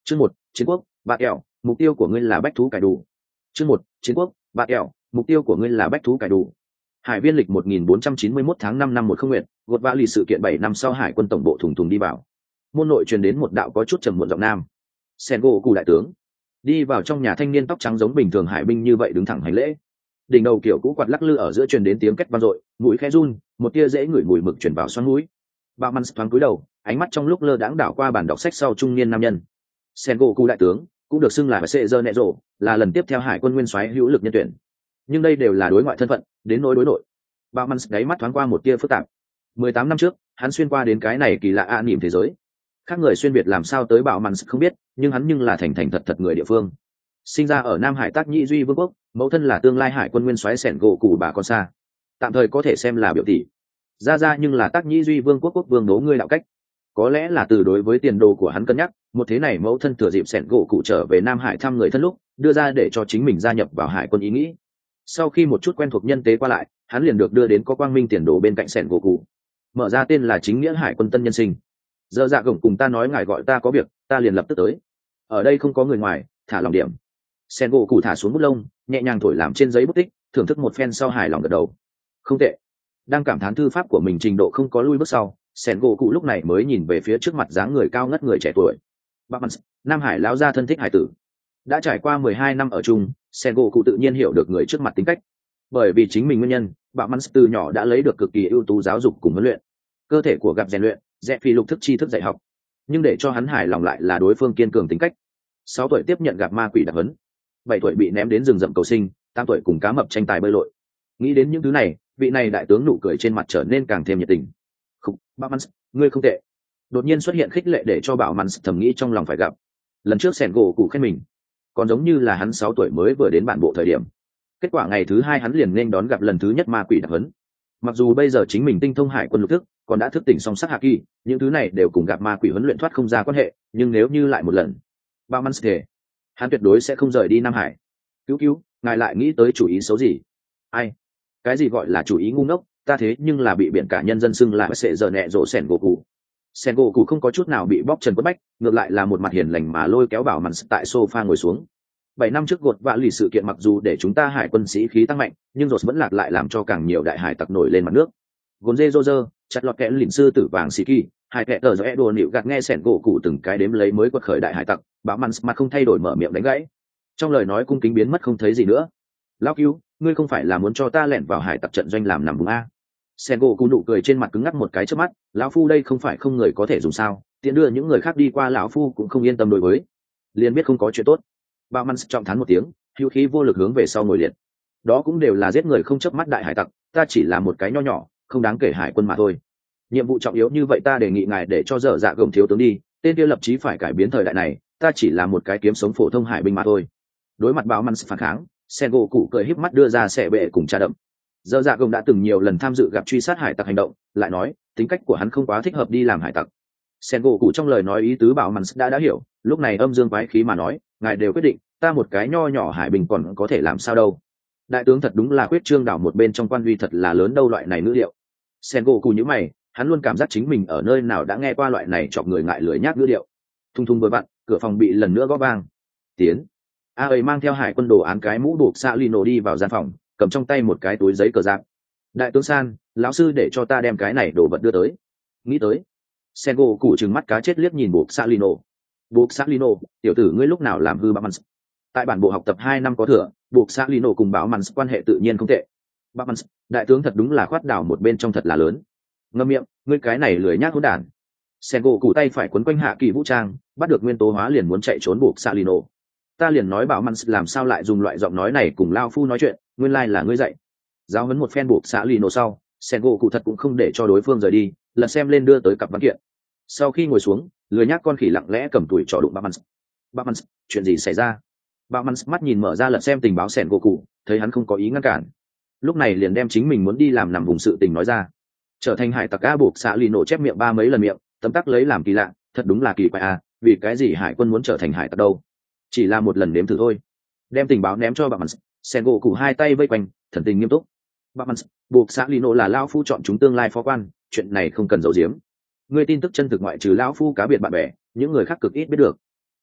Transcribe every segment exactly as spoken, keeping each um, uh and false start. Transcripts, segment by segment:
Chương một, chiến quốc, bạc kẹo, mục tiêu của ngươi là bách thú cải đủ. Chương một, chiến quốc, bạc kẹo, mục tiêu của ngươi là bách thú cải đủ. Hải viên lịch một nghìn bốn trăm chín mươi mốt tháng năm năm một không nguyện, gột vã lì sự kiện bảy năm sau hải quân tổng bộ thùng thùng đi vào. Môn nội truyền đến một đạo có chút trầm muộn giọng nam. Sengo cụ đại tướng. Đi vào trong nhà thanh niên tóc trắng giống bình thường hải binh như vậy đứng thẳng hành lễ. Đỉnh đầu kiểu cũ quạt lắc lư ở giữa truyền đến tiếng két vang dội, mũi khẽ run, một tia dễ ngửi mùi mực truyền vào xoắn mũi. Bạo Mans thoáng cúi đầu, ánh mắt trong lúc lơ đãng đảo qua bản đọc sách sau trung niên nam nhân. Sengoku đại tướng, cũng được xưng là Caesar Nero, là lần tiếp theo hải quân nguyên soái hữu lực nhân tuyển. Nhưng đây đều là đối ngoại thân phận, đến nỗi đối nội. Bạo Mans đáy mắt thoáng qua một tia phức tạp. mười tám năm trước, hắn xuyên qua đến cái này kỳ lạ ạ niệm thế giới. Khác người xuyên việt làm sao tới Bạo Mans không biết, nhưng hắn nhưng là thành thành thật thật người địa phương. Sinh ra ở Nam Hải Tác Nhĩ Duy Vương quốc, mẫu thân là tương lai hải quân nguyên soái Sengoku bà con xa. Tạm thời có thể xem là biểu tỷ. Ra ra nhưng là Tác Nhĩ Duy Vương quốc quốc vương đố ngươi đạo cách. Có lẽ là từ đối với tiền đồ của hắn cân nhắc, một thế này mẫu thân thừa dịp Sengoku trở về Nam Hải thăm người thân lúc, đưa ra để cho chính mình gia nhập vào hải quân ý nghĩ. Sau khi một chút quen thuộc nhân tế qua lại, hắn liền được đưa đến có quang minh tiền đồ bên cạnh Sengoku. Mở ra tên là chính nghĩa hải quân tân nhân sinh. Giờ dạ gồng cùng ta nói ngài gọi ta có việc, ta liền lập tức tới. Ở đây không có người ngoài, thả lòng điểm. Sengoku thả xuống bút lông, nhẹ nhàng thổi làm trên giấy bút tích, thưởng thức một phen sau hài lòng gật đầu. Không tệ. Đang cảm thán thư pháp của mình trình độ không có lui bước sau, Sengoku lúc này mới nhìn về phía trước mặt dáng người cao ngất người trẻ tuổi. Bác Mans, Nam Hải lão gia thân thích hải tử. Đã trải qua mười hai năm ở chung, Sengoku tự nhiên hiểu được người trước mặt tính cách. Bởi vì chính mình nguyên nhân, Bác Mans từ nhỏ đã lấy được cực kỳ ưu tú giáo dục cùng huấn luyện. Cơ thể của gặp rèn luyện, rẽ phi lục thức tri thức dạy học. Nhưng để cho hắn hài lòng lại là đối phương kiên cường tính cách. Sáu tuổi tiếp nhận gặp ma quỷ đặc huấn, bảy tuổi bị ném đến rừng rậm cầu sinh, tám tuổi cùng cá mập tranh tài bơi lội. Nghĩ đến những thứ này, vị này đại tướng nụ cười trên mặt trở nên càng thêm nhiệt tình. Khúc, Bảo Mans, ngươi không tệ. Đột nhiên xuất hiện khích lệ để cho Bảo Mans thầm nghĩ trong lòng phải gặp. Lần trước Sengoku khen mình, còn giống như là hắn sáu tuổi mới vừa đến bản bộ thời điểm. Kết quả ngày thứ hai hắn liền nên đón gặp lần thứ nhất ma quỷ đặc huấn. Mặc dù bây giờ chính mình tinh thông hải quân lục thức, còn đã thức tỉnh song sắc hạ kỳ, những thứ này đều cùng gặp ma quỷ huấn luyện thoát không ra quan hệ, nhưng nếu như lại một lần, Bảo Mans thề, hắn tuyệt đối sẽ không rời đi Nam Hải. Cứu cứu, ngài lại nghĩ tới chủ ý xấu gì? Ai? Cái gì gọi là chủ ý ngu ngốc? Ta thế nhưng là bị biển cả nhân dân xưng là sẽ giờ nẹ rộ Sengoku. Sengoku không có chút nào bị bóc trần quất bách, ngược lại là một mặt hiền lành mà lôi kéo Bảo Mans tại sofa ngồi xuống. Bảy năm trước gột vạ lì sự kiện mặc dù để chúng ta hải quân sĩ khí tăng mạnh, nhưng rồi vẫn lạc lại làm cho càng nhiều đại hải tặc nổi lên mặt nước. Gonze Roger, chặt lọt kẽ lỉnh sư tử vàng Siki, hai kẻ tờ giỏi đồ nịu gạt nghe Sengoku từng cái đếm lấy mới quật khởi đại hải tặc, Bảo Mans mặt không thay đổi mở miệng đánh gãy. Trong lời nói cung kính biến mất không thấy gì nữa. Lão cứu, ngươi không phải là muốn cho ta lẻn vào hải tặc trận doanh làm nằm vùng a? Sengoku nụ cười trên mặt cứng ngắc một cái trước mắt, lão phu đây không phải không người có thể dùng sao? Tiện đưa những người khác đi qua lão phu cũng không yên tâm đối với. Liền biết không có chuyện tốt. Bảo Mans trọng thán một tiếng, hữu khí vô lực hướng về sau ngồi liệt. Đó cũng đều là giết người không chớp mắt đại hải tặc, ta chỉ là một cái nho nhỏ, không đáng kể hải quân mà thôi. Nhiệm vụ trọng yếu như vậy ta đề nghị ngài để cho dở dạ gồng thiếu tướng đi, tên kia lập chí phải cải biến thời đại này, ta chỉ là một cái kiếm sống phổ thông hải binh mà thôi. Đối mặt Bảo Mans phản kháng, Sengoku cười híp mắt đưa ra xẻ bệ cùng trà đậm. Dở dạ gồng đã từng nhiều lần tham dự gặp truy sát hải tặc hành động, lại nói tính cách của hắn không quá thích hợp đi làm hải tặc. Sengoku trong lời nói ý tứ Bảo Mans đã đã hiểu, lúc này âm dương quái khí mà nói, ngài đều quyết định, ta một cái nho nhỏ hải binh còn có thể làm sao đâu. Đại tướng thật đúng là quyết trương đảo một bên trong quan uy thật là lớn đâu loại này ngữ liệu. Sengoku nhíu mày, hắn luôn cảm giác chính mình ở nơi nào đã nghe qua loại này chọc người ngại lười nhác ngữ liệu. Thung thung vừa vặn, cửa phòng bị lần nữa gõ vang. Tiến. A ấy mang theo hải quân đồ án cái mũ buộc xạ lino đi vào gian phòng, cầm trong tay một cái túi giấy cờ giáp. Đại tướng San, lão sư để cho ta đem cái này đồ vật đưa tới. Nghĩ tới. Sengoku trừng mắt cá chết liếc nhìn buộc xạ lino. Buộc xạ lino, tiểu tử ngươi lúc nào làm hư Bảo Mans? Tại bản bộ học tập hai năm có thừa, buộc xạ lino cùng Bảo Mans quan hệ tự nhiên không tệ. Bảo Mans, đại tướng thật đúng là khoát đảo một bên trong thật là lớn. Ngậm miệng, ngươi cái này lười nhác hỗn đản. Sengoku tay phải quấn quanh hạ kỳ vũ trang, bắt được nguyên tố hóa liền muốn chạy trốn buộc xạ lino. Ta liền nói Bảo Mans làm sao lại dùng loại giọng nói này cùng lao phu nói chuyện, nguyên lai là ngươi dạy. Giáo huấn một phen buộc xạ lino sau, Sengoku thật cũng không để cho đối phương rời đi, lật xem lên đưa tới cặp văn kiện. Sau khi ngồi xuống, lười nhác con khỉ lặng lẽ cầm tuổi trò đụng Bảo Mans. Bảo Mans, chuyện gì xảy ra? Bảo Mans mắt nhìn mở ra lật xem tình báo Sengoku, thấy hắn không có ý ngăn cản. Lúc này liền đem chính mình muốn đi làm nằm vùng sự tình nói ra. Trở thành hải tặc a buộc xạ lì nổ chép miệng ba mấy lần miệng, tấm tắc lấy làm kỳ lạ, thật đúng là kỳ quái à, vì cái gì hải quân muốn trở thành hải tặc đâu? Chỉ là một lần nếm thử thôi. Đem tình báo ném cho Bảo Mans, Sengoku hai tay vây quanh, thần tình nghiêm túc. Bảo Mans, buộc xạ lì nổ là lão phu chọn chúng tương lai phó quan, chuyện này không cần giấu giếm. Ngươi tin tức chân thực ngoại trừ lão phu cá biệt bạn bè, những người khác cực ít biết được.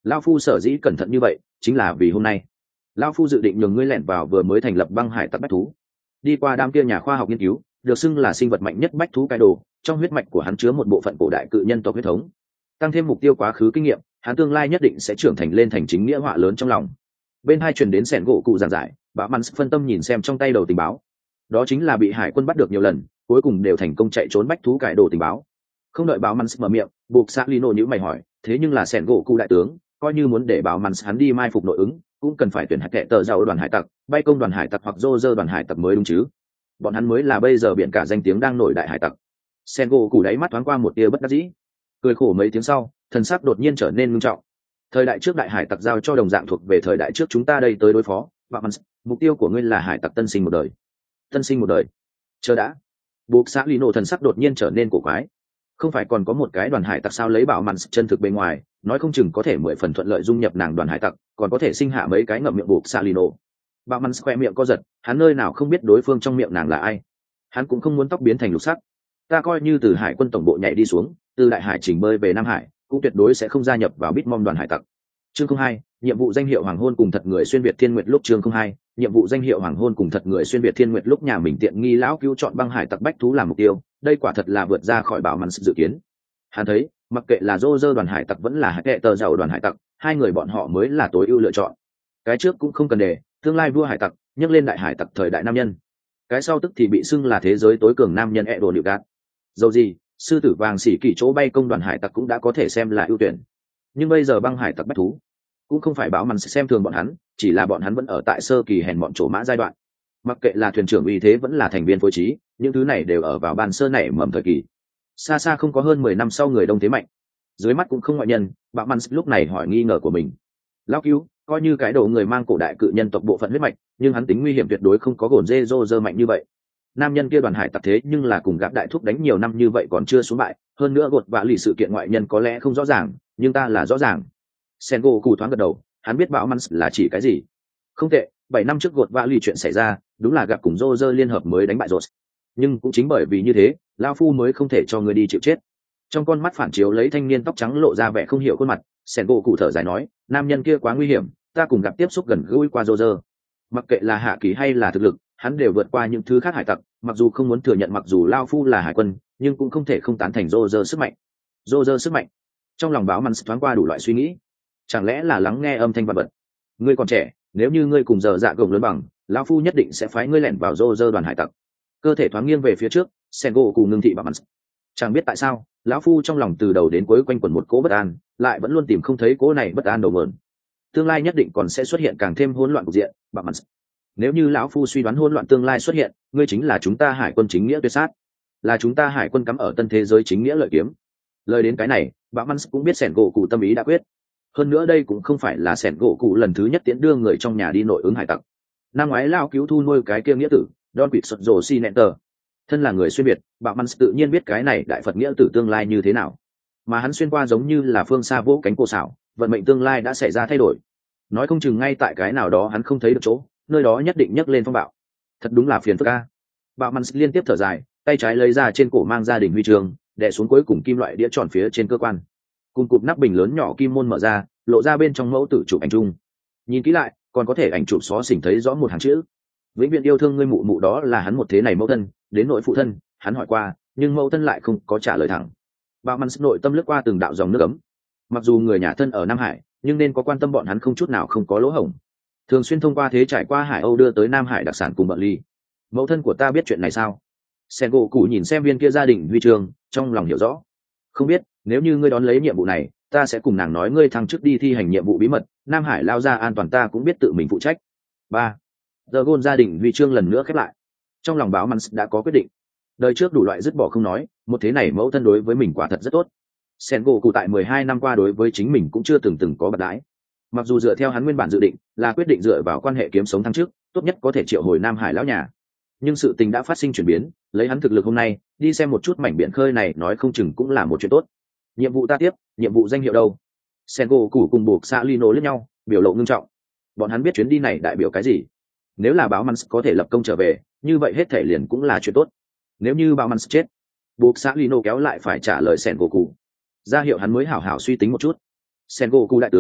Lao phu sở dĩ cẩn thận như vậy chính là vì hôm nay Lao phu dự định nhường ngươi lẻn vào vừa mới thành lập băng hải tặc bách thú, đi qua đám kia nhà khoa học nghiên cứu được xưng là sinh vật mạnh nhất bách thú cai đồ, trong huyết mạch của hắn chứa một bộ phận cổ đại cự nhân tộc huyết thống, tăng thêm mục tiêu quá khứ kinh nghiệm, hắn tương lai nhất định sẽ trưởng thành lên thành chính nghĩa họa lớn trong lòng. Bên hai truyền đến sẻn gỗ cụ giảng giải, bạo mắn phân tâm nhìn xem trong tay đầu tình báo, đó chính là bị hải quân bắt được nhiều lần, cuối cùng đều thành công chạy trốn bách thú cải đồ tình báo. Không đợi báo mắn mở miệng, buộc xã lino nhữ mày hỏi, thế nhưng là sẻn gỗ cụ đại tướng, coi như muốn để báo mắn hắn đi mai phục nội ứng, cũng cần phải tuyển hạt kệ tờ giàu đoàn hải tặc, bay công đoàn hải tặc hoặc dô dơ đoàn hải tặc mới đúng chứ? Bọn hắn mới là bây giờ biển cả danh tiếng đang nổi đại hải tặc. Sẻn gỗ cụ đáy mắt thoáng qua một tia bất đắc dĩ, cười khổ mấy tiếng sau, thần sắc đột nhiên trở nên nghiêm trọng. Thời đại trước đại hải tặc giao cho đồng dạng thuộc về thời đại trước chúng ta đây tới đối phó, và mục tiêu của ngươi là hải tặc tân sinh một đời. Tân sinh một đời? Chờ đã. Buộc xã Lino thần sắc đột nhiên trở nên cổ quái. Không phải còn có một cái đoàn hải tặc sao lấy bảo màn chân thực bên ngoài, nói không chừng có thể mười phần thuận lợi dung nhập nàng đoàn hải tặc, còn có thể sinh hạ mấy cái ngậm miệng buộc xã Lino. Bảo màn khoe miệng co giật, hắn nơi nào không biết đối phương trong miệng nàng là ai. Hắn cũng không muốn tóc biến thành lục sắc. Ta coi như từ hải quân tổng bộ nhảy đi xuống, từ đại hải chỉnh bơi về Nam Hải, cũng tuyệt đối sẽ không gia nhập vào Bitmom đoàn hải tặc. Chương không hai, nhiệm vụ danh hiệu hoàng hôn cùng thật người xuyên việt thiên nguyệt lúc chương không hai, nhiệm vụ danh hiệu hoàng hôn cùng thật người xuyên việt thiên nguyệt lúc nhà mình tiện nghi lão cứu chọn băng hải tặc bách thú làm mục tiêu, đây quả thật là vượt ra khỏi bảo màn sự dự kiến. Hắn thấy, mặc kệ là Roger đoàn hải tặc vẫn là hệ tờ giàu đoàn hải tặc, hai người bọn họ mới là tối ưu lựa chọn. Cái trước cũng không cần đề, tương lai vua hải tặc, nhấc lên đại hải tặc thời đại nam nhân. Cái sau tức thì bị xưng là thế giới tối cường nam nhân Edo Newgat. Dầu gì, sư tử vàng xỉ kỳ chỗ bay công đoàn hải tặc cũng đã có thể xem là ưu tuyển. Nhưng bây giờ băng hải tặc bách thú cũng không phải báo màn xem thường bọn hắn, chỉ là bọn hắn vẫn ở tại sơ kỳ hèn bọn chỗ mã giai đoạn. Mặc kệ là thuyền trưởng uy thế vẫn là thành viên phối trí, những thứ này đều ở vào ban sơ nảy mầm thời kỳ. Xa xa không có hơn mười năm sau người đông thế mạnh, dưới mắt cũng không ngoại nhân, báo màn lúc này hỏi nghi ngờ của mình. Lão cứu, coi như cái đầu người mang cổ đại cự nhân tộc bộ phận huyết mạch, nhưng hắn tính nguy hiểm tuyệt đối không có gồn dê rô rơ mạnh như vậy. Nam nhân kia đoàn hải tặc thế nhưng là cùng gặp đại thúc đánh nhiều năm như vậy còn chưa xuống bại, hơn nữa gột vạ lì sự kiện ngoại nhân có lẽ không rõ ràng, nhưng ta là rõ ràng. Sengo cù thoáng gật đầu, hắn biết bão Mans là chỉ cái gì. Không tệ, bảy năm trước gột vạ lì chuyện xảy ra, đúng là gặp cùng Roger liên hợp mới đánh bại Rose. Nhưng cũng chính bởi vì như thế, Lao Phu mới không thể cho người đi chịu chết. Trong con mắt phản chiếu lấy thanh niên tóc trắng lộ ra vẻ không hiểu khuôn mặt, Sengo cù thở dài nói, nam nhân kia quá nguy hiểm, ta cùng gặp tiếp xúc gần gũi qua Roger. Mặc kệ là hạ kỳ hay là thực lực, hắn đều vượt qua những thứ khác hải tặc, mặc dù không muốn thừa nhận mặc dù Lao Phu là hải quân, nhưng cũng không thể không tán thành Roger sức mạnh. Roger sức mạnh. Trong lòng báo Mans thoáng qua đủ loại suy nghĩ. Chẳng lẽ là lắng nghe âm thanh vật vật? Ngươi còn trẻ, nếu như ngươi cùng giờ dạ gồng lớn bằng, Lão Phu nhất định sẽ phái ngươi lẻn vào Roger đoàn hải tặc. Cơ thể thoáng nghiêng về phía trước, Sengo cùng ngưng thị bảo Mans. Chẳng biết tại sao, Lão Phu trong lòng từ đầu đến cuối quanh quẩn một cỗ bất an, lại vẫn luôn tìm không thấy cỗ này bất an đầu mượn. Tương lai nhất định còn sẽ xuất hiện càng thêm hỗn loạn cục diện, bảo Mans. Nếu như lão Phu suy đoán hỗn loạn tương lai xuất hiện, ngươi chính là chúng ta hải quân chính nghĩa tuyệt sát, là chúng ta hải quân cắm ở tân thế giới chính nghĩa lợi kiếm. Lời đến cái này, bảo Mans cũng biết Sengo cụ tâm ý đã quyết. Hơn nữa đây cũng không phải là sẻn gỗ cụ lần thứ nhất tiễn đưa người trong nhà đi nội ứng hải tặc. Năm ngoái lao cứu thu nuôi cái kia nghĩa tử Don Quỵt Sột Rồ Si Nenter. Thân là người xuyên biệt, Bạo Mans tự nhiên biết cái này đại Phật nghĩa tử tương lai như thế nào. Mà hắn xuyên qua giống như là phương xa vỗ cánh cô xảo, vận mệnh tương lai đã xảy ra thay đổi. Nói không chừng ngay tại cái nào đó hắn không thấy được chỗ, nơi đó nhất định nhấc lên phong bạo. Thật đúng là phiền phức a. Bạo Mans liên tiếp thở dài, tay trái lấy ra trên cổ mang gia đình huy chương, đè xuống cuối cùng kim loại đĩa tròn phía trên cơ quan. Cùng cụp nắp bình lớn nhỏ kim môn mở ra, lộ ra bên trong mẫu tử chụp ảnh chung. Nhìn kỹ lại, còn có thể ảnh chụp xó xỉnh thấy rõ một hàng chữ. Vĩnh viễn yêu thương ngươi mụ mụ, đó là hắn một thế này mẫu thân, đến nội phụ thân, hắn hỏi qua, nhưng mẫu thân lại không có trả lời thẳng. Bạo Mans nội tâm lướt qua từng đạo dòng nước ấm. Mặc dù người nhà thân ở Nam Hải, nhưng nên có quan tâm bọn hắn không chút nào không có lỗ hổng. Thường xuyên thông qua thế trải qua Hải Âu đưa tới Nam Hải đặc sản cùng bận ly. Mẫu thân của ta biết chuyện này sao? Sengo cụ nhìn xem viên kia gia đình huy chương, trong lòng hiểu rõ. Không biết, nếu như ngươi đón lấy nhiệm vụ này, ta sẽ cùng nàng nói ngươi thăng chức đi thi hành nhiệm vụ bí mật, Nam Hải lao ra an toàn ta cũng biết tự mình phụ trách. Ba. Giờ gôn gia đình huy chương lần nữa khép lại. Trong lòng báo Mans đã có quyết định. Đời trước đủ loại dứt bỏ không nói, một thế này mẫu thân đối với mình quả thật rất tốt. Sengo cụ tại mười hai năm qua đối với chính mình cũng chưa từng từng có bật đái. Mặc dù dựa theo hắn nguyên bản dự định, là quyết định dựa vào quan hệ kiếm sống thăng chức, tốt nhất có thể triệu hồi Nam Hải lão nhà. Nhưng sự tình đã phát sinh chuyển biến, lấy hắn thực lực hôm nay, đi xem một chút mảnh biển khơi này nói không chừng cũng là một chuyện tốt. Nhiệm vụ ta tiếp, nhiệm vụ danh hiệu đâu? Sengo cụ cùng buộc xã Lino liếc nhau, biểu lộ ngưng trọng. Bọn hắn biết chuyến đi này đại biểu cái gì. Nếu là báo Mans có thể lập công trở về, như vậy hết thể liền cũng là chuyện tốt. Nếu như báo Mans chết, buộc xã Lino kéo lại phải trả lời Sengo cụ. Ra hiệu hắn mới hảo hảo suy tính một chút. Sengo cụ đại tướng,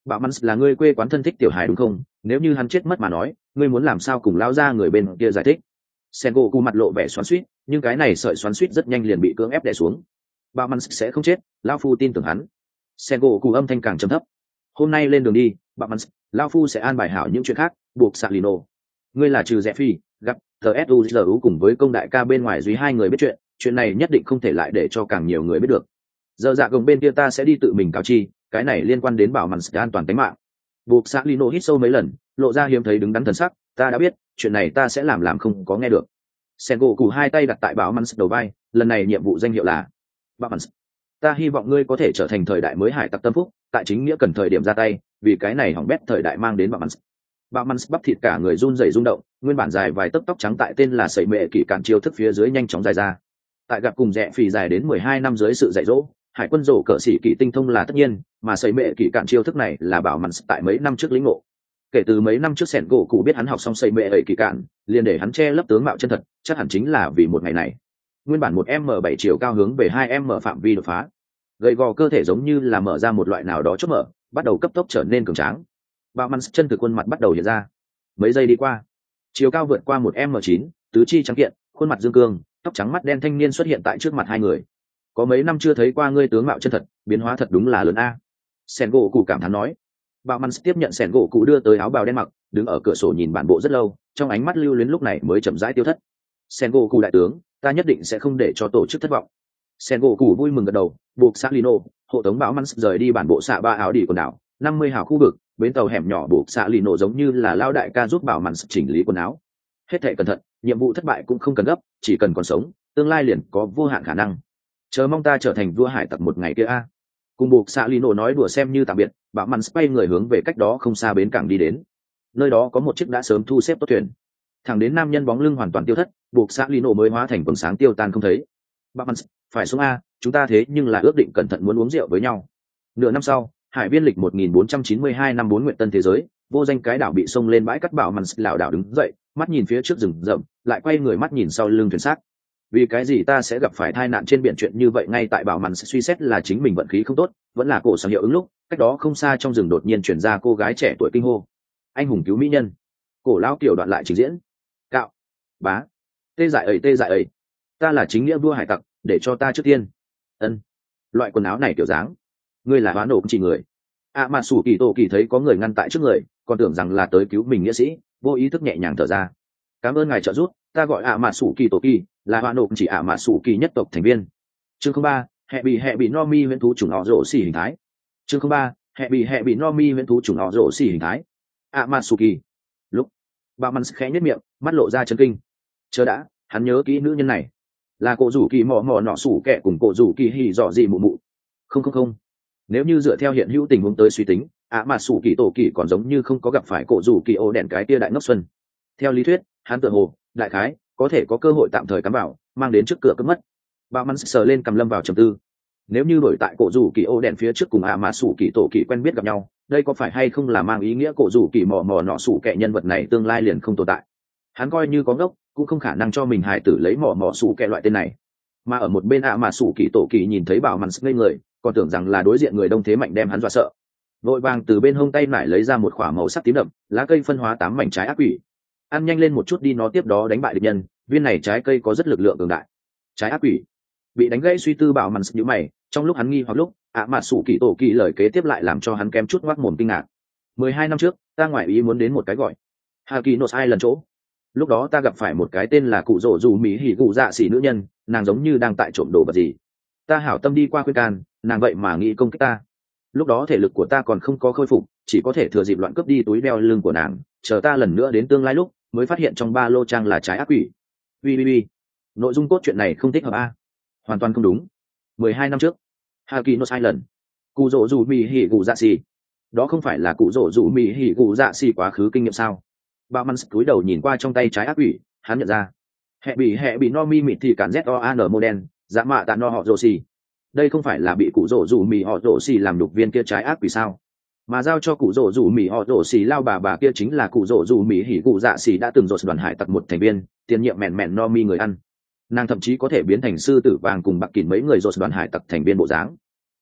Bảo mắn là ngươi quê quán thân thích tiểu hài đúng không? Nếu như hắn chết mất mà nói, ngươi muốn làm sao cùng lao ra người bên kia giải thích? Sengoku mặt lộ vẻ xoắn xuýt, nhưng cái này sợi xoắn xuýt rất nhanh liền bị cưỡng ép đè xuống. Bảo mắn sẽ không chết, lão phu tin tưởng hắn. Sengoku âm thanh càng trầm thấp. Hôm nay lên đường đi, Bảo mắn, lão phu sẽ an bài hảo những chuyện khác, buộc xạ Lino. Ngươi là trừ Rẽ Phi, gặp tsuzu cùng với công đại ca bên ngoài duy hai người biết chuyện, chuyện này nhất định không thể lại để cho càng nhiều người biết được. Giờ dạ gồng bên kia ta sẽ đi tự mình cáo chi, cái này liên quan đến bảo mắn an toàn tính mạng. Buộc xã Lino hít sâu mấy lần, lộ ra hiếm thấy đứng đắn thần sắc, ta đã biết, chuyện này ta sẽ làm làm không có nghe được. Sengoku hai tay đặt tại bảo mắn đầu vai, lần này nhiệm vụ danh hiệu là bảo mắn. Ta hy vọng ngươi có thể trở thành thời đại mới hải tặc tâm phúc, tại chính nghĩa cần thời điểm ra tay, vì cái này hỏng bét thời đại mang đến bảo mắn. Bảo mắn bắp thịt cả người run rẩy rung động, nguyên bản dài vài tấc tóc trắng tại tên là sẩy mệ kỷ cản chiêu thức phía dưới nhanh chóng dài ra. Tại gặp cùng Rẽ Phì dài đến mười hai năm dưới sự dạy dỗ, hải quân rổ cỡ sĩ kỵ tinh thông là tất nhiên, mà sẩy mệ kỵ cạn chiêu thức này là bảo mắn tại mấy năm trước lĩnh ngộ. Kể từ mấy năm trước sẻn gỗ cụ biết hắn học xong sẩy mệ ấy kỵ cạn, liền để hắn che lấp tướng mạo chân thật, chắc hẳn chính là vì một ngày này. Nguyên bản một m bảy chiều cao hướng về hai m phạm vi đột phá, gầy gò cơ thể giống như là mở ra một loại nào đó chốt mở, bắt đầu cấp tốc trở nên cường tráng. Bảo mắn chân thực khuôn mặt bắt đầu hiện ra. Mấy giây đi qua, chiều cao vượt qua một m chín, tứ chi trắng kiện, khuôn mặt dương cương, tóc trắng mắt đen thanh niên xuất hiện tại trước mặt hai người. Có mấy năm chưa thấy qua ngươi tướng mạo chân thật, biến hóa thật đúng là lớn a. Sen gỗ cụ cảm thán nói. Bảo mắn tiếp nhận Sen gỗ cụ đưa tới áo bào đen mặc, đứng ở cửa sổ nhìn bản bộ rất lâu, trong ánh mắt lưu luyến lúc này mới chậm rãi tiêu thất. Sen gỗ cụ đại tướng, ta nhất định sẽ không để cho tổ chức thất vọng. Sen gỗ cụ vui mừng gật đầu, buộc xã Lino, hộ tống Bảo mắn rời đi bản bộ xạ ba áo đi quần đảo, năm mươi hào khu vực, bến tàu hẻm nhỏ buộc xã Lino giống như là lao đại ca giúp Bảo mắn chỉnh lý quần áo. Hết thảy cẩn thận, nhiệm vụ thất bại cũng không cần gấp, chỉ cần còn sống, tương lai liền có vô hạn khả năng. Chờ mong ta trở thành vua hải tặc một ngày kia a. Cùng buộc xạ Lino nói đùa xem như tạm biệt, Bảo mắn bay người hướng về cách đó không xa bến cảng đi đến. Nơi đó có một chiếc đã sớm thu xếp tốt thuyền. Thẳng đến nam nhân bóng lưng hoàn toàn tiêu thất, buộc xạ Lino mới hóa thành vầng sáng tiêu tan không thấy. Bảo mắn, phải xuống a, chúng ta thế nhưng là ước định cẩn thận muốn uống rượu với nhau. Nửa năm sau, hải viên lịch một nghìn bốn trăm chín mươi hai năm bốn nguyện tân thế giới, vô danh cái đảo bị xông lên bãi cắt. Bảo mắn lảo đảo đứng dậy, mắt nhìn phía trước rừng rậm, lại quay người mắt nhìn sau lưng thuyền xác. Vì cái gì ta sẽ gặp phải tai nạn trên biển? Chuyện như vậy ngay tại Bảo mắn suy xét là chính mình vận khí không tốt, vẫn là cổ sở hiệu ứng lúc cách đó không xa trong rừng đột nhiên chuyển ra cô gái trẻ tuổi kinh hô: anh hùng cứu mỹ nhân. Cổ lão tiểu đoạn lại trình diễn: cạo, bá, tê dại ấy tê dại ấy, ta là chính nghĩa vua hải tặc, để cho ta trước tiên. Ân, loại quần áo này kiểu dáng, ngươi là hoán nổ chỉ người. À mà sủ kỳ tổ kỳ thấy có người ngăn tại trước người, còn tưởng rằng là tới cứu mình nghĩa sĩ, vô ý thức nhẹ nhàng thở ra. Cảm ơn ngài trợ giúp, ta gọi ạ mà sủ kỳ tổ kỳ, là hoạn nộp chỉ ạ mà sủ kỳ nhất tộc thành viên. Chương không ba, hệ bị hệ bị no mi huyễn thú chủng họ rổ xỉ hình thái. Chương không ba, hệ bị hệ bị no mi huyễn thú chủng họ rổ xỉ hình thái. ạ mà sủ kỳ. Lúc Bảo mắn khẽ nhếch miệng, mắt lộ ra chấn kinh. Chờ đã, hắn nhớ kỹ nữ nhân này, là cổ rủ kỳ mò mò nọ sủ kẹ cùng cổ rủ kỳ hì dọ gì mụ mụ. Không không không, nếu như dựa theo hiện hữu tình huống tới suy tính, ạ mà sủ kỳ tổ kỳ còn giống như không có gặp phải cổ rủ kỳ ô đèn cái tia đại ngốc xuân. Theo lý thuyết, hắn tựa hồ đại khái có thể có cơ hội tạm thời cắm vào, mang đến trước cửa cướp mất. Bảo mắn sờ lên cầm lâm vào trầm tư. Nếu như đổi tại cổ rủ kỳ ô đèn phía trước cùng ạ mà sủ kỳ tổ kỳ quen biết gặp nhau, đây có phải hay không là mang ý nghĩa cổ rủ kỳ mò mò nọ sủ kẹ nhân vật này tương lai liền không tồn tại? Hắn coi như có ngốc cũng không khả năng cho mình hài tử lấy mò mò sủ kẹ loại tên này. Mà ở một bên ạ mà sủ kỳ tổ kỳ nhìn thấy Bảo mắn ngây người, còn tưởng rằng là đối diện người đông thế mạnh đem hắn dọa sợ. Vội vàng từ bên hông tay nải lấy ra một quả màu sắc tím đậm, lá cây phân hóa tám mảnh trái ác quỷ. Ăn nhanh lên một chút đi, nó tiếp đó đánh bại địch nhân, viên này trái cây có rất lực lượng cường đại. Trái ác quỷ. Bị đánh gãy suy tư Bảo mắn nhíu mày, trong lúc hắn nghi hoặc lúc, ạ mà sủ kỳ tổ kỳ lời kế tiếp lại làm cho hắn kém chút ngoác mồm kinh ngạc. Mười hai năm trước, ta ngoại ý muốn đến một cái gọi Hakinos Island chỗ. Lúc đó ta gặp phải một cái tên là cụ rổ dù mỹ hỉ cụ dạ xỉ nữ nhân, nàng giống như đang tại trộm đồ vật gì. Ta hảo tâm đi qua khuyên can, nàng vậy mà nghĩ công kích ta. Lúc đó thể lực của ta còn không có khôi phục, chỉ có thể thừa dịp loạn cướp đi túi đeo lưng của nàng, chờ ta lần nữa đến tương lai lúc mới phát hiện trong ba lô trang là trái ác quỷ. Ui ui ui, nội dung cốt truyện này không thích hợp a, hoàn toàn không đúng. Mười hai năm trước, Hakinos Island, cụ rổ dù mỹ hỉ cụ dạ xỉ, đó không phải là cụ rổ dù mỹ hỉ cụ dạ xỉ quá khứ kinh nghiệm sao? Bảo mắn cúi đầu nhìn qua trong tay trái ác quỷ, hắn nhận ra hệ bị hệ bị no mi mịt thì cản z o an mô đen dạ mạ tạ no họ rổ xỉ. Đây không phải là bị cụ rổ dù mì họ rổ xỉ làm đục viên kia trái ác quỷ sao? Mà giao cho cụ rổ dù mì họ rổ xỉ lao bà bà kia chính là cụ rổ dù mì hỉ cụ dạ xỉ đã từng rột đoàn hải tặc một thành viên, tiền nhiệm mẹn mẹn no mi người ăn. Nàng thậm chí có thể biến thành sư tử vàng cùng bạc kỉn mấy người rột đoàn hải tặc thành viên bộ dáng.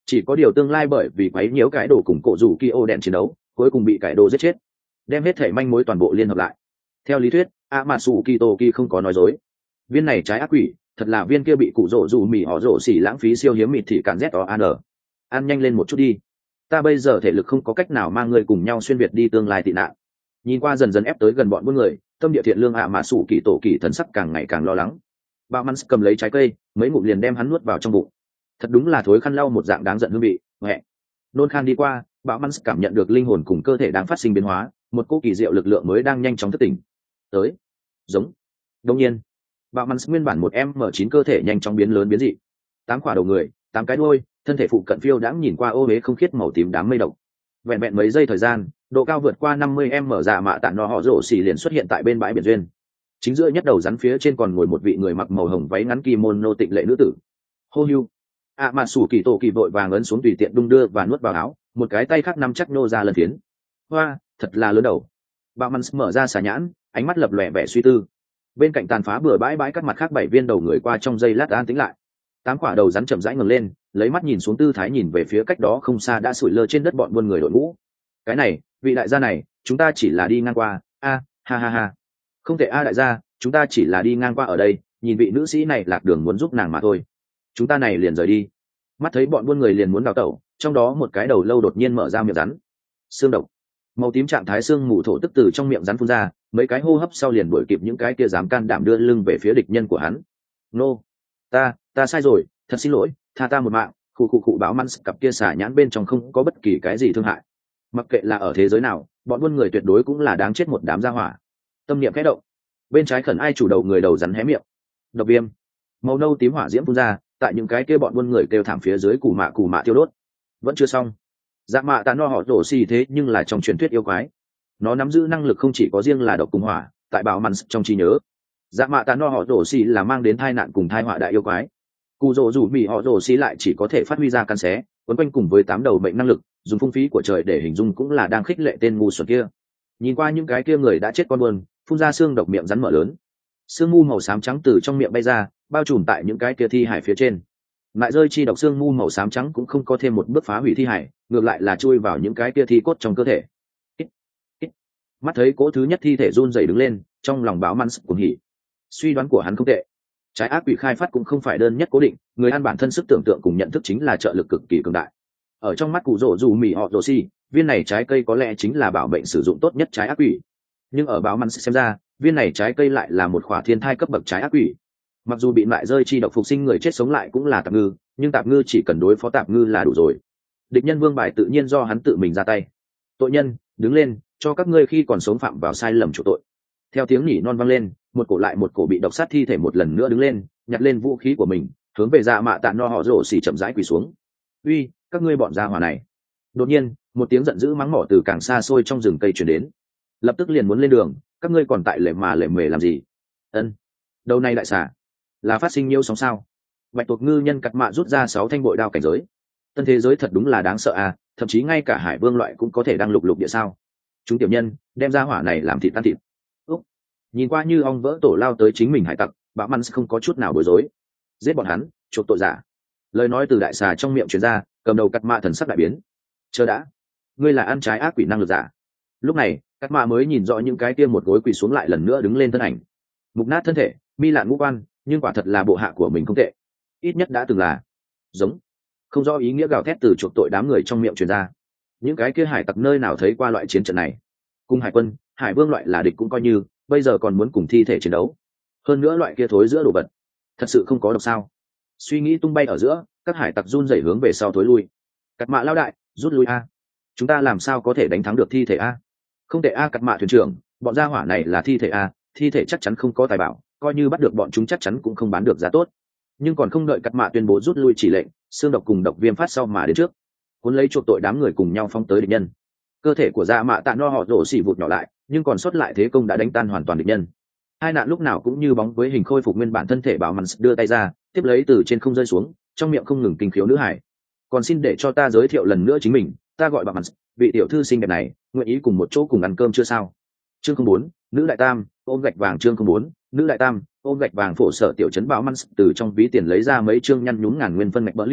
Chỉ có điều tương lai bởi vì quấy nhiễu cái đồ cùng cổ rủ kỳ ô đen chiến đấu cuối cùng bị cái đồ giết chết, đem hết thể manh mối toàn bộ liên hợp lại. Theo lý thuyết a mà sủ kỳ tổ kỳ không có nói dối, viên này trái ác quỷ thật là viên kia bị cụ rỗ dù mì họ rỗ xỉ lãng phí siêu hiếm mịt thì cản z o an ăn nhanh lên một chút đi, ta bây giờ thể lực không có cách nào mang người cùng nhau xuyên việt đi tương lai tị nạn. Nhìn qua dần dần ép tới gần bọn buôn người, tâm địa thiện lương ạ mà sủ kỳ tổ kỳ thần sắc càng ngày càng lo lắng. Bạo mắn cầm lấy trái cây mấy ngụm liền đem hắn nuốt vào trong bụng, thật đúng là thối khăn lau một dạng đáng giận hương vị. Mẹ nôn khan đi qua, bạo mắn cảm nhận được linh hồn cùng cơ thể đang phát sinh biến hóa, một cô kỳ diệu lực lượng mới đang nhanh chóng thức tỉnh tới. Giống đông nhiên bạo mắn nguyên bản một m chín cơ thể nhanh chóng biến lớn biến dị, tám quả đầu người, tám cái đuôi, thân thể phụ cận phiêu đãng nhìn qua ô huế không khiết màu tím đám mây độc. Vẹn vẹn mấy giây thời gian, độ cao vượt qua năm mươi m dạ mạ tạ nọ họ rổ xỉ liền xuất hiện tại bên bãi biển duyên. Chính giữa nhất đầu rắn phía trên còn ngồi một vị người mặc màu hồng váy ngắn kimono tịnh lệ nữ tử. Hô hưu ạ mà sủ kỳ tổ kỳ vội vàng ấn xuống tùy tiện đung đưa và nuốt vào áo, một cái tay khác nắm chắc nô ra lần phiến. Hoa thật là lớn đầu. Bạo mắn mở ra xà nhãn, ánh mắt lập lòe vẻ suy tư. Bên cạnh tàn phá bừa bãi bãi các mặt khác bảy viên đầu người qua trong giây lát an tĩnh lại. Tám quả đầu rắn chậm rãi ngẩng lên, lấy mắt nhìn xuống tư thái nhìn về phía cách đó không xa đã sủi lơ trên đất bọn buôn người đội ngũ. Cái này vị đại gia này chúng ta chỉ là đi ngang qua. A ha ha ha không thể a đại gia, chúng ta chỉ là đi ngang qua ở đây, nhìn vị nữ sĩ này lạc đường muốn giúp nàng mà thôi, chúng ta này liền rời đi. Mắt thấy bọn buôn người liền muốn đào tẩu, trong đó một cái đầu lâu đột nhiên mở ra miệng rắn, xương độc màu tím trạng thái xương mù thổ tức từ trong miệng rắn phun ra, mấy cái hô hấp sau liền đuổi kịp những cái kia dám can đảm đưa lưng về phía địch nhân của hắn. Nô ta ta sai rồi, thật xin lỗi, tha ta một mạng. Khu khu cụ báo măn cặp kia xả nhãn bên trong không có bất kỳ cái gì thương hại. Mặc kệ là ở thế giới nào, bọn buôn người tuyệt đối cũng là đáng chết một đám gia hỏa. Tâm niệm khẽ động, bên trái khẩn ai chủ đầu người đầu rắn hé miệng, độc viêm màu nâu tím hỏa diễm phun ra, tại những cái kia bọn buôn người kêu thảm phía dưới cù mạ cù mạ tiêu đốt. Vẫn chưa xong, dạ mạ tạ no họ rổ xì thế nhưng là trong truyền thuyết yêu quái, nó nắm giữ năng lực không chỉ có riêng là độc cùng hỏa. Tại bảo mặn trong trí nhớ, dạ mạ tạ no họ rổ xì là mang đến tai nạn cùng tai họa đại yêu quái. Cù rổ rủ mì họ rổ xì lại chỉ có thể phát huy ra căn xé quấn quanh cùng với tám đầu mệnh năng lực, dùng phung phí của trời để hình dung cũng là đang khích lệ tên ngu xuẩn kia. Nhìn qua những cái kia người đã chết con buồn, phun ra xương độc miệng rắn mở lớn, xương mu màu xám trắng từ trong miệng bay ra, bao trùm tại những cái kia thi hải phía trên. Lại rơi chi độc xương mu màu xám trắng cũng không có thêm một bước phá hủy thi hải, ngược lại là chui vào những cái kia thi cốt trong cơ thể. Ít, ít. Mắt thấy cỗ thứ nhất thi thể run rẩy đứng lên, trong lòng báo măn cuồng hỉ. Suy đoán của hắn không tệ, trái ác quỷ khai phát cũng không phải đơn nhất cố định, người ăn bản thân sức tưởng tượng cùng nhận thức chính là trợ lực cực kỳ cường đại. Ở trong mắt cụ rỗ dù mì họ rồ xi, viên này trái cây có lẽ chính là bảo mệnh sử dụng tốt nhất trái ác quỷ. Nhưng ở báo măn xem ra, viên này trái cây lại là một khỏa thiên thai cấp bậc trái ác quỷ. Mặc dù bị lại rơi chi độc phục sinh người chết sống lại cũng là tạp ngư, nhưng tạp ngư chỉ cần đối phó tạp ngư là đủ rồi. Địch nhân vương bài tự nhiên do hắn tự mình ra tay. Tội nhân đứng lên, cho các ngươi khi còn sống phạm vào sai lầm chủ tội. Theo tiếng nhỉ non vang lên, một cổ lại một cổ bị độc sát thi thể một lần nữa đứng lên, nhặt lên vũ khí của mình, hướng về dạ mạ tạ no họ rổ xỉ chậm rãi quỳ xuống. Uy, các ngươi bọn gia hỏa này! Đột nhiên, một tiếng giận dữ mắng mỏ từ càng xa xôi trong rừng cây truyền đến. Lập tức liền muốn lên đường, các ngươi còn tại lệ mà lệ mề làm gì? Ân, đâu này đại xà, là phát sinh nhiêu sóng sao? Bạch tuộc ngư nhân cặt mạ rút ra sáu thanh bội đao cảnh giới. Tân thế giới thật đúng là đáng sợ à, thậm chí ngay cả hải vương loại cũng có thể đang lục lục địa sao? Chúng tiểu nhân đem ra hỏa này làm thịt tan thịt. Úc, nhìn qua như ong vỡ tổ lao tới chính mình hải tặc, bạo măn không có chút nào bối rối. Giết bọn hắn, chuộc tội giả. Lời nói từ đại xà trong miệng truyền ra, cầm đầu cắt mạ thần sắc đại biến. Chờ đã, ngươi là ăn trái ác quỷ năng lực giả. Lúc này cắt mạ mới nhìn rõ những cái kia một gối quỳ xuống lại lần nữa đứng lên thân ảnh. Mục nát thân thể, mi lạn ngũ quan, nhưng quả thật là bộ hạ của mình không tệ, ít nhất đã từng là. Giống không rõ ý nghĩa gào thét từ chuộc tội đám người trong miệng truyền ra. Những cái kia hải tặc nơi nào thấy qua loại chiến trận này, cùng hải quân hải vương loại là địch cũng coi như, bây giờ còn muốn cùng thi thể chiến đấu, hơn nữa loại kia thối giữa đồ vật thật sự không có độc sao? Suy nghĩ tung bay ở giữa, các hải tặc run rẩy hướng về sau thối lui. Cắt mạ lao đại, rút lui a, chúng ta làm sao có thể đánh thắng được thi thể a? Không thể a, cắt mạ thuyền trưởng, bọn gia hỏa này là thi thể a, thi thể chắc chắn không có tài bảo, coi như bắt được bọn chúng chắc chắn cũng không bán được giá tốt. Nhưng còn không đợi cắt mạ tuyên bố rút lui chỉ lệnh, xương độc cùng độc viêm phát sau mà đến trước, cuốn lấy chuộc tội đám người cùng nhau phóng tới địch nhân. Cơ thể của dạ mạ tạ no họ rổ xỉ vụt nhỏ lại, nhưng còn sót lại thế công đã đánh tan hoàn toàn địch nhân. Hai nạn lúc nào cũng như bóng với hình khôi phục nguyên bản thân thể, bảo mặn đưa tay ra tiếp lấy từ trên không rơi xuống, trong miệng không ngừng kinh khiếu nữ hải. Còn xin để cho ta giới thiệu lần nữa chính mình, ta gọi bảo mặn, vị tiểu thư xinh đẹp này nguyện ý cùng một chỗ cùng ăn cơm chưa sao? Chương không bốn, nữ đại tam ôm gạch vàng. Chương không bốn, nữ đại tam ôm gạch vàng. Phổ sở tiểu trấn bảo mặn từ trong ví tiền lấy ra mấy chương nhăn nhúm ngàn nguyên phân ngạch bỡ ly,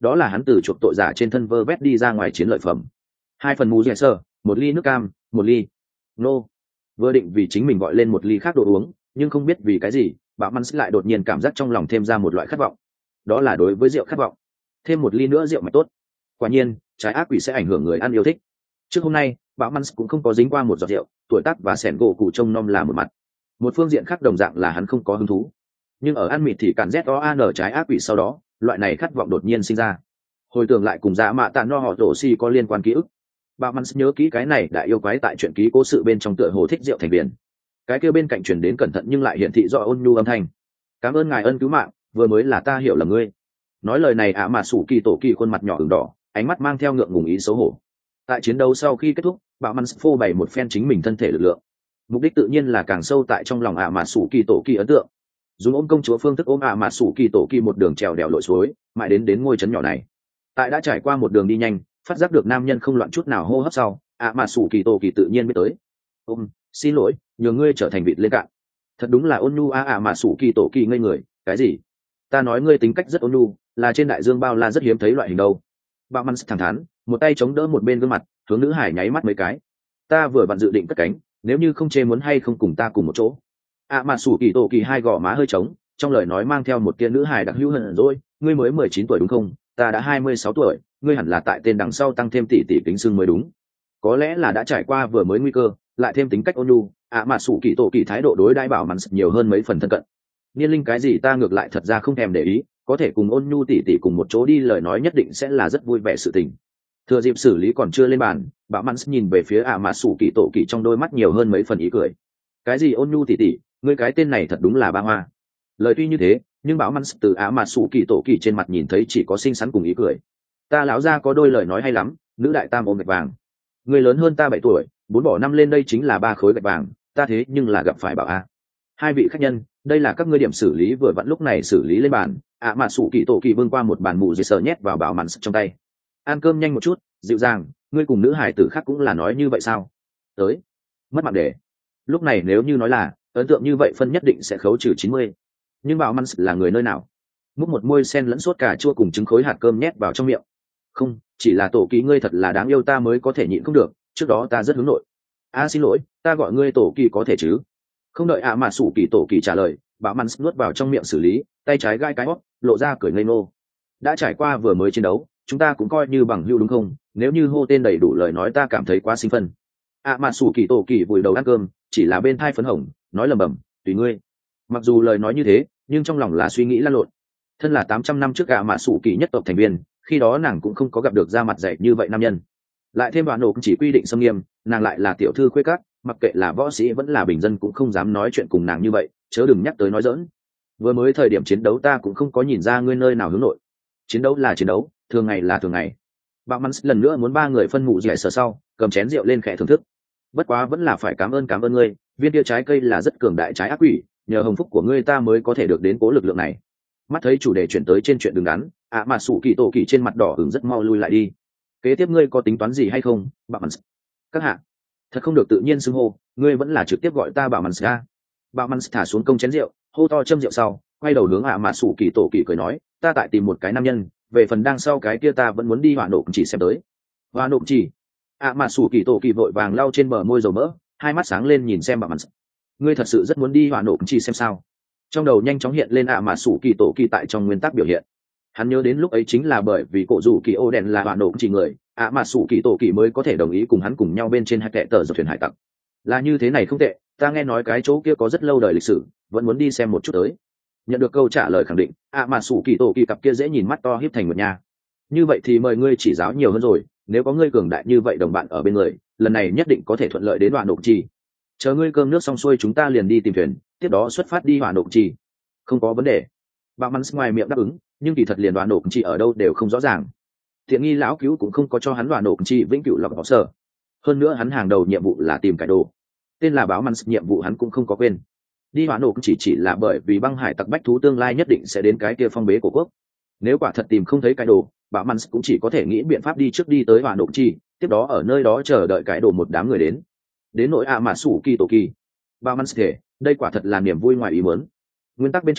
đó là hắn từ chuộc tội giả trên thân vơ vét đi ra ngoài chiến lợi phẩm. Hai phần mù dẻ sơ, một ly nước cam, một ly nô. Vừa định vì chính mình gọi lên một ly khác đồ uống, nhưng không biết vì cái gì bạo mắn lại đột nhiên cảm giác trong lòng thêm ra một loại khát vọng, đó là đối với rượu khát vọng. Thêm một ly nữa rượu mạch tốt. Quả nhiên trái ác quỷ sẽ ảnh hưởng người ăn yêu thích. Trước hôm nay bạo mắn cũng không có dính qua một giọt rượu, tuổi tác và sẻn gỗ cụ trông nom là một mặt, một phương diện khác đồng dạng là hắn không có hứng thú. Nhưng ở ăn mịt thì càn z o an trái ác quỷ sau đó, loại này khát vọng đột nhiên sinh ra. Hồi tưởng lại cùng dạ mạ tạ no họ rổ xi có liên quan ký ức, bạo mắn nhớ kỹ cái này đại yêu quái tại chuyện ký cố sự bên trong tựa hồ thích rượu thành biển. Cái kia bên cạnh chuyển đến cẩn thận nhưng lại hiển thị rõ ôn nhu âm thanh: cảm ơn ngài ân cứu mạng, vừa mới là ta hiểu lầm ngươi. Nói lời này ạ mà sủ kỳ tổ kỳ khuôn mặt nhỏ ửng đỏ, ánh mắt mang theo ngượng ngùng ý xấu hổ. Tại chiến đấu sau khi kết thúc, bạo mắn phô bày một phen chính mình thân thể lực lượng, mục đích tự nhiên là càng sâu tại trong lòng ạ mà sủ kỳ tổ kỳ ấn tượng, dùng ôm công chúa phương thức ôm ạ mà sủ kỳ tổ kỳ một đường trèo đèo lội suối mãi đến đến ngôi trấn nhỏ này. Tại đã trải qua một đường đi nhanh, phát giác được nam nhân không loạn chút nào hô hấp sau, ạ mà sủ kỳ tổ kỳ tự nhiên mới tới. Ôm, xin lỗi, nhờ ngươi trở thành vịt lên cạn. Thật đúng là ôn nhu a ạ mà sủ kỳ tổ kỳ ngây người. Cái gì? Ta nói ngươi tính cách rất ôn nhu, là trên đại dương bao la rất hiếm thấy loại hình đâu. Bạo mắn thẳng thắn, một tay chống đỡ một bên gương mặt, hướng nữ hải nháy mắt mấy cái. Ta vừa vặn dự định cất cánh, nếu như không chê muốn hay không cùng ta cùng một chỗ. ạ mà sủ kỳ tổ kỳ hai gò má hơi trống, trong lời nói mang theo một tia nữ hải đặc hữu hận rồi. Ngươi mới mười chín tuổi đúng không? Ta đã hai mươi sáu tuổi, ngươi hẳn là tại tên đằng sau tăng thêm tỷ tỷ kính xưng mới đúng. Có lẽ là đã trải qua vừa mới nguy cơ, lại thêm tính cách ôn nhu, ạ mà sủ kỳ tổ kỳ thái độ đối đãi bảo mắn nhiều hơn mấy phần thân cận. Niên linh cái gì ta ngược lại thật ra không thèm để ý, có thể cùng ôn nhu tỷ tỷ cùng một chỗ đi lời nói nhất định sẽ là rất vui vẻ sự tình. Thừa dịp xử lý còn chưa lên bàn, bảo mắn nhìn về phía ạ mà sủ kỳ tổ kỳ trong đôi mắt nhiều hơn mấy phần ý cười. Cái gì ôn nhu tỷ tỷ, ngươi cái tên này thật đúng là ba hoa. Lời tuy như thế, nhưng bảo mắn từ ạ mà sủ kỳ tổ kỳ trên mặt nhìn thấy chỉ có xinh xắn cùng ý cười. Ta lão ra có đôi lời nói hay lắm, nữ đại tam ôm gạch vàng. Người lớn hơn ta bảy tuổi, bốn bỏ năm lên đây chính là ba khối gạch vàng, ta thế nhưng là gặp phải bảo a. Hai vị khách nhân, đây là các ngươi điểm xử lý vừa vặn lúc này xử lý lên bàn. ạ mà sủ kỳ tổ kỳ vương qua một bàn mù dây sờ nhét vào bảo mắn trong tay. Ăn cơm nhanh một chút, dịu dàng, ngươi cùng nữ hải tử khác cũng là nói như vậy sao? Tới, mất mặt để. Lúc này nếu như nói là ấn tượng như vậy phân nhất định sẽ khấu trừ chín mươi. Nhưng bảo mắn là người nơi nào? Múc một môi sen lẫn sốt cà chua cùng trứng khối hạt cơm nhét vào trong miệng. Không, chỉ là tổ kỳ ngươi thật là đáng yêu, ta mới có thể nhịn không được, trước đó ta rất hướng nội. A xin lỗi, ta gọi ngươi tổ kỳ có thể chứ? Không đợi ạ mà sủ kỳ tổ kỳ trả lời, bảo mắn nuốt vào trong miệng xử lý, tay trái gai cái hót, lộ ra cười ngây ngô. Đã trải qua vừa mới chiến đấu, chúng ta cũng coi như bằng hữu đúng không? Nếu như hô tên đầy đủ lời nói ta cảm thấy quá sinh phân. ạ mà sủ kỳ tổ kỳ vùi đầu ăn cơm, chỉ là bên thai phấn hồng, nói lầm bầm, tùy ngươi. Mặc dù lời nói như thế, nhưng trong lòng là suy nghĩ lăn lộn. Thân là tám trăm năm trước ạ mà sủ kỳ nhất tộc thành viên, khi đó nàng cũng không có gặp được ra mặt dạy như vậy nam nhân. Lại thêm đoạn nộp chỉ quy định xâm nghiêm, nàng lại là tiểu thư khuê các, mặc kệ là võ sĩ vẫn là bình dân cũng không dám nói chuyện cùng nàng như vậy, chớ đừng nhắc tới nói dỡn. Vừa mới thời điểm chiến đấu ta cũng không có nhìn ra ngươi nơi nào hướng nội. Chiến đấu là chiến đấu, thường ngày là thường ngày. Bạo mắn lần nữa muốn ba người phân mụ dẻ sờ sau, cầm chén rượu lên khẽ thưởng thức. Bất quá vẫn là phải cảm ơn cảm ơn ngươi, viên kia trái cây là rất cường đại trái ác quỷ, nhờ hồng phúc của ngươi ta mới có thể được đến cố lực lượng này. Mắt thấy chủ đề chuyển tới trên chuyện đứng đắn, ạ mà sủ kỳ tổ kỳ trên mặt đỏ ửng rất mau lui lại đi. Kế tiếp ngươi có tính toán gì hay không, bảo mắn? Các hạ, thật không được tự nhiên xưng hô, ngươi vẫn là trực tiếp gọi ta bảo mắn ra. Bảo mắn thả xuống công chén rượu, hô to châm rượu sau, quay đầu hướng ạ mà sủ kỳ tổ kỳ cười nói, ta tại tìm một cái nam nhân, về phần đang sau cái kia ta vẫn muốn đi hỏa nộp chỉ xem tới. Hỏa nộp chỉ? ạ mà sủ kỳ tổ kỳ vội vàng lau trên bờ môi dầu mỡ, hai mắt sáng lên nhìn xem bảo mắn. Ngươi thật sự rất muốn đi hỏa nộp chỉ xem sao? Trong đầu nhanh chóng hiện lên ạ mà sủ kỳ tổ kỳ tại trong nguyên tắc biểu hiện. Hắn nhớ đến lúc ấy chính là bởi vì cổ rủ kỳ ô đèn là hỏa nổ chỉ người, ạ mà sủ kỳ tổ kỳ mới có thể đồng ý cùng hắn cùng nhau bên trên hai kệ tờ dọc thuyền hải tặc. Là như thế này không tệ, ta nghe nói cái chỗ kia có rất lâu đời lịch sử, vẫn muốn đi xem một chút tới. Nhận được câu trả lời khẳng định, ạ mà sủ kỳ tổ kỳ cặp kia dễ nhìn mắt to híp thành một nhà. Như vậy thì mời ngươi chỉ giáo nhiều hơn rồi, nếu có ngươi cường đại như vậy đồng bạn ở bên người, lần này nhất định có thể thuận lợi đến hỏa nổ chỉ. Chờ ngươi cơm nước xong xuôi chúng ta liền đi tìm thuyền, tiếp đó xuất phát đi hỏa nổ chỉ. Không có vấn đề. Bạo mắn ngoài miệng đáp ứng, nhưng kỳ thật liền đoàn nổ chỉ ở đâu đều không rõ ràng. Thiện nghi lão cứu cũng không có cho hắn đoàn nổ chỉ vĩnh cửu lọc bỏ sở. Hơn nữa hắn hàng đầu nhiệm vụ là tìm cải đồ. Tên là báo mắn, nhiệm vụ hắn cũng không có quên. Đi hỏa nổ chỉ chỉ là bởi vì băng hải tặc bách thú tương lai nhất định sẽ đến cái kia phong bế của quốc. Nếu quả thật tìm không thấy cải đồ, báo mắn cũng chỉ có thể nghĩ biện pháp đi trước đi tới hỏa nổ chỉ, tiếp đó ở nơi đó chờ đợi cải đồ một đám người đến. Đến nỗi ạ mà sủ kỳ tổ kỳ, báo mắn thể, đây quả thật là niềm vui ngoài ý muốn. Nguyên tắc bên trong,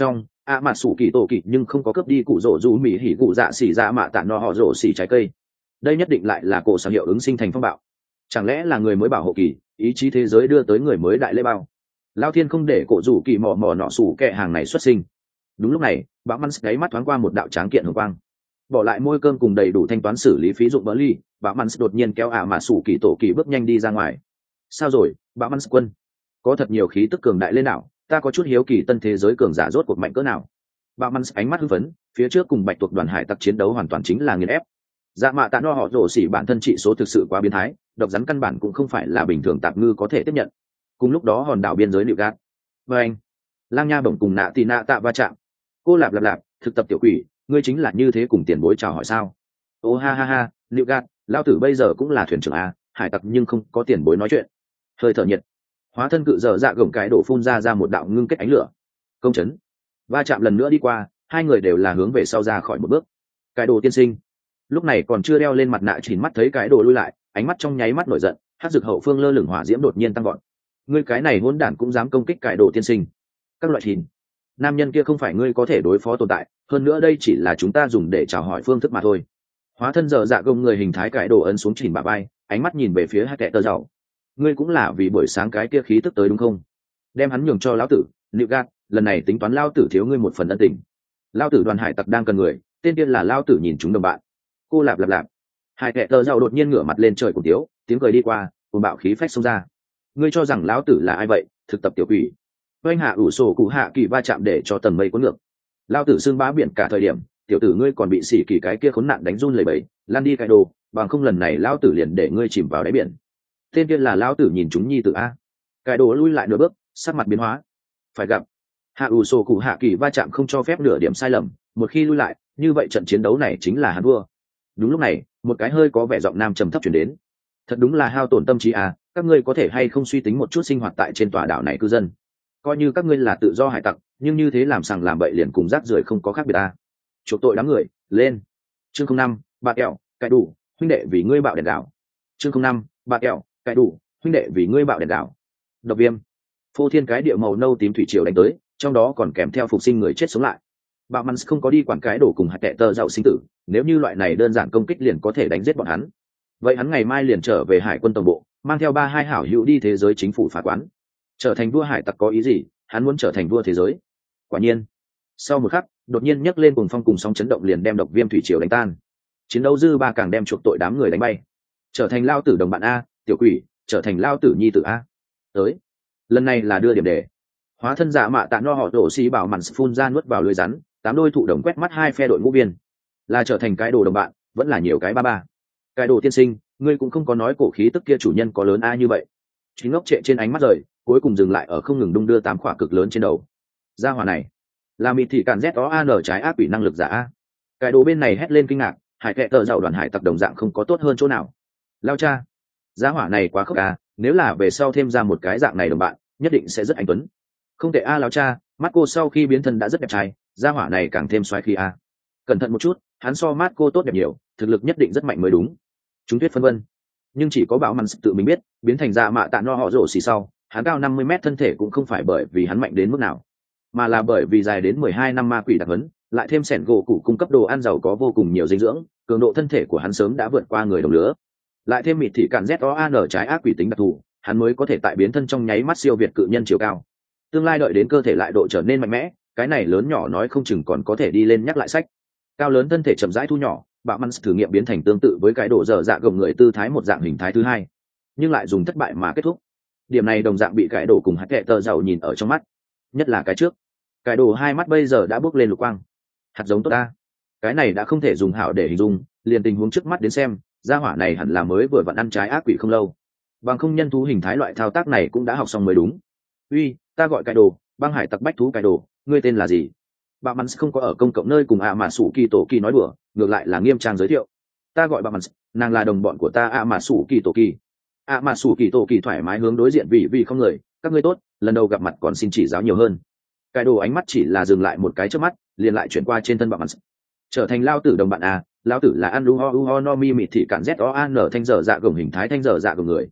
ạ mà sủ kỳ tổ kỳ nhưng không có cướp đi cụ rổ dù mỹ hỉ cụ dạ xỉ dạ mạ tạ no họ rổ xỉ trái cây. Đây nhất định lại là cổ sở hiệu ứng sinh thành phong bạo. Chẳng lẽ là người mới bảo hộ kỳ, ý chí thế giới đưa tới người mới đại lễ bao. Lao thiên không để cổ rủ kỳ mò mò nọ sủ kẹ hàng này xuất sinh. Đúng lúc này, bão mans gáy mắt thoáng qua một đạo tráng kiện hồng quang. Bỏ lại môi cơm cùng đầy đủ thanh toán xử lý phí dụng bỡ ly, bão mans đột nhiên kéo ả mà sủ kỳ tổ kỳ bước nhanh đi ra ngoài. Sao rồi, bão mans quân? Có thật nhiều khí tức cường đại lên nào, ta có chút hiếu kỳ tân thế giới cường giả rốt cuộc mạnh cỡ nào. Bão mans ánh mắt hưng phấn, phía trước cùng bạch tuộc đoàn hải tặc chiến đấu hoàn toàn chính là nghiền ép. Dạ mạ tạ no họ rổ xỉ bản thân trị số thực sự quá biến thái, độc rắn căn bản cũng không phải là bình thường tạp ngư có thể tiếp nhận. Cùng lúc đó hòn đảo biên giới Liệu Gạt, và anh, Lang Nha bổng cùng nạ tì nạ tạ va chạm. Cô lạp lạp lạp, thực tập tiểu quỷ, ngươi chính là như thế cùng tiền bối chào hỏi sao? Ô ha ha ha, Liệu Gạt, lao tử bây giờ cũng là thuyền trưởng a, hải tặc nhưng không có tiền bối nói chuyện. Hơi thở nhiệt, hóa thân cự dở dạ gồng cái đổ phun ra ra một đạo ngưng kết ánh lửa. Công chấn, va chạm lần nữa đi qua, hai người đều là hướng về sau ra khỏi một bước. Cái đồ tiên sinh lúc này còn chưa đeo lên mặt nạ, chỉnh mắt thấy cái đồ lui lại, ánh mắt trong nháy mắt nổi giận, hát dược hậu phương lơ lửng hỏa diễm đột nhiên tăng gọn. Ngươi cái này hỗn đản cũng dám công kích cái đồ tiên sinh? Các loại thìn, nam nhân kia không phải ngươi có thể đối phó tồn tại, hơn nữa đây chỉ là chúng ta dùng để chào hỏi phương thức mà thôi. Hóa thân dở dạ gồng người hình thái cái đồ ấn xuống chỉnh bả vai, ánh mắt nhìn về phía hai kẻ tơ giàu. Ngươi cũng là vì buổi sáng cái kia khí tức tới đúng không? Đem hắn nhường cho lão tử, Liệu Gạt, lần này tính toán lão tử thiếu ngươi một phần ân tình. Lão tử đoàn hải tặc đang cần người, tên tiên là lão tử nhìn chúng đồng bạn. Cô lạp lạp lạp, hai kẻ tơ giàu đột nhiên ngửa mặt lên trời cùng tiếu, tiếng cười đi qua, cuồng bạo khí phách xông ra. Ngươi cho rằng lão tử là ai vậy, thực tập tiểu quỷ? Oanh hạ ủ sổ cụ hạ kỳ va chạm để cho tầng mây cuốn ngược. Lão tử xương bá biển cả thời điểm, tiểu tử ngươi còn bị xỉ kỳ cái kia khốn nạn đánh run lẩy bẩy, lan đi cái đồ, bằng không lần này lão tử liền để ngươi chìm vào đáy biển. Tên kia là lão tử nhìn chúng nhi tử a. Cái đồ lui lại nửa bước, sắc mặt biến hóa. Phải gặp, hạ ủ sổ cụ hạ kỳ va chạm không cho phép nửa điểm sai lầm, một khi lui lại, như vậy trận chiến đấu này chính là hắn vua. Đúng lúc này, một cái hơi có vẻ giọng nam trầm thấp truyền đến. Thật đúng là hao tổn tâm trí à, các ngươi có thể hay không suy tính một chút sinh hoạt tại trên tòa đảo này cư dân? Coi như các ngươi là tự do hải tặc, nhưng như thế làm sằng làm bậy liền cùng rác rưởi không có khác biệt à. Chuộc tội đám người, lên. Chương không năm, bà kẹo, cãi đủ, huynh đệ vì ngươi bạo đèn đảo. Chương không năm, bà kẹo, cãi đủ, huynh đệ vì ngươi bạo đèn đảo. Độc viêm, phô thiên cái địa màu nâu tím thủy triều đánh tới, trong đó còn kèm theo phục sinh người chết sống lại. Bạo Mans không có đi quản cái đổ cùng hạt tệ tơ giàu sinh tử, nếu như loại này đơn giản công kích liền có thể đánh giết bọn hắn. Vậy hắn ngày mai liền trở về hải quân tổng bộ, mang theo ba hai hảo hữu đi thế giới chính phủ phá quán. Trở thành vua hải tặc có ý gì? Hắn muốn trở thành vua thế giới. Quả nhiên, sau một khắc, đột nhiên nhấc lên cùng phong cùng sóng chấn động liền đem độc viêm thủy triều đánh tan. Chiến đấu dư ba càng đem chuộc tội đám người đánh bay. Trở thành lao tử đồng bạn a, tiểu quỷ, trở thành lao tử nhi tử a. Tới, lần này là đưa điểm đề. Hóa thân giả mạ tạ no họ đổ xì bảo mặn phun ra nuốt vào lưới rắn, tám đôi thụ đồng quét mắt hai phe đội ngũ viên. Là trở thành cái đồ đồng bạn, vẫn là nhiều cái ba ba. Cái đồ tiên sinh, ngươi cũng không có nói cổ khí tức kia chủ nhân có lớn a như vậy. Chính ngốc trệ trên ánh mắt rời, cuối cùng dừng lại ở không ngừng đung đưa tám khỏa cực lớn trên đầu. Gia hỏa này, là mịt thị cản z o an trái ác quỷ năng lực giả a. Cái đồ bên này hét lên kinh ngạc, hải kệ tờ giàu đoàn hải tặc đồng dạng không có tốt hơn chỗ nào. Lao cha, gia hỏa này quá khốc a, nếu là về sau thêm ra một cái dạng này đồng bạn, nhất định sẽ rất anh tuấn. Không tệ a lão cha, mắt cô sau khi biến thân đã rất đẹp trai, gia hỏa này càng thêm xoáy khí a. Cẩn thận một chút, hắn so mát cô tốt đẹp nhiều, thực lực nhất định rất mạnh mới đúng. Chúng tuyết phân vân, nhưng chỉ có bảo mặn tự mình biết, biến thành dạ mạ tạ no họ rổ xì sau, hắn cao năm mươi mét thân thể cũng không phải bởi vì hắn mạnh đến mức nào, mà là bởi vì dài đến mười hai năm ma quỷ đặc hấn, lại thêm sẻn gỗ cụ cung cấp đồ ăn giàu có vô cùng nhiều dinh dưỡng, cường độ thân thể của hắn sớm đã vượt qua người đồng lứa. Lại thêm mịt thị cản z o an trái ác quỷ tính đặc thù, hắn mới có thể tại biến thân trong nháy mắt siêu việt cự nhân chiều cao. Tương lai đợi đến cơ thể lại độ trở nên mạnh mẽ, cái này lớn nhỏ nói không chừng còn có thể đi lên nhắc lại sách. Cao lớn thân thể chậm rãi thu nhỏ, bạo măn thử nghiệm biến thành tương tự với cái độ dở dạ gồng người tư thái một dạng hình thái thứ hai, nhưng lại dùng thất bại mà kết thúc. Điểm này đồng dạng bị cái độ cùng hạt kệ tờ giàu nhìn ở trong mắt, nhất là cái trước. Cái đồ hai mắt bây giờ đã bốc lên lục quang. Hạt giống tốt ta, cái này đã không thể dùng hảo để hình dung, liền tình huống trước mắt đến xem, gia hỏa này hẳn là mới vừa vặn ăn trái ác quỷ không lâu, bằng không nhân thú hình thái loại thao tác này cũng đã học xong mới đúng. Uy, ta gọi cái đồ, băng hải tặc bách thú cái đồ, ngươi tên là gì? Bà Mans không có ở công cộng nơi cùng ạ mà sủ kỳ tổ kỳ nói đùa, ngược lại là nghiêm trang giới thiệu. Ta gọi bà Mans, nàng là đồng bọn của ta ạ mà sủ kỳ tổ kỳ. ạ mà sủ kỳ tổ kỳ thoải mái hướng đối diện vì vì không người, các ngươi tốt, lần đầu gặp mặt còn xin chỉ giáo nhiều hơn. Cái đồ ánh mắt chỉ là dừng lại một cái trước mắt, liền lại chuyển qua trên thân bà Mans. Trở thành lao tử đồng bạn à, lao tử là ăn lu ho u ho no mi mịt thị cản z o an thanh dở dạ gồng hình thái thanh dở dạ gồng người.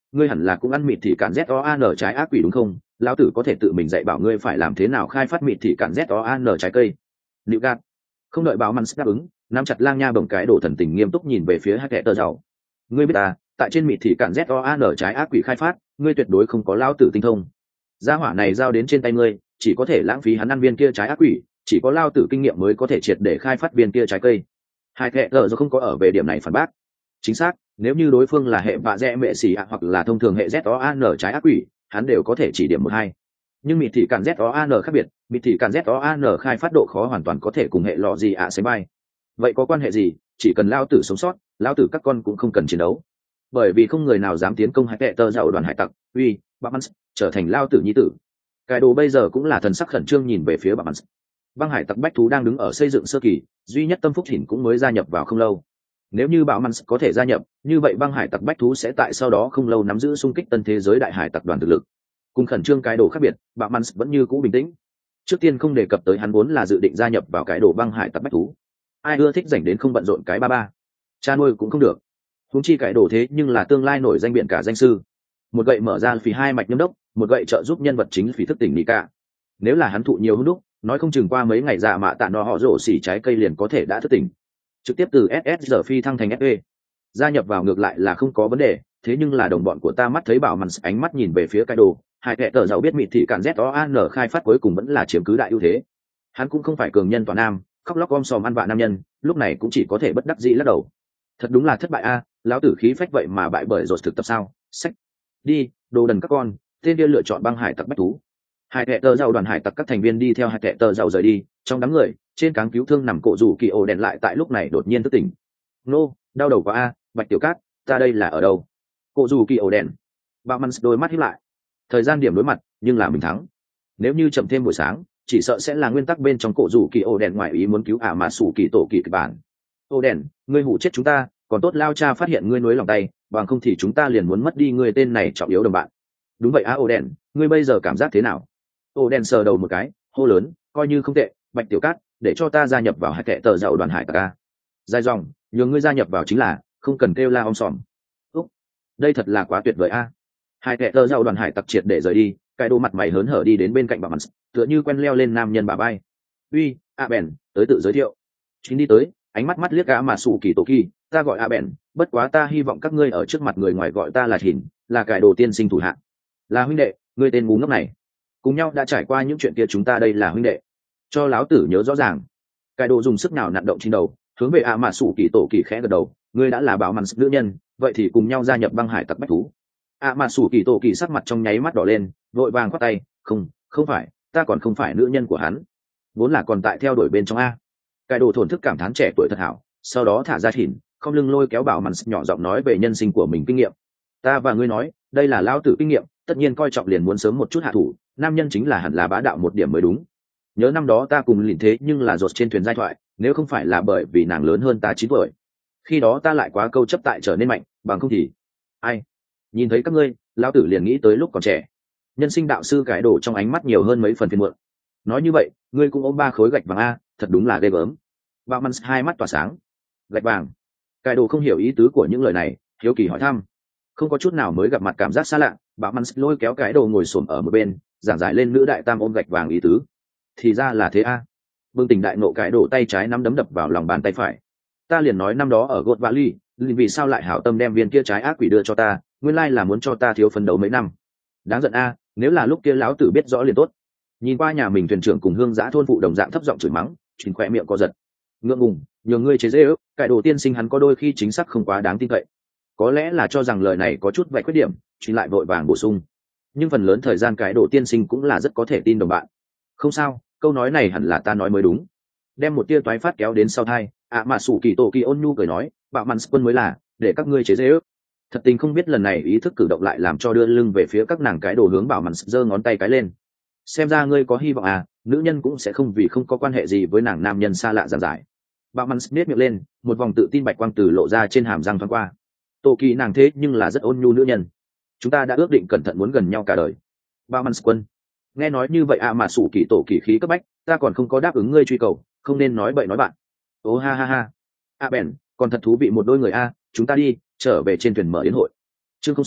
ngươi hẳn là cũng ăn mịt thì cạn z o an trái ác quỷ đúng không? Lão tử có thể tự mình dạy bảo ngươi phải làm thế nào khai phát mịt thì cạn z o an trái cây. Liệu gạt. Không đợi báo măn đáp ứng, nắm chặt lang nha bồng cái đổ thần tình nghiêm túc nhìn về phía hai kẻ tờ giàu. Ngươi biết ta, tại trên mịt thì cạn z o an trái ác quỷ khai phát, ngươi tuyệt đối không có lão tử tinh thông. Gia hỏa này giao đến trên tay ngươi, chỉ có thể lãng phí hắn ăn viên kia trái ác quỷ, chỉ có lao tử kinh nghiệm mới có thể triệt để khai phát viên kia trái cây. Hai kẻ tờ do không có ở về điểm này phản bác. Chính xác, nếu như đối phương là hệ vạ rẽ mẹ xì ạ hoặc là thông thường hệ z o an trái ác quỷ, hắn đều có thể chỉ điểm một hai. Nhưng mịt thì cạn z o an khác biệt, mịt thì cạn z o an khai phát độ khó hoàn toàn có thể cùng hệ lọ gì ạ sánh bay. Vậy có quan hệ gì? Chỉ cần lao tử sống sót, lao tử các con cũng không cần chiến đấu, bởi vì không người nào dám tiến công hai kẻ tờ giàu đoàn hải tặc. Uy, bà Mans trở thành lao tử nhi tử. Cái đồ bây giờ cũng là thần sắc khẩn trương nhìn về phía bà Mans. Băng hải tặc bách thú đang đứng ở xây dựng sơ kỳ, duy nhất Tâm Phúc Thìn cũng mới gia nhập vào không lâu. Nếu như Bảo Mans có thể gia nhập, như vậy băng hải tặc bách thú sẽ tại sau đó không lâu nắm giữ xung kích tân thế giới đại hải tặc đoàn thực lực. Cùng khẩn trương cái đồ khác biệt, Bảo Mans vẫn như cũ bình tĩnh. Trước tiên không đề cập tới hắn vốn là dự định gia nhập vào cái đồ băng hải tặc bách thú. Ai ưa thích dành đến không bận rộn cái ba ba, cha nuôi cũng không được. Huống chi cái đồ thế nhưng là tương lai nổi danh biển cả danh sư. Một gậy mở ra phí hai mạch nhâm đốc, một gậy trợ giúp nhân vật chính phí thức tỉnh nhị cả. Nếu là hắn thụ nhiều hung đúc, nói không chừng qua mấy ngày dạ mạ tạ nó họ rổ xỉ trái cây liền có thể đã thức tỉnh, trực tiếp từ ét ét giờ phi thăng thành ép e. Gia nhập vào ngược lại là không có vấn đề, thế nhưng là đồng bọn của ta mắt thấy bảo màn ánh mắt nhìn về phía cái đồ, hai kẻ tờ giàu biết mịt thì cản z o an khai phát cuối cùng vẫn là chiếm cứ đại ưu thế. Hắn cũng không phải cường nhân toàn nam, khóc lóc om sòm ăn vạ nam nhân, lúc này cũng chỉ có thể bất đắc dĩ lắc đầu. Thật đúng là thất bại a, lão tử khí phách vậy mà bại bởi rồi thực tập sao? Sách. Đi, đồ đần các con, tên kia lựa chọn băng hải tặc bách thú. Hai kẻ tờ giàu đoàn hải tặc các thành viên đi theo hai kẻ tờ giàu rời đi, trong đám người trên cáng cứu thương nằm cổ rủ kỳ ổ đèn lại tại lúc này đột nhiên thức tỉnh. Nô, đau đầu quá a, bạch tiểu cát, ta đây là ở đâu? Cổ rủ kỳ ổ đèn. Bà Mans đôi mắt híp lại. Thời gian điểm đối mặt, nhưng là mình thắng. Nếu như chậm thêm buổi sáng, chỉ sợ sẽ là nguyên tắc bên trong cổ rủ kỳ ổ đèn ngoài ý muốn cứu ả mà sủ kỳ tổ kỳ kịch bản. Ổ đèn, ngươi hủ chết chúng ta, còn tốt lao cha phát hiện ngươi nuối lòng tay, bằng không thì chúng ta liền muốn mất đi ngươi tên này trọng yếu đồng bạn. Đúng vậy á ổ đèn, ngươi bây giờ cảm giác thế nào? Ổ đèn sờ đầu một cái, hô lớn, coi như không tệ, bạch tiểu cát, để cho ta gia nhập vào hai kẻ tờ giàu đoàn hải tặc a. Dài dòng, nhường ngươi gia nhập vào chính là, không cần kêu la om sòm. Úc, đây thật là quá tuyệt vời a. Hai kẻ tờ giàu đoàn hải tặc triệt để rời đi, cái đồ mặt mày hớn hở đi đến bên cạnh bà Mans, tựa như quen leo lên nam nhân bà bay. Uy, a bèn, tới tự giới thiệu. Chính đi tới, ánh mắt mắt liếc gã mà sủ kỳ tổ kỳ, ta gọi a bèn, bất quá ta hy vọng các ngươi ở trước mặt người ngoài gọi ta là Thìn, là cải đồ tiên sinh thủ hạ. Là huynh đệ, ngươi tên ngu ngốc này. Cùng nhau đã trải qua những chuyện kia, chúng ta đây là huynh đệ. Cho láo tử nhớ rõ ràng. Cải đồ dùng sức nào nặn động trên đầu, hướng về a mà sủ kỳ tổ kỳ khẽ gật đầu, ngươi đã là bảo màn nữ nhân, vậy thì cùng nhau gia nhập băng hải tặc bách thú. A mà sủ kỳ tổ kỳ sắc mặt trong nháy mắt đỏ lên, vội vàng khoát tay, không, không phải, ta còn không phải nữ nhân của hắn, vốn là còn tại theo đuổi bên trong a. Cải đồ thổn thức cảm thán trẻ tuổi thật hảo, sau đó thả ra Thìn, không lưng lôi kéo bảo màn nhỏ giọng nói về nhân sinh của mình kinh nghiệm. Ta và ngươi nói, đây là lao tử kinh nghiệm, tất nhiên coi trọng liền muốn sớm một chút hạ thủ, nam nhân chính là hẳn là bá đạo một điểm mới đúng. Nhớ năm đó ta cùng lìn thế nhưng là rột trên thuyền giai thoại, nếu không phải là bởi vì nàng lớn hơn ta chín tuổi, khi đó ta lại quá câu chấp tại trở nên mạnh, bằng không thì ai. Nhìn thấy các ngươi, lão tử liền nghĩ tới lúc còn trẻ. Nhân sinh đạo sư cái đổ trong ánh mắt nhiều hơn mấy phần phiền muộn. Nói như vậy, ngươi cũng ôm ba khối gạch vàng a, thật đúng là ghê gớm. Bà Mans hai mắt tỏa sáng. Gạch vàng? Cái đồ không hiểu ý tứ của những lời này, hiếu kỳ hỏi thăm. Không có chút nào mới gặp mặt cảm giác xa lạ, bà Mans lôi kéo cái đồ ngồi xổm ở một bên, giảng giải lên nữ đại tam ôm gạch vàng ý tứ. Thì ra là thế a. À. Bừng tỉnh đại nộ, cái đồ tay trái nắm đấm đập vào lòng bàn tay phải. Ta liền nói năm đó ở God Valley, vì sao lại hảo tâm đem viên kia trái ác quỷ đưa cho ta, nguyên lai là muốn cho ta thiếu phấn đấu mấy năm. Đáng giận a, à, nếu là lúc kia lão tử biết rõ liền tốt. Nhìn qua nhà mình thuyền trưởng cùng hương giã thôn phụ đồng dạng thấp giọng chửi mắng, chỉnh khỏe miệng co giật. Ngượng ngùng, nhờ ngươi chế dễ ước, cái đồ tiên sinh hắn có đôi khi chính xác không quá đáng tin cậy. Có lẽ là cho rằng lời này có chút vạch khuyết điểm, chính lại vội vàng bổ sung. Nhưng phần lớn thời gian cái đồ tiên sinh cũng là rất có thể tin đồng bạn. Không sao, câu nói này hẳn là ta nói mới đúng. Đem một tia toái phát kéo đến sau thai, ạ à mà sủ kỳ tổ kỳ ôn nhu cười nói, bạo màn quân mới là, để các ngươi chế dễ ước. Thật tình không biết lần này ý thức cử động lại làm cho đưa lưng về phía các nàng cái đồ hướng bảo màn giơ ngón tay cái lên. Xem ra ngươi có hy vọng à, nữ nhân cũng sẽ không vì không có quan hệ gì với nàng nam nhân xa lạ giảng giải. Bảo màn nết miệng lên, một vòng tự tin bạch quang từ lộ ra trên hàm răng thoáng qua. Tổ kỳ nàng thế nhưng là rất ôn nhu nữ nhân. Chúng ta đã ước định cẩn thận muốn gần nhau cả đời. Bảo màn quân. Nghe nói như vậy à mà sủ kỳ tổ kỳ khí cấp bách, ta còn không có đáp ứng ngươi truy cầu, không nên nói bậy nói bạn. Ô ha ha ha. À bèn, còn thật thú vị một đôi người a, chúng ta đi, trở về trên thuyền mở yến hội. Chương không sáu,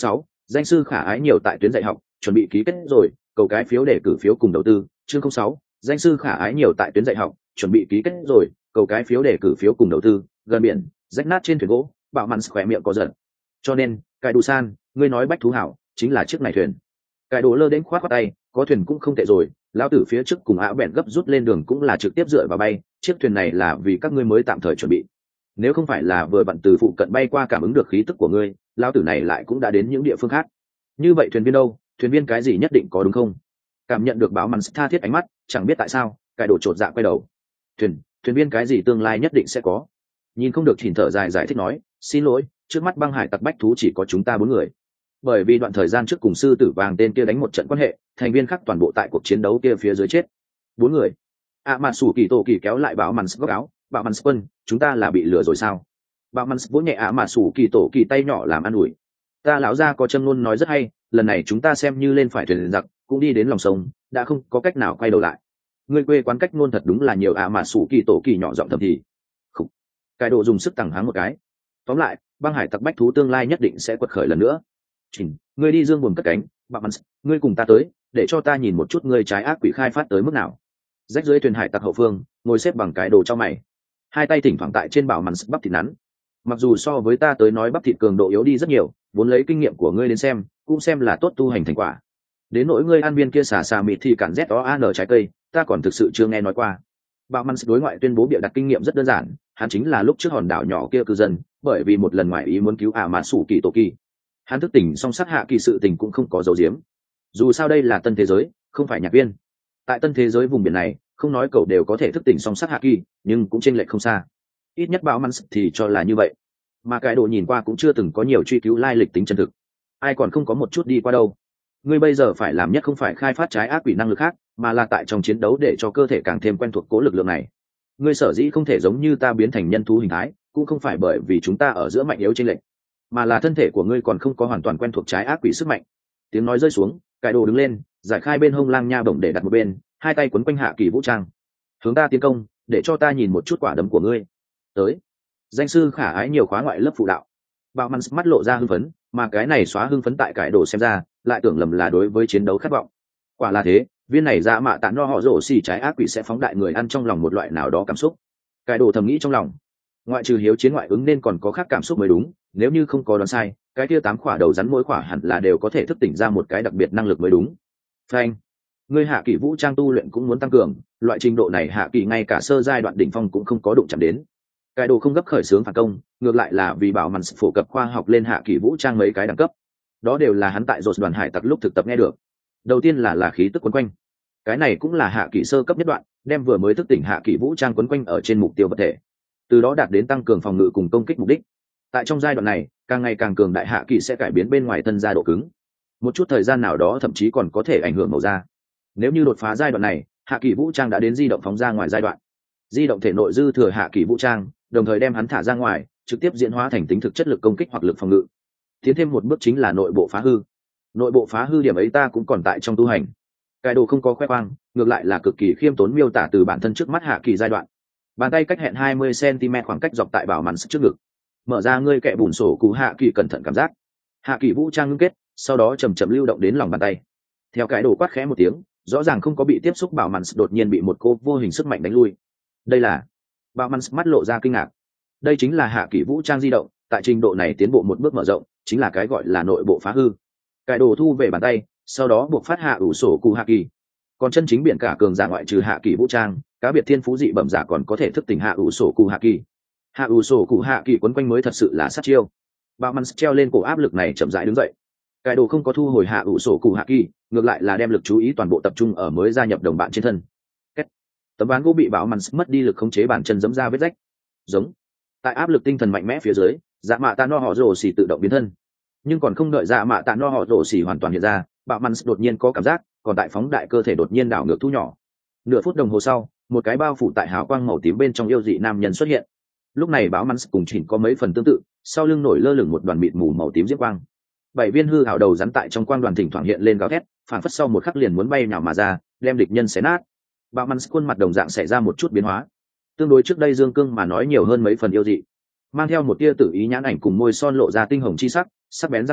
Danh sư khả ái nhiều tại tuyến dạy học, chuẩn bị ký kết rồi, cầu cái phiếu để cử phiếu cùng đầu tư. Chương không sáu, danh sư khả ái nhiều tại tuyến dạy học, chuẩn bị ký kết rồi, cầu cái phiếu để cử phiếu cùng đầu tư. Gần biển, rách nát trên thuyền gỗ, bạo mặn khỏe miệng có giận. Cho nên, cải đủ san, ngươi nói bách thú hảo, chính là chiếc này thuyền. Cải đồ lơ đến khoát khoát tay, có thuyền cũng không tệ rồi, lão tử phía trước cùng ạ bẹn gấp rút lên đường cũng là trực tiếp dựa vào bay, chiếc thuyền này là vì các ngươi mới tạm thời chuẩn bị. Nếu không phải là vừa bận từ phụ cận bay qua cảm ứng được khí tức của ngươi, lão tử này lại cũng đã đến những địa phương khác. Như vậy thuyền viên đâu, thuyền viên cái gì nhất định có đúng không? Cảm nhận được báo mắn tha thiết ánh mắt, chẳng biết tại sao, cải đồ chột dạ quay đầu. Thuyền, thuyền viên cái gì tương lai nhất định sẽ có. Nhìn không được thỉnh thở dài giải thích nói, xin lỗi, trước mắt băng hải tặc bách thú chỉ có chúng ta bốn người. Bởi vì đoạn thời gian trước cùng sư tử vàng tên kia đánh một trận quan hệ, thành viên khác toàn bộ tại cuộc chiến đấu kia phía dưới chết. Bốn người. À mà sủ kỳ tổ kỳ kéo lại bảo mắn góc áo, bảo mắn quân, chúng ta là bị lừa rồi sao? Bảo mắn vỗ nhẹ ạ mà sủ kỳ tổ kỳ tay nhỏ làm ăn ủi. Ta lão gia có châm ngôn nói rất hay, lần này chúng ta xem như lên phải thuyền giặc, cũng đi đến lòng sông, đã không có cách nào quay đầu lại. Người quê quán cách ngôn thật đúng là nhiều ạ mà sủ kỳ tổ kỳ nhỏ giọng thầm thì. Không. Cái độ dùng sức tằng háng một cái. Tóm lại, băng hải tặc bách thú tương lai nhất định sẽ quật khởi lần nữa. Trình, ngươi đi dương buồm cất cánh, bạn mắn, ngươi cùng ta tới, để cho ta nhìn một chút ngươi trái ác quỷ khai phát tới mức nào. Rách dưới thuyền hải tặc hậu phương, ngồi xếp bằng cái đồ cho mày, hai tay thỉnh thoảng tại trên bảo mắn bắp thịt nắn. Mặc dù so với ta tới nói bắp thịt cường độ yếu đi rất nhiều, vốn lấy kinh nghiệm của ngươi đến xem, cũng xem là tốt tu hành thành quả. Đến nỗi ngươi ăn viên kia xà xà mịt thì cản z đó an trái cây, ta còn thực sự chưa nghe nói qua. Bảo mắn đối ngoại tuyên bố bịa đặt kinh nghiệm rất đơn giản, hắn chính là lúc trước hòn đảo nhỏ kia cư dân, bởi vì một lần ngoại ý muốn cứu ả mã sủ kỳ tổ kỳ. Hắn thức tỉnh song sát hạ kỳ sự tình cũng không có dấu diếm. Dù sao đây là tân thế giới, không phải nhạc viên. Tại tân thế giới vùng biển này, không nói cậu đều có thể thức tỉnh song sát hạ kỳ, nhưng cũng chênh lệch không xa. Ít nhất báo mắn thì cho là như vậy. Mà cái đồ nhìn qua cũng chưa từng có nhiều truy cứu lai lịch tính chân thực. Ai còn không có một chút đi qua đâu. Ngươi bây giờ phải làm nhất không phải khai phát trái ác quỷ năng lực khác, mà là tại trong chiến đấu để cho cơ thể càng thêm quen thuộc cố lực lượng này. Ngươi sở dĩ không thể giống như ta biến thành nhân thú hình thái, cũng không phải bởi vì chúng ta ở giữa mạnh yếu chênh lệch, mà là thân thể của ngươi còn không có hoàn toàn quen thuộc trái ác quỷ sức mạnh. Tiếng nói rơi xuống, cải đồ đứng lên, giải khai bên hông lang nha bổng để đặt một bên, hai tay quấn quanh hạ kỳ vũ trang, hướng ta tiến công, để cho ta nhìn một chút quả đấm của ngươi. Tới. Danh sư khả ái nhiều khóa ngoại lớp phụ đạo. Bạo mắn mắt lộ ra hưng phấn, mà cái này xóa hưng phấn tại cải đồ xem ra, lại tưởng lầm là đối với chiến đấu khát vọng. Quả là thế, viên này ra mạ tạn no họ rổ xì trái ác quỷ sẽ phóng đại người ăn trong lòng một loại nào đó cảm xúc. Cải đồ thầm nghĩ trong lòng, ngoại trừ hiếu chiến ngoại ứng nên còn có khác cảm xúc mới đúng, nếu như không có đoán sai, cái kia tám khỏa đầu rắn mỗi khỏa hẳn là đều có thể thức tỉnh ra một cái đặc biệt năng lực mới đúng. Phanh, ngươi hạ kỳ vũ trang tu luyện cũng muốn tăng cường, loại trình độ này hạ kỳ ngay cả sơ giai đoạn đỉnh phong cũng không có đụng chạm đến. Cái đồ không gấp khởi xướng phản công, ngược lại là vì bảo màn phổ cập khoa học lên hạ kỳ vũ trang mấy cái đẳng cấp, đó đều là hắn tại rột đoàn hải tặc lúc thực tập nghe được. Đầu tiên là là khí tức quấn quanh, cái này cũng là hạ kỳ sơ cấp nhất đoạn, đem vừa mới thức tỉnh hạ kỳ vũ trang quấn quanh ở trên mục tiêu vật thể, từ đó đạt đến tăng cường phòng ngự cùng công kích mục đích. Tại trong giai đoạn này, càng ngày càng cường đại hạ kỳ sẽ cải biến bên ngoài thân da độ cứng, một chút thời gian nào đó thậm chí còn có thể ảnh hưởng màu da. Nếu như đột phá giai đoạn này, hạ kỳ vũ trang đã đến di động phóng ra ngoài giai đoạn, di động thể nội dư thừa hạ kỳ vũ trang, đồng thời đem hắn thả ra ngoài, trực tiếp diễn hóa thành tính thực chất lực công kích hoặc lực phòng ngự. Tiến thêm một bước chính là nội bộ phá hư. Nội bộ phá hư điểm ấy ta cũng còn tại trong tu hành. Cái đồ không có khoe khoang, ngược lại là cực kỳ khiêm tốn miêu tả từ bản thân trước mắt hạ kỳ giai đoạn. Bàn tay cách hẹn hai mươi xăng ti mét khoảng cách dọc tại bảo màn trước ngực. Mở ra ngươi kẹ bùn sổ cú hạ kỳ cẩn thận cảm giác. Hạ kỳ vũ trang ngưng kết, sau đó chầm chậm lưu động đến lòng bàn tay. Theo cái đồ quát khẽ một tiếng, rõ ràng không có bị tiếp xúc bảo màn đột nhiên bị một cô vô hình sức mạnh đánh lui. Đây là bảo màn mắt lộ ra kinh ngạc. Đây chính là hạ kỳ vũ trang di động, tại trình độ này tiến bộ một bước mở rộng, chính là cái gọi là nội bộ phá hư. Cái đồ thu về bàn tay, sau đó buộc phát hạ ủ sổ cú hạ kỳ. Còn chân chính biển cả cường giả ngoại trừ hạ kỳ vũ trang, cá biệt thiên phú dị bẩm giả còn có thể thức tỉnh hạ ủ sổ cú hạ kỳ. Hạ ủ sổ cú hạ kỳ quấn quanh mới thật sự là sát chiêu. Bảo màn treo lên cổ áp lực này chậm rãi đứng dậy. Cái đồ không có thu hồi hạ ủ sổ cú hạ kỳ, ngược lại là đem lực chú ý toàn bộ tập trung ở mới gia nhập đồng bạn trên thân. Kết. Tấm ván gỗ bị bảo màn mất đi lực khống chế bàn chân giẫm ra vết rách. Giống. Tại áp lực tinh thần mạnh mẽ phía dưới, dạ mạ tạ no họ rồ xì tự động biến thân. Nhưng còn không đợi dạ mạ tạ no họ rồ xì hoàn toàn hiện ra, bảo màn đột nhiên có cảm giác, còn tại phóng đại cơ thể đột nhiên đảo ngược thu nhỏ. Nửa phút đồng hồ sau, một cái bao phủ tại hào quang màu tím bên trong yêu dị nam nhân xuất hiện. Lúc này báo mắn cùng chỉnh có mấy phần tương tự, sau lưng nổi lơ lửng một đoàn mịt mù màu tím diễm quang. Bảy viên hư hảo đầu rắn tại trong quang đoàn thỉnh thoảng hiện lên gào thét, phản phất sau một khắc liền muốn bay nhào mà ra, đem địch nhân xé nát. Báo mắn khuôn mặt đồng dạng xảy ra một chút biến hóa, tương đối trước đây dương cương mà nói nhiều hơn mấy phần yêu dị, mang theo một tia tự ý nhãn ảnh cùng môi son lộ ra tinh hồng chi sắc, sắc bén răng nanh,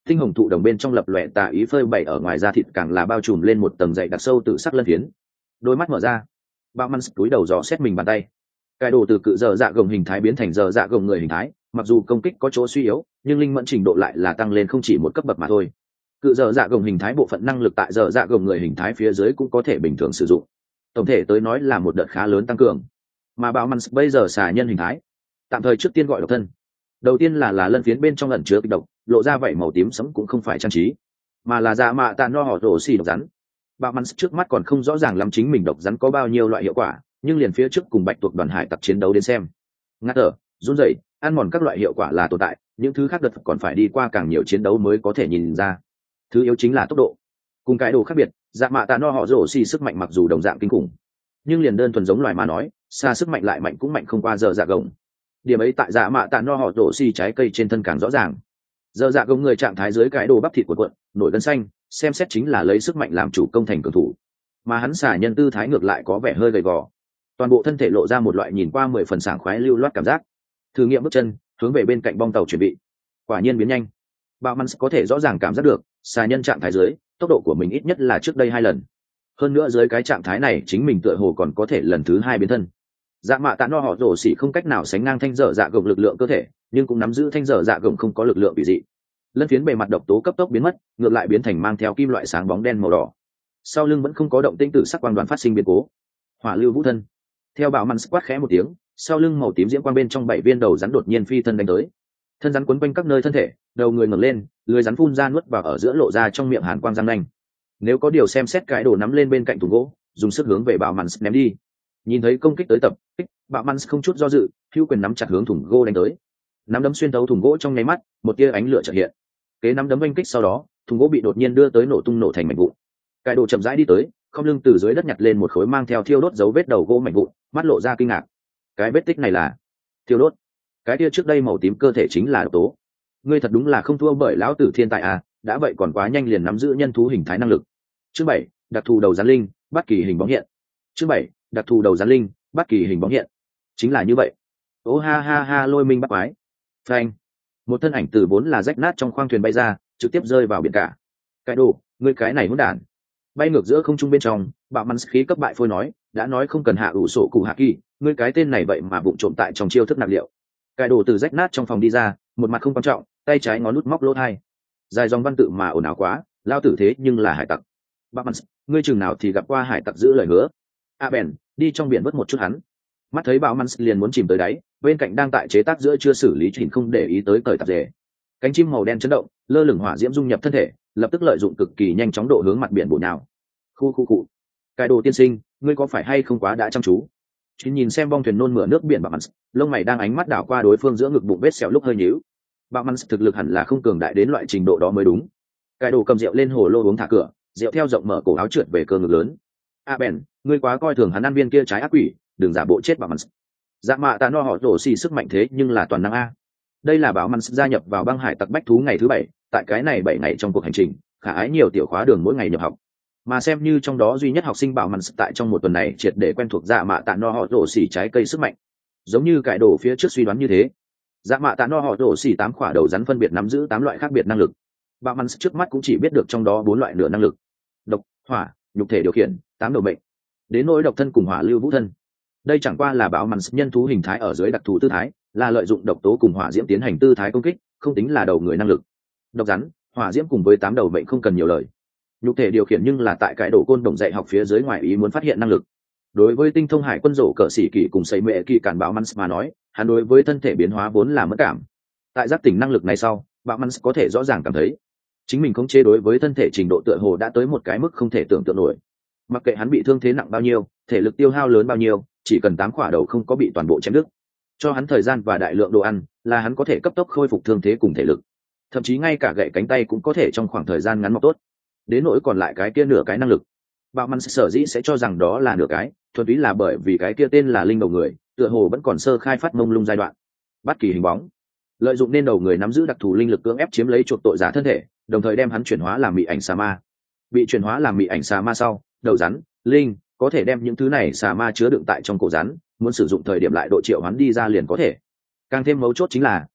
tinh hồng thụ đồng bên trong lập lòe tà ý phơi bày ở ngoài da thịt càng là bao trùm lên một tầng dày đặc sâu tự sắc lân phiến. Đôi mắt mở ra, bạo măn túi đầu dò xét mình bàn tay. Cái đồ từ cự giờ dạ gồng hình thái biến thành giờ dạ gồng người hình thái, mặc dù công kích có chỗ suy yếu nhưng linh mẫn trình độ lại là tăng lên không chỉ một cấp bậc mà thôi. Cự giờ dạ gồng hình thái bộ phận năng lực tại giờ dạ gồng người hình thái phía dưới cũng có thể bình thường sử dụng. Tổng thể tới nói là một đợt khá lớn tăng cường. Mà bạo măn bây giờ xà nhân hình thái, tạm thời trước tiên gọi độc thân. Đầu tiên là là lân phiến bên trong ẩn chứa kịch độc, lộ ra vảy màu tím sẫm cũng không phải trang trí, mà là dạ mạ tạ no họ rổ xì độc rắn. Bạo măn trước mắt còn không rõ ràng lắm chính mình độc rắn có bao nhiêu loại hiệu quả, nhưng liền phía trước cùng bạch tuộc đoàn hải tặc chiến đấu đến xem, ngắt thở, run rẩy, ăn mòn các loại hiệu quả là tồn tại, những thứ khác đợt còn phải đi qua càng nhiều chiến đấu mới có thể nhìn ra. Thứ yếu chính là tốc độ. Cùng cái đồ khác biệt, dạ mạ tạ no họ rổ xì sức mạnh mặc dù đồng dạng kinh khủng, nhưng liền đơn thuần giống loài mà nói, xa sức mạnh lại mạnh cũng mạnh không qua giờ dạ gồng. Điểm ấy tại dạ mạ tạ no họ rổ xì trái cây trên thân càng rõ ràng. Giờ dạ gồng người trạng thái dưới cái đồ bắp thịt của quận nổi gân xanh, xem xét chính là lấy sức mạnh làm chủ công thành cường thủ, mà hắn xả nhân tư thái ngược lại có vẻ hơi gầy gò, toàn bộ thân thể lộ ra một loại nhìn qua mười phần sảng khoái lưu loát cảm giác. Thử nghiệm bước chân hướng về bên cạnh bong tàu chuẩn bị, quả nhiên biến nhanh. Bạo măn có thể rõ ràng cảm giác được xà nhân trạng thái dưới tốc độ của mình ít nhất là trước đây hai lần, hơn nữa dưới cái trạng thái này chính mình tựa hồ còn có thể lần thứ hai biến thân. Dạ mạ tạ no họ rổ xỉ không cách nào sánh ngang thanh dở dạ gồng lực lượng cơ thể, nhưng cũng nắm giữ thanh dở dạ gồng không có lực lượng bị dị. Lân phiến bề mặt độc tố cấp tốc biến mất, ngược lại biến thành mang theo kim loại sáng bóng đen màu đỏ. Sau lưng vẫn không có động tĩnh tử sắc quang đoàn phát sinh biến cố. Hỏa lưu vũ thân. Theo bạo măn quát khẽ một tiếng, sau lưng màu tím diễm quang bên trong bảy viên đầu rắn đột nhiên phi thân đánh tới. Thân rắn quấn quanh các nơi thân thể, đầu người ngẩng lên, lưỡi rắn phun ra nuốt vào ở giữa lộ ra trong miệng hàn quang răng nanh. Nếu có điều xem xét cái đồ nắm lên bên cạnh thùng gỗ, dùng sức hướng về bạo măn ném đi. Nhìn thấy công kích tới tập kích, bạo măn không chút do dự, hữu quyền nắm chặt hướng thùng gỗ đánh tới. Nắm đấm xuyên thấu thùng gỗ trong nháy mắt, một tia ánh lửa chợt hiện. Kế nắm đấm oanh kích sau đó, thùng gỗ bị đột nhiên đưa tới nổ tung nổ thành mảnh vụn. Cái đồ chậm rãi đi tới, không lưng từ dưới đất nhặt lên một khối mang theo thiêu đốt dấu vết đầu gỗ mảnh vụn, mắt lộ ra kinh ngạc. Cái vết tích này là thiêu đốt. Cái kia trước đây màu tím cơ thể chính là độc tố. Ngươi thật đúng là không thua bởi lão tử thiên tài à, đã vậy còn quá nhanh liền nắm giữ nhân thú hình thái năng lực. Chương bảy, đặc thù đầu rắn linh, bất kỳ hình bóng hiện. Chương bảy, đặc thù đầu rắn linh, bất kỳ hình bóng hiện. Chính là như vậy. Ô ha ha ha lôi minh bắt quái. Phanh. Một thân ảnh từ vốn là rách nát trong khoang thuyền bay ra, trực tiếp rơi vào biển cả. Cái đồ, ngươi cái này hỗn đản. Bay ngược giữa không trung bên trong, bạo măn khí cấp bại phôi nói, đã nói không cần hạ ủ sổ cụ hạ kỳ, ngươi cái tên này vậy mà bụng trộm tại trong chiêu thức nạp liệu. Cái đồ từ rách nát trong phòng đi ra, một mặt không quan trọng, tay trái ngón nút móc lỗ hai, dài dòng văn tự mà ồn ào quá, lao tử thế nhưng là hải tặc. Bạo măn, ngươi chừng nào thì gặp qua hải tặc giữ lời hứa. A bèn, đi trong biển vớt một chút hắn. Mắt thấy bạo măn liền muốn chìm tới đáy, bên cạnh đang tại chế tác giữa chưa xử lý chỉnh không để ý tới cởi tạp dề. Cánh chim màu đen chấn động, lơ lửng hỏa diễm dung nhập thân thể, lập tức lợi dụng cực kỳ nhanh chóng độ hướng mặt biển bổ nhào. Khu khu cụ. Cái đồ tiên sinh, ngươi có phải hay không quá đã chăm chú? Chín nhìn xem bong thuyền nôn mửa nước biển bạo măn, lông mày đang ánh mắt đảo qua đối phương giữa ngực bụng vết sẹo lúc hơi nhíu. Bạo măn thực lực hẳn là không cường đại đến loại trình độ đó mới đúng. Cái đồ cầm rượu lên hồ lô uống thả cửa, rượu theo rộng mở cổ áo trượt về cơ ngực lớn. A bèn, ngươi quá coi thường hắn ăn viên kia trái ác quỷ, đừng giả bộ chết bạo măn. Dạ mạ tạ no họ rổ xì sức mạnh thế nhưng là toàn năng a. Đây là bảo măn gia nhập vào băng hải tặc bách thú ngày thứ bảy, tại cái này bảy ngày trong cuộc hành trình, khả ái nhiều tiểu khóa đường mỗi ngày nhập học, mà xem như trong đó duy nhất học sinh bảo măn tại trong một tuần này triệt để quen thuộc dạ mạ tạ no họ rổ xì trái cây sức mạnh. Giống như cải đồ phía trước suy đoán như thế, dạ mạ tạ no họ rổ xì tám khỏa đầu rắn phân biệt nắm giữ tám loại khác biệt năng lực. Bảo măn trước mắt cũng chỉ biết được trong đó bốn loại nửa năng lực: độc, hỏa, nhục thể điều khiển, tám đầu mệnh. Đến nỗi độc thân cùng hỏa lưu vũ thân, đây chẳng qua là bảo măn nhân thú hình thái ở dưới đặc thù tư thái, là lợi dụng độc tố cùng hỏa diễm tiến hành tư thái công kích, không tính là đầu người năng lực. Độc rắn, hỏa diễm cùng với tám đầu mệnh không cần nhiều lời. Nhục thể điều khiển nhưng là tại cái đồ côn đồng dạy học phía dưới ngoài ý muốn phát hiện năng lực. Đối với tinh thông hải quân rổ cỡ sĩ kỳ cùng xây mệ kỳ cản bảo măn mà nói, hắn đối với thân thể biến hóa vốn là mất cảm. Tại giác tỉnh năng lực này sau, bảo măn có thể rõ ràng cảm thấy chính mình khống chế đối với thân thể trình độ tựa hồ đã tới một cái mức không thể tưởng tượng nổi. Mặc kệ hắn bị thương thế nặng bao nhiêu, thể lực tiêu hao lớn bao nhiêu, chỉ cần tám quả đầu không có bị toàn bộ chém đứt, cho hắn thời gian và đại lượng đồ ăn, là hắn có thể cấp tốc khôi phục thương thế cùng thể lực. Thậm chí ngay cả gãy cánh tay cũng có thể trong khoảng thời gian ngắn mọc tốt. Đến nỗi còn lại cái kia nửa cái năng lực, bạo măn sở dĩ sẽ cho rằng đó là nửa cái, thuần túy là bởi vì cái kia tên là linh đầu người, tựa hồ vẫn còn sơ khai phát mông lung giai đoạn. Bất kỳ hình bóng, lợi dụng nên đầu người nắm giữ đặc thù linh lực cưỡng ép chiếm lấy chuộc tội giả thân thể, đồng thời đem hắn chuyển hóa làm mị ảnh xà ma. Bị chuyển hóa làm mị ảnh xà ma sau, đầu rắn, linh có thể đem những thứ này xà ma chứa đựng tại trong cổ rắn, muốn sử dụng thời điểm lại độ triệu hắn đi ra liền có thể. Càng thêm mấu chốt chính là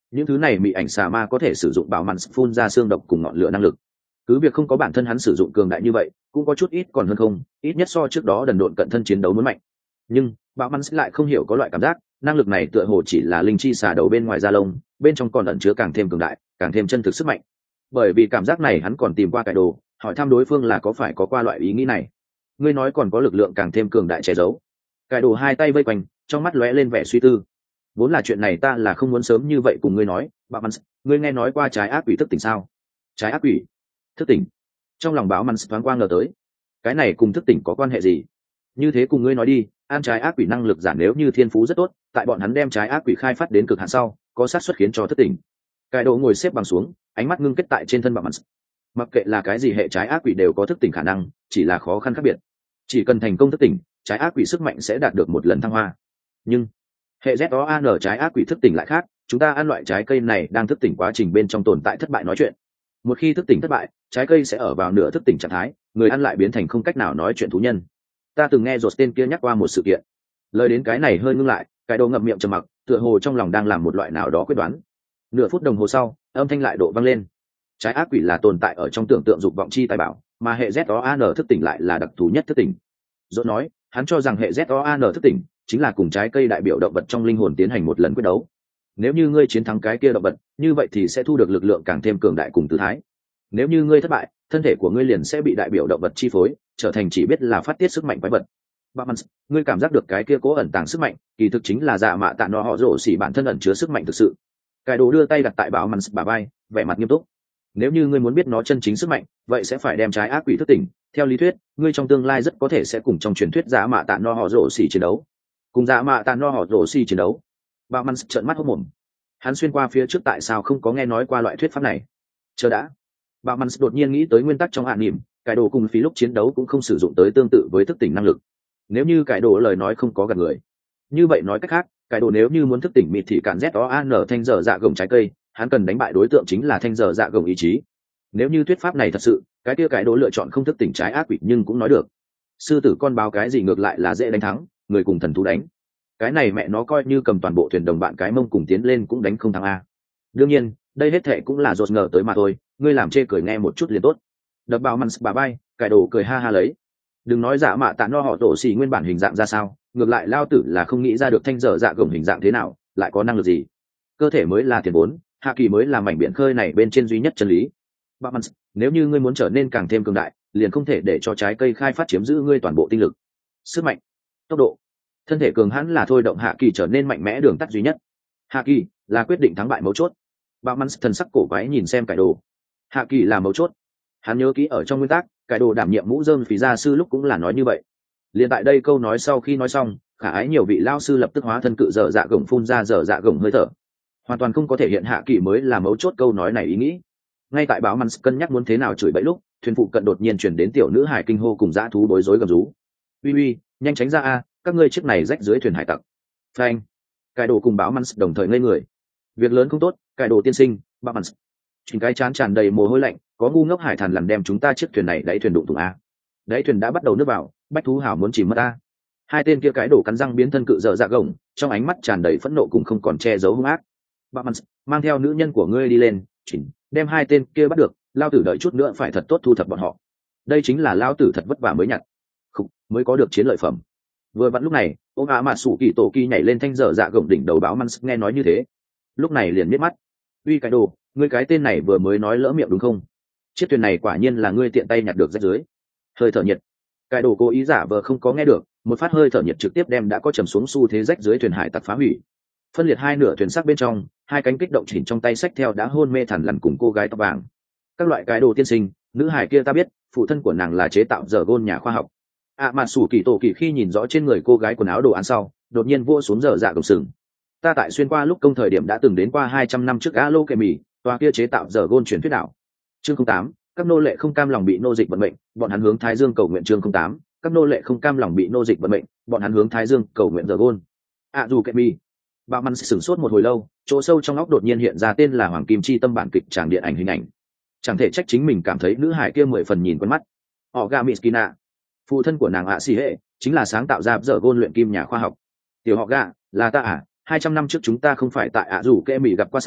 những thứ này bị ảnh xà ma có thể sử dụng bảo mặn phun ra xương độc cùng ngọn lửa năng lực. Cứ việc không có bản thân hắn sử dụng cường đại như vậy, cũng có chút ít còn hơn không, ít nhất so trước đó đần độn cận thân chiến đấu muốn mạnh. Nhưng bảo mặn lại không hiểu có loại cảm giác, năng lực này tựa hồ chỉ là linh chi xà đầu bên ngoài da lông, bên trong còn ẩn chứa càng thêm cường đại, càng thêm chân thực sức mạnh. Bởi vì cảm giác này hắn còn tìm qua cải đồ, hỏi thăm đối phương là có phải có qua loại ý nghĩ này. Ngươi nói còn có lực lượng càng thêm cường đại che giấu. Cải đồ hai tay vây quanh, trong mắt lóe lên vẻ suy tư. Vốn là chuyện này ta là không muốn sớm như vậy cùng ngươi nói, bảo mặn, ngươi nghe nói qua trái ác quỷ thức tỉnh sao? Trái ác quỷ thức tỉnh. Trong lòng bảo mặn thoáng qua ngờ tới, cái này cùng thức tỉnh có quan hệ gì? Như thế cùng ngươi nói đi, ăn trái ác quỷ năng lực giả nếu như thiên phú rất tốt, tại bọn hắn đem trái ác quỷ khai phát đến cực hạn sau, có xác suất khiến cho thức tỉnh. Cải đồ ngồi xếp bằng xuống, ánh mắt ngưng kết tại trên thân bảo mặn. Mặc kệ là cái gì hệ trái ác quỷ đều có thức tỉnh khả năng, chỉ là khó khăn khác biệt. Chỉ cần thành công thức tỉnh, trái ác quỷ sức mạnh sẽ đạt được một lần thăng hoa. Nhưng hệ Z O A N trái ác quỷ thức tỉnh lại khác, chúng ta ăn loại trái cây này đang thức tỉnh quá trình bên trong tồn tại thất bại nói chuyện. Một khi thức tỉnh thất bại, trái cây sẽ ở vào nửa thức tỉnh trạng thái, người ăn lại biến thành không cách nào nói chuyện thú nhân. Ta từng nghe rột tên kia nhắc qua một sự kiện. Lời đến cái này hơi ngưng lại, cái đầu ngậm miệng trầm mặc, tựa hồ trong lòng đang làm một loại nào đó quyết đoán. Nửa phút đồng hồ sau, âm thanh lại độ vang lên. Trái ác quỷ là tồn tại ở trong tưởng tượng dục vọng chi tài bảo, mà hệ Z O A N thức tỉnh lại là đặc thù nhất thức tỉnh. Rốt nói, hắn cho rằng hệ Z O A N thức tỉnh chính là cùng trái cây đại biểu động vật trong linh hồn tiến hành một lần quyết đấu. Nếu như ngươi chiến thắng cái kia động vật, như vậy thì sẽ thu được lực lượng càng thêm cường đại cùng tư thái. Nếu như ngươi thất bại, thân thể của ngươi liền sẽ bị đại biểu động vật chi phối, trở thành chỉ biết là phát tiết sức mạnh quái vật. Batman, ngươi cảm giác được cái kia cố ẩn tàng sức mạnh, kỳ thực chính là dạ mạ tạ nó họ rổ xỉ bản thân ẩn chứa sức mạnh thực sự. Cái đồ đưa tay đặt tại bảo Mans bà vai, vẻ mặt nghiêm túc. Nếu như ngươi muốn biết nó chân chính sức mạnh, vậy sẽ phải đem trái ác quỷ thức tỉnh. Theo lý thuyết, ngươi trong tương lai rất có thể sẽ cùng trong truyền thuyết dạ mạ tạ nó họ rổ xỉ chiến đấu. Cùng dạ mạ tạ nó họ rổ xỉ chiến đấu. Bảo Mans trợn mắt hốt mồm. Hắn xuyên qua phía trước tại sao không có nghe nói qua loại thuyết pháp này? Chờ đã. Bảo Mans đột nhiên nghĩ tới nguyên tắc trong hạ niệm, cái đồ cùng phí lúc chiến đấu cũng không sử dụng tới tương tự với thức tỉnh năng lực. Nếu như cái đồ lời nói không có gạt người, như vậy nói cách khác, cái đồ nếu như muốn thức tỉnh mịt thì cản Z O A N thanh dở dạ gồng trái cây, hắn cần đánh bại đối tượng chính là thanh dở dạ gồng ý chí. Nếu như thuyết pháp này thật sự, cái kia cái đồ lựa chọn không thức tỉnh trái ác quỷ nhưng cũng nói được. Sư tử con báo cái gì ngược lại là dễ đánh thắng, người cùng thần thú đánh. Cái này mẹ nó coi như cầm toàn bộ thuyền đồng bạn cái mông cùng tiến lên cũng đánh không thắng a. Đương nhiên, đây hết thệ cũng là dột ngờ tới mà thôi, ngươi làm chê cười nghe một chút liền tốt. Đập bảo Mans bà bay, cái đồ cười ha ha lấy. Đừng nói giả mạ tạ no họ tổ xì nguyên bản hình dạng ra sao, ngược lại lao tử là không nghĩ ra được thanh dở dạ gồng hình dạng thế nào, lại có năng lực gì. Cơ thể mới là tiền vốn, hạ kỳ mới là mảnh biển khơi này bên trên duy nhất chân lý. Batman, nếu như ngươi muốn trở nên càng thêm cường đại, liền không thể để cho trái cây khai phát chiếm giữ ngươi toàn bộ tinh lực, sức mạnh, tốc độ. Thân thể cường hãn là thôi động hạ kỳ trở nên mạnh mẽ đường tắt duy nhất. Hạ kỳ là quyết định thắng bại mấu chốt. Batman thần sắc cổ quái nhìn xem cải đồ. Hạ kỳ là mấu chốt. Hắn nhớ kỹ ở trong nguyên tắc, cải đồ đảm nhiệm mũ rơm phí gia sư lúc cũng là nói như vậy. Liên tại đây câu nói sau khi nói xong, khả ái nhiều vị lao sư lập tức hóa thân cự dở dạ gồng phun ra dở dạ gồng hơi thở. Hoàn toàn không có thể hiện hạ kỳ mới là mấu chốt câu nói này ý nghĩ. Ngay tại báo Mans cân nhắc muốn thế nào chửi bậy lúc, thuyền phụ cận đột nhiên chuyển đến tiểu nữ hải kinh hô cùng dã thú bối rối gầm rú. Uy uy, nhanh tránh ra a, các ngươi chiếc này rách dưới thuyền hải tặc. Phanh. Cải đồ cùng báo Mans đồng thời ngây người. Việc lớn không tốt, cải đồ tiên sinh, báo Mans. Chính cái chán tràn đầy mồ hôi lạnh, có ngu ngốc hải thần làm đem chúng ta chiếc thuyền này đáy thuyền đụng thủng a. Đáy thuyền đã bắt đầu nước vào, bách thú hào muốn chìm mất a. Hai tên kia cái đổ cắn răng biến thân cự dở dạ gồng, trong ánh mắt tràn đầy phẫn nộ cùng không còn che giấu hung ác. Báo Mans, mang theo nữ nhân của ngươi đi lên, chỉnh, đem hai tên kia bắt được, lao tử đợi chút nữa phải thật tốt thu thập bọn họ. Đây chính là lao tử thật vất vả mới nhặt, không, mới có được chiến lợi phẩm. Vừa vặn lúc này, ông ạ mà sủ kỳ tổ kỳ nhảy lên thanh dở dạ gồng đỉnh đầu báo Mans nghe nói như thế, lúc này liền biết mắt. Uy cái đồ, ngươi cái tên này vừa mới nói lỡ miệng đúng không? Chiếc thuyền này quả nhiên là ngươi tiện tay nhặt được rách dưới. Hơi thở nhiệt. Cái đồ cố ý giả vờ không có nghe được, một phát hơi thở nhiệt trực tiếp đem đã có trầm xuống xu thế rách dưới thuyền hải tặc phá hủy. Phân liệt hai nửa thuyền xác bên trong, hai cánh kích động chỉnh trong tay xách theo đã hôn mê thằn lằn cùng cô gái tóc vàng. Các loại cái đồ tiên sinh, nữ hải kia ta biết, phụ thân của nàng là chế tạo giờ gôn nhà khoa học. À mà sủ kỳ tổ kỳ khi nhìn rõ trên người cô gái quần áo đồ án sau, đột nhiên vua xuống giờ dạ cổng sừng. Ta tại xuyên qua lúc công thời điểm đã từng đến qua hai trăm năm trước Alo Kệ Mì, tòa kia chế tạo giờ gôn truyền thuyết đảo. Chương không tám, các nô lệ không cam lòng bị nô dịch vận mệnh, bọn hắn hướng Thái Dương cầu nguyện. Chương không tám, các nô lệ không cam lòng bị nô dịch vận mệnh, bọn hắn hướng Thái Dương cầu nguyện giờ gôn. À dù Kệ Mì. Bà Mans sửng sốt một hồi lâu, chỗ sâu trong óc đột nhiên hiện ra tên là Hoàng Kim Chi Tâm bản kịch tràng điện ảnh hình ảnh. Chẳng thể trách chính mình cảm thấy nữ hải kia mười phần nhìn quen mắt. Họ Ga Miskina, phụ thân của nàng ạ xì hệ, chính là sáng tạo ra giờ gôn luyện kim nhà khoa học. Tiểu họ Ga, là ta à? Hai trăm năm trước chúng ta không phải tại ạ rủ Kệ Mì gặp qua sao?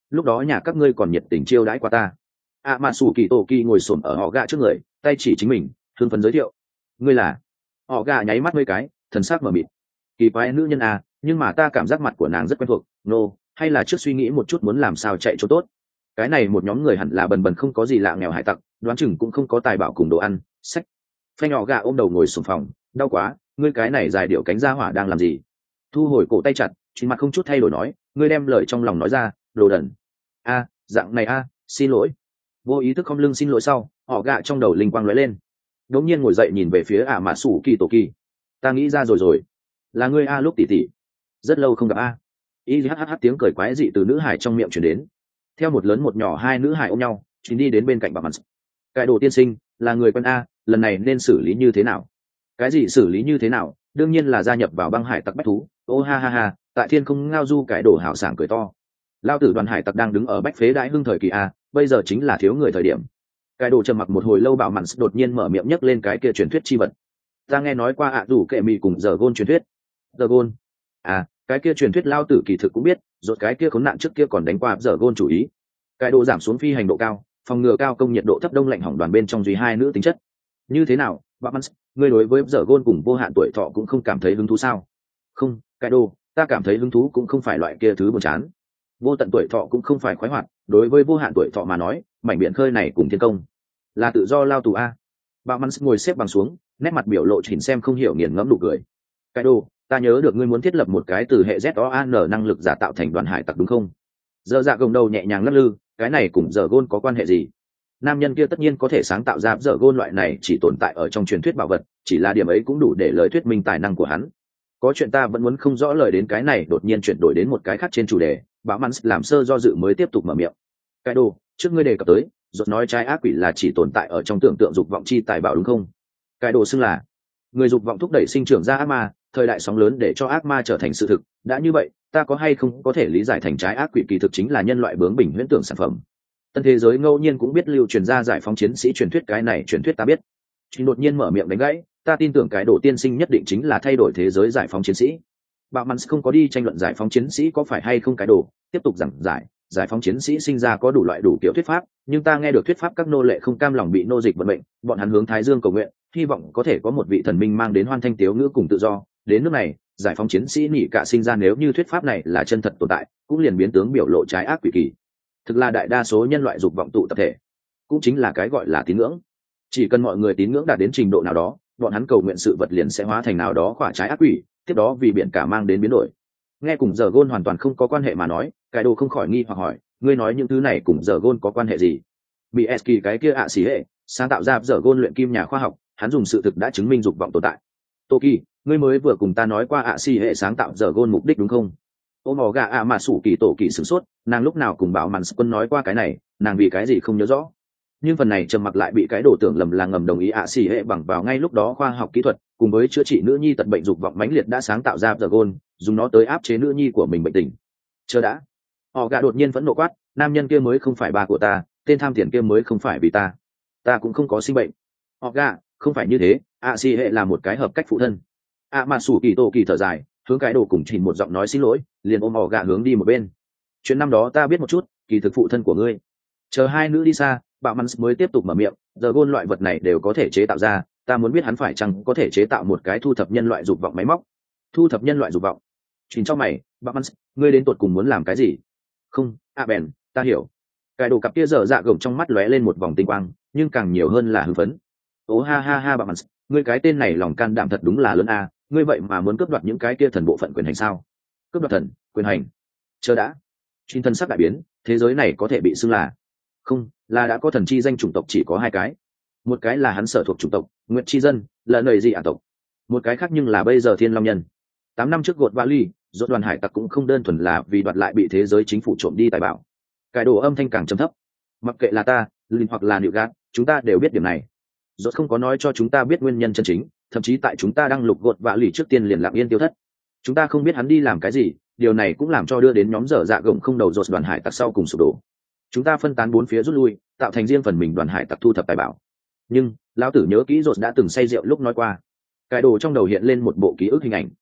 lúc đó nhà các ngươi còn nhiệt tình chiêu đãi qua ta. ạ mà sủ kỳ tổ kỳ ngồi xổm ở họ gạ trước người, tay chỉ chính mình, hưng phấn giới thiệu. Ngươi là? Họ gạ nháy mắt mấy cái, thần sắc mờ mịt. Kỳ quái nữ nhân à, nhưng mà ta cảm giác mặt của nàng rất quen thuộc. Nô, hay là trước suy nghĩ một chút muốn làm sao chạy chỗ tốt. Cái này một nhóm người hẳn là bần bần không có gì lạ nghèo hải tặc, đoán chừng cũng không có tài bảo cùng đồ ăn. Sách. Phanh họ gạ ôm đầu ngồi xổm phòng, đau quá, ngươi cái này dài điệu cánh ra hỏa đang làm gì? Thu hồi cổ tay chặt, trên mặt không chút thay đổi nói, ngươi đem lời trong lòng nói ra, đồ đần. A, dạng này a, xin lỗi. Vô ý thức không lưng xin lỗi sau, họ gạ trong đầu linh quang lóe lên, đột nhiên ngồi dậy nhìn về phía ả mà sủ kỳ tổ kỳ. Ta nghĩ ra rồi rồi, là ngươi a lúc tỉ tỉ, rất lâu không gặp a. Y hh tiếng cười quái dị từ nữ hải trong miệng truyền đến. Theo một lớn một nhỏ hai nữ hải ôm nhau, chính đi đến bên cạnh bà mặt. Cái đồ tiên sinh là người quân a, lần này nên xử lý như thế nào? Cái gì xử lý như thế nào? Đương nhiên là gia nhập vào băng hải tặc bách thú. Ô ha ha ha, tại thiên không ngao du cái đồ hào sảng cười to. Lao tử đoàn hải tặc đang đứng ở bách phế đại hưng thời kỳ a, bây giờ chính là thiếu người thời điểm. Cái đồ trầm mặc một hồi lâu bảo mặn đột nhiên mở miệng nhấc lên cái kia truyền thuyết chi vật. Ta nghe nói qua ạ à rủ kệ mì cùng giờ gôn truyền thuyết. Giờ gôn? À, cái kia truyền thuyết lao tử kỳ thực cũng biết, rốt cái kia khốn nạn trước kia còn đánh qua giờ gôn chủ ý. Cái đồ giảm xuống phi hành độ cao, phòng ngừa cao công nhiệt độ thấp đông lạnh hỏng đoàn bên trong duy hai nữ tính chất. Như thế nào, bạn Mans, ngươi đối với giờ gôn cùng vô hạn tuổi thọ cũng không cảm thấy hứng thú sao? Không, cái đồ, ta cảm thấy hứng thú cũng không phải loại kia thứ buồn chán. Vô tận tuổi thọ cũng không phải khoái hoạt, đối với vô hạn tuổi thọ mà nói, mảnh biển khơi này cùng thiên công là tự do lao tù a. Bạn Mans ngồi xếp bằng xuống, nét mặt biểu lộ chỉnh xem không hiểu nghiền ngẫm nụ cười. Cái đồ, ta nhớ được ngươi muốn thiết lập một cái từ hệ Z O A N năng lực giả tạo thành đoàn hải tặc đúng không? Giờ dạ gồng đầu nhẹ nhàng lắc lư, cái này cùng giờ gôn có quan hệ gì? Nam nhân kia tất nhiên có thể sáng tạo ra giờ gôn loại này chỉ tồn tại ở trong truyền thuyết bảo vật, chỉ là điểm ấy cũng đủ để lời thuyết minh tài năng của hắn. Có chuyện ta vẫn muốn không rõ lời đến cái này đột nhiên chuyển đổi đến một cái khác trên chủ đề, Bão Mắn làm sơ do dự mới tiếp tục mở miệng. Cái đồ, trước ngươi đề cập tới, rốt nói trái ác quỷ là chỉ tồn tại ở trong tưởng tượng dục vọng chi tài bảo đúng không? Cái đồ xưng là người dục vọng thúc đẩy sinh trưởng ra ác ma, thời đại sóng lớn để cho ác ma trở thành sự thực, đã như vậy, ta có hay không có thể lý giải thành trái ác quỷ kỳ thực chính là nhân loại bướng bỉnh huyễn tưởng sản phẩm. Tân thế giới ngẫu nhiên cũng biết lưu truyền ra giải phóng chiến sĩ truyền thuyết, cái này truyền thuyết ta biết. Chính đột nhiên mở miệng đánh gãy, ta tin tưởng cái đồ tiên sinh nhất định chính là thay đổi thế giới giải phóng chiến sĩ. Bạo Mans không có đi tranh luận giải phóng chiến sĩ có phải hay không cái đồ, tiếp tục giảng giải, giải phóng chiến sĩ sinh ra có đủ loại đủ kiểu thuyết pháp, nhưng ta nghe được thuyết pháp các nô lệ không cam lòng bị nô dịch vận mệnh, bọn hắn hướng Thái Dương cầu nguyện, hy vọng có thể có một vị thần minh mang đến hoan thanh tiếu ngữ cùng tự do. Đến nước này, giải phóng chiến sĩ nỉ cả sinh ra, nếu như thuyết pháp này là chân thật tồn tại, cũng liền biến tướng biểu lộ trái ác quỷ kỳ. Thực là đại đa số nhân loại dục vọng tụ tập thể, cũng chính là cái gọi là tín ngưỡng. Chỉ cần mọi người tín ngưỡng đạt đến trình độ nào đó, bọn hắn cầu nguyện sự vật liền sẽ hóa thành nào đó khỏa trái ác quỷ, tiếp đó vì biển cả mang đến biến đổi. Nghe cùng giờ gôn hoàn toàn không có quan hệ mà nói, cái đồ không khỏi nghi hoặc hỏi, ngươi nói những thứ này cùng giờ gôn có quan hệ gì? Bị Eski cái kia ạ xỉ hệ sáng tạo ra giờ gôn luyện kim nhà khoa học, hắn dùng sự thực đã chứng minh dục vọng tồn tại. Toki, ngươi mới vừa cùng ta nói qua ạ xỉ hệ sáng tạo giờ gôn mục đích đúng không? Ô mò gà ạ mà sủ kỳ tổ kỳ sửng sốt, nàng lúc nào cùng bảo màn quân nói qua cái này, nàng vì cái gì không nhớ rõ. Nhưng phần này trầm mặc lại bị cái đồ tưởng lầm là ngầm đồng ý ạ xỉ hệ bằng vào ngay lúc đó khoa học kỹ thuật cùng với chữa trị nữ nhi tật bệnh dục vọng mãnh liệt đã sáng tạo ra giờ gôn, dùng nó tới áp chế nữ nhi của mình bệnh tình. Chờ đã, họ gà đột nhiên vẫn nộ quát, nam nhân kia mới không phải ba của ta, tên tham tiền kia mới không phải vì ta, ta cũng không có sinh bệnh. Họ gà, không phải như thế, ạ xỉ hệ là một cái hợp cách phụ thân. ạ mà sủ kỳ tổ kỳ thở dài, hướng cái đồ cùng chỉnh một giọng nói xin lỗi, liền ôm họ gà hướng đi một bên. Chuyện năm đó ta biết một chút, kỳ thực phụ thân của ngươi. Chờ hai nữ đi xa, Bạo Mans mới tiếp tục mở miệng, giờ gôn loại vật này đều có thể chế tạo ra, ta muốn biết hắn phải chăng có thể chế tạo một cái thu thập nhân loại dục vọng máy móc. Thu thập nhân loại dục vọng? Chính trong mày, Bạo Mans, ngươi đến tột cùng muốn làm cái gì? Không, à bèn, ta hiểu. Cái đồ cặp kia dở dạ gồng trong mắt lóe lên một vòng tinh quang, nhưng càng nhiều hơn là hưng phấn. Ô ha ha ha Bạo Mans, ngươi cái tên này lòng can đảm thật đúng là lớn a, ngươi vậy mà muốn cướp đoạt những cái kia thần bộ phận quyền hành sao? Cướp đoạt thần, quyền hành? Chờ đã. Chính thân sắc đại biến, thế giới này có thể bị xưng là không là đã có thần chi danh chủng tộc chỉ có hai cái, một cái là hắn sở thuộc chủng tộc nguyệt chi dân là nơi gì ả tộc, một cái khác nhưng là bây giờ thiên long nhân. Tám năm trước gột vali dốt đoàn hải tặc cũng không đơn thuần là vì đoạt lại bị thế giới chính phủ trộm đi tài bảo. Cái đồ âm thanh càng trầm thấp, mặc kệ là ta linh hoặc là nịu gạt, chúng ta đều biết điểm này. Dốt không có nói cho chúng ta biết nguyên nhân chân chính, thậm chí tại chúng ta đang lục gột vạ lì trước tiên liền lặng yên tiêu thất. Chúng ta không biết hắn đi làm cái gì, điều này cũng làm cho đưa đến nhóm dở dạ gồng không đầu dốt đoàn hải tặc sau cùng sụp đổ. Chúng ta phân tán bốn phía rút lui, tạo thành riêng phần mình đoàn hải tặc thu thập tài bảo. Nhưng lão tử nhớ kỹ rốt đã từng say rượu lúc nói qua. Cái đồ trong đầu hiện lên một bộ ký ức hình ảnh.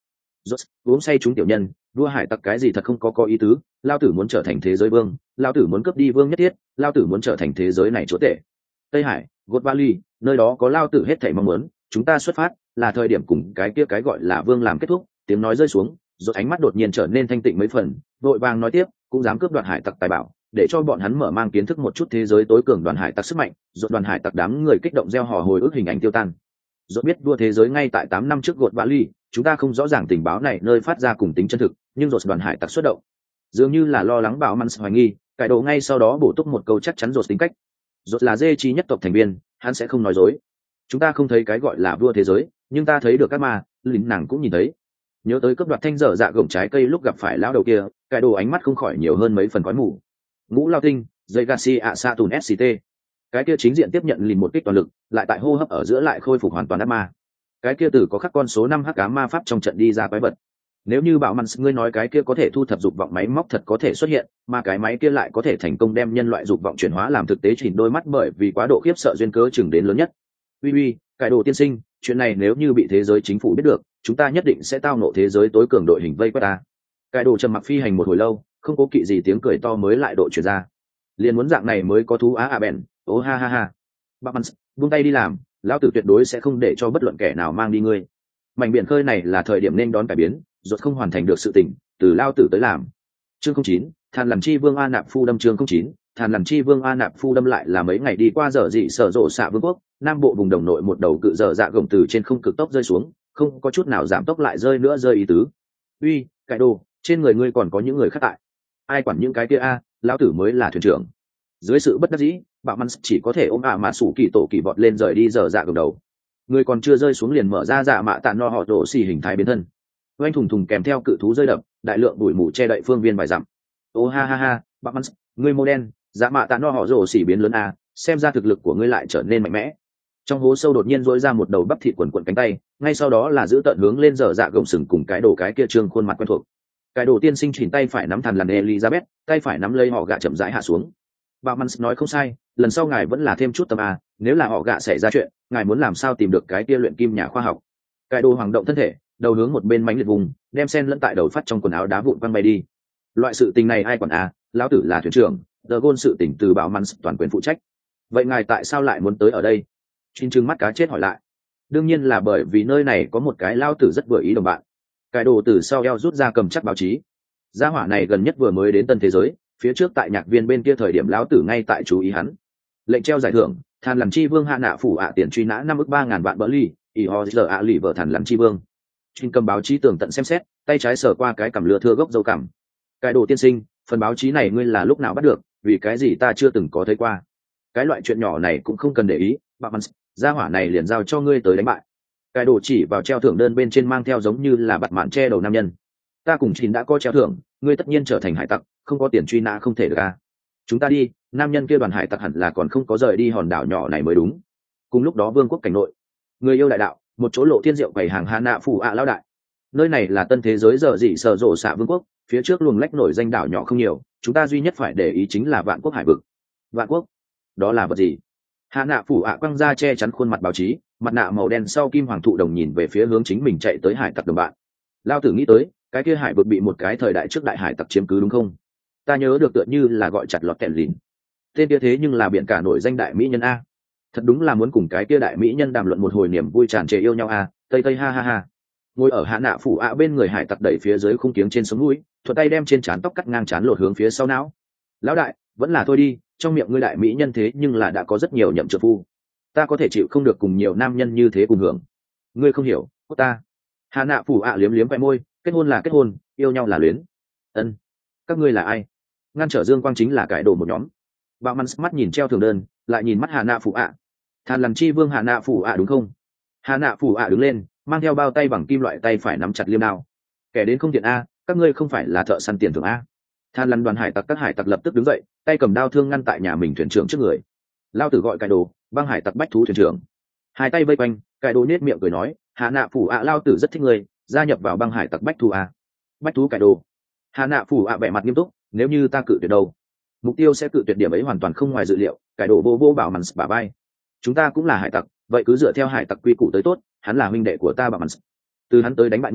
Rốt, uống say chúng tiểu nhân, đua hải tặc cái gì thật không có có ý tứ, lao tử muốn trở thành thế giới vương, lao tử muốn cướp đi vương nhất thiết, lao tử muốn trở thành thế giới này chúa tể. Tây Hải, Gột Valley, nơi đó có lao tử hết thảy mong muốn, chúng ta xuất phát, là thời điểm cùng cái kia cái gọi là vương làm kết thúc. Tiếng nói rơi xuống, rốt ánh mắt đột nhiên trở nên thanh tịnh mấy phần, vội vàng nói tiếp, cũng dám cướp đoạt hải tặc tài bảo, để cho bọn hắn mở mang kiến thức một chút thế giới tối cường đoàn hải tặc sức mạnh. Rốt đoàn hải tặc đám người kích động reo hò hồi ức hình ảnh tiêu tan. Rốt biết đua thế giới ngay tại tám năm trước Gột Valley, chúng ta không rõ ràng tình báo này nơi phát ra cùng tính chân thực, nhưng rốt đoàn hải tặc xuất động, dường như là lo lắng bảo măn hoài nghi, cải đồ ngay sau đó bổ túc một câu chắc chắn rốt tính cách. Rốt là dê chi nhất tộc thành viên, hắn sẽ không nói dối. Chúng ta không thấy cái gọi là vua thế giới, nhưng ta thấy được các ma, lính nàng cũng nhìn thấy. Nhớ tới cướp đoạt thanh dở dạ gồng trái cây lúc gặp phải lão đầu kia, cải đồ ánh mắt không khỏi nhiều hơn mấy phần khói mù. Ngũ Lao Tinh, dây Garcia Saturn ét xê tê. Cái kia chính diện tiếp nhận lìn một kích toàn lực, lại tại hô hấp ở giữa lại khôi phục hoàn toàn ác ma. Cái kia từ có khắc con số năm hắc ám ma pháp trong trận đi ra quái vật. Nếu như bảo măn ngươi nói cái kia có thể thu thập dục vọng máy móc thật có thể xuất hiện, mà cái máy kia lại có thể thành công đem nhân loại dục vọng chuyển hóa làm thực tế, chỉnh đôi mắt bởi vì quá độ khiếp sợ duyên cớ chừng đến lớn nhất. Uy uy, cải đồ tiên sinh, chuyện này nếu như bị thế giới chính phủ biết được, chúng ta nhất định sẽ tao nộ thế giới tối cường đội hình vây quét ta. Cải đồ trầm mặc phi hành một hồi lâu, không có kỵ gì tiếng cười to mới lại độ chuyển ra. Liền muốn dạng này mới có thú á à bèn, ô ha ha ha. Bảo măn, buông tay đi làm, lão tử tuyệt đối sẽ không để cho bất luận kẻ nào mang đi ngươi. Mảnh biển khơi này là thời điểm nên đón cải biến, rốt không hoàn thành được sự tình, từ lao tử tới làm. Chương không chín, Than làm chi vương A Nạp Phu đâm chương không chín, Than làm chi vương A Nạp Phu đâm lại là mấy ngày đi qua giờ dị sở rộ xạ vương quốc, nam bộ vùng đồng nội một đầu cự dở dạ gồng từ trên không cực tốc rơi xuống, không có chút nào giảm tốc lại rơi nữa rơi ý tứ. Uy, cải đồ, trên người ngươi còn có những người khác tại. Ai quản những cái kia a, lão tử mới là thuyền trưởng. Dưới sự bất đắc dĩ, Bạo Măn chỉ có thể ôm ạ mà sủ kỳ tổ kỳ vọt lên rời đi dở dạ gồng đầu. Người còn chưa rơi xuống liền mở ra dạ mạ tạ no họ rổ xì hình thái biến thân. Oanh thùng thùng kèm theo cự thú rơi đập, đại lượng bụi mù che đậy phương viên vài dặm. Ô ha ha ha, Bạo Măn, ngươi mô đen, dạ mạ tạ no họ rổ xì biến lớn a, xem ra thực lực của ngươi lại trở nên mạnh mẽ. Trong hố sâu đột nhiên rỗi ra một đầu bắp thịt quần quần cánh tay, ngay sau đó là giữ tận hướng lên dở dạ gồng sừng cùng cái đồ cái kia trương khuôn mặt quen thuộc. Cái đồ tiên sinh chỉnh tay phải nắm thằn lằn Elizabeth, tay phải nắm lấy họ gạ chậm rãi hạ xuống. Bạo Măn nói không sai, lần sau ngài vẫn là thêm chút tâm a, nếu là họ gạ xảy ra chuyện, ngài muốn làm sao tìm được cái kia luyện kim nhà khoa học. Cái đồ hoàng động thân thể, đầu hướng một bên mánh liệt vùng, đem sen lẫn tại đầu phát trong quần áo đá vụn văng bay đi. Loại sự tình này ai quản a, lão tử là thuyền trưởng, giờ gôn sự tình từ Bạo Măn toàn quyền phụ trách. Vậy ngài tại sao lại muốn tới ở đây? Chín trừng mắt cá chết hỏi lại. Đương nhiên là bởi vì nơi này có một cái lao tử rất vừa ý đồng bạn. Cái đồ từ sau eo rút ra cầm chắc báo chí. Gia hỏa này gần nhất vừa mới đến tân thế giới, phía trước tại nhạc viên bên kia thời điểm lão tử ngay tại chú ý hắn. Lệnh treo giải thưởng, Than làm chi vương hạ nạ phủ ạ tiền truy nã năm ức ba ngàn vạn bỡ ly, ỷ ho giờ ạ lì vợ Than làm chi vương. Chuyên cầm báo chí tường tận xem xét, tay trái sờ qua cái cằm lừa thưa gốc dâu cằm. Cái đồ tiên sinh, phần báo chí này ngươi là lúc nào bắt được, vì cái gì ta chưa từng có thấy qua. Cái loại chuyện nhỏ này cũng không cần để ý, bạn Mans, gia hỏa này liền giao cho ngươi tới đánh bại. Cái đồ chỉ vào treo thưởng đơn bên trên mang theo giống như là bặt mạn che đầu nam nhân. Ta cùng chín đã có treo thưởng, ngươi tất nhiên trở thành hải tặc, không có tiền truy nã không thể được à. Chúng ta đi, nam nhân kia đoàn hải tặc hẳn là còn không có rời đi hòn đảo nhỏ này mới đúng. Cùng lúc đó vương quốc cảnh nội, người yêu đại đạo, một chỗ lộ thiên diệu quầy hàng hạ nạ phủ ạ lão đại. Nơi này là tân thế giới giờ dị sở rộ xạ vương quốc, phía trước luồng lách nổi danh đảo nhỏ không nhiều, chúng ta duy nhất phải để ý chính là vạn quốc hải vực. Vạn quốc, đó là vật gì? Hạ nạ phủ ạ quăng ra che chắn khuôn mặt báo chí, mặt nạ màu đen sau kim hoàng thụ đồng nhìn về phía hướng chính mình chạy tới hải tặc đồng bạn. Lao tử nghĩ tới, cái kia hải vực bị một cái thời đại trước đại hải tặc chiếm cứ đúng không? Ta nhớ được tựa như là gọi chặt lọt kẹn lìn. Tên kia thế nhưng là biển cả nổi danh đại mỹ nhân a. Thật đúng là muốn cùng cái kia đại mỹ nhân đàm luận một hồi niềm vui tràn trề yêu nhau a. Tây tây ha ha ha. Ngồi ở hạ nạ phủ ạ bên người hải tặc đẩy phía dưới khung kiếng trên sống núi, thuật tay đem trên trán tóc cắt ngang trán lột hướng phía sau não. Lão đại, vẫn là thôi đi, trong miệng ngươi đại mỹ nhân thế nhưng là đã có rất nhiều nhậm trợ phu. Ta có thể chịu không được cùng nhiều nam nhân như thế cùng hưởng. Ngươi không hiểu, cô ta. Hạ nạ phủ ạ liếm liếm vẽ môi, kết hôn là kết hôn, yêu nhau là luyến. Ân, các ngươi là ai? Ngăn trở dương quang chính là cải đồ một nhóm. Bạo Măn mắt nhìn treo thường đơn, lại nhìn mắt Hạ nạ phủ ạ. Than làm chi vương Hạ nạ phủ ạ đúng không? Hạ nạ phủ ạ đứng lên, mang theo bao tay bằng kim loại tay phải nắm chặt liêm đao. Kẻ đến không tiện a, các ngươi không phải là thợ săn tiền thưởng a. Than lăn đoàn hải tặc các hải tặc lập tức đứng dậy, tay cầm đao thương ngăn tại nhà mình thuyền trưởng trước người. Lao tử gọi cải đồ, băng hải tặc bách thú thuyền trưởng. Hai tay vây quanh, cải đồ nết miệng cười nói, Hạ nạ phủ ạ lao tử rất thích ngươi, gia nhập vào băng hải tặc bách thú a. Bách thú cải đồ. Hạ nạ phủ ạ bẻ mặt nghiêm túc, nếu như ta cự tuyệt đâu? Mục tiêu sẽ cự tuyệt điểm ấy hoàn toàn không ngoài dự liệu, cải đồ vô vô bảo Mans bả vai. Chúng ta cũng là hải tặc, vậy cứ dựa theo hải tặc quy củ tới tốt, hắn là huynh đệ của ta bảo Mans. Từ hắn tới đánh bại ngươi,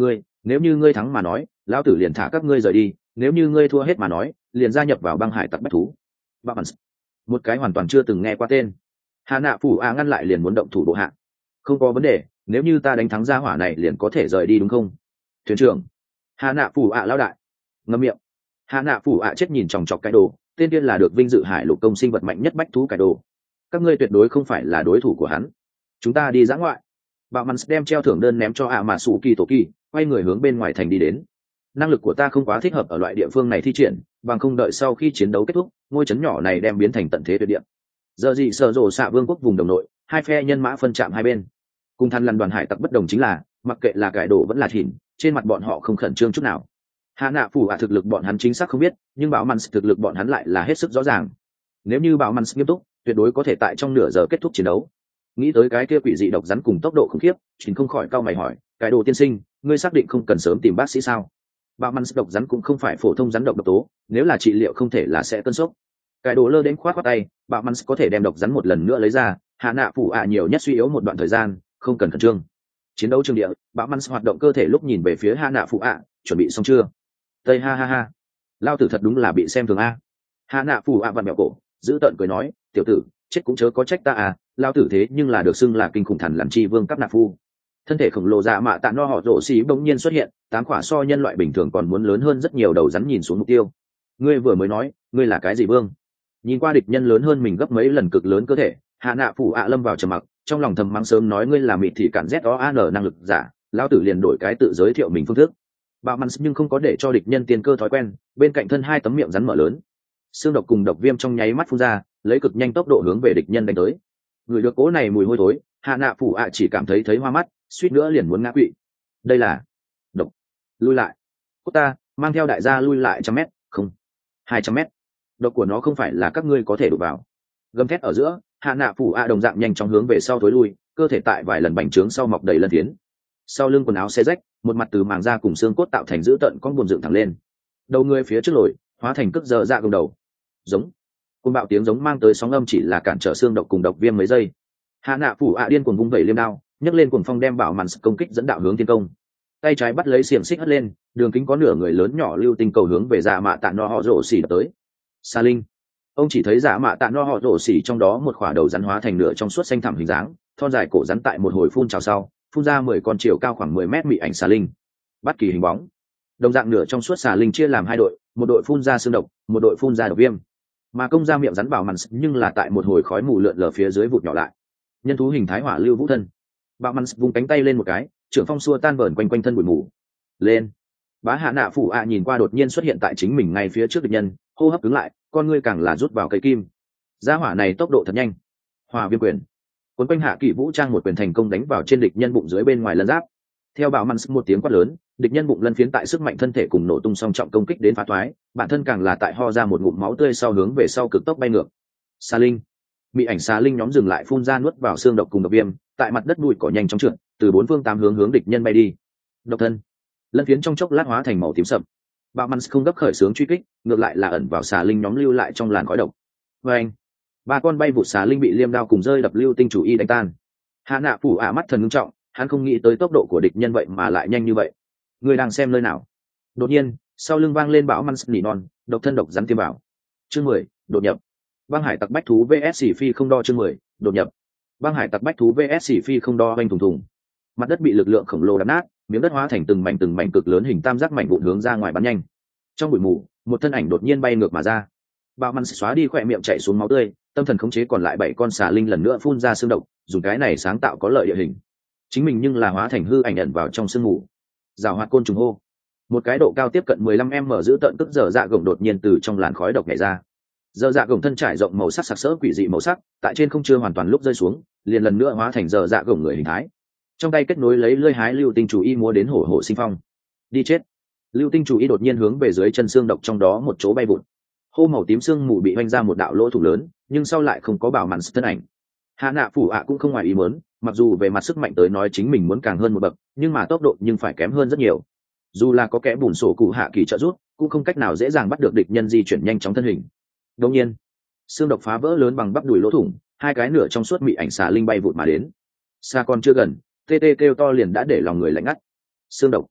nếu như ngươi thắng mà nói lão tử liền thả các ngươi rời đi, nếu như ngươi thua hết mà nói liền gia nhập vào băng hải tặc bách thú. Bạo Mans, một cái hoàn toàn chưa từng nghe qua tên. Hà Nạ Phủ ạ ngăn lại liền muốn động thủ bộ hạ. Không có vấn đề, nếu như ta đánh thắng gia hỏa này liền có thể rời đi đúng không? Thuyền trưởng. Hà Nạ Phủ ạ lão đại. Ngậm miệng. Hà Nạ Phủ ạ chết nhìn chòng chọc cái đồ, tên tiên là được vinh dự hải lục công sinh vật mạnh nhất bách thú cái đồ. Các ngươi tuyệt đối không phải là đối thủ của hắn. Chúng ta đi dã ngoại. Bạo Mans đem treo thưởng đơn ném cho ạ mà sủ kỳ tổ kỳ, quay người hướng bên ngoài thành đi đến. Năng lực của ta không quá thích hợp ở loại địa phương này thi triển, bằng không đợi sau khi chiến đấu kết thúc ngôi trấn nhỏ này đem biến thành tận thế tuyệt địa. Giờ gì sở rộ xạ vương quốc vùng đồng nội, hai phe nhân mã phân chạm hai bên. Cùng than lằn đoàn hải tặc bất đồng chính là mặc kệ là cải đồ vẫn là thìn, trên mặt bọn họ không khẩn trương chút nào. Hạ Nạ Phủ ạ thực lực bọn hắn chính xác không biết, nhưng Bảo Mans thực lực bọn hắn lại là hết sức rõ ràng. Nếu như Bảo Mans nghiêm túc tuyệt đối có thể tại trong nửa giờ kết thúc chiến đấu. Nghĩ tới cái kia quỷ dị độc rắn cùng tốc độ khủng khiếp, chính không khỏi cau mày hỏi, cái đồ tiên sinh, ngươi xác định không cần sớm tìm bác sĩ sao? Bảo Mans độc rắn cũng không phải phổ thông rắn độc độc tố, nếu là trị liệu không thể là sẽ cơn sốc. Cái đồ lơ đến khoát khoát tay, Bảo Mans có thể đem độc rắn một lần nữa lấy ra, Hạ Nạ Phủ ạ nhiều nhất suy yếu một đoạn thời gian, không cần khẩn trương. Chiến đấu trường địa, Bảo Mans hoạt động cơ thể lúc nhìn về phía Hạ Nạ Phủ ạ, chuẩn bị xong chưa? Tây ha ha ha, lao tử thật đúng là bị xem thường a. Hạ Nạ Phủ ạ vặn mẹo cổ, giữ tợn cười nói, tiểu tử, chết cũng chớ có trách ta à, lao tử thế nhưng là được xưng là kinh khủng thần làm chi vương cấp nạp phu. Thân thể khổng lồ dạ mạ tạ no họ rổ xì bỗng nhiên xuất hiện, tám quả so nhân loại bình thường còn muốn lớn hơn rất nhiều đầu rắn nhìn xuống mục tiêu. Ngươi vừa mới nói, ngươi là cái gì vương? Nhìn qua địch nhân lớn hơn mình gấp mấy lần cực lớn cơ thể, Hạ Nạ Phủ ạ lâm vào trầm mặc, trong lòng thầm mắng sớm nói ngươi là mịt thì cản z o an năng lực giả, lao tử liền đổi cái tự giới thiệu mình phương thức. Bạo Mans nhưng không có để cho địch nhân tiền cơ thói quen, bên cạnh thân hai tấm miệng rắn mở lớn, xương độc cùng độc viêm trong nháy mắt phun ra, lấy cực nhanh tốc độ hướng về địch nhân đánh tới. Người được cố này mùi hôi thối, Hạ Nạ Phủ ạ chỉ cảm thấy thấy hoa mắt, suýt nữa liền muốn ngã quỵ. Đây là độc. Lui lại. Cốt ta mang theo đại gia lui lại trăm mét, không, hai trăm mét. Độc của nó không phải là các ngươi có thể đụng vào. Gầm thét ở giữa, Hạ Nạ Phủ ạ đồng dạng nhanh chóng hướng về sau thối lui, cơ thể tại vài lần bành trướng sau mọc đầy lân tiến. Sau lưng quần áo xé rách, một mặt từ màng da cùng xương cốt tạo thành dữ tợn con buồm dựng thẳng lên. Đầu người phía trước lồi, hóa thành cước giờ dạ gồng đầu. Giống. Côn bạo tiếng giống mang tới sóng âm chỉ là cản trở xương độc cùng độc viêm mấy giây. Hạ Nạ Phủ ạ điên cuồng vung vẩy liêm đao, nhấc lên cuồng phong đem Bảo Mans công kích dẫn đạo hướng tiến công. Tay trái bắt lấy xiềng xích hất lên, đường kính có nửa người lớn nhỏ lưu tinh cầu hướng về dạ mạ tạ no họ rổ xỉ tới. Sa Linh. Ông chỉ thấy dạ mạ tạ no họ rổ xỉ trong đó một khỏa đầu rắn hóa thành nửa trong suốt xanh thẳm hình dáng, thon dài cổ rắn tại một hồi phun trào sau, phun ra mười con chiều cao khoảng mười mét mị ảnh xà linh. Bắt kỳ hình bóng. Đồng dạng nửa trong suốt xà linh chia làm hai đội, một đội phun ra xương độc, một đội phun ra độc viêm. Mà công ra miệng rắn Bảo Mans nhưng là tại một hồi khói mù lượn lờ phía dưới vụt nhỏ lại. Nhân thú hình thái hỏa lưu vũ thân. Bảo Mans vung cánh tay lên một cái, trưởng phong xua tan vờn quanh quanh thân bụi mù. Lên. Bá Hạ Nạ Phủ ạ nhìn qua đột nhiên xuất hiện tại chính mình ngay phía trước địch nhân, hô hấp cứng lại, con ngươi càng là rút vào cây kim. Gia hỏa này tốc độ thật nhanh. Hỏa viêm quyền. Cuốn quanh Hạ Kỵ vũ trang một quyền thành công đánh vào trên địch nhân bụng dưới bên ngoài lân giáp. Theo Bảo Mans một tiếng quát lớn, địch nhân bụng lân phiến tại sức mạnh thân thể cùng nổ tung song trọng công kích đến phá thoái, bản thân càng là tại ho ra một ngụm máu tươi sau hướng về sau cực tốc bay ngược. Xà linh. Mị ảnh xà linh nhóm dừng lại phun ra nuốt vào xương độc cùng độc viêm, tại mặt đất bụi cỏ nhanh chóng trượt, từ bốn phương tám hướng hướng địch nhân bay đi. Độc thân. Lân phiến trong chốc lát hóa thành màu tím sậm. Bảo Mans không gấp khởi xướng truy kích, ngược lại là ẩn vào xà linh nhóm lưu lại trong làn khói độc. Vâng. Ba con bay vụt xà linh bị liêm đao cùng rơi đập lưu tinh chủ y đánh tan. Hạ Nạ Phủ ạ mắt thần ngưng trọng, hắn không nghĩ tới tốc độ của địch nhân vậy mà lại nhanh như vậy. Người đang xem nơi nào? Đột nhiên, sau lưng vang lên Bảo Mans nỉ non, độc thân độc rắn tiêm bảo. Chương mười, đột nhập. Băng hải tặc bách thú vs phi không đo chương mười, đột nhập. Băng hải tặc bách thú vs phi không đo oanh thùng thùng. Mặt đất bị lực lượng khổng lồ đập nát, miếng đất hóa thành từng mảnh từng mảnh cực lớn hình tam giác mảnh vụn hướng ra ngoài bắn nhanh. Trong bụi mù, một thân ảnh đột nhiên bay ngược mà ra. Bảo Mans xóa đi khỏe miệng chảy xuống máu tươi, tâm thần khống chế còn lại bảy con xà linh lần nữa phun ra xương độc, dùng cái này sáng tạo có lợi địa hình. Chính mình nhưng là hóa thành hư ảnh ẩn vào trong sương mù. Rào hoạt côn trùng hô. Một cái độ cao tiếp cận mười lăm mét giữ tận tức dở dạ gồng đột nhiên từ trong làn khói độc nhảy ra. Dở dạ gồng thân trải rộng màu sắc sặc sỡ quỷ dị màu sắc, tại trên không chưa hoàn toàn lúc rơi xuống, liền lần nữa hóa thành dở dạ gồng người hình thái. Trong tay kết nối lấy lưỡi hái lưu tinh chủ y múa đến hổ hổ sinh phong. Đi chết. Lưu tinh chủ y đột nhiên hướng về dưới chân xương độc trong đó một chỗ bay vụt. Hô màu tím xương mù bị hoanh ra một đạo lỗ thủng lớn, nhưng sau lại không có Bảo Mans thân ảnh. Hạ Nạ Phủ ạ cũng không ngoài ý muốn, mặc dù về mặt sức mạnh tới nói chính mình muốn càng hơn một bậc, nhưng mà tốc độ nhưng phải kém hơn rất nhiều. Dù là có kẻ bùn sổ cụ Hạ Kỳ trợ giúp, cũng không cách nào dễ dàng bắt được địch nhân di chuyển nhanh chóng thân hình. Đương nhiên, xương độc phá vỡ lớn bằng bắp đùi lỗ thủng, hai cái nửa trong suốt mị ảnh xà linh bay vụt mà đến. Xa còn chưa gần, tê tê kêu to liền đã để lòng người lạnh ngắt. Xương độc.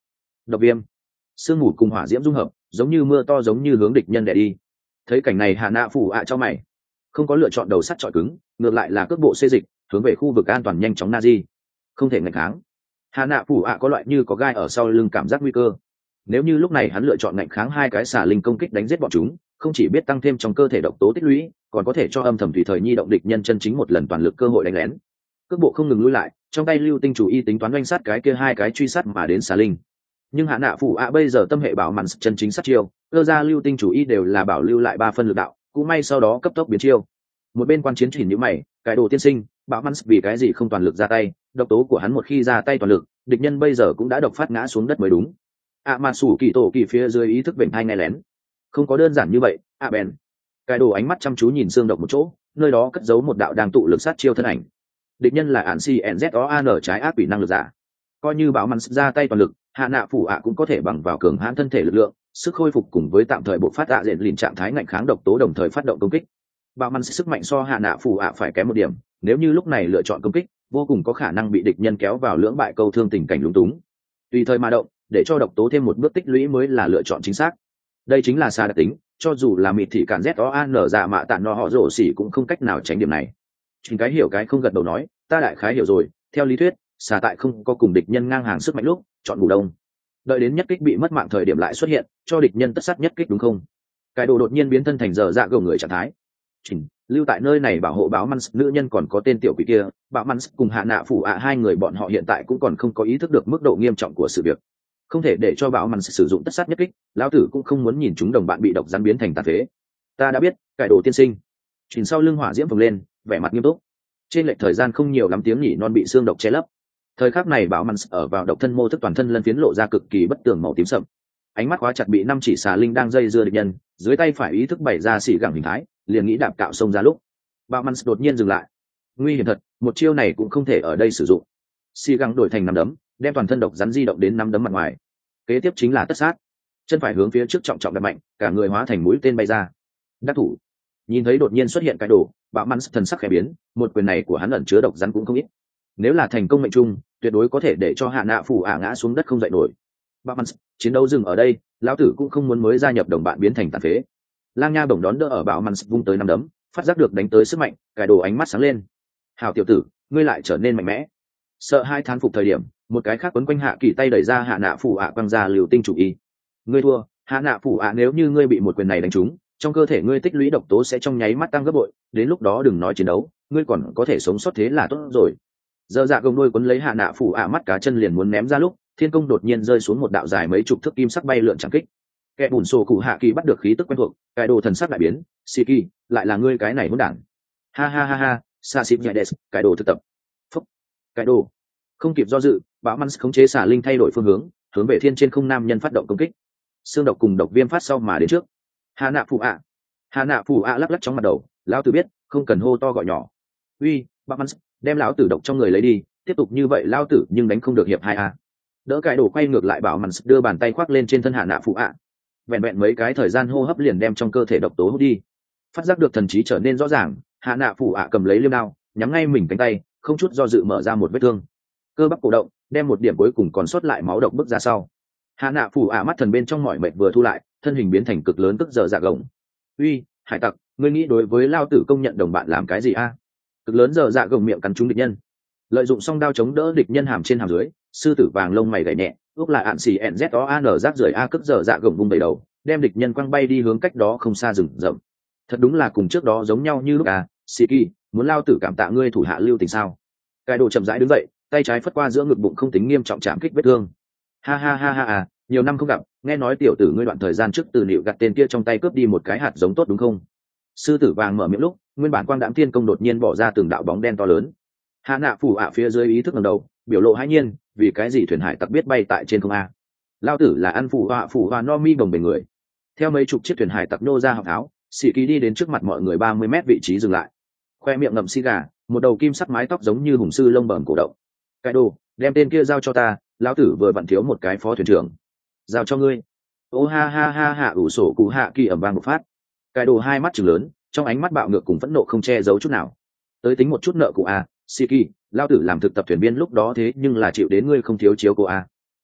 độc viêm, sương mù cùng hỏa diễm dung hợp, giống như mưa to, giống như hướng địch nhân đè đi. Thấy cảnh này hạ nạ phủ ạ cho mày, không có lựa chọn đầu sắt chọi cứng, ngược lại là cước bộ xê dịch hướng về khu vực an toàn nhanh chóng nazi. Không thể ngạch kháng, hạ nạ phủ ạ có loại như có gai ở sau lưng cảm giác nguy cơ. Nếu như lúc này hắn lựa chọn ngạch kháng hai cái xả linh công kích đánh giết bọn chúng, không chỉ biết tăng thêm trong cơ thể độc tố tích lũy, còn có thể cho âm thầm tùy thời nhi động địch nhân chân chính một lần toàn lực cơ hội đánh lén. Cước bộ không ngừng lùi lại, trong tay lưu tinh chủ y tính toán doanh sát cái kia hai cái truy sát mà đến xả linh. Nhưng hạ nạ phủ ạ bây giờ tâm hệ bảo mặn chân chính sát chiêu, đưa ra lưu tinh chủ y đều là bảo lưu lại ba phân lực đạo, cũng may sau đó cấp tốc biến chiêu. Một bên quan chiến chỉnh như mày, cái đồ tiên sinh, bảo mặn vì cái gì không toàn lực ra tay, độc tố của hắn một khi ra tay toàn lực, địch nhân bây giờ cũng đã độc phát ngã xuống đất mới đúng. ạ mà sủ kỳ tổ kỳ phía dưới ý thức vểnh hai nghe lén, không có đơn giản như vậy. ạ bèn, cái đồ ánh mắt chăm chú nhìn xương độc một chỗ, nơi đó cất giấu một đạo đang tụ lực sát chiêu thân ảnh. Địch nhân là ản si nzo an trái ác quỷ năng lực giả, coi như bảo mặn ra tay toàn lực, hạ nạ phủ ạ cũng có thể bằng vào cường hãn thân thể lực lượng, sức khôi phục cùng với tạm thời bộ phát ạ diện lìn trạng thái ngạnh kháng độc tố đồng thời phát động công kích. Bảo mặn sức mạnh so hạ nạ phủ ạ phải kém một điểm, nếu như lúc này lựa chọn công kích, vô cùng có khả năng bị địch nhân kéo vào lưỡng bại câu thương tình cảnh lúng túng. Tùy thời mà động, để cho độc tố thêm một bước tích lũy mới là lựa chọn chính xác. Đây chính là xa đặc tính, cho dù là mịt thị cản z o an dạ mạ tản no họ rổ xỉ cũng không cách nào tránh điểm này. Chính cái hiểu cái không gật đầu nói, ta đại khái hiểu rồi, theo lý thuyết xà tại không có cùng địch nhân ngang hàng sức mạnh lúc chọn ngủ đông, đợi đến nhất kích bị mất mạng thời điểm lại xuất hiện cho địch nhân tất sát nhất kích, đúng không? Cái đồ đột nhiên biến thân thành giờ dạ gồng người trạng thái. Chỉnh lưu tại nơi này bảo hộ báo măn nữ nhân còn có tên tiểu quỷ kia, bảo măn cùng hạ nạ phủ ạ hai người bọn họ hiện tại cũng còn không có ý thức được mức độ nghiêm trọng của sự việc, không thể để cho bảo măn sử dụng tất sát nhất kích. Lão tử cũng không muốn nhìn chúng đồng bạn bị độc rắn biến thành tàn phế. Ta đã biết, cải đồ tiên sinh. Chỉnh sau lưng hỏa diễm phồng lên, vẻ mặt nghiêm túc. Trên lệch thời gian không nhiều lắm, tiếng nhỉ non bị xương độc che lấp. Thời khắc này bảo măn ở vào độc thân mô thức, toàn thân lân phiến lộ ra cực kỳ bất tường màu tím sậm, ánh mắt khóa chặt bị năm chỉ xà linh đang dây dưa địch nhân, dưới tay phải ý thức bày ra xỉ gẳng hình thái, liền nghĩ đạp cạo sông ra lúc bảo măn đột nhiên dừng lại. Nguy hiểm thật, một chiêu này cũng không thể ở đây sử dụng. Xỉ gẳng đổi thành nắm đấm, đem toàn thân độc rắn di động đến nắm đấm mặt ngoài. Kế tiếp chính là tất sát, chân phải hướng phía trước trọng trọng đập mạnh, cả người hóa thành mũi tên bay ra. Đắc thủ. Nhìn thấy đột nhiên xuất hiện cái đồ, bảo măn thần sắc khẽ biến, một quyền này của hắn ẩn chứa độc rắn cũng không ít, nếu là thành công mệnh trung, tuyệt đối có thể để cho hạ nạ phủ ả ngã xuống đất không dậy nổi. Bảo măn, chiến đấu dừng ở đây, lão tử cũng không muốn mới gia nhập đồng bạn biến thành tàn phế. Lang nha bổng đón đỡ ở bảo măn vung tới năm đấm, phát giác được đánh tới sức mạnh, cải đồ ánh mắt sáng lên. Hào tiểu tử, ngươi lại trở nên mạnh mẽ. Sợ hai thán phục thời điểm, một cái khác quấn quanh hạ kỳ tay đẩy ra hạ nạ phủ ả quăng ra liều tinh chủ y. Ngươi thua, hạ nạ phủ ả, nếu như ngươi bị một quyền này đánh trúng, trong cơ thể ngươi tích lũy độc tố sẽ trong nháy mắt tăng gấp bội, đến lúc đó đừng nói chiến đấu, ngươi còn có thể sống sót thế là tốt rồi. Giờ dạ gồng đuôi quấn lấy hạ nạ phủ ả, mắt cá chân liền muốn ném ra lúc thiên công đột nhiên rơi xuống một đạo dài mấy chục thước kim sắc bay lượn chẳng kích. Kẻ bùn sổ cụ hạ kỳ bắt được khí tức quen thuộc, cái đồ thần sắc đại biến. Siki, lại là ngươi cái này hỗn đản. Ha ha ha ha, sa xịp nhẹ đès, cái đồ thực tập. Phúc, cái đồ. Không kịp do dự, bão măn khống chế xả linh thay đổi phương hướng, hướng về thiên trên không nam nhân phát động công kích. Xương độc cùng độc viêm phát sau mà đến trước. Hạ nạ phủ ả, hạ nạ phủ ả lắc lắc trong mặt đầu, lão tử biết, không cần hô to gọi nhỏ. Uy, bão măn, đem lão tử độc trong người lấy đi, tiếp tục như vậy lão tử nhưng đánh không được hiệp hai a. Đỡ cái đồ quay ngược lại, bảo măn đưa bàn tay khoác lên trên thân hạ nạ phủ ả. Vẹn vẹn mấy cái thời gian hô hấp liền đem trong cơ thể độc tố hút đi. Phát giác được thần trí trở nên rõ ràng, hạ nạ phủ ả cầm lấy liêm đao, nhắm ngay mình cánh tay, không chút do dự mở ra một vết thương. Cơ bắp cổ động, đem một điểm cuối cùng còn sót lại máu độc bức ra sau. Hạ nạ phủ ả mắt thần bên trong mỏi mệt vừa thu lại, thân hình biến thành cực lớn tức giờ dạ gồng. Uy, hải tặc, ngươi nghĩ đối với lao tử công nhận đồng bạn làm cái gì a? Cực lớn giờ dạ gồng miệng cắn trúng địch nhân, lợi dụng song đao chống đỡ địch nhân hàm trên hàm dưới, sư tử vàng lông mày gảy nhẹ, ước là ạn xì nzo an rác rưởi a, cất giờ dạ gồng vung đầy đầu, đem địch nhân quăng bay đi hướng cách đó không xa rừng rậm. Thật đúng là cùng trước đó giống nhau như lúc à. Siki, muốn lao tử cảm tạ ngươi thủ hạ lưu tình sao? Cái đồ chậm rãi đứng dậy, tay trái phất qua giữa ngực bụng không tính nghiêm trọng chạm kích vết thương. Ha ha ha ha à, nhiều năm không gặp, nghe nói tiểu tử ngươi đoạn thời gian trước từ nịu gặt tên kia trong tay cướp đi một cái hạt giống tốt đúng không? Sư tử vàng mở miệng lúc, nguyên bản quang đãng thiên công đột nhiên bỏ ra từng đạo bóng đen to lớn. Hạ nạ phủ ạ phía dưới ý thức ngẩng đầu, biểu lộ hãi nhiên, vì cái gì thuyền hải tặc biết bay tại trên không a? Lao tử là ăn phủ họa phủ hoa no mi bồng bềnh người. Theo mấy chục chiếc thuyền hải tặc nô ra học áo, sĩ ký đi đến trước mặt mọi người ba mươi mét vị trí dừng lại, khoe miệng ngậm xì gà, một đầu kim sắc mái tóc giống như hùng sư lông bẩm cổ động. Cái đồ, đem tên kia giao cho ta, lão tử vừa vặn thiếu một cái phó thuyền trưởng. Giao cho ngươi. Ô ha ha ha hạ ủ sổ cụ hạ kỳ ẩm vang một phát. Cái đồ hai mắt trừng lớn, trong ánh mắt bạo ngược cùng phẫn nộ không che giấu chút nào. Tới tính một chút nợ cụ a, Siki, lão tử làm thực tập thuyền viên lúc đó thế nhưng là chịu đến ngươi không thiếu chiếu cô a.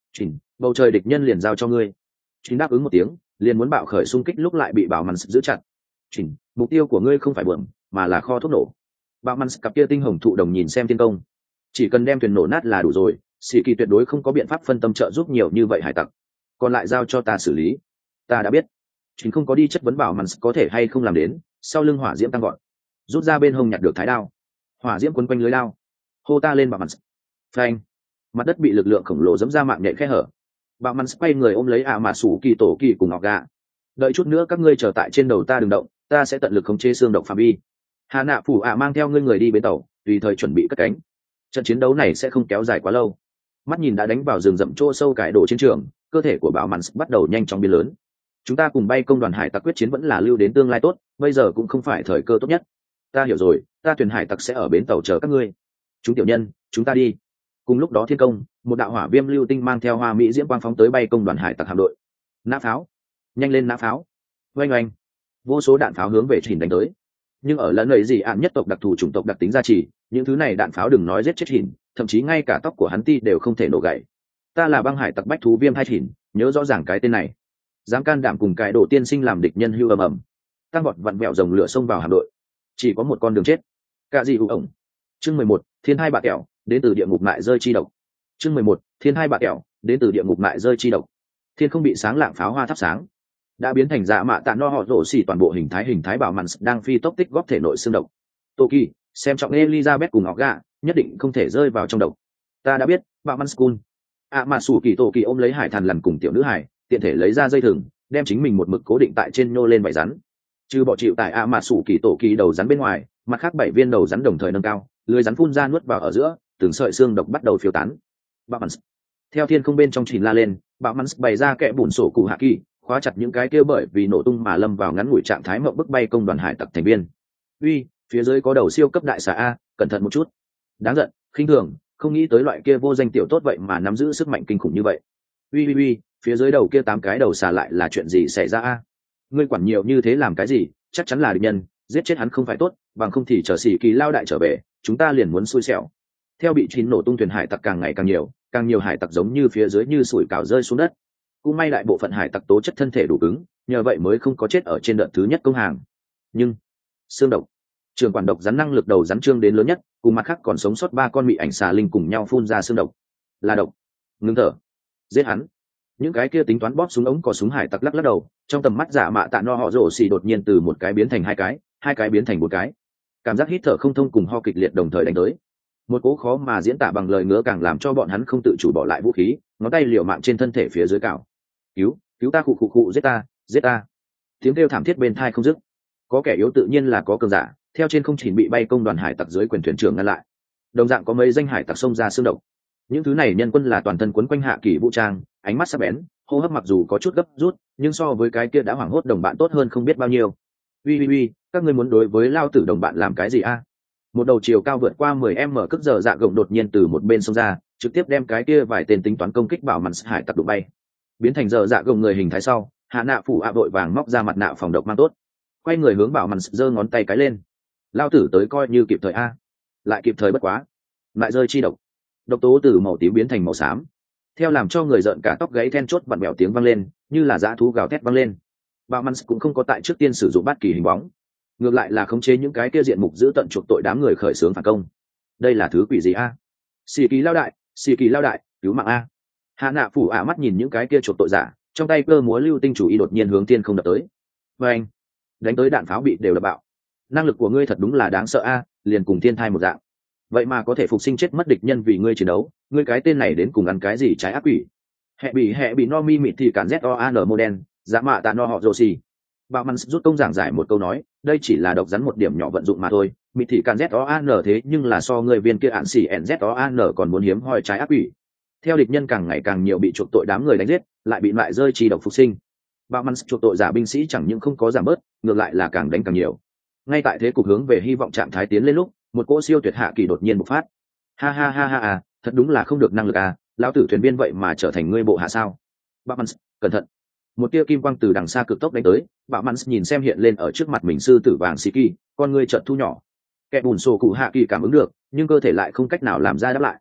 Chỉnh, bầu trời địch nhân liền giao cho ngươi. Chỉnh đáp ứng một tiếng, liền muốn bạo khởi xung kích lúc lại bị bảo mắn giữ chặt. Chỉnh, mục tiêu của ngươi không phải bượm mà là kho thuốc nổ. Bảo mắn cặp kia tinh hồng thụ đồng nhìn xem thiên công, chỉ cần đem thuyền nổ nát là đủ rồi. Sĩ Kỳ tuyệt đối không có biện pháp phân tâm trợ giúp nhiều như vậy hải tặc, còn lại giao cho ta xử lý. Ta đã biết. Chính không có đi chất vấn bảo mắn có thể hay không làm đến. Sau lưng hỏa diễm tăng gọn, rút ra bên hông nhặt được thái đao, hỏa diễm quấn quanh lưới đao, hô ta lên bảo mắn. Phanh, mặt đất bị lực lượng khổng lồ dẫm ra mạng nhện khe hở. Bảo mắn quay người ôm lấy ạ mà sủ kỳ tổ kỳ cùng ngọc gà. Đợi chút nữa các ngươi chờ tại trên đầu ta đừng động, ta sẽ tận lực khống chế xương động phạm vi. Hà nạ phủ ạ mang theo ngươi người đi bến tàu, tùy thời chuẩn bị cất cánh. Trận chiến đấu này sẽ không kéo dài quá lâu. Mắt nhìn đã đánh vào rừng rậm chỗ sâu cải đổ chiến trường, cơ thể của bảo mắn bắt đầu nhanh chóng biến lớn. Chúng ta cùng bay công đoàn hải tặc quyết chiến vẫn là lưu đến tương lai tốt, bây giờ cũng không phải thời cơ tốt nhất. Ta hiểu rồi, ta thuyền hải tặc sẽ ở bến tàu chờ các ngươi. Chúng tiểu nhân, chúng ta đi. Cùng lúc đó thiên công, một đạo hỏa viêm lưu tinh mang theo hoa mỹ diễm quang phóng tới bay công đoàn hải tặc hạm đội. Nã pháo, nhanh lên nã pháo. Oanh oanh, vô số đạn pháo hướng về Chỉnh đánh tới. Nhưng ở lần ấy gì ạn nhất tộc đặc thù chủng tộc đặc tính gia trì, những thứ này đạn pháo đừng nói giết chết Chỉnh, thậm chí ngay cả tóc của hắn ti đều không thể nổ gãy. Ta là băng hải tặc bách thú viêm hai Chỉnh, nhớ rõ ràng cái tên này. Dám can đảm cùng cái đồ tiên sinh làm địch nhân hưu ầm ầm. Tăng vọt vặn vẹo rồng lửa xông vào hạm đội. Chỉ có một con đường chết. Cả gì hữu ổng. Chương mười một, thiên hai bạc kẹo, đến từ địa ngục mại rơi chi độc. Chương mười một, thiên hai bạc kẹo, đến từ địa ngục mại rơi chi độc. Thiên không bị sáng lạng pháo hoa thắp sáng, đã biến thành dạ mạ tạ no họ rổ xỉ toàn bộ hình thái hình thái bảo mặn đang phi tốc tích góp thể nội xương độc. Toki, xem trọng Elizabeth cùng ngọc gà, nhất định không thể rơi vào trong độc. Ta đã biết, bảo mặn school. À mà sủ kỳ tổ kỳ ôm lấy hải thần lần cùng tiểu nữ hải, tiện thể lấy ra dây thừng, đem chính mình một mực cố định tại trên nhô lên vảy rắn. Trừ bỏ chịu tại à mà sủ kỳ tổ kỳ đầu rắn bên ngoài, mặt khác bảy viên đầu rắn đồng thời nâng cao, lưới rắn phun ra nuốt vào ở giữa, từng sợi xương độc bắt đầu phiêu tán. Bảo mặn. Theo thiên không bên trong chìm la lên, bảo mặn bày ra kẽ bùn sổ cụ hạ kỳ, khóa chặt những cái kia bởi vì nổ tung mà lâm vào ngắn ngủi trạng thái mộng bức bay công đoàn hải tặc thành viên. Uy, phía dưới có đầu siêu cấp đại xà a, cẩn thận một chút. Đáng giận, khinh thường, không nghĩ tới loại kia vô danh tiểu tốt vậy mà nắm giữ sức mạnh kinh khủng như vậy. Uy uy uy, phía dưới đầu kia tám cái đầu xà lại là chuyện gì xảy ra a? Ngươi quản nhiều như thế làm cái gì? Chắc chắn là địch nhân, giết chết hắn không phải tốt, bằng không thì chờ Sĩ Kỳ lao đại trở về, chúng ta liền muốn xui xẻo. Theo bị chín nổ tung thuyền hải tặc càng ngày càng nhiều, càng nhiều hải tặc giống như phía dưới như sủi cảo rơi xuống đất. Cũng may đại bộ phận hải tặc tố chất thân thể đủ cứng, nhờ vậy mới không có chết ở trên đợt thứ nhất công hàng. Nhưng xương độc, trường quản độc rắn năng lực đầu rắn trương đến lớn nhất, cùng mặt khác còn sống sót ba con mị ảnh xà linh cùng nhau phun ra xương độc. Là độc. Ngưng thở. Giết hắn. Những cái kia tính toán bóp súng ống có súng hải tặc lắc lắc đầu, trong tầm mắt giả mạ tạ no họ rổ xì đột nhiên từ một cái biến thành hai cái, hai cái biến thành một cái. Cảm giác hít thở không thông cùng ho kịch liệt đồng thời đánh tới. Một cố khó mà diễn tả bằng lời ngữ càng làm cho bọn hắn không tự chủ bỏ lại vũ khí, ngón tay liều mạng trên thân thể phía dưới cào. Cứu, cứu ta khụ khụ khụ giết ta, giết ta. Tiếng kêu thảm thiết bên tai không dứt. Có kẻ yếu tự nhiên là có cường giả, theo trên không chỉ bị bay công đoàn hải tặc dưới quyền thuyền trưởng ngăn lại. Đồng dạng có mấy danh hải tặc xông ra xương độc. Những thứ này nhân quân là toàn thân quấn quanh hạ kỳ vũ trang, ánh mắt sắc bén, hô hấp mặc dù có chút gấp rút, nhưng so với cái kia đã hoảng hốt đồng bạn tốt hơn không biết bao nhiêu. Uy uy uy, các ngươi muốn đối với lao tử đồng bạn làm cái gì a? Một đầu chiều cao vượt qua mười mét cước giờ dạ gồng đột nhiên từ một bên xông ra, trực tiếp đem cái kia vài tên tính toán công kích bảo mặn hải tặc đụng bay. Biến thành giờ dạ gồng người hình thái sau, hạ nạ phủ ạ vội vàng móc ra mặt nạ phòng độc mang tốt, quay người hướng bảo mặn giơ ngón tay cái lên. Lao tử tới coi như kịp thời a. Lại kịp thời bất quá. Lại rơi chi độc. Độc tố từ màu tím biến thành màu xám. Theo làm cho người giận cả tóc gáy then chốt vặn bèo tiếng vang lên, như là dã thú gào thét vang lên. Bảo mặn cũng không có tại trước tiên sử dụng bát kỳ hình bóng, ngược lại là khống chế những cái kia diện mục giữ tận chuộc tội đám người khởi xướng phản công. Đây là thứ quỷ gì a? Sĩ Kỳ lao đại, Sĩ Kỳ lao đại, cứu mạng a. Hạ nạ phủ ả mắt nhìn những cái kia chuộc tội giả, trong tay cơ múa lưu tinh chủ ý đột nhiên hướng thiên không đập tới. Và anh, đánh tới đạn pháo bị đều đập bạo. Năng lực của ngươi thật đúng là đáng sợ a, liền cùng thiên thai một dạng. Vậy mà có thể phục sinh chết mất địch nhân vì ngươi chiến đấu, ngươi cái tên này đến cùng ăn cái gì trái ác quỷ? Hệ bị hệ bị no mi mịt thì cản z o an mô đen, giá mạ tạ no họ rồ xì. Bảo mặn rút công giảng giải một câu nói, đây chỉ là độc rắn một điểm nhỏ vận dụng mà thôi, mịt thì cản z o an thế nhưng là so người viên kia ạn xỉ z o an còn muốn hiếm hoi trái ác quỷ. Theo địch nhân càng ngày càng nhiều bị chuộc tội đám người đánh giết, lại bị lại rơi chi độc phục sinh. Bảo mặn chuộc tội giả binh sĩ chẳng những không có giảm bớt, ngược lại là càng đánh càng nhiều. Ngay tại thế cục hướng về hy vọng trạng thái tiến lên lúc, một cỗ siêu tuyệt hạ kỳ đột nhiên bộc phát. Ha ha ha ha à, thật đúng là không được năng lực à, lão tử thuyền viên vậy mà trở thành ngươi bộ hạ sao? Bảo mặn, cẩn thận. Một tia kim quang từ đằng xa cực tốc đánh tới, Bảo mặn nhìn xem hiện lên ở trước mặt mình sư tử vàng xì kỳ, con ngươi chợt thu nhỏ. Kẻ bùn sổ cụ hạ kỳ cảm ứng được, nhưng cơ thể lại không cách nào làm ra đáp lại.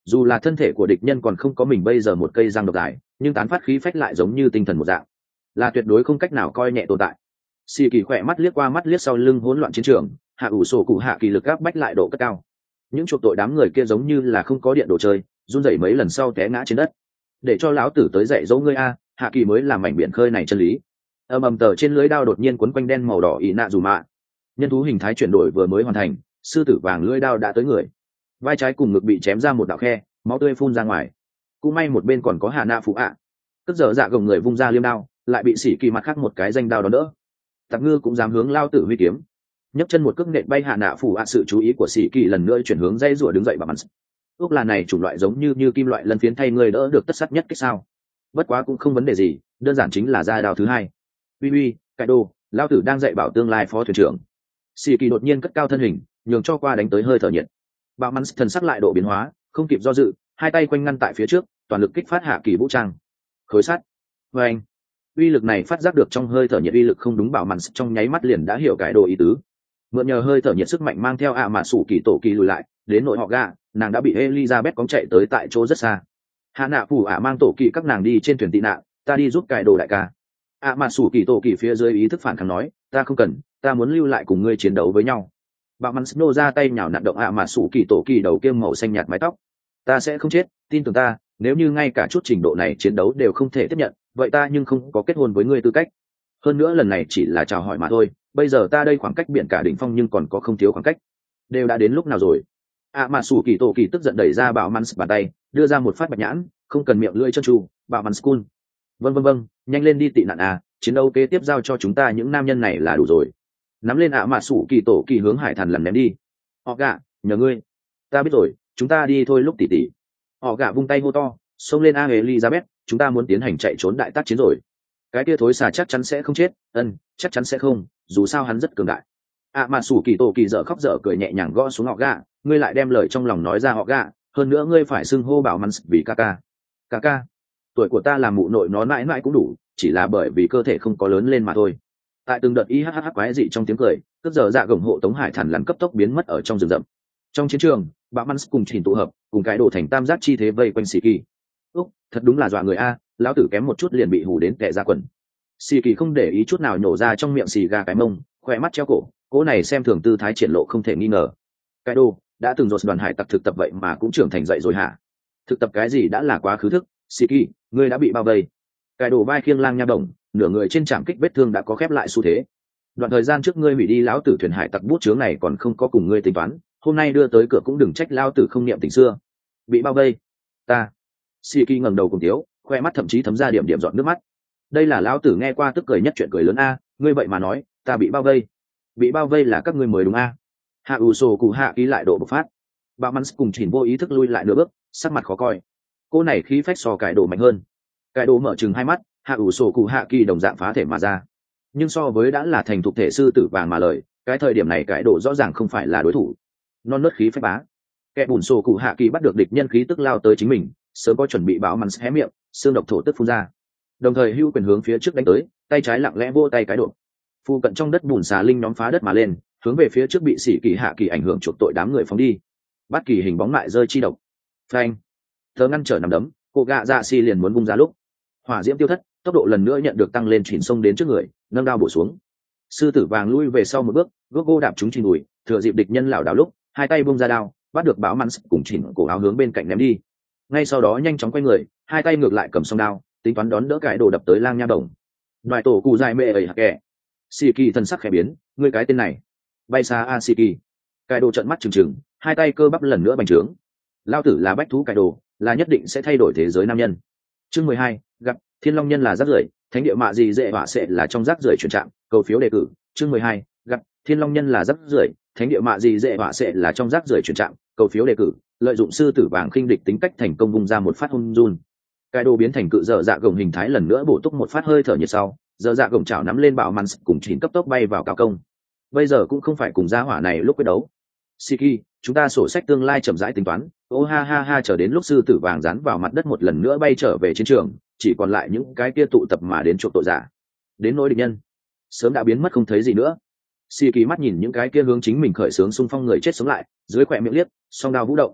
dù là thân thể của địch nhân còn không có mình bây giờ một cây răng độc dài, nhưng tán phát khí phách lại giống như tinh thần một dạng, là tuyệt đối không cách nào coi nhẹ tồn tại. Xì kỳ khỏe mắt liếc qua mắt liếc sau lưng hỗn loạn chiến trường, hạ ủ sổ cụ hạ kỳ lực áp bách lại độ cất cao. Những chuộc tội đám người kia giống như là không có điện đồ chơi, run rẩy mấy lần sau té ngã trên đất. Để cho lão tử tới dạy dỗ ngươi a, hạ kỳ mới làm mảnh biển khơi này chân lý. Ầm ầm tờ trên lưới đao đột nhiên quấn quanh đen màu đỏ ị nạ dù mạ. Nhân thú hình thái chuyển đổi vừa mới hoàn thành, sư tử vàng lưỡi đao đã tới người. Vai trái cùng ngực bị chém ra một đạo khe, máu tươi phun ra ngoài. Cũng may một bên còn có Hà Na phụ ạ. Cất dở dạ gồng người vung ra liêm đao, lại bị sĩ kỳ mặt khác một cái danh đao đón đỡ. Tạp ngư cũng dám hướng lao tử huy kiếm, nhấc chân một cước nện bay Hạ Nạ phụ ạ. Sự chú ý của sĩ kỳ lần nữa chuyển hướng dây rủa đứng dậy bà mắn. Ước là này chủng loại giống như như kim loại lân phiến thay người đỡ được tất sắt nhất cái sao? Bất quá cũng không vấn đề gì, đơn giản chính là ra đao thứ hai. Uy uy, cái đồ, lao tử đang dạy bảo tương lai phó thuyền trưởng. Sĩ kỳ đột nhiên cất cao thân hình, nhường cho qua đánh tới hơi thở nhiệt. Bà mắn thần sắc lại độ biến hóa, không kịp do dự, hai tay quanh ngăn tại phía trước, toàn lực kích phát hạ kỳ vũ trang. Khối sắt. Và anh, uy lực này phát giác được trong hơi thở nhiệt uy lực không đúng, bảo mắn trong nháy mắt liền đã hiểu cái đồ ý tứ. Mượn nhờ hơi thở nhiệt sức mạnh mang theo ạ mà sủ kỳ tổ kỳ lùi lại, đến nội họ gà, nàng đã bị Elizabeth cóng chạy tới tại chỗ rất xa. Hạ nạ phủ ạ mang tổ kỳ các nàng đi trên thuyền tị nạn, ta đi giúp cài đồ đại ca. ạ mà sủ kỳ tổ kỳ phía dưới ý thức phản kháng nói, ta không cần, ta muốn lưu lại cùng ngươi chiến đấu với nhau. Bảo mắn nô ra tay nhào nặn động ạ mà sủ kỳ tổ kỳ đầu kiêm màu xanh nhạt mái tóc. Ta sẽ không chết, tin tưởng ta, nếu như ngay cả chút trình độ này chiến đấu đều không thể tiếp nhận, vậy ta nhưng không có kết hôn với ngươi tư cách. Hơn nữa lần này chỉ là chào hỏi mà thôi, bây giờ ta đây khoảng cách biển cả đỉnh phong nhưng còn có không thiếu khoảng cách. Đều đã đến lúc nào rồi? À mà sủ kỳ tổ kỳ tức giận đẩy ra bảo mắn bàn tay, đưa ra một phát bạch nhãn, không cần miệng lưỡi chân tru, bảo mắn school. Vâng vâng vâng, nhanh lên đi tị nạn à, chiến đấu kế tiếp giao cho chúng ta những nam nhân này là đủ rồi. Nắm lên ạ mà sủ kỳ tổ kỳ hướng hải thần lần ném đi. Họ gạ, nhờ ngươi. Ta biết rồi, chúng ta đi thôi lúc tỉ tỉ. Họ gạ vung tay hô to, xông lên a Elizabeth, chúng ta muốn tiến hành chạy trốn đại tác chiến rồi. Cái kia thối xà chắc chắn sẽ không chết, ân, chắc chắn sẽ không, dù sao hắn rất cường đại. ạ mà sủ kỳ tổ kỳ dở khóc dở cười nhẹ nhàng gõ xuống họ gạ, ngươi lại đem lời trong lòng nói ra họ gạ, hơn nữa ngươi phải xưng hô bảo mắn vì ca ca. Ca ca, tuổi của ta làm mụ nội nó mãi mãi cũng đủ, chỉ là bởi vì cơ thể không có lớn lên mà thôi. Tại từng đợt ihh quái dị trong tiếng cười, tức giờ dạ gồng hộ tống hải thần lằn cấp tốc biến mất ở trong rừng rậm. Trong chiến trường, bạo mắn cùng chỉnh tụ hợp, cùng cái đổ thành tam giác chi thế vây quanh xì kỳ. Úc, thật đúng là dọa người a, lão tử kém một chút liền bị hù đến tè ra quần. Xì kỳ không để ý chút nào nhổ ra trong miệng xì gà cái mông, khỏe mắt treo cổ, cỗ này xem thường tư thái triển lộ không thể nghi ngờ. Cái đồ đã từng dột đoàn hải tặc thực tập vậy mà cũng trưởng thành dậy rồi hả? Thực tập cái gì đã là quá khứ thức, xì kỳ, ngươi đã bị bao vây. Cái đồ vai khiêng lang nha đồng, nửa người trên trạm kích vết thương đã có khép lại xu thế. Đoạn thời gian trước ngươi hủy đi lão tử thuyền hải tặc bút chướng này còn không có cùng ngươi tính toán, hôm nay đưa tới cửa cũng đừng trách lão tử không niệm tình xưa. Bị bao vây, ta. Siki ngẩng đầu cùng tiếu, khoe mắt thậm chí thấm ra điểm điểm giọt nước mắt. Đây là lão tử nghe qua tức cười nhất chuyện cười lớn a, ngươi vậy mà nói, ta bị bao vây. Bị bao vây là các ngươi mới đúng a. Hạ Uso cụ hạ ký lại độ bộc phát. Bà Mans cùng chỉnh vô ý thức lui lại nửa bước, sắc mặt khó coi. Cô này khí phách so cải đồ mạnh hơn. Cải đồ mở chừng hai mắt, Hạ Uso cụ hạ kỳ đồng dạng phá thể mà ra. Nhưng so với đã là thành thục thể sư tử vàng mà lời, cái thời điểm này cải đồ rõ ràng không phải là đối thủ. Non nớt khí phách bá. Kẻ bùn sổ cụ hạ kỳ bắt được địch nhân khí tức lao tới chính mình, sớm có chuẩn bị báo mắn hé miệng, xương độc thổ tức phun ra. Đồng thời hưu quyền hướng phía trước đánh tới, tay trái lặng lẽ vô tay cái độ. Phu cận trong đất bùn xà linh nhóm phá đất mà lên, hướng về phía trước bị sĩ kỳ hạ kỳ ảnh hưởng chuộc tội đám người phóng đi. Bắt kỳ hình bóng lại rơi chi độc. Phanh. Thơ ngăn trở nằm đấm, cô gạ dạ xi liền muốn vung ra lúc. Hỏa diễm tiêu thất, tốc độ lần nữa nhận được tăng lên, chỉnh sông đến trước người, nâng đao bổ xuống. Sư tử vàng lui về sau một bước, gốc gô đạp chúng trên đùi, thừa dịp địch nhân lảo đảo lúc, hai tay bung ra đao, bắt được báo mắn cùng chỉnh cổ áo hướng bên cạnh ném đi. Ngay sau đó nhanh chóng quay người, hai tay ngược lại cầm song đao, tính toán đón đỡ cái đồ đập tới lang nha đồng. Đoại tổ cụ dài mẹ ẩy hạc kẻ. Siki thần sắc khẽ biến, ngươi cái tên này. Bay xa a Siki. Cái đồ trợn mắt trừng trừng, hai tay cơ bắp lần nữa bành trướng. Lao tử là bách thú cái đồ, là nhất định sẽ thay đổi thế giới nam nhân. Chương mười hai, gặp Thiên Long nhân là rác rưởi, thánh địa mạ gì dễ họa sẽ là trong rác rưởi chuyển trạng, cầu phiếu đề cử. Chương mười hai, gặp Thiên Long nhân là rác rưởi, thánh địa mạ gì dễ họa sẽ là trong rác rưởi chuyển trạng, cầu phiếu đề cử. Lợi dụng sư tử vàng khinh địch tính cách thành công vung ra một phát hung run. Cái đồ biến thành cự dở dạ gồng hình thái lần nữa bổ túc một phát hơi thở nhiệt sau, dở dạ gồng chảo nắm lên bạo mắn cùng chín cấp tốc bay vào cao công. Bây giờ cũng không phải cùng gia hỏa này lúc quyết đấu. Siki, chúng ta sổ sách tương lai chậm rãi tính toán. Ô ha ha ha, chờ đến lúc sư tử vàng dán vào mặt đất một lần nữa bay trở về chiến trường, chỉ còn lại những cái kia tụ tập mà đến chuộc tội giả. Đến nỗi địch nhân, sớm đã biến mất không thấy gì nữa. Siki mắt nhìn những cái kia hướng chính mình khởi xướng xung phong người chết sống lại, dưới khỏe miệng liếc, song đao vũ động.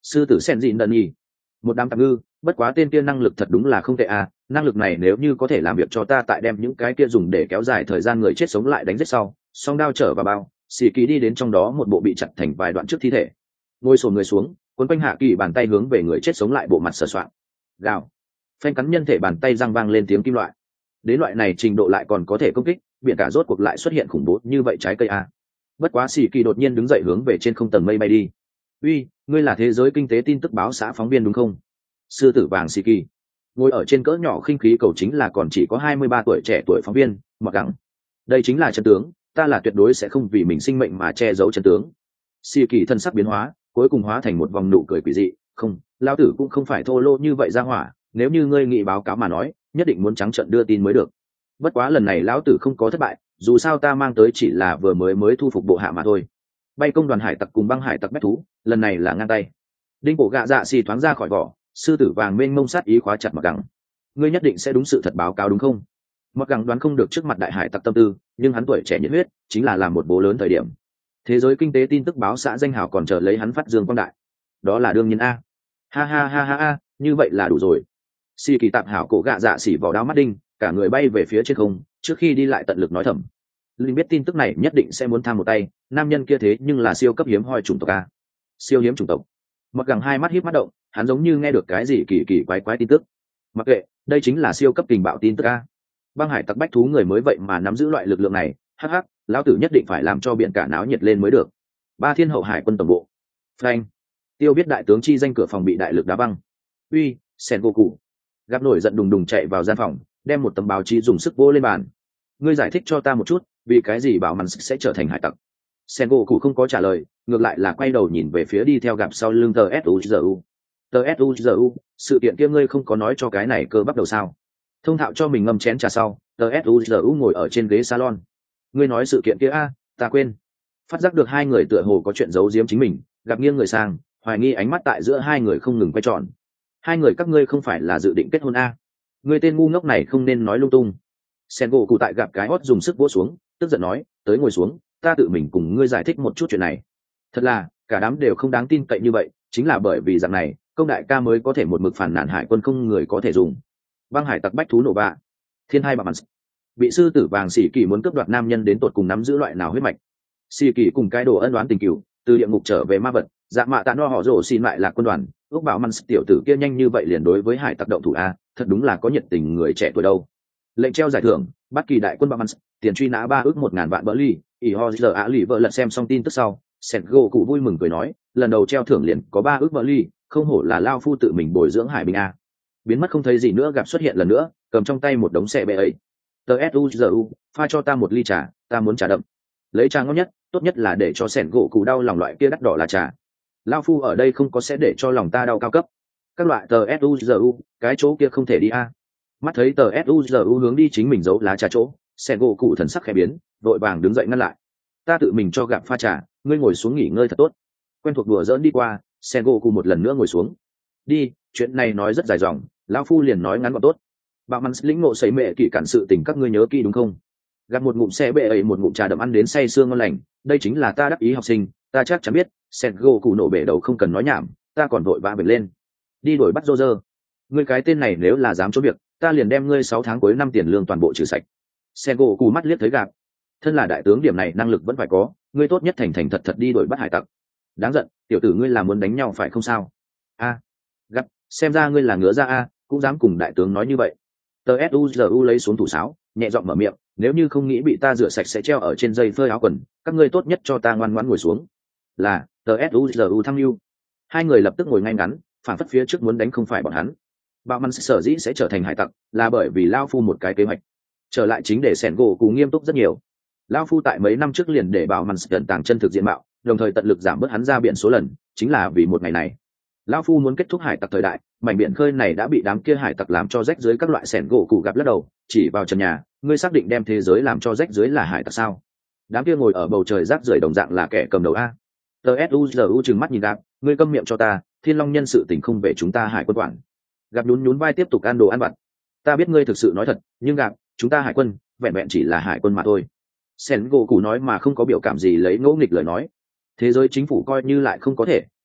Sư tử sen dịn đần nhì, một đám tạm ngư, bất quá tên kia năng lực thật đúng là không tệ à, năng lực này nếu như có thể làm việc cho ta tại đem những cái kia dùng để kéo dài thời gian người chết sống lại đánh giết sau, song đao trở vào bao, xì kỳ đi đến trong đó một bộ bị chặt thành vài đoạn trước thi thể, ngồi sồn người xuống, cuốn quanh hạ kỳ bàn tay hướng về người chết sống lại bộ mặt sờ soạn, gào, phanh cắn nhân thể bàn tay răng vang lên tiếng kim loại. Đến loại này trình độ lại còn có thể công kích, biển cả rốt cuộc lại xuất hiện khủng bố như vậy trái cây à. Bất quá xì kỳ đột nhiên đứng dậy hướng về trên không tầng mây bay đi. Uy, ngươi là thế giới kinh tế tin tức báo xã phóng viên đúng không? Sư tử vàng xì kỳ ngồi ở trên cỡ nhỏ khinh khí cầu chính là còn chỉ có hai mươi ba tuổi trẻ tuổi phóng viên mặc gắng. Đây chính là chân tướng, ta là tuyệt đối sẽ không vì mình sinh mệnh mà che giấu chân tướng. Xì kỳ thân sắc biến hóa, cuối cùng hóa thành một vòng nụ cười quỷ dị. Không, lão tử cũng không phải thô lô như vậy ra hỏa, nếu như ngươi nghị báo cáo mà nói, nhất định muốn trắng trợn đưa tin mới được. Bất quá lần này lão tử không có thất bại, dù sao ta mang tới chỉ là vừa mới mới thu phục bộ hạ mà thôi. Bay công đoàn hải tặc cùng băng hải tặc bách thú, lần này là ngang tay. Đinh cổ gạ dạ xì thoáng ra khỏi vỏ, sư tử vàng mênh mông sát ý khóa chặt mặc gắng. Ngươi nhất định sẽ đúng sự thật báo cáo đúng không? Mặc gắng đoán không được trước mặt đại hải tặc tâm tư, nhưng hắn tuổi trẻ nhiệt huyết, chính là làm một bố lớn thời điểm. Thế giới kinh tế tin tức báo xã danh hào còn chờ lấy hắn phát dương quang đại. Đó là đương nhiên a. Ha ha ha ha ha, như vậy là đủ rồi. Xì kỳ tạp hảo cổ gạ dạ xỉ vỏ đao mắt đinh, cả người bay về phía trên không, trước khi đi lại tận lực nói thầm. Linh biết tin tức này nhất định sẽ muốn tham một tay, nam nhân kia thế nhưng là siêu cấp hiếm hoi chủng tộc a. Siêu hiếm chủng tộc. Mặc gắng hai mắt híp mắt động, hắn giống như nghe được cái gì kỳ kỳ quái quái tin tức. Mặc kệ, đây chính là siêu cấp tình bạo tin tức a. Băng hải tặc bách thú người mới vậy mà nắm giữ loại lực lượng này, hắc hắc, lão tử nhất định phải làm cho biển cả náo nhiệt lên mới được. Ba Thiên Hậu Hải quân tổng bộ. Frank. Tiêu biết đại tướng chi danh cửa phòng bị đại lực đá băng. Uy, Sen Goku. Gặp nổi giận đùng đùng chạy vào gian phòng, đem một tấm báo chí dùng sức vô lên bàn. Ngươi giải thích cho ta một chút, vì cái gì bảo mắn sẽ trở thành hải tặc? Sen Goku không có trả lời, ngược lại là quay đầu nhìn về phía đi theo gặp sau lưng tờ suzu. Tờ suzu, sự kiện kia ngươi không có nói cho cái này cơ bắp đầu sao? Thông thạo cho mình ngâm chén trà sau, tờ suzu ngồi ở trên ghế salon. Ngươi nói sự kiện kia a, à, ta quên. Phát giác được hai người tựa hồ có chuyện giấu giếm chính mình, gặp nghiêng người sang, hoài nghi ánh mắt tại giữa hai người không ngừng quay tròn. Hai người các ngươi không phải là dự định kết hôn a? À? Ngươi tên ngu ngốc này không nên nói lung tung. Sen gỗ cụ tại gặp cái hót dùng sức vỗ xuống, tức giận nói, tới ngồi xuống, ta tự mình cùng ngươi giải thích một chút chuyện này. Thật là, cả đám đều không đáng tin cậy như vậy, chính là bởi vì dạng này, công đại ca mới có thể một mực phản nản hải quân không người có thể dùng. Băng hải tặc bách thú nổ bạ, thiên hai bạo mặn, bị sư tử vàng xỉ kỳ muốn cướp đoạt nam nhân đến tột cùng nắm giữ loại nào huyết mạch. Xỉ kỳ cùng cái đồ ân đoán tình cửu, từ địa ngục trở về ma vật, dạ mạ tạ no họ rổ xin lại là quân đoàn, ước bảo mặn tiểu tử kia nhanh như vậy liền đối với hải tặc động thủ a, thật đúng là có nhiệt tình người trẻ tuổi đâu. Lệnh treo giải thưởng, bất kỳ đại quân bạo mặn, tiền truy nã ba ước một ngàn vạn bỡ ly, ỷ ho giờ á lì vợ lật xem xong tin tức sau, Sẹt gỗ cụ vui mừng cười nói, lần đầu treo thưởng liền có ba ước bỡ ly, không hổ là lao phu tự mình bồi dưỡng hải binh a. Biến mất không thấy gì nữa, gặp xuất hiện lần nữa, cầm trong tay một đống xe bê ấy. Tờ suzu, pha cho ta một ly trà, ta muốn trà đậm. Lấy trà ngon nhất, tốt nhất là để cho Sẹt gỗ cụ đau lòng loại kia đắt đỏ là trà. Lao phu ở đây không có sẽ để cho lòng ta đau cao cấp. Các loại tờ suzu, cái chỗ kia không thể đi a. Mắt thấy tờ suzu hướng đi chính mình giấu lá trà chỗ, Sẹt gỗ cụ thần sắc khẽ biến, vội vàng đứng dậy ngăn lại. Ta tự mình cho gặp pha trà, ngươi ngồi xuống nghỉ ngơi thật tốt. Quen thuộc đùa dỡn đi qua, Sẹt gỗ cụ một lần nữa ngồi xuống. Đi, chuyện này nói rất dài dòng, lão phu liền nói ngắn gọn tốt. Bạo mắn lĩnh ngộ sấy mẹ kỹ cản sự tình các ngươi nhớ kỹ đúng không? Gặp một ngụm xe bệ ấy một ngụm trà đậm ăn đến say sương ngon lành, đây chính là ta đắc ý học sinh, ta chắc chắn biết. Sẹt gỗ cụ nổ bể đầu không cần nói nhảm, ta còn vội vã về lên. Đi đổi bắt Roger. Ngươi cái tên này nếu là dám trốn việc, ta liền đem ngươi sáu tháng cuối năm tiền lương toàn bộ trừ sạch. Sẹt gỗ cụ mắt liếc thấy gặp, thân là đại tướng điểm này năng lực vẫn phải có, ngươi tốt nhất thành thành thật thật đi đổi bắt hải tặc. Đáng giận, tiểu tử ngươi là muốn đánh nhau phải không sao? A, gặp, xem ra ngươi là ngứa ra a, cũng dám cùng đại tướng nói như vậy. Tờ suzu lấy xuống thủ sáo, nhẹ giọng mở miệng, nếu như không nghĩ bị ta rửa sạch sẽ treo ở trên dây phơi áo quần, các ngươi tốt nhất cho ta ngoan ngoãn ngồi xuống. Là, tờ suzu thăm mưu. Hai người lập tức ngồi ngay ngắn, phản phất phía trước muốn đánh không phải bọn hắn. Bạo măn sở dĩ sẽ trở thành hải tặc, là bởi vì lao phu một cái kế hoạch. Trở lại chính để Sẻn gỗ cụ nghiêm túc rất nhiều. Lao phu tại mấy năm trước liền để bảo măn tận tàng chân thực diện mạo, đồng thời tận lực giảm bớt hắn ra biển số lần, chính là vì một ngày này. Lao phu muốn kết thúc hải tặc thời đại, mảnh biển khơi này đã bị đám kia hải tặc làm cho rách dưới, các loại Sẻn gỗ cụ gặp lắc đầu, chỉ vào trần nhà, ngươi xác định đem thế giới làm cho rách dưới là hải tặc sao? Đám kia ngồi ở bầu trời rác rưởi đồng dạng là kẻ cầm đầu a. tờ suzu trừng mắt nhìn gặp, ngươi câm miệng cho ta, Thiên Long nhân sự tình không về chúng ta hải quân quản. Gặp nhún nhún vai tiếp tục ăn đồ ăn vặt. Ta biết ngươi thực sự nói thật, nhưng gặp, chúng ta hải quân vẹn vẹn chỉ là hải quân mà thôi. Sen gỗ cụ nói mà không có biểu cảm gì, lấy ngỗ nghịch lời nói. Thế giới chính phủ coi như lại không có thể,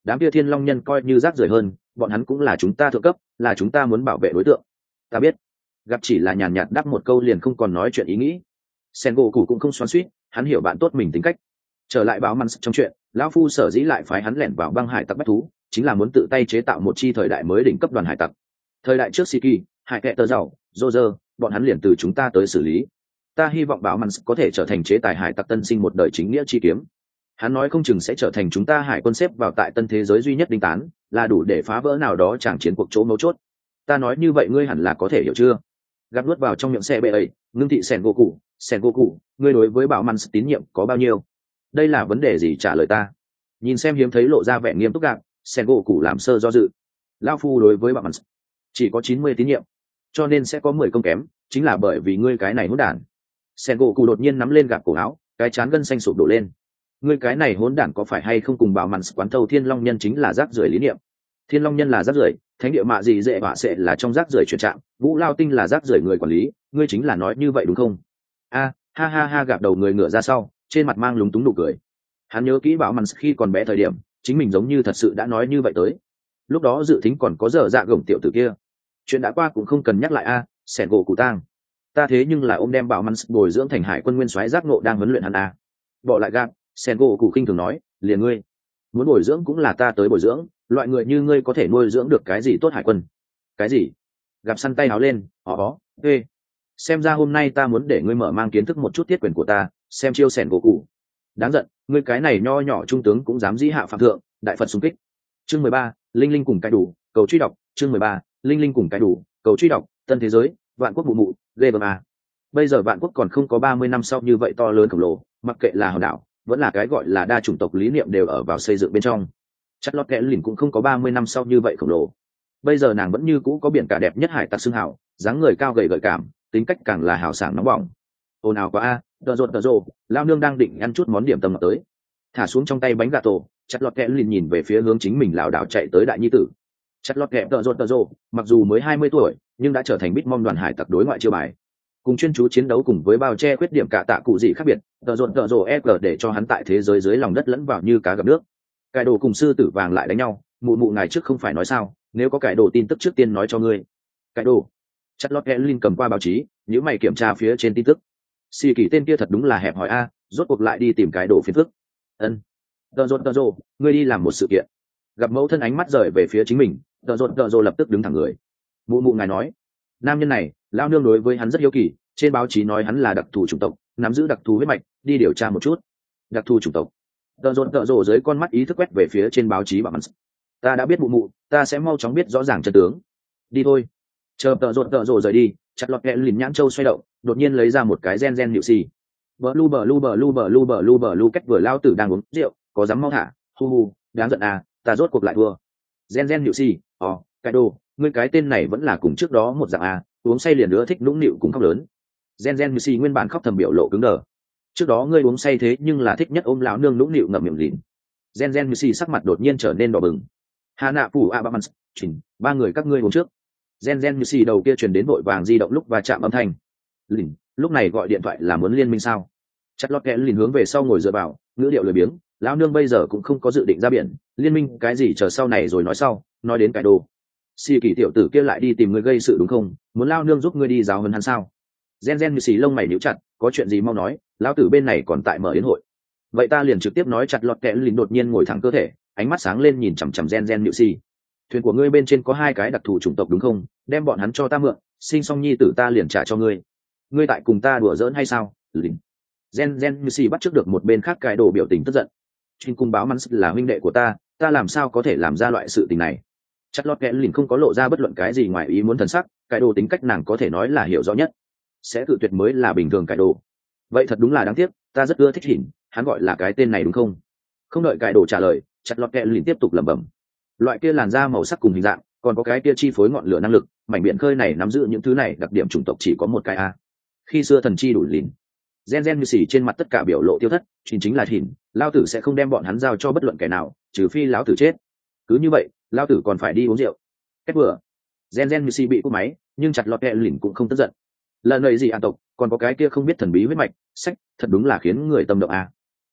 đám kia thiên long nhân coi như rác rưởi hơn, bọn hắn cũng là chúng ta thượng cấp, là chúng ta muốn bảo vệ đối tượng. Ta biết. Gặp chỉ là nhàn nhạt đáp một câu liền không còn nói chuyện ý nghĩ. Sen gỗ cụ cũng không xoắn xuýt, hắn hiểu bạn tốt mình tính cách. Trở lại báo mắn trong chuyện, lão phu sở dĩ lại phái hắn lẻn vào băng hải tặc bách thú, chính là muốn tự tay chế tạo một chi thời đại mới đỉnh cấp đoàn hải tặc. Thời đại trước Siki, hải kệ tơ giàu, Roger, bọn hắn liền từ chúng ta tới xử lý. Ta hy vọng báo mắn có thể trở thành chế tài hải tặc tân sinh một đời chính nghĩa chi kiếm. Hắn nói không chừng sẽ trở thành chúng ta hải quân xếp vào tại tân thế giới duy nhất đinh tán, là đủ để phá vỡ nào đó chẳng chiến cuộc chỗ mấu chốt. Ta nói như vậy ngươi hẳn là có thể hiểu chưa? Gặp nuốt vào trong miệng xe bệ ấy, ngưng thị sẻn gỗ cụ, sẻn gỗ cụ, ngươi đối với bảo mắn tín nhiệm có bao nhiêu? Đây là vấn đề gì trả lời ta? Nhìn xem hiếm thấy lộ ra vẻ nghiêm túc gạc, sẻn gỗ cụ làm sơ do dự. Lao phu đối với bảo mắn chỉ có chín mươi tín nhiệm, cho nên sẽ có mười công kém, chính là bởi vì ngươi cái này hỗn đản. Sẻn gỗ cụ đột nhiên nắm lên gạc cổ áo, cái chán gân xanh sụp đổ lên. Ngươi cái này hỗn đản có phải hay không cùng bảo mắn quán thâu thiên long nhân chính là rác rưởi lý niệm? Thiên long nhân là rác rưởi, thánh địa mạ gì dễ họa sẽ là trong rác rưởi chuyển trạng, vũ lao tinh là rác rưởi người quản lý, ngươi chính là nói như vậy đúng không? A, ha ha ha, gạp đầu người ngửa ra sau, trên mặt mang lúng túng nụ cười. Hắn nhớ kỹ bảo mắn khi còn bé thời điểm, chính mình giống như thật sự đã nói như vậy tới. Lúc đó dự tính còn có dở dạ gồng tiểu tử kia. Chuyện đã qua cũng không cần nhắc lại a, sẻn gỗ cụ tang. Ta thế nhưng là ôm đem bảo mắn bồi dưỡng thành hải quân nguyên soái giác ngộ đang huấn luyện hắn a. Bỏ lại gạp, sẻn gỗ cụ khinh thường nói, liền ngươi muốn bồi dưỡng cũng là ta tới bồi dưỡng, loại người như ngươi có thể nuôi dưỡng được cái gì tốt hải quân? Cái gì? Gặp săn tay áo lên, ó ó, ê. Xem ra hôm nay ta muốn để ngươi mở mang kiến thức một chút tiết quyền của ta, xem chiêu sẻn gỗ cụ. Đáng giận, ngươi cái này nho nhỏ trung tướng cũng dám dĩ hạ phạm thượng, đại phật xung kích. Chương mười ba, linh linh cùng cái đủ, cầu truy đọc, chương mười ba, linh linh cùng cái đủ, cầu truy đọc, tân thế giới, vạn quốc mụ mụ, ghê gớm à. Bây giờ vạn quốc còn không có ba mươi năm sau như vậy to lớn khổng lồ, mặc kệ là hòn đảo, vẫn là cái gọi là đa chủng tộc lý niệm đều ở vào xây dựng bên trong. Chất lót kẽ lìn cũng không có ba mươi năm sau như vậy khổng lồ. Bây giờ nàng vẫn như cũ có biển cả đẹp nhất hải tặc xương hảo, dáng người cao gầy gợi cảm, tính cách càng là hào sảng nóng bỏng. Ồn ào quá a, đờ rột đờ rồ, lao nương đang định ăn chút món điểm tâm ngọt tới. Thả xuống trong tay bánh gà tổ, chất lót kẽ lìn nhìn về phía hướng chính mình lảo đảo chạy tới đại nhi tử. Chất lót kẽ đờ rột đờ rồ, mặc dù mới hai mươi tuổi, nhưng đã trở thành bít mong đoàn hải tặc đối ngoại chiêu bài. Cùng chuyên chú chiến đấu cùng với bao che khuyết điểm cả tạ cụ gì khác biệt, đờ rột đờ rồ e gờ để cho hắn tại thế giới dưới lòng đất lẫn vào như cá gặp nước. Cải đồ cùng sư tử vàng lại đánh nhau, mụ mụ ngày trước không phải nói sao, nếu có cải đồ tin tức trước tiên nói cho ngươi. Cải đồ. Chất lót Elin cầm qua báo chí, nếu mày kiểm tra phía trên tin tức. Xì kỳ tên kia thật đúng là hẹp hỏi a, rốt cuộc lại đi tìm cái đồ phiền phức. Ân. Đờ rột đờ rồ, ngươi đi làm một sự kiện. Gặp mẫu thân ánh mắt rời về phía chính mình, đờ rột đờ rồ lập tức đứng thẳng người. Mụ mụ ngài nói, nam nhân này, lao nương đối với hắn rất hiếu kỳ, trên báo chí nói hắn là đặc thù chủng tộc, nắm giữ đặc thù huyết mạch, đi điều tra một chút. Đặc thù chủng tộc. Tờ rột tờ rồ dưới con mắt ý thức quét về phía trên báo chí bảo mắn. Ta đã biết mụ mụ, ta sẽ mau chóng biết rõ ràng chân tướng. Đi thôi. Chờ tờ rột tờ rồ rời đi, chặt lọt kẹ lìn nhãn châu xoay động, đột nhiên lấy ra một cái gen gen nhự xì. Bờ lu bờ lu bờ lu bờ lu bờ lu bờ lu cách vừa lao tử đang uống rượu, có dám mau thả, hu hu, đáng giận à, ta rốt cuộc lại thua. Gen gen nhự xì, ồ, cái đồ, ngươi cái tên này vẫn là cùng trước đó một dạng à, uống say liền nữa thích nũng nịu cùng khóc lớn. Gen gen nhự xì nguyên bản khóc thầm biểu lộ cứng đờ. Trước đó ngươi uống say thế nhưng là thích nhất ôm lão nương nũng nịu ngậm miệng lìn. Gen gen Missy sắc mặt đột nhiên trở nên đỏ bừng. Hà nạ phủ a ba mans, chỉnh, ba người các ngươi uống trước. Gen gen Missy đầu kia truyền đến vội vàng di động lúc và chạm âm thanh. Lìn, lúc này gọi điện thoại là muốn liên minh sao? Chặt lót kẽ lìn hướng về sau ngồi dựa vào, ngữ điệu lười biếng. Lão nương bây giờ cũng không có dự định ra biển, liên minh cái gì chờ sau này rồi nói sau, nói đến cái đồ. Si kỳ tiểu tử kia lại đi tìm ngươi gây sự đúng không? Muốn lao nương giúp ngươi đi giáo huấn hắn sao? Gen gen Missy lông mày nhíu chặt, có chuyện gì mau nói, lão tử bên này còn tại mở yến hội. Vậy ta liền trực tiếp nói. Chặt lọt kẽ lìn đột nhiên ngồi thẳng cơ thể, ánh mắt sáng lên nhìn chằm chằm gen gen Missy. Thuyền của ngươi bên trên có hai cái đặc thù chủng tộc đúng không? Đem bọn hắn cho ta mượn, sinh xong nhi tử ta liền trả cho ngươi. Ngươi tại cùng ta đùa giỡn hay sao? Lìn. Gen gen Missy bắt trước được một bên khác cái đồ biểu tình tức giận. Chuyên cung báo mắn là huynh đệ của ta, ta làm sao có thể làm ra loại sự tình này? Chặt lọt kẽ lìn không có lộ ra bất luận cái gì ngoài ý muốn thần sắc, cái đồ tính cách nàng có thể nói là hiểu rõ nhất, sẽ tự tuyệt mới là bình thường cái đồ. Vậy thật đúng là đáng tiếc, ta rất ưa thích Hỉn, hắn gọi là cái tên này đúng không? Không đợi cái đồ trả lời, chặt lọt kẽ lìn tiếp tục lẩm bẩm. Loại kia làn da màu sắc cùng hình dạng, còn có cái kia chi phối ngọn lửa năng lực, mảnh biển khơi này nắm giữ những thứ này đặc điểm chủng tộc chỉ có một cái a. Khi xưa thần chi đủ lìn. Gen gen như xì trên mặt tất cả biểu lộ tiêu thất, chính chính là Hỉn, lao tử sẽ không đem bọn hắn giao cho bất luận kẻ nào, trừ phi lão tử chết. Cứ như vậy, lao tử còn phải đi uống rượu. Kết vừa, gen gen như xì bị cúp máy, nhưng chặt lọt kẽ lìn cũng không tức giận. Lần này gì an tộc, còn có cái kia không biết thần bí huyết mạch, sách, thật đúng là khiến người tâm động a.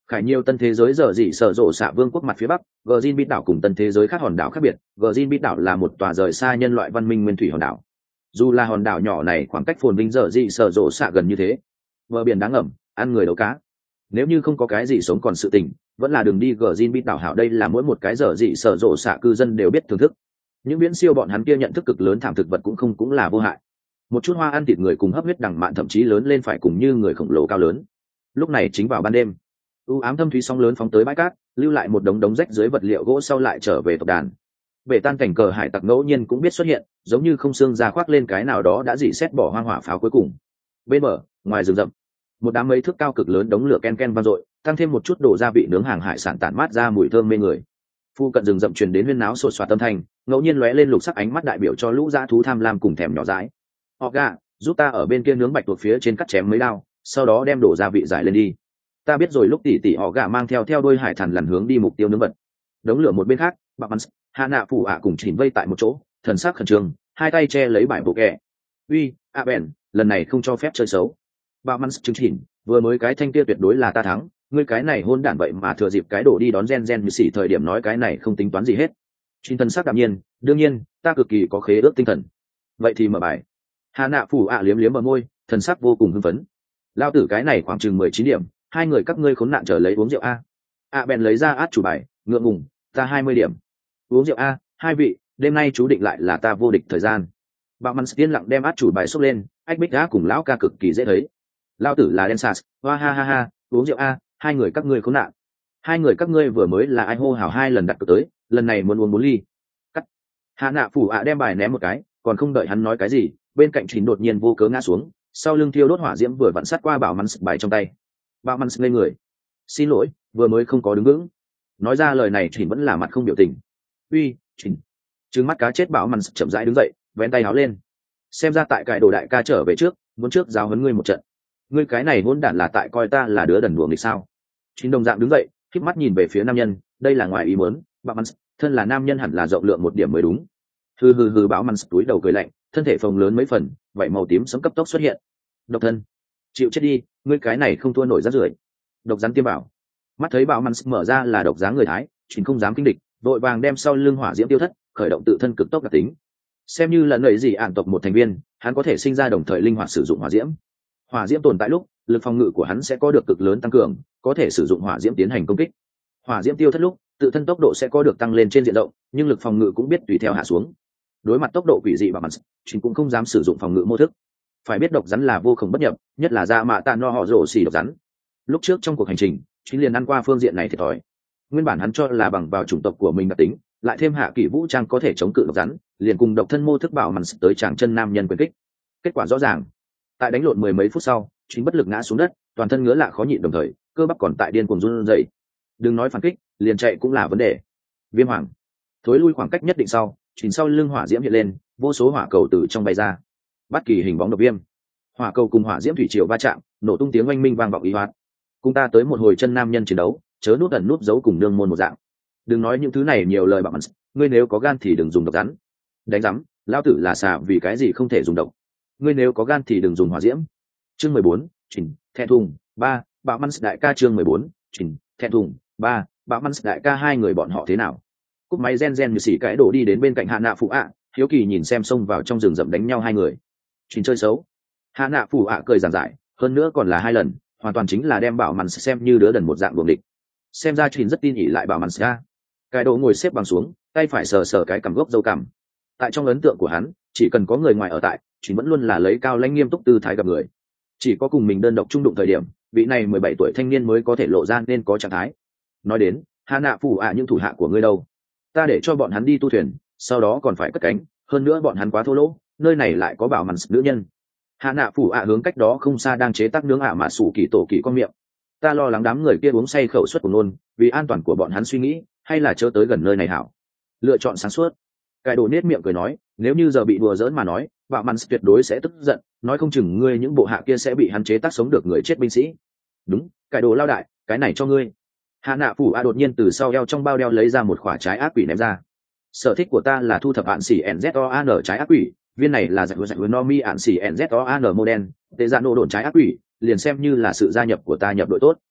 Khải nhiều tân thế giới giờ dị sở rộ xạ vương quốc mặt phía bắc, Virgin Beach đảo cùng tân thế giới khác hòn đảo khác biệt, Virgin Beach đảo là một tòa rời xa nhân loại văn minh nguyên thủy hòn đảo. Dù là hòn đảo nhỏ này khoảng cách phồn vinh giờ dị sở rộ xạ gần như thế, bờ biển đáng ngầm, ăn người đấu cá. Nếu như không có cái gì sống còn sự tình, vẫn là đường đi Virgin Beach đảo hảo, đây là mỗi một cái giờ dị sở rộ xạ cư dân đều biết thưởng thức. Những viễn siêu bọn hắn kia nhận thức cực lớn thảm thực vật cũng không cũng là vô hại. Một chút hoa ăn thịt người cùng hấp huyết đằng mạn thậm chí lớn lên phải cùng như người khổng lồ cao lớn. Lúc này chính vào ban đêm, u ám thâm thúy sóng lớn phóng tới bãi cát, lưu lại một đống đống rách dưới vật liệu gỗ, sau lại trở về tộc đàn. Bể tan cảnh cờ hải tặc ngẫu nhiên cũng biết xuất hiện, giống như không xương ra khoác lên cái nào đó đã dỉ xét bỏ hoang hỏa pháo cuối cùng. Bên bờ, ngoài rừng rậm, một đám mấy thước cao cực lớn đống lửa ken ken vang dội, tăng thêm một chút đồ gia vị nướng hàng hải sản tản mát ra mùi thơm mê người. Phu cận rừng rậm truyền đến huyên náo sột soạt tâm thanh, ngẫu nhiên lóe lên lục sắc ánh mắt đại biểu cho lũ dã thú tham lam cùng thèm nhỏ dãi. Họ gà, giúp ta ở bên kia nướng bạch tuộc phía trên cắt chém mấy đao, sau đó đem đổ gia vị giải lên đi. Ta biết rồi. Lúc tỷ tỷ họ gà mang theo theo đôi hải thần lần hướng đi mục tiêu nướng vật. Đống lửa một bên khác, bà bắn hạ nạ phủ ạ cùng chỉnh vây tại một chỗ, thần sắc khẩn trương, hai tay che lấy bài bộ kẹ. Uy, a bèn, lần này không cho phép chơi xấu. Bà bắn chứng chỉnh, vừa mới cái thanh kia tuyệt đối là ta thắng, ngươi cái này hôn đản vậy mà thừa dịp cái đổ đi đón gen gen như xỉ thời điểm nói cái này không tính toán gì hết. Chính thần sắc đạm nhiên, đương nhiên, ta cực kỳ có khế ước tinh thần. Vậy thì mở bài. Hạ nạ phủ ạ liếm liếm bờ môi, thần sắc vô cùng hưng phấn. Lao tử cái này khoảng chừng mười chín điểm, hai người các ngươi khốn nạn trở lấy uống rượu a. A bèn lấy ra át chủ bài, ngượng ngùng, ta hai mươi điểm. Uống rượu a, hai vị, đêm nay chú định lại là ta vô địch thời gian. Bạo Mans tiên lặng đem át chủ bài xốc lên, ách bích đá cùng lão ca cực kỳ dễ thấy. Lao tử là Densas, hoa ha ha ha, uống rượu a, hai người các ngươi khốn nạn. Hai người các ngươi vừa mới là ai hô hào hai lần đặt cược tới, lần này muốn uống bốn ly. Cắt. Hạ nạ phủ ạ đem bài ném một cái, còn không đợi hắn nói cái gì, bên cạnh Chín đột nhiên vô cớ ngã xuống, sau lưng thiêu đốt hỏa diễm vừa vặn sát qua Bảo Mans bài trong tay. Bảo Mans lên người. Xin lỗi, vừa mới không có đứng vững. Nói ra lời này Chín vẫn là mặt không biểu tình. Uy, Chín. Trừng mắt cá chết Bảo Mans chậm rãi đứng dậy, vén tay áo lên. Xem ra tại cải đồ đại ca trở về trước, muốn trước giáo huấn ngươi một trận. Ngươi cái này hỗn đản là tại coi ta là đứa đần đuổi nghịch sao? Chín đồng dạng đứng dậy, khép mắt nhìn về phía nam nhân, đây là ngoài ý muốn, Bảo Mans, thân là nam nhân hẳn là rộng lượng một điểm mới đúng. Hừ hừ hừ, Bảo Mans túi đầu cười lạnh, thân thể phồng lớn mấy phần, vậy màu tím sẫm cấp tốc xuất hiện. Độc thân, chịu chết đi, ngươi cái này không thua nổi rác rưởi. Độc rắn tiêm bảo. Mắt thấy Bảo Mans mở ra là độc dáng người thái, Chín không dám kinh địch, vội vàng đem sau lưng hỏa diễm tiêu thất, khởi động tự thân cực tốc đặc tính. Xem như là lợi gì ản tộc một thành viên, hắn có thể sinh ra đồng thời linh hoạt sử dụng hỏa diễm. Hỏa diễm tồn tại lúc, lực phòng ngự của hắn sẽ có được cực lớn tăng cường, có thể sử dụng hỏa diễm tiến hành công kích. Hỏa diễm tiêu thất lúc, tự thân tốc độ sẽ có được tăng lên trên diện rộng, nhưng lực phòng ngự cũng biết tùy theo hạ xuống. Đối mặt tốc độ quỷ dị Bảo Mans, Chín cũng không dám sử dụng phòng ngự mô thức. Phải biết độc rắn là vô cùng bất nhập, nhất là da mạ tạ no họ rổ xì độc rắn. Lúc trước trong cuộc hành trình, Chín liền ăn qua phương diện này thiệt thòi. Nguyên bản hắn cho là bằng vào chủng tộc của mình đặc tính, lại thêm hạ kỷ vũ trang có thể chống cự độc rắn, liền cùng độc thân mô thức Bảo Mans tới chàng chân nam nhân quyền kích. Kết quả rõ ràng, tại đánh lộn mười mấy phút sau, Chín bất lực ngã xuống đất, toàn thân ngứa lạ khó nhịn, đồng thời cơ bắp còn tại điên cuồng run rẩy. Đừng nói phản kích, liền chạy cũng là vấn đề. Viêm hoàng thối lui khoảng cách nhất định sau, Chín sau lưng hỏa diễm hiện lên, vô số hỏa cầu từ trong bay ra, bắt kỳ hình bóng độc viêm. Hỏa cầu cùng hỏa diễm thủy triều va chạm, nổ tung tiếng oanh minh vang vọng ý hoạt. Cùng ta tới một hồi chân nam nhân chiến đấu, chớ nút ẩn nút giấu cùng nương môn một dạng. Đừng nói những thứ này nhiều lời Bảo Mans, ngươi nếu có gan thì đừng dùng độc rắn. Đánh rắm, lao tử là xà, vì cái gì không thể dùng độc. Ngươi nếu có gan thì đừng dùng hỏa diễm. Chương mười bốn, Trình, thẹn thùng, ba, Bảo Mans đại ca. Chương mười bốn, Trình, thẹn thùng, ba, Bảo Mans đại ca. Hai người bọn họ thế nào? Cúp máy gen gen như xỉ cái đổ đi đến bên cạnh Hạ nạ phụ ạ, hiếu kỳ nhìn xem xông vào trong rừng rậm đánh nhau hai người. Trình chơi xấu. Hạ nạ phụ ạ cười giảng giải, hơn nữa còn là hai lần, hoàn toàn chính là đem Bảo Mans xem như đứa đần một dạng buồng địch. Xem ra Trình rất tin ỉ lại Bảo Mans ra. Cái đổ ngồi xếp bằng xuống, tay phải sờ sờ cái cằm gốc râu cằm. Tại trong ấn tượng của hắn, chỉ cần có người ngoài ở tại, Trình vẫn luôn là lấy cao lãnh nghiêm túc tư thái gặp người. Chỉ có cùng mình đơn độc trung đụng thời điểm, vị này mười bảy tuổi thanh niên mới có thể lộ ra nên có trạng thái. Nói đến, Hạ nạ phủ ạ, những thủ hạ của ngươi đâu? Ta để cho bọn hắn đi tu thuyền, sau đó còn phải cất cánh, hơn nữa bọn hắn quá thô lỗ, nơi này lại có Bảo Mans nữ nhân. Hạ nạ phủ ạ hướng cách đó không xa đang chế tác nướng ả mà sủ kỳ tổ kỳ con miệng. Ta lo lắng đám người kia uống say khẩu suất của nôn, vì an toàn của bọn hắn suy nghĩ, hay là chớ tới gần nơi này hảo. Lựa chọn sáng suốt. Cái đồ nết miệng cười nói, nếu như giờ bị đùa giỡn mà nói, Bảo Mans tuyệt đối sẽ tức giận, nói không chừng ngươi những bộ hạ kia sẽ bị hắn chế tác sống được người chết binh sĩ. Đúng, cái đồ lao đại, cái này cho ngươi. Hạ nạ phủ a đột nhiên từ sau eo trong bao đeo lấy ra một quả trái ác quỷ ném ra. Sở thích của ta là thu thập ạn xỉ nzoan trái ác quỷ, viên này là giải giải nomi ạn xỉ nzoan model, tệ dạ nổ đồn trái ác quỷ, liền xem như là sự gia nhập của ta nhập đội tốt.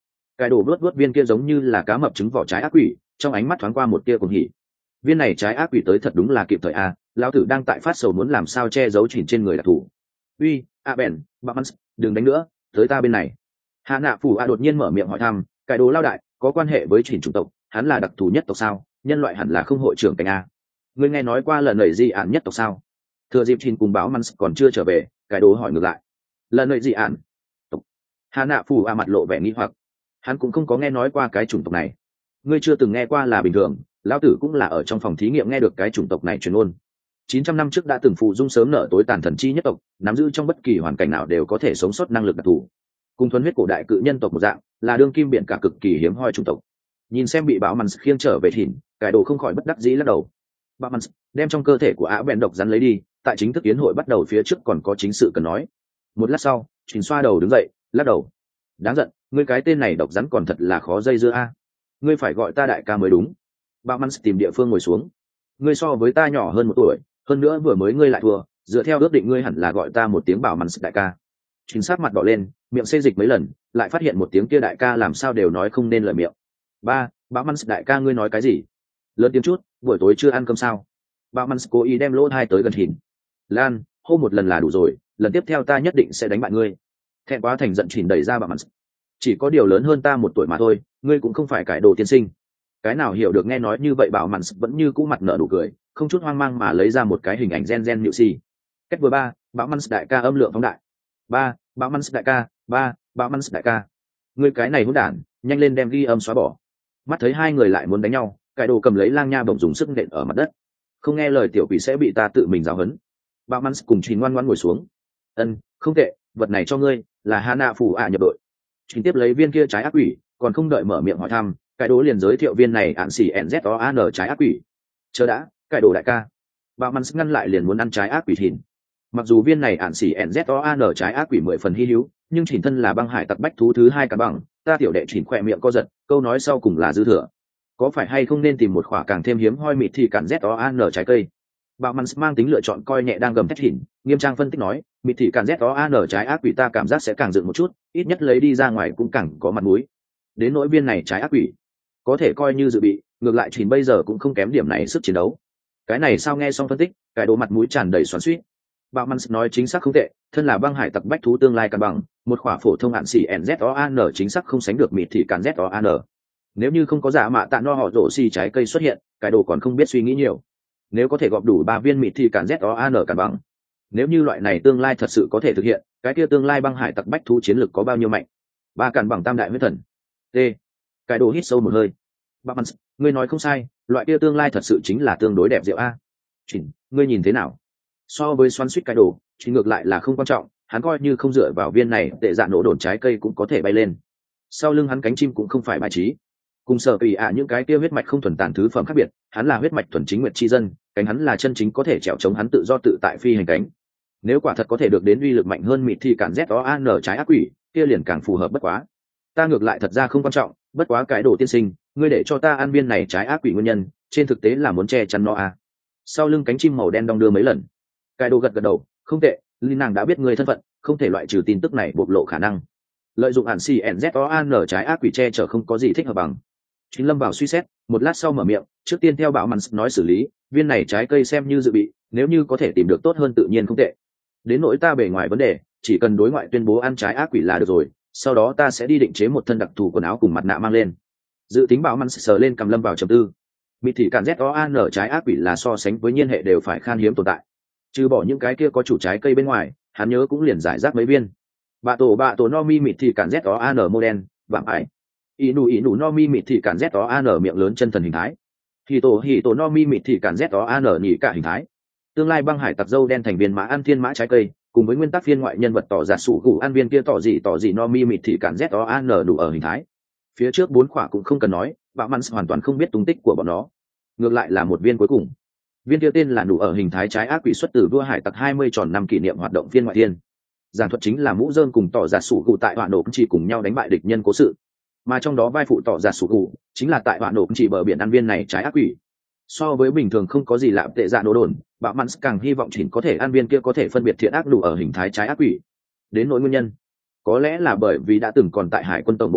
Cái đồ vớt vớt viên kia giống như là cá mập trứng vỏ trái ác quỷ, trong ánh mắt thoáng qua một tia cuồng hỉ. Viên này trái ác quỷ tới thật đúng là kịp thời a, lão tử đang tại phát sầu muốn làm sao che giấu chỉnh trên người đặc thù. Uy, a bèn, bà mans, đừng đánh nữa, tới ta bên này. Hạ nạ phủ a đột nhiên mở miệng hỏi thăm, cái đồ lao đại, có quan hệ với chỉnh chủng tộc, hắn là đặc thù nhất tộc sao? Nhân loại hẳn là không hội trưởng cảnh a. Ngươi nghe nói qua lần nảy dị ạn nhất tộc sao? Thừa dịp chỉnh cùng báo mans còn chưa trở về, cái đồ hỏi ngược lại. Lần nảy dị ạn tộc. Hạ nạ phủ a mặt lộ vẻ nghi hoặc, hắn cũng không có nghe nói qua cái chủng tộc này. Ngươi chưa từng nghe qua là bình thường, lão tử cũng là ở trong phòng thí nghiệm nghe được cái chủng tộc này truyền ngôn. chín trăm năm trước đã từng phụ dung sớm nở tối tàn thần chi nhất tộc, nắm giữ trong bất kỳ hoàn cảnh nào đều có thể sống sót năng lực đặc thù. Cùng thuần huyết cổ đại cự nhân tộc một dạng, là đương kim biển cả cực kỳ hiếm hoi chủng tộc. Nhìn xem bị bão mằn khiêng trở về thìn, cải đồ không khỏi bất đắc dĩ lắc đầu. Bão mằn đem trong cơ thể của á bèn độc rắn lấy đi, tại chính thức yến hội bắt đầu phía trước còn có chính sự cần nói. Một lát sau, Trình xoa đầu đứng dậy, lắc đầu. Đáng giận, ngươi cái tên này độc rắn còn thật là khó dây dưa a. Ngươi phải gọi ta đại ca mới đúng. Bão mằn tìm địa phương ngồi xuống. Ngươi so với ta nhỏ hơn một tuổi, hơn nữa vừa mới ngươi lại thua, dựa theo ước định ngươi hẳn là gọi ta một tiếng bảo mằn đại ca. Trình sát mặt đỏ lên, miệng xê dịch mấy lần, lại phát hiện một tiếng kia đại ca làm sao đều nói không nên lời miệng. Ba, bão mằn đại ca ngươi nói cái gì? Lớn tiếng chút, buổi tối chưa ăn cơm sao? Bão mằn cố ý đem lỗ hai tới gần Thìn. Lan, hô một lần là đủ rồi, lần tiếp theo ta nhất định sẽ đánh bại ngươi. Thẹn quá thành giận Thìn đẩy ra bão mằn. Chỉ có điều lớn hơn ta một tuổi mà thôi, ngươi cũng không phải cải đồ tiên sinh. Cái nào hiểu được nghe nói như vậy bảo mặn vẫn như cũ mặt nở nụ cười, không chút hoang mang mà lấy ra một cái hình ảnh gen gen nhự xì. Cách vừa ba, bão mặn đại ca âm lượng phóng đại. Ba, bão mặn đại ca, ba, bão mặn đại ca. Ngươi cái này hỗn đản, nhanh lên đem ghi âm xóa bỏ. Mắt thấy hai người lại muốn đánh nhau, cải đồ cầm lấy lang nha bổng dùng sức nện ở mặt đất. Không nghe lời tiểu quỷ sẽ bị ta tự mình giáo huấn. Bão mặn cùng Trình ngoan ngoãn ngồi xuống. Ân, không tệ, vật này cho ngươi, là Hana phủ ạ nhập đội. Trình tiếp lấy viên kia trái ác quỷ, còn không đợi mở miệng hỏi thăm, cái đồ liền giới thiệu viên này ạn xỉ en zét o an trái ác quỷ. Chờ đã, cái đồ đại ca. Bạo mắn ngăn lại liền muốn ăn trái ác quỷ thìn. Mặc dù viên này ạn xỉ en zét o an trái ác quỷ mười phần hy hữu, nhưng chỉnh thân là băng hải tặc bách thú thứ hai cả bằng, ta tiểu đệ chỉnh khỏe miệng co giật, câu nói sau cùng là dư thừa. Có phải hay không nên tìm một khỏa càng thêm hiếm hoi mịt thì cản zét o an trái cây? Bạo mắn mang tính lựa chọn coi nhẹ đang gầm thét thìn, nghiêm trang phân tích nói, mịt thì cản zét o an trái ác quỷ ta cảm giác sẽ càng dựng một chút, ít nhất lấy đi ra ngoài cũng càng có mặt mũi. Đến nỗi viên này trái ác quỷ, có thể coi như dự bị, ngược lại Trình bây giờ cũng không kém điểm này sức chiến đấu. Cái này sao nghe xong phân tích, cái đồ mặt mũi tràn đầy xoắn xuýt. Bạo Mans nói chính xác không tệ, thân là băng hải tặc bách thú tương lai cân bằng, một khỏa phổ thông hạn xỉ en zét o an chính xác không sánh được mịt thì cản zét o an. Nếu như không có giả mạ tạ no họ rổ xì trái cây xuất hiện, cái đồ còn không biết suy nghĩ nhiều. Nếu có thể gọp đủ ba viên mịt thì cản zét o an cân bằng. Nếu như loại này tương lai thật sự có thể thực hiện, cái kia tương lai băng hải tặc bách thú chiến lực có bao nhiêu mạnh? Ba cản bằng tam đại huyết thần. T. Cái đồ hít sâu một hơi. Bạo Mans, ngươi nói không sai, loại kia tương lai thật sự chính là tương đối đẹp diệu a. Chỉnh, ngươi nhìn thế nào? So với xoắn suýt cái đồ, chỉ ngược lại là không quan trọng, hắn coi như không dựa vào viên này tệ dạ nổ đồn trái cây cũng có thể bay lên. Sau lưng hắn cánh chim cũng không phải bài trí. Cùng sở kỳ ạ những cái kia huyết mạch không thuần tàn thứ phẩm khác biệt, hắn là huyết mạch thuần chính nguyệt chi dân, cánh hắn là chân chính có thể trèo chống hắn tự do tự tại phi hành cánh. Nếu quả thật có thể được đến uy lực mạnh hơn mịt thì cản z o an trái ác quỷ, kia liền càng phù hợp bất quá. Ta ngược lại thật ra không quan trọng, bất quá cái đồ tiên sinh, ngươi để cho ta ăn viên này trái ác quỷ nguyên nhân, trên thực tế là muốn che chắn nó à. Sau lưng cánh chim màu đen đong đưa mấy lần. Cái đồ gật gật đầu, không tệ, linh nàng đã biết ngươi thân phận, không thể loại trừ tin tức này bộc lộ khả năng. Lợi dụng ản xì en zét o an trái ác quỷ che chở không có gì thích hợp bằng. Chính lâm vào suy xét, một lát sau mở miệng, trước tiên theo Bạo Mans nói xử lý, viên này trái cây xem như dự bị, nếu như có thể tìm được tốt hơn tự nhiên không tệ. Đến nỗi ta bề ngoài vấn đề, chỉ cần đối ngoại tuyên bố ăn trái ác quỷ là được rồi, sau đó ta sẽ đi định chế một thân đặc thù quần áo cùng mặt nạ mang lên. Dự tính Bạo Mans sờ lên cầm lâm vào trầm tư. Mịt thì cản z o an trái ác quỷ là so sánh với nhiên hệ đều phải khan hiếm tồn tại. Trừ bỏ những cái kia có chủ trái cây bên ngoài, hắn nhớ cũng liền giải rác mấy viên. Bạ tổ bạ tổ no mi mịt thì cản z o an mô đen, vạm ải. Inu inu no mi mịt thì cản z o an miệng lớn chân thần hình thái. Hì tổ hì tổ no mi mịt thì cản z o an nhị cả hình thái. Tương lai băng hải tặc dâu đen thành viên mã ăn thiên mã trái cây, cùng với nguyên tắc phiên ngoại nhân vật tỏ giả sủ gù ăn viên kia tỏ gì tỏ gì no mi mịt thì cản z o an đủ ở hình thái. Phía trước bốn khỏa cũng không cần nói, Bạo Mans hoàn toàn không biết tung tích của bọn nó. Ngược lại là một viên cuối cùng. Viên kia tên là đủ ở hình thái trái ác quỷ xuất từ vua hải tặc hai mươi tròn năm kỷ niệm hoạt động phiên ngoại thiên. Giảng thuật chính là mũ rơm cùng tỏ giả sủ gù tại hỏa nổ chỉ cùng nhau đánh bại địch nhân cố sự. Mà trong đó vai phụ tỏ giả sủ gù chính là tại hỏa nổ chỉ bờ biển ăn viên này trái ác quỷ. So với bình thường không có gì lạ tệ dạ nổ đồn, Bạo Mans càng hy vọng chỉ có thể ăn viên kia có thể phân biệt thiện ác đủ ở hình thái trái ác quỷ. Đến nỗi nguyên nhân, có lẽ là bởi vì đã từng còn tại hải quân tổng mỗi lúc,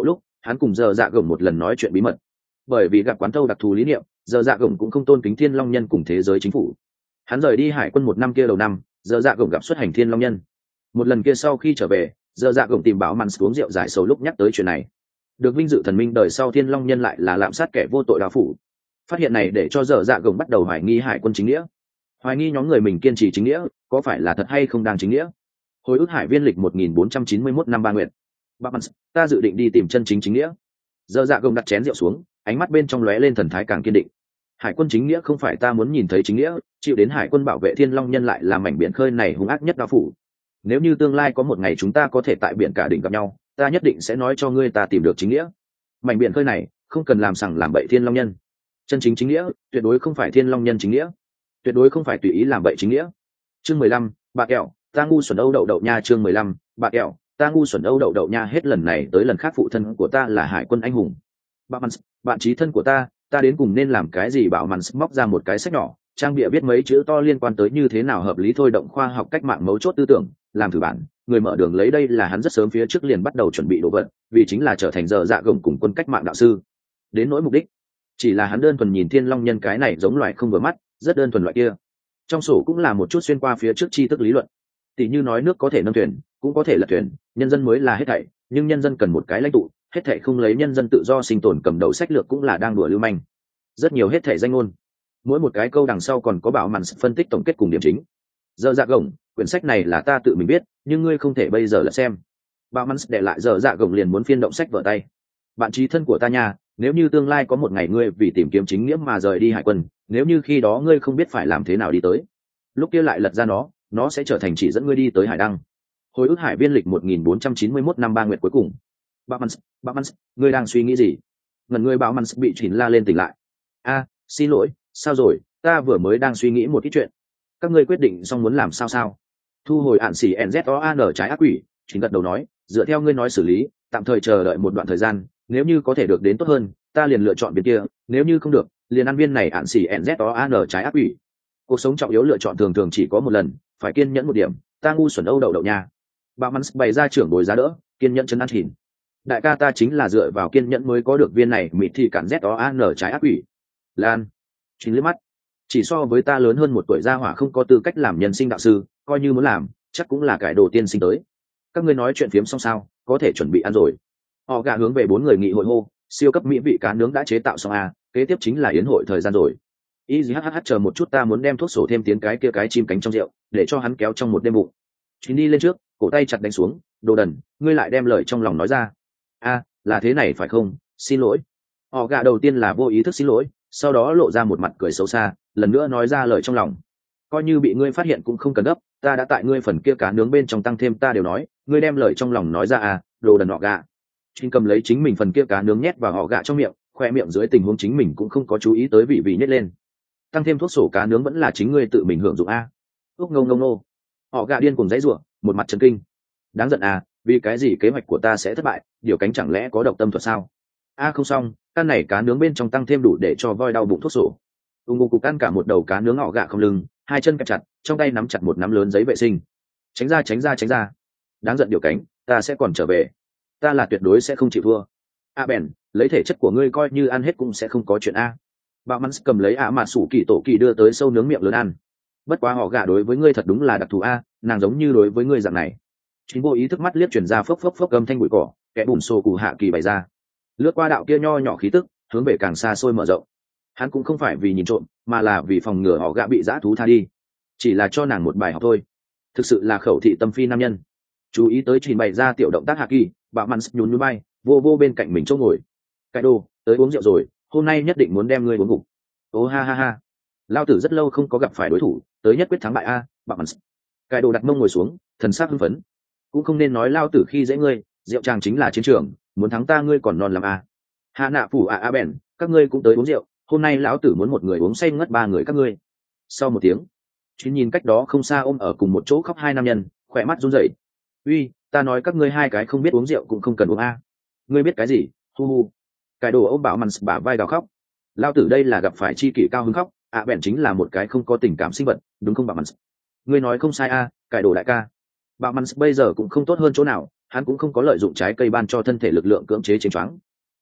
hắn cùng giờ dạ gồng một lần nói chuyện bí mật. Bởi vì gặp quán thâu đặc thù lý niệm, giờ dạ gồng cũng không tôn kính thiên long nhân cùng thế giới chính phủ. Hắn rời đi hải quân một năm kia đầu năm, giờ dạ gồng gặp xuất hành thiên long nhân. Một lần kia sau khi trở về, giờ dạ gồng tìm bảo màn uống rượu giải sầu lúc nhắc tới chuyện này. Được vinh dự thần minh đời sau thiên long nhân lại là lạm sát kẻ vô tội đạo phủ. Phát hiện này để cho giờ dạ gồng bắt đầu hoài nghi hải quân chính nghĩa, hoài nghi nhóm người mình kiên trì chính nghĩa có phải là thật hay không đang chính nghĩa. Hồi ức hải viên lịch một nghìn bốn trăm chín mươi mốt năm ba nguyệt. Bảo màn, ta dự định đi tìm chân chính chính nghĩa. Giờ dạ gồng đặt chén rượu xuống, ánh mắt bên trong lóe lên thần thái càng kiên định. Hải quân chính nghĩa không phải ta muốn nhìn thấy chính nghĩa, chịu đến hải quân bảo vệ thiên long nhân lại là mảnh biển khơi này hung ác nhất đạo phủ. Nếu như tương lai có một ngày chúng ta có thể tại biển cả đỉnh gặp nhau, ta nhất định sẽ nói cho ngươi ta tìm được chính nghĩa. Mảnh biển khơi này không cần làm sằng làm bậy thiên long nhân. Chân chính chính nghĩa tuyệt đối không phải thiên long nhân chính nghĩa, tuyệt đối không phải tùy ý làm bậy chính nghĩa. Chương mười lăm, bà kẹo ta ngu xuẩn âu đậu đậu nha. Chương mười lăm, bà kẹo ta ngu xuẩn âu đậu đậu nha. Hết lần này tới lần khác phụ thân của ta là hải quân anh hùng. Bạn bạn trí thân của ta, ta đến cùng nên làm cái gì? Bảo màn móc ra một cái sách nhỏ, trang bìa viết mấy chữ to liên quan tới như thế nào hợp lý thôi động khoa học cách mạng mấu chốt tư tưởng, làm thử bản. Người mở đường lấy đây là hắn rất sớm phía trước liền bắt đầu chuẩn bị đồ vật, vì chính là trở thành giờ dạ gồng cùng quân cách mạng đạo sư. Đến nỗi mục đích, chỉ là hắn đơn thuần nhìn thiên long nhân cái này giống loài không vừa mắt, rất đơn thuần loại kia. Trong sổ cũng là một chút xuyên qua phía trước tri thức lý luận, tỷ như nói nước có thể nâng thuyền, cũng có thể lật thuyền, nhân dân mới là hết thảy, nhưng nhân dân cần một cái lãnh tụ, hết thảy không lấy nhân dân tự do sinh tồn cầm đầu sách lược cũng là đang đùa lưu manh. Rất nhiều hết thảy danh ngôn, mỗi một cái câu đằng sau còn có bảo màn phân tích tổng kết cùng điểm chính. Giờ dạ gồng, quyển sách này là ta tự mình viết, nhưng ngươi không thể bây giờ là xem. Bảo màn để lại giờ dạ gồng liền muốn phiên động sách vở tay. Bạn trí thân của ta nha, nếu như tương lai có một ngày ngươi vì tìm kiếm chính nghĩa mà rời đi hải quân, nếu như khi đó ngươi không biết phải làm thế nào đi tới, lúc kia lại lật ra nó, nó sẽ trở thành chỉ dẫn ngươi đi tới hải đăng. Hồi ức hải viên lịch một nghìn bốn trăm chín mươi mốt năm ba nguyệt cuối cùng. Barmans, Barmans, ngươi đang suy nghĩ gì? Ngần ngươi Barmans bị chỉnh la lên tỉnh lại. A, xin lỗi, sao rồi? Ta vừa mới đang suy nghĩ một ít chuyện. Các ngươi quyết định xong muốn làm sao sao? Thu hồi ạn xỉ en dét o an trái ác quỷ, chính gật đầu nói, dựa theo ngươi nói xử lý, tạm thời chờ đợi một đoạn thời gian, nếu như có thể được đến tốt hơn, ta liền lựa chọn bên kia, nếu như không được, liền ăn viên này ạn xỉ en dét o an trái ác quỷ. Cuộc sống trọng yếu lựa chọn thường thường chỉ có một lần, phải kiên nhẫn một điểm, ta ngu xuẩn âu đậu đậu nha. Barmans bày ra trưởng bồi giá đỡ, kiên nhẫn chân ăn thìn. Đại ca ta chính là dựa vào kiên nhẫn mới có được viên này mịt thì cản z o an trái ác quỷ. Lan chính liếc mắt, chỉ so với ta lớn hơn một tuổi gia hỏa không có tư cách làm nhân sinh đạo sư, coi như muốn làm chắc cũng là cải đồ tiên sinh tới. Các ngươi nói chuyện phiếm xong sao, có thể chuẩn bị ăn rồi. Họ gạ hướng về bốn người nghị hội hô, siêu cấp mỹ vị cá nướng đã chế tạo xong à, kế tiếp chính là yến hội thời gian rồi. Y hh chờ một chút, ta muốn đem thuốc sổ thêm tiến cái kia cái chim cánh trong rượu, để cho hắn kéo trong một đêm bụng. Chuyến đi lên trước, cổ tay chặt đánh xuống, đồ đần, ngươi lại đem lời trong lòng nói ra. A, là thế này phải không? Xin lỗi. Họ gạ đầu tiên là vô ý thức xin lỗi, sau đó lộ ra một mặt cười xấu xa, lần nữa nói ra lời trong lòng. Coi như bị ngươi phát hiện cũng không cần gấp, ta đã tại ngươi phần kia cá nướng bên trong tăng thêm ta đều nói, ngươi đem lời trong lòng nói ra à, đồ đần họ gạ. Chính cầm lấy chính mình phần kia cá nướng nhét vào họ gạ trong miệng, khoe miệng dưới tình huống chính mình cũng không có chú ý tới vị vị nhét lên. Tăng thêm thuốc sổ cá nướng vẫn là chính ngươi tự mình hưởng dụng a. Úc ngông ngông nô. Họ gạ điên cùng dãy rủa, một mặt chấn kinh. Đáng giận à, vì cái gì kế hoạch của ta sẽ thất bại, điều cánh chẳng lẽ có độc tâm thuật sao? A không xong, căn này cá nướng bên trong tăng thêm đủ để cho voi đau bụng thuốc sổ. Ung ngô cục ăn cả một đầu cá nướng họ gạ không lưng, hai chân kẹp chặt, trong tay nắm chặt một nắm lớn giấy vệ sinh. Tránh ra tránh ra tránh ra. Đáng giận điều cánh, ta sẽ còn trở về. Ta là tuyệt đối sẽ không chịu thua. A bèn, lấy thể chất của ngươi coi như ăn hết cũng sẽ không có chuyện a. Bạo mắn cầm lấy ạ mà sủ kỳ tổ kỳ đưa tới sâu nướng miệng lớn ăn. Bất quá họ gạ đối với ngươi thật đúng là đặc thù a, nàng giống như đối với ngươi dạng này. Chính vô ý thức mắt liếc chuyển ra phốc phốc phốc âm thanh bụi cỏ, kẻ bùn xô cù hạ kỳ bày ra. Lướt qua đạo kia nho nhỏ khí tức, hướng về càng xa xôi mở rộng. Hắn cũng không phải vì nhìn trộm, mà là vì phòng ngừa họ gạ bị dã thú tha đi. Chỉ là cho nàng một bài học thôi. Thực sự là khẩu thị tâm phi nam nhân. Chú ý tới trình bày ra tiểu động tác hạ kỳ, bạo mắn nhún nhún bay, vô vô bên cạnh mình chỗ ngồi. Cái đồ, tới uống rượu rồi, hôm nay nhất định muốn đem ngươi uống gục. Ô ha ha ha, lao tử rất lâu không có gặp phải đối thủ, tới nhất quyết thắng bại a. Bạo mắn. Cái đồ đặt mông ngồi xuống, thần sắc hưng phấn. Cũng không nên nói lao tử khi dễ ngươi, rượu tràng chính là chiến trường, muốn thắng ta ngươi còn non làm a. Hạ nạ phủ a a bèn, các ngươi cũng tới uống rượu, hôm nay lão tử muốn một người uống say ngất ba người các ngươi. Sau một tiếng, Chín nhìn cách đó không xa ôm ở cùng một chỗ khóc hai nam nhân, khỏe mắt run rẩy. Uy, ta nói các ngươi hai cái không biết uống rượu cũng không cần uống a. Ngươi biết cái gì? Hu hu. Cái đồ ôm bảo mằn bả vai gào khóc. Lao tử đây là gặp phải chi kỷ cao hứng khóc, ạ à, bèn chính là một cái không có tình cảm sinh vật, đúng không bảo mằn? Ngươi nói không sai a, à, cái đồ đại ca. Bảo mằn bây giờ cũng không tốt hơn chỗ nào, hắn cũng không có lợi dụng trái cây ban cho thân thể lực lượng cưỡng chế chiến choáng.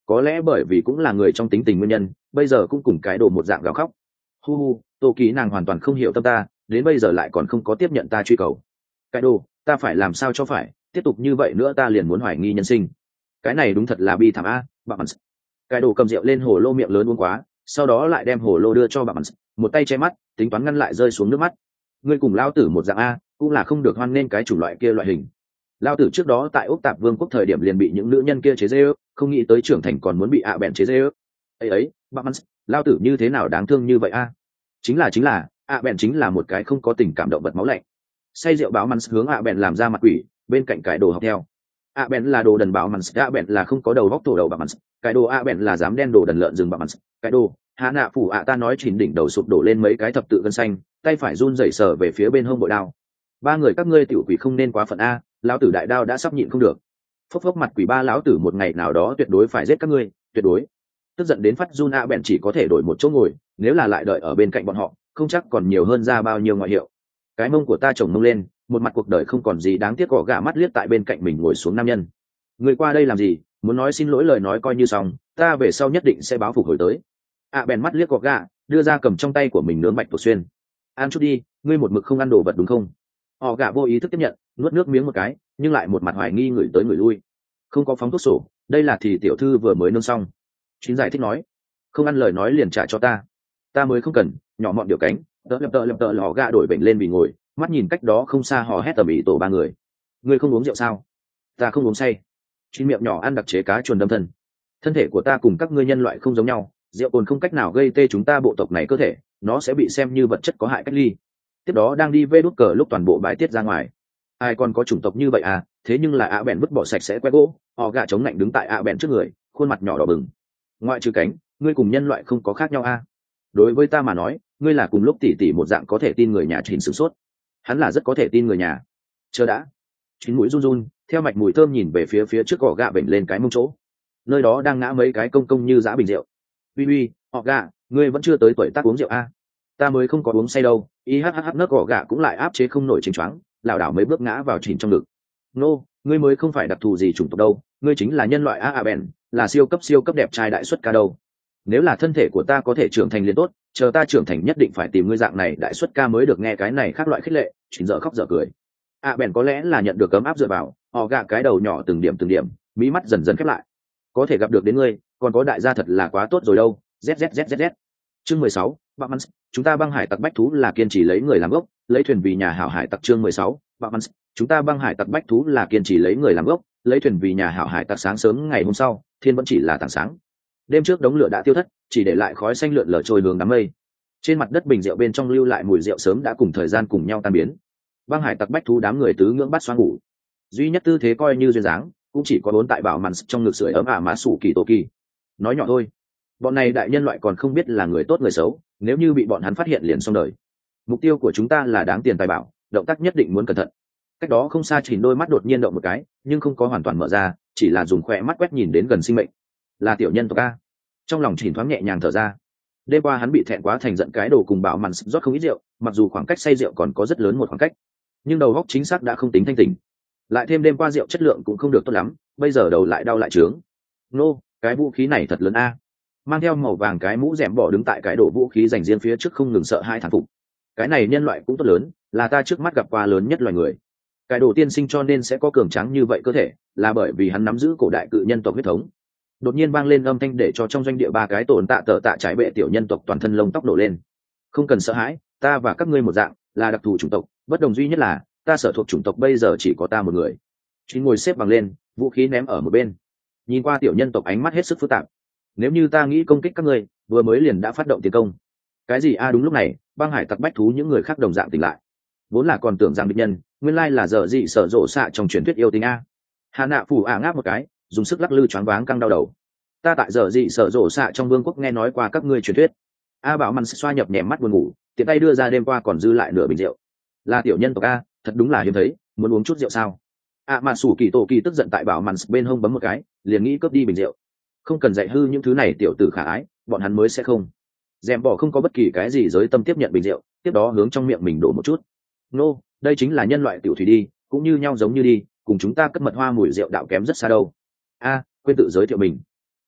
có lẽ bởi vì cũng là người trong tính tình nguyên nhân, bây giờ cũng cùng cái đồ một dạng gào khóc. Hu hu, tô kỳ nàng hoàn toàn không hiểu tâm ta, đến bây giờ lại còn không có tiếp nhận ta truy cầu. Cái đồ, ta phải làm sao cho phải, tiếp tục như vậy nữa ta liền muốn hoài nghi nhân sinh. Cái này đúng thật là bi thảm a. Bạn Mans. Cái đồ cầm rượu lên hồ lô miệng lớn uống quá, sau đó lại đem hồ lô đưa cho bạn Mans, một tay che mắt, tính toán ngăn lại rơi xuống nước mắt. Ngươi cùng lao tử một dạng a, cũng là không được hoan nên cái chủng loại kia loại hình. Lao tử trước đó tại ốc tạp vương quốc thời điểm liền bị những nữ nhân kia chế giễu, không nghĩ tới trưởng thành còn muốn bị ạ bèn chế giễu. ấy ấy bạn Mans, lao tử như thế nào đáng thương như vậy a? Chính là chính là ạ bèn chính là một cái không có tình cảm động vật máu lạnh. Say rượu báo Mans hướng ạ bèn làm ra mặt quỷ, bên cạnh cái đồ học theo. ạ bèn là đồ đần báo Mans, ạ bèn là không có đầu góc tổ đầu báo Mans, cái đồ ạ bèn là dám đen đồ đần lợn rừng báo Mans, cái đồ hạ nạ phủ ạ ta nói chỉnh đỉnh đầu sụp đổ lên mấy cái thập tự gân xanh, tay phải run rẩy sờ về phía bên hông bội đao. Ba người các ngươi tiểu quỷ không nên quá phận a, lão tử đại đao đã sắp nhịn không được. Phốc phốc mặt quỷ ba lão tử một ngày nào đó tuyệt đối phải giết các ngươi, tuyệt đối. Tức giận đến phát run ạ bèn chỉ có thể đổi một chỗ ngồi, nếu là lại đợi ở bên cạnh bọn họ, không chắc còn nhiều hơn ra bao nhiêu ngoại hiệu. Cái mông của ta chồng mông lên, một mặt cuộc đời không còn gì đáng tiếc, gõ gà mắt liếc tại bên cạnh mình ngồi xuống nam nhân. Người qua đây làm gì? Muốn nói xin lỗi lời nói coi như xong, ta về sau nhất định sẽ báo phục hồi tới. ạ bèn mắt liếc gõ gà, đưa ra cầm trong tay của mình nướng bạch tuộc xuyên. Ăn chút đi, ngươi một mực không ăn đồ vật đúng không? Họ gà vô ý thức tiếp nhận, nuốt nước miếng một cái, nhưng lại một mặt hoài nghi người tới người lui. Không có phóng thuốc sổ, đây là thì tiểu thư vừa mới nương xong. Chín giải thích nói, không ăn lời nói liền trả cho ta. Ta mới không cần, nhỏ mọn điều cánh, tợ lập tợ lập tợ lò gà đổi bệnh lên vì ngồi, mắt nhìn cách đó không xa hò hét tầm ĩ tổ ba người. Ngươi không uống rượu sao? Ta không uống say. Chín miệng nhỏ ăn đặc chế cá chuồn đâm thân. Thân thể của ta cùng các ngươi nhân loại không giống nhau, rượu cồn không cách nào gây tê chúng ta bộ tộc này cơ thể, nó sẽ bị xem như vật chất có hại cách ly. Tiếp đó đang đi vê đút cờ lúc toàn bộ bãi tiết ra ngoài. Ai còn có chủng tộc như vậy à? Thế nhưng là ạ bèn vứt bỏ sạch sẽ que gỗ, họ gà chống lạnh đứng tại ạ bèn trước người, khuôn mặt nhỏ đỏ bừng. Ngoại trừ cánh, ngươi cùng nhân loại không có khác nhau a. Đối với ta mà nói, ngươi là cùng lúc tỉ tỉ một dạng có thể tin người nhà. Chín sửng sốt, hắn là rất có thể tin người nhà. Chờ đã. Chín mũi run run, theo mạch mùi thơm nhìn về phía phía trước gò gà bệnh lên cái mông chỗ, nơi đó đang ngã mấy cái công công như giã bình rượu. Uy uy, họ gà, ngươi vẫn chưa tới tuổi tác uống rượu a. Ta mới không có uống say đâu. Y hh nấc gò gà cũng lại áp chế không nổi chính choáng, lảo đảo mấy bước ngã vào Chín trong ngực. Nô, ngươi mới không phải đặc thù gì chủng tộc đâu, ngươi chính là nhân loại a. A bèn là siêu cấp siêu cấp đẹp trai đại xuất ca đâu. Nếu là thân thể của ta có thể trưởng thành liền tốt, chờ ta trưởng thành nhất định phải tìm ngươi dạng này đại xuất ca mới được. Nghe cái này khác loại khích lệ, Chín dở khóc dở cười. A bèn có lẽ là nhận được cấm áp dựa vào, họ gạ cái đầu nhỏ từng điểm từng điểm, mí mắt dần dần khép lại. Có thể gặp được đến ngươi, còn có đại gia thật là quá tốt rồi đâu. Z. Chương mười sáu, Bạc Mans, chúng ta băng hải tặc bách thú là kiên trì lấy người làm gốc, lấy thuyền vì nhà hảo hải tặc. Chương mười sáu, Bạc Mans, chúng ta băng hải tặc bách thú là kiên trì lấy người làm gốc, lấy thuyền vì nhà hảo hải tặc. Sáng sớm ngày hôm sau, thiên vẫn chỉ là tảng sáng. Đêm trước đống lửa đã tiêu thất, chỉ để lại khói xanh lượn lờ trôi hướng đám mây. Trên mặt đất bình rượu bên trong lưu lại mùi rượu sớm đã cùng thời gian cùng nhau tan biến. Băng hải tặc bách thú đám người tứ ngưỡng bắt xoa ngủ, duy nhất tư thế coi như duyên dáng, cũng chỉ có bốn tại bảo màn trong ngực sưởi ấm ả mã sủ kỳ tô kỳ. Nói nhỏ thôi, bọn này đại nhân loại còn không biết là người tốt người xấu, nếu như bị bọn hắn phát hiện liền xong đời. Mục tiêu của chúng ta là đáng tiền tài bảo, động tác nhất định muốn cẩn thận. Cách đó không xa Chỉnh đôi mắt đột nhiên động một cái, nhưng không có hoàn toàn mở ra, chỉ là dùng khỏe mắt quét nhìn đến gần sinh mệnh. Là tiểu nhân tộc a. Trong lòng Chỉnh thoáng nhẹ nhàng thở ra. Đêm qua hắn bị thẹn quá thành giận cái đồ cùng bảo màn rót không ít rượu, mặc dù khoảng cách say rượu còn có rất lớn một khoảng cách, nhưng đầu óc chính xác đã không tính thanh tỉnh. Lại thêm đêm qua rượu chất lượng cũng không được tốt lắm, bây giờ đầu lại đau lại trướng. Nô, cái vũ khí này thật lớn a. Mang theo màu vàng cái mũ rèm bỏ đứng tại cái đồ vũ khí dành riêng phía trước không ngừng sợ hai thản phục. Cái này nhân loại cũng tốt lớn, là ta trước mắt gặp qua lớn nhất loài người. Cái đồ tiên sinh cho nên sẽ có cường tráng như vậy cơ thể, là bởi vì hắn nắm giữ cổ đại cự nhân tộc huyết thống. Đột nhiên vang lên âm thanh để cho trong doanh địa ba cái tổn tạ tở tạ trái bệ tiểu nhân tộc toàn thân lông tóc nổ lên. Không cần sợ hãi, ta và các ngươi một dạng, là đặc thù chủng tộc, bất đồng duy nhất là ta sở thuộc chủng tộc bây giờ chỉ có ta một người. Chín ngồi xếp bằng lên, vũ khí ném ở một bên, nhìn qua tiểu nhân tộc ánh mắt hết sức phức tạp. Nếu như ta nghĩ công kích các ngươi, vừa mới liền đã phát động tiến công. Cái gì a? Đúng lúc này, băng hải tặc bách thú những người khác đồng dạng tỉnh lại, vốn là còn tưởng rằng địch nhân, nguyên lai là giờ gì sở rộ xạ trong truyền thuyết yêu tinh a. Hà nạ phủ ả ngáp một cái, dùng sức lắc lư choáng váng căng đau đầu. Ta tại giờ gì sở rộ xạ trong vương quốc nghe nói qua các ngươi truyền thuyết. A bảo măn xoa nhập nhèm mắt buồn ngủ, tiện tay đưa ra đêm qua còn dư lại nửa bình rượu. Là tiểu nhân tộc a, thật đúng là hiếm thấy, muốn uống chút rượu sao? A mà sủ kỳ tổ kỳ tức giận tại bảo măn bên hông bấm một cái, liền nghĩ cướp đi bình rượu. Không cần dạy hư những thứ này tiểu tử khả ái, bọn hắn mới sẽ không. Dèm bỏ không có bất kỳ cái gì giới tâm tiếp nhận bình rượu, tiếp đó hướng trong miệng mình đổ một chút. Nô, đây chính là nhân loại tiểu thủy đi, cũng như nhau giống như đi, cùng chúng ta cất mật hoa mùi rượu đạo kém rất xa đâu. A, quên tự giới thiệu mình.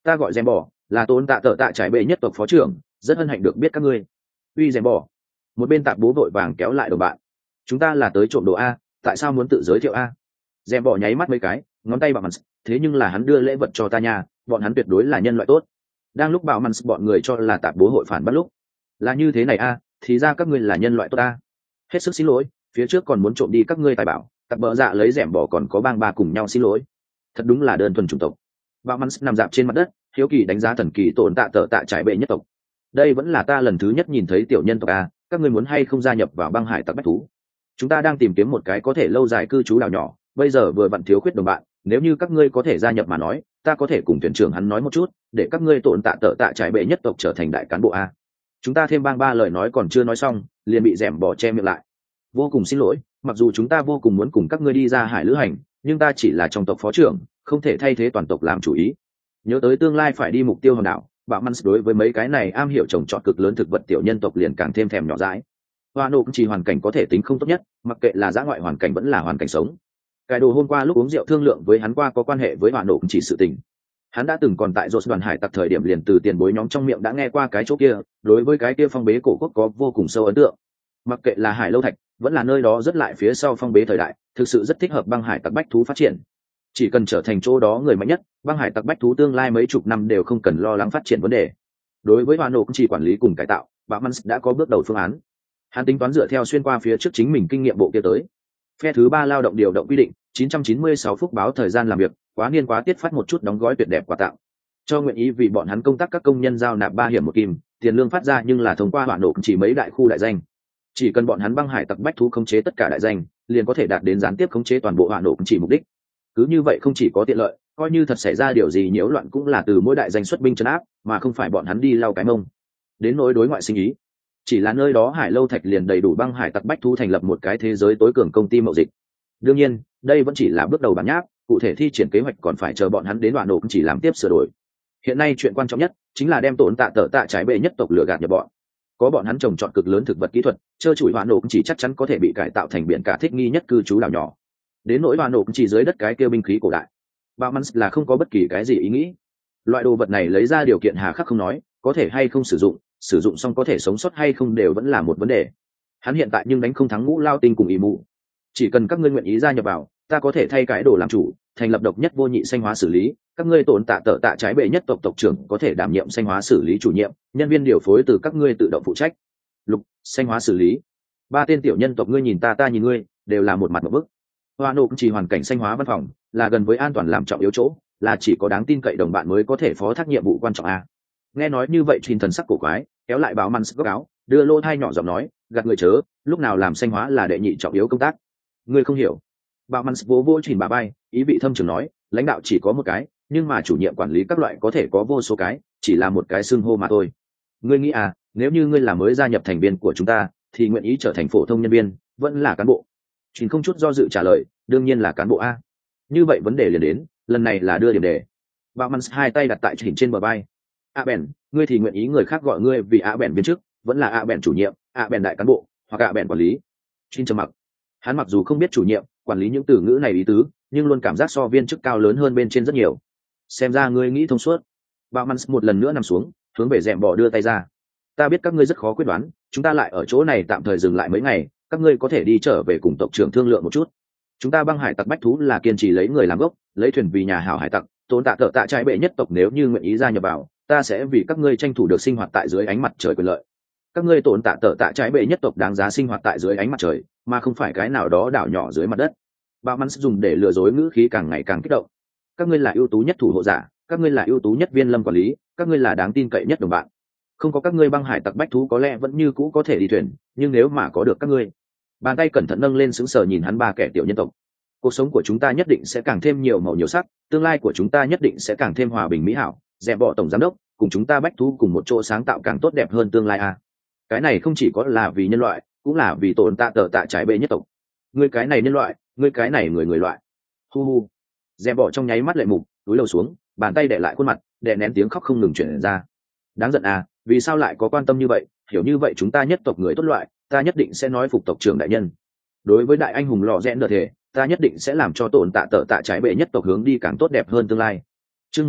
ta gọi rèm bỏ, là tốn tạ tợ tạ trải bệ nhất tộc phó trưởng, rất hân hạnh được biết các ngươi. Uy rèm bỏ. Một bên tạp bố vội vàng kéo lại đồng bạn. Chúng ta là tới trộm đồ a, tại sao muốn tự giới thiệu a? Rèm bỏ nháy mắt mấy cái, ngón tay bảo mans, thế nhưng là hắn đưa lễ vật cho ta nha, bọn hắn tuyệt đối là nhân loại tốt. Đang lúc bảo mans bọn người cho là tạp bố hội phản bắt lúc, là như thế này a, thì ra các ngươi là nhân loại tốt a. Hết sức xin lỗi, phía trước còn muốn trộm đi các ngươi tài bảo, tạp bợ dạ lấy rèm bỏ còn có bang ba cùng nhau xin lỗi. Thật đúng là đơn thuần chủng tộc. Bảo mans nằm dạp trên mặt đất, hiếu kỳ đánh giá thần kỳ tổn tạ tợ tạ trải bệ nhất tộc. Đây vẫn là ta lần thứ nhất nhìn thấy tiểu nhân tộc a, các ngươi muốn hay không gia nhập vào băng hải tặc bách thú? Chúng ta đang tìm kiếm một cái có thể lâu dài cư trú đảo nhỏ, bây giờ vừa vặn thiếu khuyết đồng bạn, nếu như các ngươi có thể gia nhập mà nói, ta có thể cùng thuyền trưởng hắn nói một chút, để các ngươi tổn tạ tợ tạ trải bệ nhất tộc trở thành đại cán bộ a. Chúng ta thêm bang ba lời nói còn chưa nói xong, liền bị rèm bỏ che miệng lại. Vô cùng xin lỗi, mặc dù chúng ta vô cùng muốn cùng các ngươi đi ra hải lữ hành, nhưng ta chỉ là trong tộc phó trưởng, không thể thay thế toàn tộc làm chủ ý. Nhớ tới tương lai phải đi mục tiêu hòn đảo, Bạo Mans đối với mấy cái này am hiểu trồng trọt cực lớn thực vật tiểu nhân tộc liền càng thêm thèm nhỏ dãi. Hoa nộ cũng chỉ hoàn cảnh có thể tính không tốt nhất, mặc kệ là dã ngoại hoàn cảnh vẫn là hoàn cảnh sống. Cái đồ hôm qua lúc uống rượu thương lượng với hắn qua có quan hệ với Hoa nộ cũng chỉ sự tình. Hắn đã từng còn tại Rốt đoàn hải tặc thời điểm liền từ tiền bối nhóm trong miệng đã nghe qua cái chỗ kia, đối với cái kia phong bế cổ quốc có vô cùng sâu ấn tượng. Mặc kệ là hải lâu thạch, vẫn là nơi đó rất lại phía sau phong bế thời đại, thực sự rất thích hợp băng hải tặc bách thú phát triển. Chỉ cần trở thành chỗ đó người mạnh nhất, băng hải tặc bách thú tương lai mấy chục năm đều không cần lo lắng phát triển vấn đề. Đối với Hoa nộ cũng chỉ quản lý cùng cải tạo, Bạo Mans đã có bước đầu phương án. Hắn tính toán dựa theo xuyên qua phía trước chính mình kinh nghiệm bộ kia tới. Phe thứ ba lao động điều động quy định, chín trăm chín mươi sáu phút báo thời gian làm việc, quá niên quá tiết phát một chút đóng gói tuyệt đẹp quà tặng. Cho nguyện ý vì bọn hắn công tác các công nhân giao nạp ba hiểm một kim, tiền lương phát ra nhưng là thông qua Hoa nộ cũng chỉ mấy đại khu đại danh. Chỉ cần bọn hắn băng hải tặc bách thú khống chế tất cả đại danh, liền có thể đạt đến gián tiếp khống chế toàn bộ Hoa nộ cũng chỉ mục đích. Cứ như vậy không chỉ có tiện lợi, coi như thật xảy ra điều gì nhiễu loạn cũng là từ mỗi đại danh xuất binh trấn áp, mà không phải bọn hắn đi lau cái mông. Đến nỗi đối ngoại sinh ý, chỉ là nơi đó hải lâu thạch liền đầy đủ băng hải tặc bách thú thành lập một cái thế giới tối cường công ty mậu dịch. Đương nhiên, đây vẫn chỉ là bước đầu bản nháp, cụ thể thi triển kế hoạch còn phải chờ bọn hắn đến đoạn nổ cũng chỉ làm tiếp sửa đổi. Hiện nay chuyện quan trọng nhất chính là đem tổn tạ tợ tạ trái bệ nhất tộc lừa gạt nhập bọn. Có bọn hắn trồng trọt cực lớn thực vật kỹ thuật, chơi chủi đoạn nổ cũng chỉ chắc chắn có thể bị cải tạo thành biển cả thích nghi nhất cư trú đảo nhỏ. Đến nỗi đoạn nổ cũng chỉ dưới đất cái kia binh khí cổ đại, Bạo Mans là không có bất kỳ cái gì ý nghĩ. Loại đồ vật này lấy ra điều kiện hà khắc không nói, có thể hay không sử dụng, sử dụng xong có thể sống sót hay không đều vẫn là một vấn đề. Hắn hiện tại nhưng đánh không thắng Ngũ Lao Tinh cùng Ỷ Mụ. Chỉ cần các ngươi nguyện ý gia nhập vào, ta có thể thay cái đồ làm chủ, thành lập độc nhất vô nhị xanh hóa xử lý, các ngươi tổn tạ tợ tạ trái bệ nhất tộc tộc trưởng có thể đảm nhiệm xanh hóa xử lý chủ nhiệm, nhân viên điều phối từ các ngươi tự động phụ trách. Lục, xanh hóa xử lý. Ba tên tiểu nhân tộc ngươi nhìn ta ta nhìn ngươi, đều là một mặt một bức. Hoa nộ cũng chỉ hoàn cảnh xanh hóa văn phòng, là gần với an toàn làm trọng yếu chỗ, là chỉ có đáng tin cậy đồng bạn mới có thể phó thác nhiệm vụ quan trọng a. Nghe nói như vậy Trình thần sắc cổ quái, kéo lại báo Mans góc áo, đưa lô thai nhỏ giọng nói, gạt người chớ, lúc nào làm xanh hóa là đệ nhị trọng yếu công tác. Ngươi không hiểu. Báo Mans vỗ vỗ Trình bà bay, ý vị thâm trường nói, lãnh đạo chỉ có một cái, nhưng mà chủ nhiệm quản lý các loại có thể có vô số cái, chỉ là một cái xưng hô mà thôi. Ngươi nghĩ à, nếu như ngươi là mới gia nhập thành viên của chúng ta, thì nguyện ý trở thành phổ thông nhân viên, vẫn là cán bộ. Trình không chút do dự trả lời, đương nhiên là cán bộ a. Như vậy vấn đề liền đến, lần này là đưa điểm đề. Bạo Mans hai tay đặt tại Trình trên bờ vai. A bèn, ngươi thì nguyện ý người khác gọi ngươi vì A bèn viên chức, vẫn là A bèn chủ nhiệm, A bèn đại cán bộ, hoặc A bèn quản lý. Trình trầm mặc. Hắn mặc dù không biết chủ nhiệm, quản lý những từ ngữ này ý tứ, nhưng luôn cảm giác so viên chức cao lớn hơn bên trên rất nhiều. Xem ra ngươi nghĩ thông suốt. Bạo Mans một lần nữa nằm xuống, hướng về rèm bò đưa tay ra. Ta biết các ngươi rất khó quyết đoán, chúng ta lại ở chỗ này tạm thời dừng lại mấy ngày, các ngươi có thể đi trở về cùng tộc trưởng thương lượng một chút. Chúng ta băng hải tặc bách thú là kiên trì lấy người làm gốc, lấy thuyền vì nhà hảo hải tặc, tồn tạ tợ tạ trái bệ nhất tộc nếu như nguyện ý gia nhập vào, ta sẽ vì các ngươi tranh thủ được sinh hoạt tại dưới ánh mặt trời quyền lợi. Các ngươi tồn tạ tợ tạ trái bệ nhất tộc đáng giá sinh hoạt tại dưới ánh mặt trời, mà không phải cái nào đó đảo nhỏ dưới mặt đất. Bạo Mans dùng để lừa dối ngữ khí càng ngày càng kích động. Các ngươi là ưu tú nhất thủ hộ giả, các ngươi là ưu tú nhất viên lâm quản lý, các ngươi là đáng tin cậy nhất đồng bạn. Không có các ngươi băng hải tặc bách thú có lẽ vẫn như cũ có thể đi thuyền, nhưng nếu mà có được các ngươi. Bàn tay cẩn thận nâng lên sững sờ nhìn hắn ba kẻ tiểu nhân tộc. Cuộc sống của chúng ta nhất định sẽ càng thêm nhiều màu nhiều sắc, tương lai của chúng ta nhất định sẽ càng thêm hòa bình mỹ hảo. Dẹp bỏ tổng giám đốc, cùng chúng ta bách thú cùng một chỗ sáng tạo càng tốt đẹp hơn tương lai a. À. Cái này không chỉ có là vì nhân loại, cũng là vì tồn tạ tợ tạ trái bệ nhất tộc. Ngươi cái này nhân loại, ngươi cái này người người loại. Hu hu. Dẹp bỏ trong nháy mắt lệ mục, túi lầu xuống, bàn tay đè lại khuôn mặt, đè nén tiếng khóc không ngừng truyền ra. Đáng giận à, vì sao lại có quan tâm như vậy, hiểu như vậy chúng ta nhất tộc người tốt loại, ta nhất định sẽ nói phục tộc trưởng đại nhân. Đối với đại anh hùng lò rẽn đờ thể, ta nhất định sẽ làm cho tổn tạ tợ tạ trái bệ nhất tộc hướng đi càng tốt đẹp hơn tương lai. Chương mười bảy,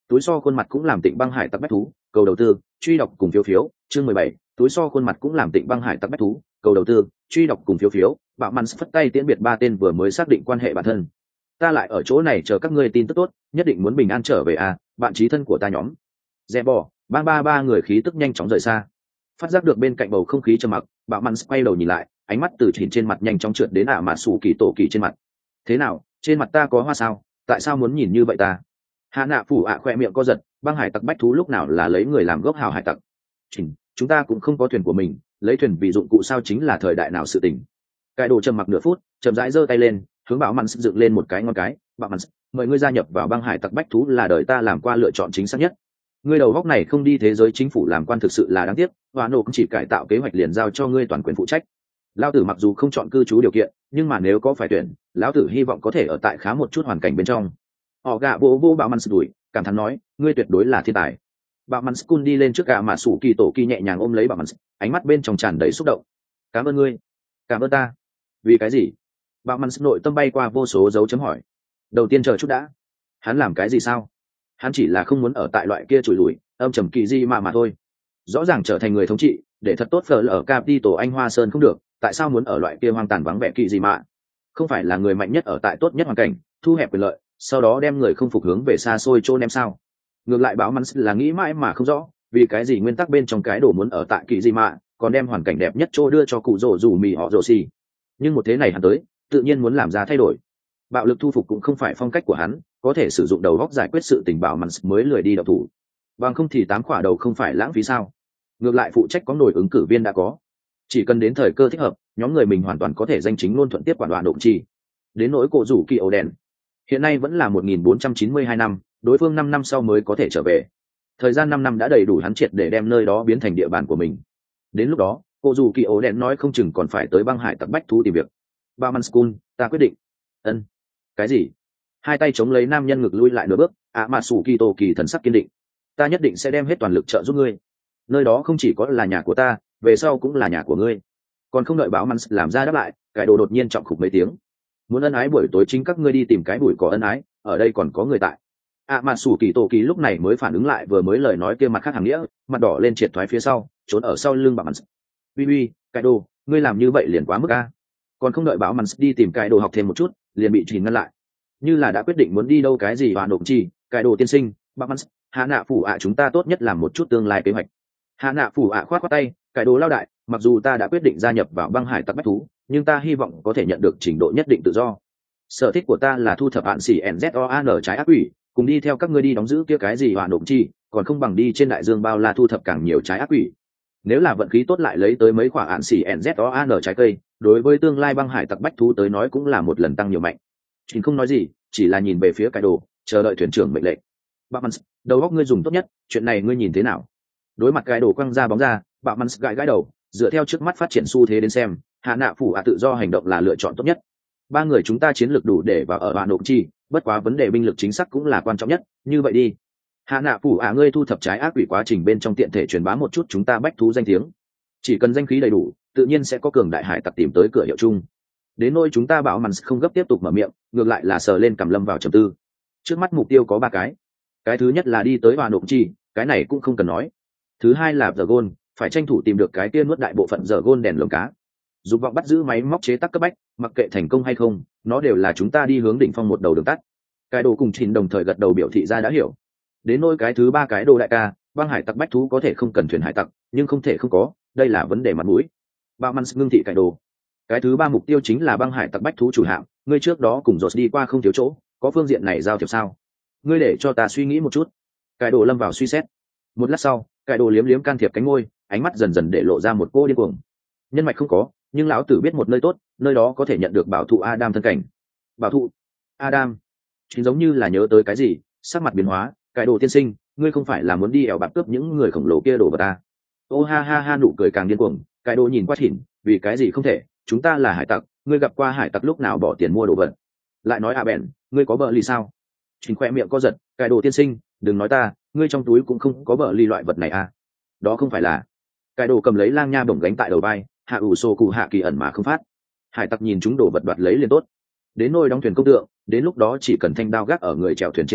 túi so khuôn mặt cũng làm Tịnh Băng Hải tặc bách thú, cầu đầu tư, truy đọc cùng phiếu phiếu, chương mười bảy, túi so khuôn mặt cũng làm Tịnh Băng Hải tặc bách thú, cầu đầu tư, truy đọc cùng phiếu phiếu, bạo mắn phất tay tiễn biệt ba tên vừa mới xác định quan hệ bản thân. Ta lại ở chỗ này chờ các ngươi tin tức tốt, nhất định muốn bình an trở về à, bạn chí thân của ta nhóm. Dè bò, ba ba ba người khí tức nhanh chóng rời xa. Phát giác được bên cạnh bầu không khí trầm mặc, bạo mắn quay đầu nhìn lại, ánh mắt từ chỉnh trên mặt nhanh chóng trượt đến ả mà sủ kỳ tổ kỳ trên mặt. Thế nào, trên mặt ta có hoa sao? Tại sao muốn nhìn như vậy ta? Hạ nạ phủ ạ khoe miệng co giật, băng hải tặc bách thú lúc nào là lấy người làm gốc hào hải tặc. Chỉnh, chúng ta cũng không có thuyền của mình, lấy thuyền vì dụng cụ sao chính là thời đại nào sự tình. Cái đồ trầm mặc nửa phút, chậm rãi giơ tay lên, hướng bảo mắn dựng lên một cái ngón cái. Bảo mắn, mời ngươi gia nhập vào băng hải tặc bách thú là đời ta làm qua lựa chọn chính xác nhất. Ngươi đầu góc này không đi thế giới chính phủ làm quan thực sự là đáng tiếc, và nổ cũng chỉ cải tạo kế hoạch liền giao cho ngươi toàn quyền phụ trách. Lão tử mặc dù không chọn cư trú điều kiện, nhưng mà nếu có phải tuyển, lão tử hy vọng có thể ở tại khá một chút hoàn cảnh bên trong. Họ gạ vô vô bảo mắn đuổi, cảm thán nói, ngươi tuyệt đối là thiên tài. Bảo mắn Skun đi lên trước gạ mà sủ kỳ tổ kỳ nhẹ nhàng ôm lấy bảo mắn, ánh mắt bên trong tràn đầy xúc động. Cảm ơn ngươi, cảm ơn ta. Vì cái gì? Bảo mắn nội tâm bay qua vô số dấu chấm hỏi. Đầu tiên chờ chút đã, hắn làm cái gì sao? Hắn chỉ là không muốn ở tại loại kia chùi lùi âm trầm kỳ di mà mà thôi. Rõ ràng trở thành người thống trị để thật tốt phở ở Capital anh Hoa Sơn không được, tại sao muốn ở loại kia hoang tàn vắng vẻ kỳ di mà? Không phải là người mạnh nhất ở tại tốt nhất hoàn cảnh, thu hẹp quyền lợi, sau đó đem người không phục hướng về xa xôi chôn em sao? Ngược lại báo mắn là nghĩ mãi mà không rõ, vì cái gì nguyên tắc bên trong cái đồ muốn ở tại kỳ di mà, còn đem hoàn cảnh đẹp nhất chỗ đưa cho cụ rồ rủ mì họ rồ xì. Nhưng một thế này hắn tới, tự nhiên muốn làm ra thay đổi. Bạo lực thu phục cũng không phải phong cách của hắn, có thể sử dụng đầu góc giải quyết sự tình bảo mắn mới lười đi đậu thủ. Bằng không thì tám quả đầu không phải lãng phí sao? Ngược lại phụ trách có nổi ứng cử viên đã có, chỉ cần đến thời cơ thích hợp, nhóm người mình hoàn toàn có thể danh chính ngôn thuận tiếp quản đoạn động chi. Đến nỗi cổ rủ kỳ ổ đèn, hiện nay vẫn là một nghìn bốn trăm chín mươi hai năm, đối phương năm năm sau mới có thể trở về. Thời gian năm năm đã đầy đủ hắn triệt để đem nơi đó biến thành địa bàn của mình. Đến lúc đó, cổ rủ kỳ ổ đèn nói không chừng còn phải tới băng hải tặc bách thú tìm việc. Ba man school, ta quyết định. Ân. Cái gì? Hai tay chống lấy nam nhân ngực lui lại nửa bước, ạ mà sủ kỳ tổ kỳ thần sắc kiên định. Ta nhất định sẽ đem hết toàn lực trợ giúp ngươi. Nơi đó không chỉ có là nhà của ta, về sau cũng là nhà của ngươi. Còn không đợi báo mắn làm ra đáp lại, cái đồ đột nhiên trọng khục mấy tiếng. Muốn ân ái buổi tối chính các ngươi đi tìm cái bụi có ân ái, ở đây còn có người tại. ạ mà sủ kỳ tổ kỳ lúc này mới phản ứng lại vừa mới lời nói kia mặt khác hàng nghĩa, mặt đỏ lên triệt thoái phía sau, trốn ở sau lưng báo mắn. Uy uy, cái đồ, ngươi làm như vậy liền quá mức a. Còn không đợi báo mắn đi tìm cái đồ học thêm một chút, liền bị chỉnh ngăn lại. Như là đã quyết định muốn đi đâu cái gì và nộp chi, cái đồ tiên sinh, báo mắn, hạ nạ phủ ạ chúng ta tốt nhất làm một chút tương lai kế hoạch. Hạ nạ phủ ạ khoát khoát tay, cái đồ lao đại, mặc dù ta đã quyết định gia nhập vào băng hải tặc bách thú, nhưng ta hy vọng có thể nhận được trình độ nhất định tự do. Sở thích của ta là thu thập hạn xỉ en dét o an trái ác quỷ, cùng đi theo các ngươi đi đóng giữ kia cái gì và nộp chi, còn không bằng đi trên đại dương bao la thu thập càng nhiều trái ác quỷ. Nếu là vận khí tốt lại lấy tới mấy quả hạn xỉ en dét o an trái cây, đối với tương lai băng hải tặc bách thú tới nói cũng là một lần tăng nhiều mạnh. Chính không nói gì, chỉ là nhìn về phía cái đồ, chờ đợi thuyền trưởng mệnh lệnh. Bạc Mans, đầu óc ngươi dùng tốt nhất, chuyện này ngươi nhìn thế nào? Đối mặt cái đồ quăng ra bóng ra, Bạc Mans gãi gãi đầu, dựa theo trước mắt phát triển xu thế đến xem, hạ nạ phủ ạ tự do hành động là lựa chọn tốt nhất. Ba người chúng ta chiến lược đủ để vào ở bạn nộp chi, bất quá vấn đề binh lực chính xác cũng là quan trọng nhất, như vậy đi. Hạ nạ phủ ạ ngươi thu thập trái ác quỷ quá trình bên trong tiện thể truyền bá một chút chúng ta bách thú danh tiếng. Chỉ cần danh khí đầy đủ, tự nhiên sẽ có cường đại hải tặc tìm tới cửa hiệu chung. Đến nỗi chúng ta bảo Mans không gấp tiếp tục mở miệng, ngược lại là sờ lên cầm lâm vào trầm tư. Trước mắt mục tiêu có ba cái. Cái thứ nhất là đi tới bạn nộp chi, cái này cũng không cần nói. Thứ hai là giờ gôn, phải tranh thủ tìm được cái kia nuốt đại bộ phận giờ gôn đèn lồng cá. Dục vọng bắt giữ máy móc chế tác cấp bách, mặc kệ thành công hay không, nó đều là chúng ta đi hướng đỉnh phong một đầu đường tắt. Cái đồ cùng Trình đồng thời gật đầu biểu thị ra đã hiểu. Đến nỗi cái thứ ba cái đồ đại ca, băng hải tặc bách thú có thể không cần thuyền hải tặc, nhưng không thể không có, đây là vấn đề mặt mũi. Bao Mans ngưng thị cái đồ. Cái thứ ba mục tiêu chính là băng hải tặc bách thú chủ hạm, ngươi trước đó cùng Rốt đi qua không thiếu chỗ, có phương diện này giao thiệp sao? Ngươi để cho ta suy nghĩ một chút. Cái đồ lâm vào suy xét. Một lát sau, cái đồ liếm liếm can thiệp cánh môi, ánh mắt dần dần để lộ ra một cô điên cuồng. Nhân mạch không có, nhưng lão tử biết một nơi tốt, nơi đó có thể nhận được bảo thụ Adam thân cảnh. Bảo thụ Adam, chính giống như là nhớ tới cái gì, sắc mặt biến hóa. Cái đồ tiên sinh, ngươi không phải là muốn đi ẻo bạt cướp những người khổng lồ kia đổ vào ta? Ô ha ha ha, nụ cười càng điên cuồng. Cái đồ nhìn qua Thỉn, vì cái gì không thể? Chúng ta là hải tặc, ngươi gặp qua hải tặc lúc nào bỏ tiền mua đồ vật? Lại nói à bèn, ngươi có bợ ly sao? Chính khoe miệng co giật. Cái đồ tiên sinh, đừng nói ta, ngươi trong túi cũng không có bợ ly loại vật này à? Đó không phải là? Cái đồ cầm lấy lang nha bổng gánh tại đầu vai, hạ ủ sô cụ hạ kỳ ẩn mà không phát. Hải tặc nhìn chúng đồ vật đoạt lấy liền tốt. Đến nôi đóng thuyền công tượng, đến lúc đó chỉ cần thanh đao gác ở người chèo thuyền trên cổ,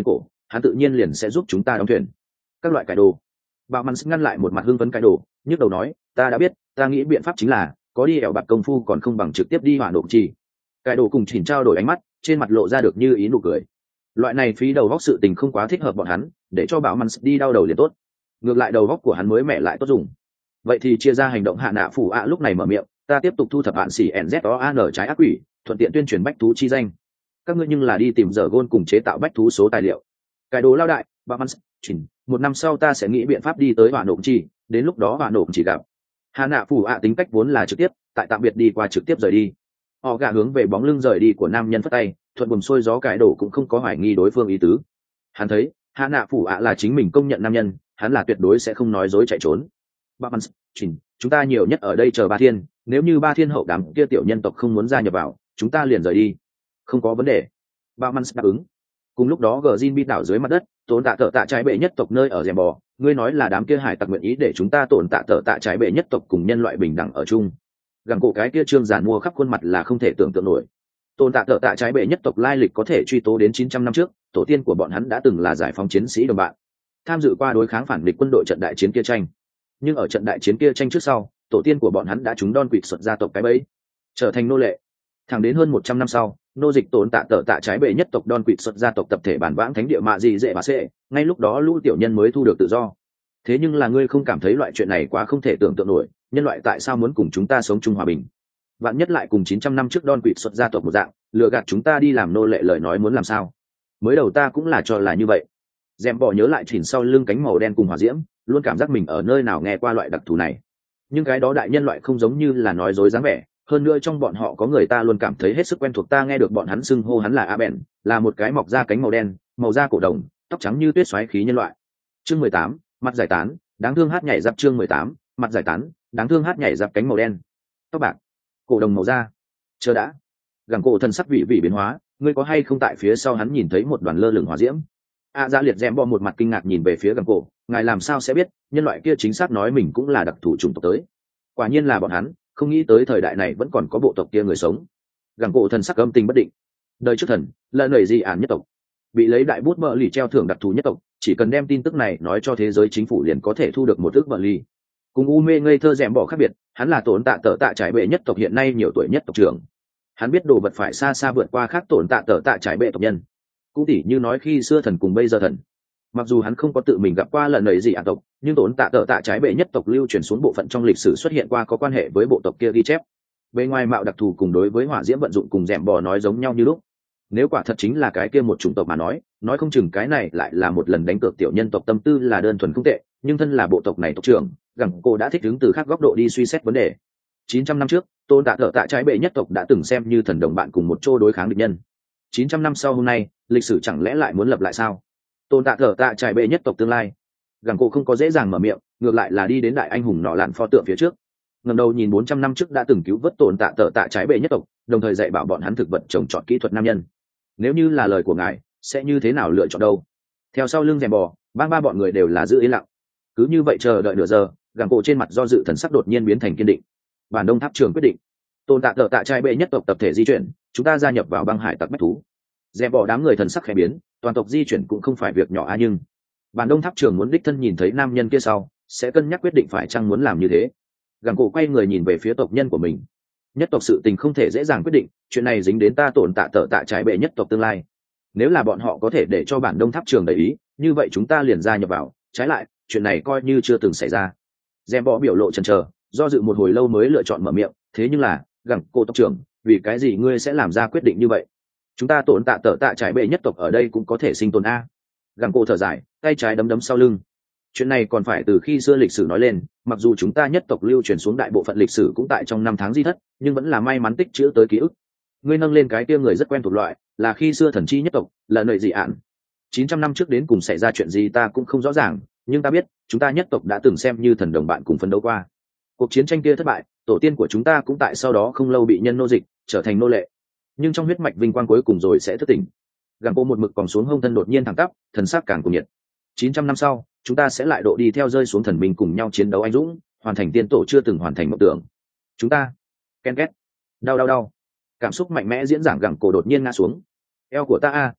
hắn tự nhiên liền sẽ giúp chúng ta đóng thuyền. Các loại cải đồ. Bạo Mans ngăn lại một mặt hưng phấn cải đồ, nhức đầu nói, ta đã biết, ta nghĩ biện pháp chính là có đi ẻo bạc công phu còn không bằng trực tiếp đi hỏa nộp chi. Cải đồ cùng chỉnh trao đổi ánh mắt, trên mặt lộ ra được như ý nụ cười. Loại này phí đầu góc sự tình không quá thích hợp bọn hắn, để cho Bạo Mans đi đau đầu liền tốt. Ngược lại đầu góc của hắn mới mẹ lại tốt dùng. Vậy thì chia ra hành động. Hạ Nạ Phủ ạ lúc này mở miệng, ta tiếp tục thu thập hạn xỉ nzon trái ác quỷ, thuận tiện tuyên truyền bách thú chi danh. Các ngươi nhưng là đi tìm giờ gôn cùng chế tạo bách thú số tài liệu. Cái đồ lao đại, Bạo Mans, chỉnh, một năm sau ta sẽ nghĩ biện pháp đi tới hỏa nộp chi, đến lúc đó hỏa nộp chỉ gặp. Hạ Nạ Phủ ạ tính cách vốn là trực tiếp, tại tạm biệt đi qua trực tiếp rời đi. Họ gạ hướng về bóng lưng rời đi của nam nhân phất tay, thuận buồm xuôi gió. Cái đồ cũng không có hoài nghi đối phương ý tứ. Hắn thấy Hạ Nạ Phủ ạ là chính mình công nhận nam nhân, hắn là tuyệt đối sẽ không nói dối chạy trốn. Bạo Mans, chỉnh, chúng ta nhiều nhất ở đây chờ ba thiên, nếu như ba thiên hậu đám kia tiểu nhân tộc không muốn gia nhập vào, chúng ta liền rời đi. Không có vấn đề. Bạo Mans đáp ứng. Cùng lúc đó gờ zin bị đảo dưới mặt đất, tổn tạ tở tạ trái bệ nhất tộc nơi ở rèm bò, ngươi nói là đám kia hải tặc nguyện ý để chúng ta tổn tạ tở tạ trái bệ nhất tộc cùng nhân loại bình đẳng ở chung. Gẳng cổ cái kia trương giản mua khắp khuôn mặt là không thể tưởng tượng nổi. Tổn tạ tở tạ trái bệ nhất tộc lai lịch có thể truy tố đến chín trăm năm trước, tổ tiên của bọn hắn đã từng là giải phóng chiến sĩ đồng bạn, tham dự qua đối kháng phản địch quân đội trận đại chiến kia tranh. Nhưng ở trận đại chiến kia tranh trước sau, tổ tiên của bọn hắn đã trúng đòn quỵt xuất gia tộc cái bẫy, trở thành nô lệ. Thẳng đến hơn một trăm năm sau, nô dịch tổn tạ tở tạ trái bệ nhất tộc đòn quỵt xuất gia tộc tập thể bản vãng thánh địa mạ gì dễ bà sệ, ngay lúc đó lũ tiểu nhân mới thu được tự do. Thế nhưng là ngươi không cảm thấy loại chuyện này quá không thể tưởng tượng nổi, nhân loại tại sao muốn cùng chúng ta sống chung hòa bình? Vạn nhất lại cùng chín trăm năm trước đòn quỵt xuất gia tộc một dạng, lừa gạt chúng ta đi làm nô lệ, lời nói muốn làm sao? Mới đầu ta cũng là cho là như vậy. Dèm bỏ nhớ lại chỉnh sau lưng cánh màu đen cùng hỏa diễm, luôn cảm giác mình ở nơi nào nghe qua loại đặc thù này. Nhưng cái đó đại nhân loại không giống như là nói dối dáng vẻ, hơn nữa trong bọn họ có người ta luôn cảm thấy hết sức quen thuộc. Ta nghe được bọn hắn xưng hô hắn là a bèn, là một cái mọc ra cánh màu đen, màu da cổ đồng, tóc trắng như tuyết xoáy khí nhân loại. Chương mười tám, mặt giải tán, đáng thương hát nhảy dập. Chương mười tám, mặt giải tán, đáng thương hát nhảy dập. Cánh màu đen, tóc bạc, cổ đồng màu da. Chờ đã. Gẳng cổ thần sắc vị vị biến hóa, ngươi có hay không tại phía sau hắn nhìn thấy một đoàn lơ lửng hỏa diễm? A Dạ liệt dèm bò một mặt kinh ngạc nhìn về phía gẳng cổ, ngài làm sao sẽ biết? Nhân loại kia chính xác nói mình cũng là đặc thù chủng tộc tới. Quả nhiên là bọn hắn, không nghĩ tới thời đại này vẫn còn có bộ tộc kia người sống. Gẳng cổ thần sắc âm tình bất định. Đời trước thần là nảy gì ản nhất tộc, bị lấy đại bút bợ lì treo thưởng đặc thù nhất tộc, chỉ cần đem tin tức này nói cho thế giới chính phủ liền có thể thu được một ước bợ lì. Cùng u mê ngây thơ dèm bò khác biệt, hắn là tổn tạ tở tạ trái bệ nhất tộc hiện nay nhiều tuổi nhất tộc trưởng. Hắn biết đồ vật phải xa xa vượt qua khác tổn tạ tở tạ trái bệ tộc nhân. Cũng tỉ như nói khi xưa thần cùng bây giờ thần. Mặc dù hắn không có tự mình gặp qua lần ấy gì ả tộc, nhưng tổn tạ tở tạ trái bệ nhất tộc lưu truyền xuống bộ phận trong lịch sử xuất hiện qua có quan hệ với bộ tộc kia ghi chép. Bên ngoài mạo đặc thù cùng đối với hỏa diễm vận dụng cùng dẻm bò nói giống nhau như lúc. Nếu quả thật chính là cái kia một chủng tộc mà nói, nói không chừng cái này lại là một lần đánh cược tiểu nhân tộc tâm tư là đơn thuần không tệ, nhưng thân là bộ tộc này tộc trưởng, gẳng cô đã thích đứng từ khác góc độ đi suy xét vấn đề. chín trăm năm trước, tổn tạ tở tạ trái bệ nhất tộc đã từng xem như thần đồng bạn cùng một chỗ đối kháng địch nhân. chín trăm năm sau hôm nay, lịch sử chẳng lẽ lại muốn lập lại sao? Tổn tạ tở tạ trái bệ nhất tộc tương lai. Gẳng cô không có dễ dàng mở miệng, ngược lại là đi đến đại anh hùng nọ lạn pho tượng phía trước. Ngẩng đầu nhìn bốn trăm năm trước đã từng cứu vớt tổn tạ tở tạ trái bệ nhất tộc, đồng thời dạy bảo bọn hắn thực vật trồng trọt kỹ thuật nam nhân. Nếu như là lời của ngài, sẽ như thế nào lựa chọn đâu? Theo sau lưng rèm bò, bang ba bọn người đều là giữ yên lặng. Cứ như vậy chờ đợi nửa giờ, gẳng cổ trên mặt do dự thần sắc đột nhiên biến thành kiên định. Bản Đông Tháp Trường quyết định, tổn tạ tở tạ trái bệ nhất tộc tập thể di chuyển, chúng ta gia nhập vào băng hải tặc bách thú. Rèm bò đám người thần sắc khẽ biến, toàn tộc di chuyển cũng không phải việc nhỏ a, nhưng Bản Đông Tháp Trường muốn đích thân nhìn thấy nam nhân kia sau, sẽ cân nhắc quyết định phải chăng muốn làm như thế. Gẳng cổ quay người nhìn về phía tộc nhân của mình. Nhất tộc sự tình không thể dễ dàng quyết định, chuyện này dính đến ta tổn tạ tở tạ trái bệ nhất tộc tương lai. Nếu là bọn họ có thể để cho Bản Đông Tháp Trường để ý, như vậy chúng ta liền gia nhập vào, trái lại, chuyện này coi như chưa từng xảy ra. Rèm bò biểu lộ chần chờ, do dự một hồi lâu mới lựa chọn mở miệng, thế nhưng là, gẳng cổ tộc trưởng, vì cái gì ngươi sẽ làm ra quyết định như vậy? Chúng ta tổn tạ tở tạ trái bệ nhất tộc ở đây cũng có thể sinh tồn a. Gẳng cổ thở dài, tay trái đấm đấm sau lưng. Chuyện này còn phải từ khi xưa lịch sử nói lên, mặc dù chúng ta nhất tộc lưu truyền xuống đại bộ phận lịch sử cũng tại trong năm tháng di thất, nhưng vẫn là may mắn tích trữ tới ký ức. Ngươi nâng lên cái kia người rất quen thuộc loại, là khi xưa thần chi nhất tộc, là nơi dị ạn. chín trăm năm trước đến cùng xảy ra chuyện gì ta cũng không rõ ràng, nhưng ta biết, chúng ta nhất tộc đã từng xem như thần đồng bạn cùng phấn đấu qua. Cuộc chiến tranh kia thất bại, tổ tiên của chúng ta cũng tại sau đó không lâu bị nhân nô dịch, trở thành nô lệ. Nhưng trong huyết mạch vinh quang cuối cùng rồi sẽ thức tỉnh. Gẳng cô một mực còn xuống hông thân đột nhiên thẳng tắp, thần sắc càng cuồng nhiệt. chín trăm năm sau, chúng ta sẽ lại độ đi theo rơi xuống thần minh cùng nhau chiến đấu anh dũng, hoàn thành tiên tổ chưa từng hoàn thành mộng tưởng. Chúng ta, ken két, đau đau đau, cảm xúc mạnh mẽ diễn giảng. Gẳng cổ đột nhiên ngã xuống. Eo của ta a,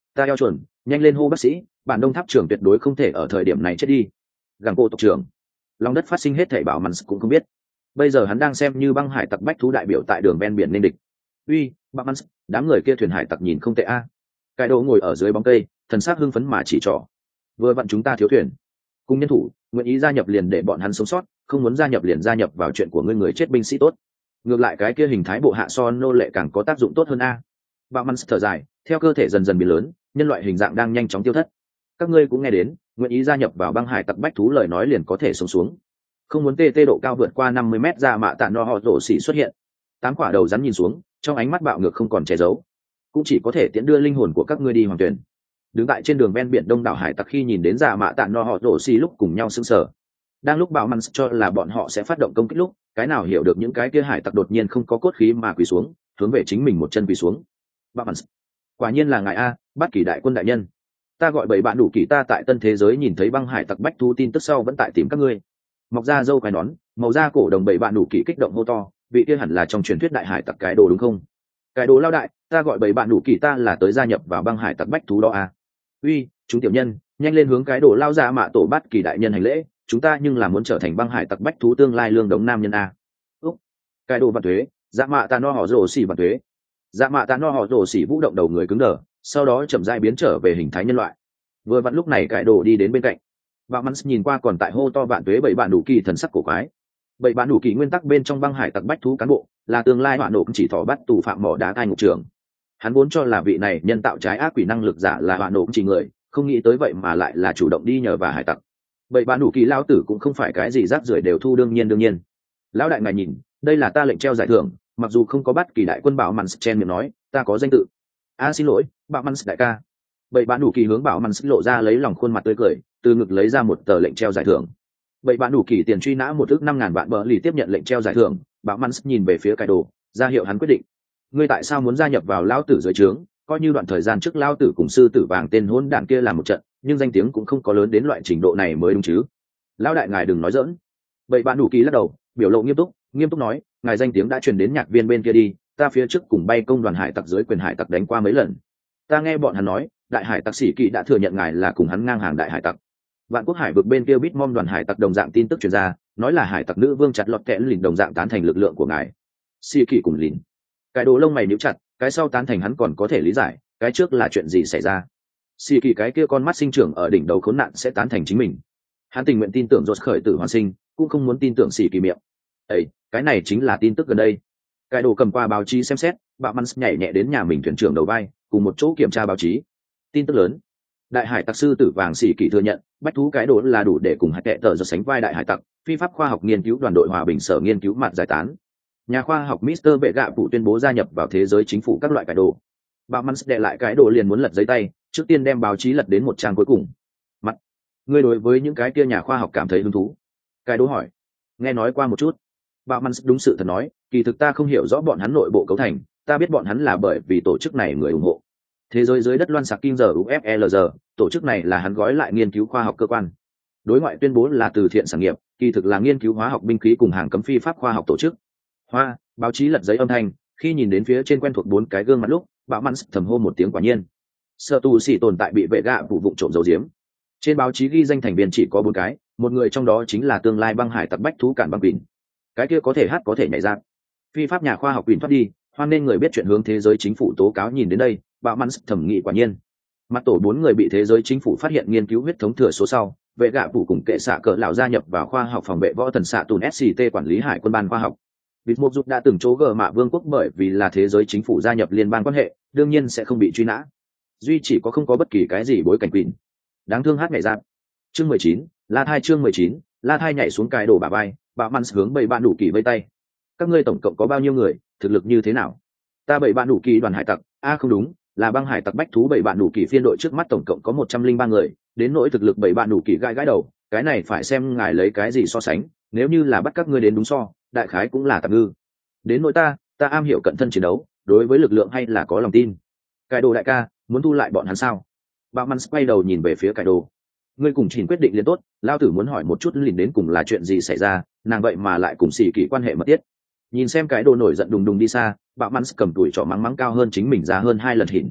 Ta eo chuẩn, nhanh lên hô bác sĩ, bản đông tháp trưởng tuyệt đối không thể ở thời điểm này chết đi. Gàng cổ tộc trưởng, lòng đất phát sinh hết thảy bảo mắn cũng không biết. Bây giờ hắn đang xem như băng hải tặc bách thú đại biểu tại đường ven biển nên địch. Uy, bảo mắn, đám người kia thuyền hải tặc nhìn không tệ a. Cái đồ ngồi ở dưới bóng cây, thần sắc hưng phấn mà chỉ trỏ. Vừa vặn chúng ta thiếu thuyền, cùng nhân thủ, nguyện ý gia nhập liền để bọn hắn sống sót, không muốn gia nhập liền gia nhập vào chuyện của ngươi người chết binh sĩ tốt. Ngược lại cái kia hình thái bộ hạ so nô lệ càng có tác dụng tốt hơn a. Bảo mắn thở dài, theo cơ thể dần dần biến lớn, nhân loại hình dạng đang nhanh chóng tiêu thất. Các ngươi cũng nghe đến, nguyện ý gia nhập vào băng hải tặc bách thú lời nói liền có thể sống xuống. Không muốn tê tê độ cao vượt qua năm mươi mét ra mạ tạ no họ rổ xỉ xuất hiện. Tám quả đầu rắn nhìn xuống, trong ánh mắt bạo ngược không còn che giấu, cũng chỉ có thể tiễn đưa linh hồn của các ngươi đi hoàng tuyển. Đứng tại trên đường ven biển đông đảo hải tặc khi nhìn đến dạ mạ tạ no họ rổ xỉ lúc cùng nhau sững sờ. Đang lúc bảo mắn cho là bọn họ sẽ phát động công kích lúc, cái nào hiểu được những cái kia hải tặc đột nhiên không có cốt khí mà quỳ xuống, hướng về chính mình một chân quỳ xuống. Bảo mắn, quả nhiên là ngài a, Bát Kỳ đại quân đại nhân. Ta gọi bảy bạn đủ kỳ ta tại tân thế giới nhìn thấy băng hải tặc bách thú tin tức sau vẫn tại tìm các ngươi. Mọc ra dâu quai nón, màu da cổ đồng bảy bạn đủ kỳ kích động hô to, vị kia hẳn là trong truyền thuyết đại hải tặc cái đồ đúng không? Cái đồ lao đại, ta gọi bảy bạn đủ kỳ ta là tới gia nhập vào băng hải tặc bách thú đó à? Uy, chúng tiểu nhân, nhanh lên hướng cái đồ lao ra mạ tổ Bát Kỳ đại nhân hành lễ, chúng ta nhưng là muốn trở thành băng hải tặc bách thú tương lai lương đống nam nhân a. Úc, cái đồ vạn thuế, dạ mạ ta no họ rồ xỉ vạn thuế. Dạ mạ ta no họ rồ xỉ vũ động đầu người cứng đờ, sau đó chậm rãi biến trở về hình thái nhân loại. Vừa vặn lúc này cái đồ đi đến bên cạnh, và mắn nhìn qua còn tại hô to vạn thuế bảy bạn đủ kỳ thần sắc cổ quái. Bảy bạn đủ kỳ nguyên tắc bên trong băng hải tặc bách thú cán bộ là tương lai hoạn nộ chỉ thỏ bắt tù phạm mỏ đá cai ngục trường. Hắn vốn cho là vị này nhân tạo trái ác quỷ năng lực giả là hoạn nộ chỉ người, không nghĩ tới vậy mà lại là chủ động đi nhờ và hải tặc. Bảy bạn đủ kỳ lao tử cũng không phải cái gì rác rưởi đều thu đương nhiên đương nhiên. Lão đại ngài nhìn, đây là ta lệnh treo giải thưởng, mặc dù không có bắt kỳ đại quân bảo mắn chen miệng nói, ta có danh tự. A xin lỗi, bảo mắn đại ca. Bảy bạn đủ kỳ hướng bảo mắn lộ ra lấy lòng khuôn mặt tươi cười, từ ngực lấy ra một tờ lệnh treo giải thưởng. Bảy bạn đủ kỳ tiền truy nã một ước năm ngàn vạn bờ lì tiếp nhận lệnh treo giải thưởng. Bảo mắn nhìn về phía cái đồ, ra hiệu hắn quyết định. Ngươi tại sao muốn gia nhập vào lão tử dưới trướng? Coi như đoạn thời gian trước lão tử cùng sư tử vàng tên hỗn đản kia làm một trận, nhưng danh tiếng cũng không có lớn đến loại trình độ này mới đúng chứ. Lão đại ngài đừng nói dỡn. Bảy bạn đủ kỳ lắc đầu, biểu lộ nghiêm túc, nghiêm túc nói, ngài danh tiếng đã truyền đến nhạc viên bên kia đi, ta phía trước cùng bay công đoàn hải tặc dưới quyền hải tặc đánh qua mấy lần. Ta nghe bọn hắn nói, đại hải tặc sĩ kỳ đã thừa nhận ngài là cùng hắn ngang hàng đại hải tặc. Vạn quốc hải vực bên kia bít mom đoàn hải tặc đồng dạng tin tức truyền ra, nói là hải tặc nữ vương chặt lọt kẽ lìn đồng dạng tán thành lực lượng của ngài. Sĩ kỳ cùng lìn. Cái đồ lông mày níu chặt, cái sau tán thành hắn còn có thể lý giải, cái trước là chuyện gì xảy ra? Sĩ kỳ cái kia con mắt sinh trưởng ở đỉnh đầu khốn nạn sẽ tán thành chính mình. Hắn tình nguyện tin tưởng rốt khởi tử hoàn sinh, cũng không muốn tin tưởng sĩ kỳ miệng. Ấy, cái này chính là tin tức gần đây. Cái đồ cầm qua báo chí xem xét, bạo mắn nhảy nhẹ đến nhà mình thuyền trưởng đầu vai, cùng một chỗ kiểm tra báo chí. Tin tức lớn, đại hải tặc sư tử vàng sĩ kỳ thừa nhận bách thú cái đồ là đủ để cùng hải tệ tờ do sánh vai đại hải tặc. Phi pháp khoa học nghiên cứu đoàn đội hòa bình sở nghiên cứu mặt giải tán. Nhà khoa học Mister Bệ Gạ phụ tuyên bố gia nhập vào thế giới chính phủ các loại cái đồ. Bạo mắn đệ lại cái đồ liền muốn lật giấy tay, trước tiên đem báo chí lật đến một trang cuối cùng. Mặt, ngươi đối với những cái kia nhà khoa học cảm thấy hứng thú? Cái đồ hỏi. Nghe nói qua một chút. Bạo mắn đúng sự thật nói, kỳ thực ta không hiểu rõ bọn hắn nội bộ cấu thành, ta biết bọn hắn là bởi vì tổ chức này người ủng hộ. Thế giới dưới đất loan sạc kim giờ u ép lờ giê, tổ chức này là hắn gói lại nghiên cứu khoa học cơ quan. Đối ngoại tuyên bố là từ thiện sản nghiệp, kỳ thực là nghiên cứu hóa học binh khí cùng hàng cấm phi pháp khoa học tổ chức. Hoa, báo chí lật giấy âm thanh, khi nhìn đến phía trên quen thuộc bốn cái gương mặt lúc, bạo mắn thầm hô một tiếng quả nhiên. Sở tù sĩ tồn tại bị vệ gạ vụ vụ trộm dấu diếm. Trên báo chí ghi danh thành viên chỉ có bốn cái, một người trong đó chính là tương lai băng hải tặc bách thú cản băng quỳnh. Cái kia có thể hát có thể nhảy ra. Phi pháp nhà khoa học quỳnh thoát đi, hoan nên người biết chuyện hướng thế giới chính phủ tố cáo nhìn đến đây, bạo mắn thầm nghĩ quả nhiên. Mặt tổ bốn người bị thế giới chính phủ phát hiện nghiên cứu huyết thống thừa số sau, vệ gạ phủ cùng kệ xạ cỡ lão gia nhập vào khoa học phòng vệ võ thần xạ tùn ét xê tê quản lý hải quân ban khoa học. Vịt Mộc Dục đã từng chỗ gờ mạ vương quốc bởi vì là thế giới chính phủ gia nhập liên bang quan hệ, đương nhiên sẽ không bị truy nã. Duy chỉ có không có bất kỳ cái gì bối cảnh quỷ. Đáng thương hát nhảy ra. Chương mười chín, La Thai chương mười chín, La Thai nhảy xuống cái đổ bả vai, bạo mắn hướng bảy bạn đủ kỳ vây tay. Các ngươi tổng cộng có bao nhiêu người, thực lực như thế nào? Ta bảy bạn đủ kỳ đoàn hải tặc, a à không đúng, là băng hải tặc bách thú bảy bạn đủ kỳ phiên đội trước mắt tổng cộng có một trăm linh ba người, đến nỗi thực lực bảy bạn đủ kỳ gãi gãi đầu, cái này phải xem ngài lấy cái gì so sánh, nếu như là bắt các ngươi đến đúng so, đại khái cũng là tạm ngư. Đến nỗi ta, ta am hiểu cận thân chiến đấu, đối với lực lượng hay là có lòng tin. Cái đồ đại ca, muốn thu lại bọn hắn sao? Bạo Mans quay đầu nhìn về phía cái đồ. Ngươi cùng Chỉnh quyết định liền tốt, lao tử muốn hỏi một chút liền đến cùng là chuyện gì xảy ra, nàng vậy mà lại cùng xỉ kỳ quan hệ mật thiết. Nhìn xem cái đồ nổi giận đùng đùng đi xa, Bạo Mans cầm tuổi trỏ mắng mắng cao hơn chính mình ra hơn hai lần hình.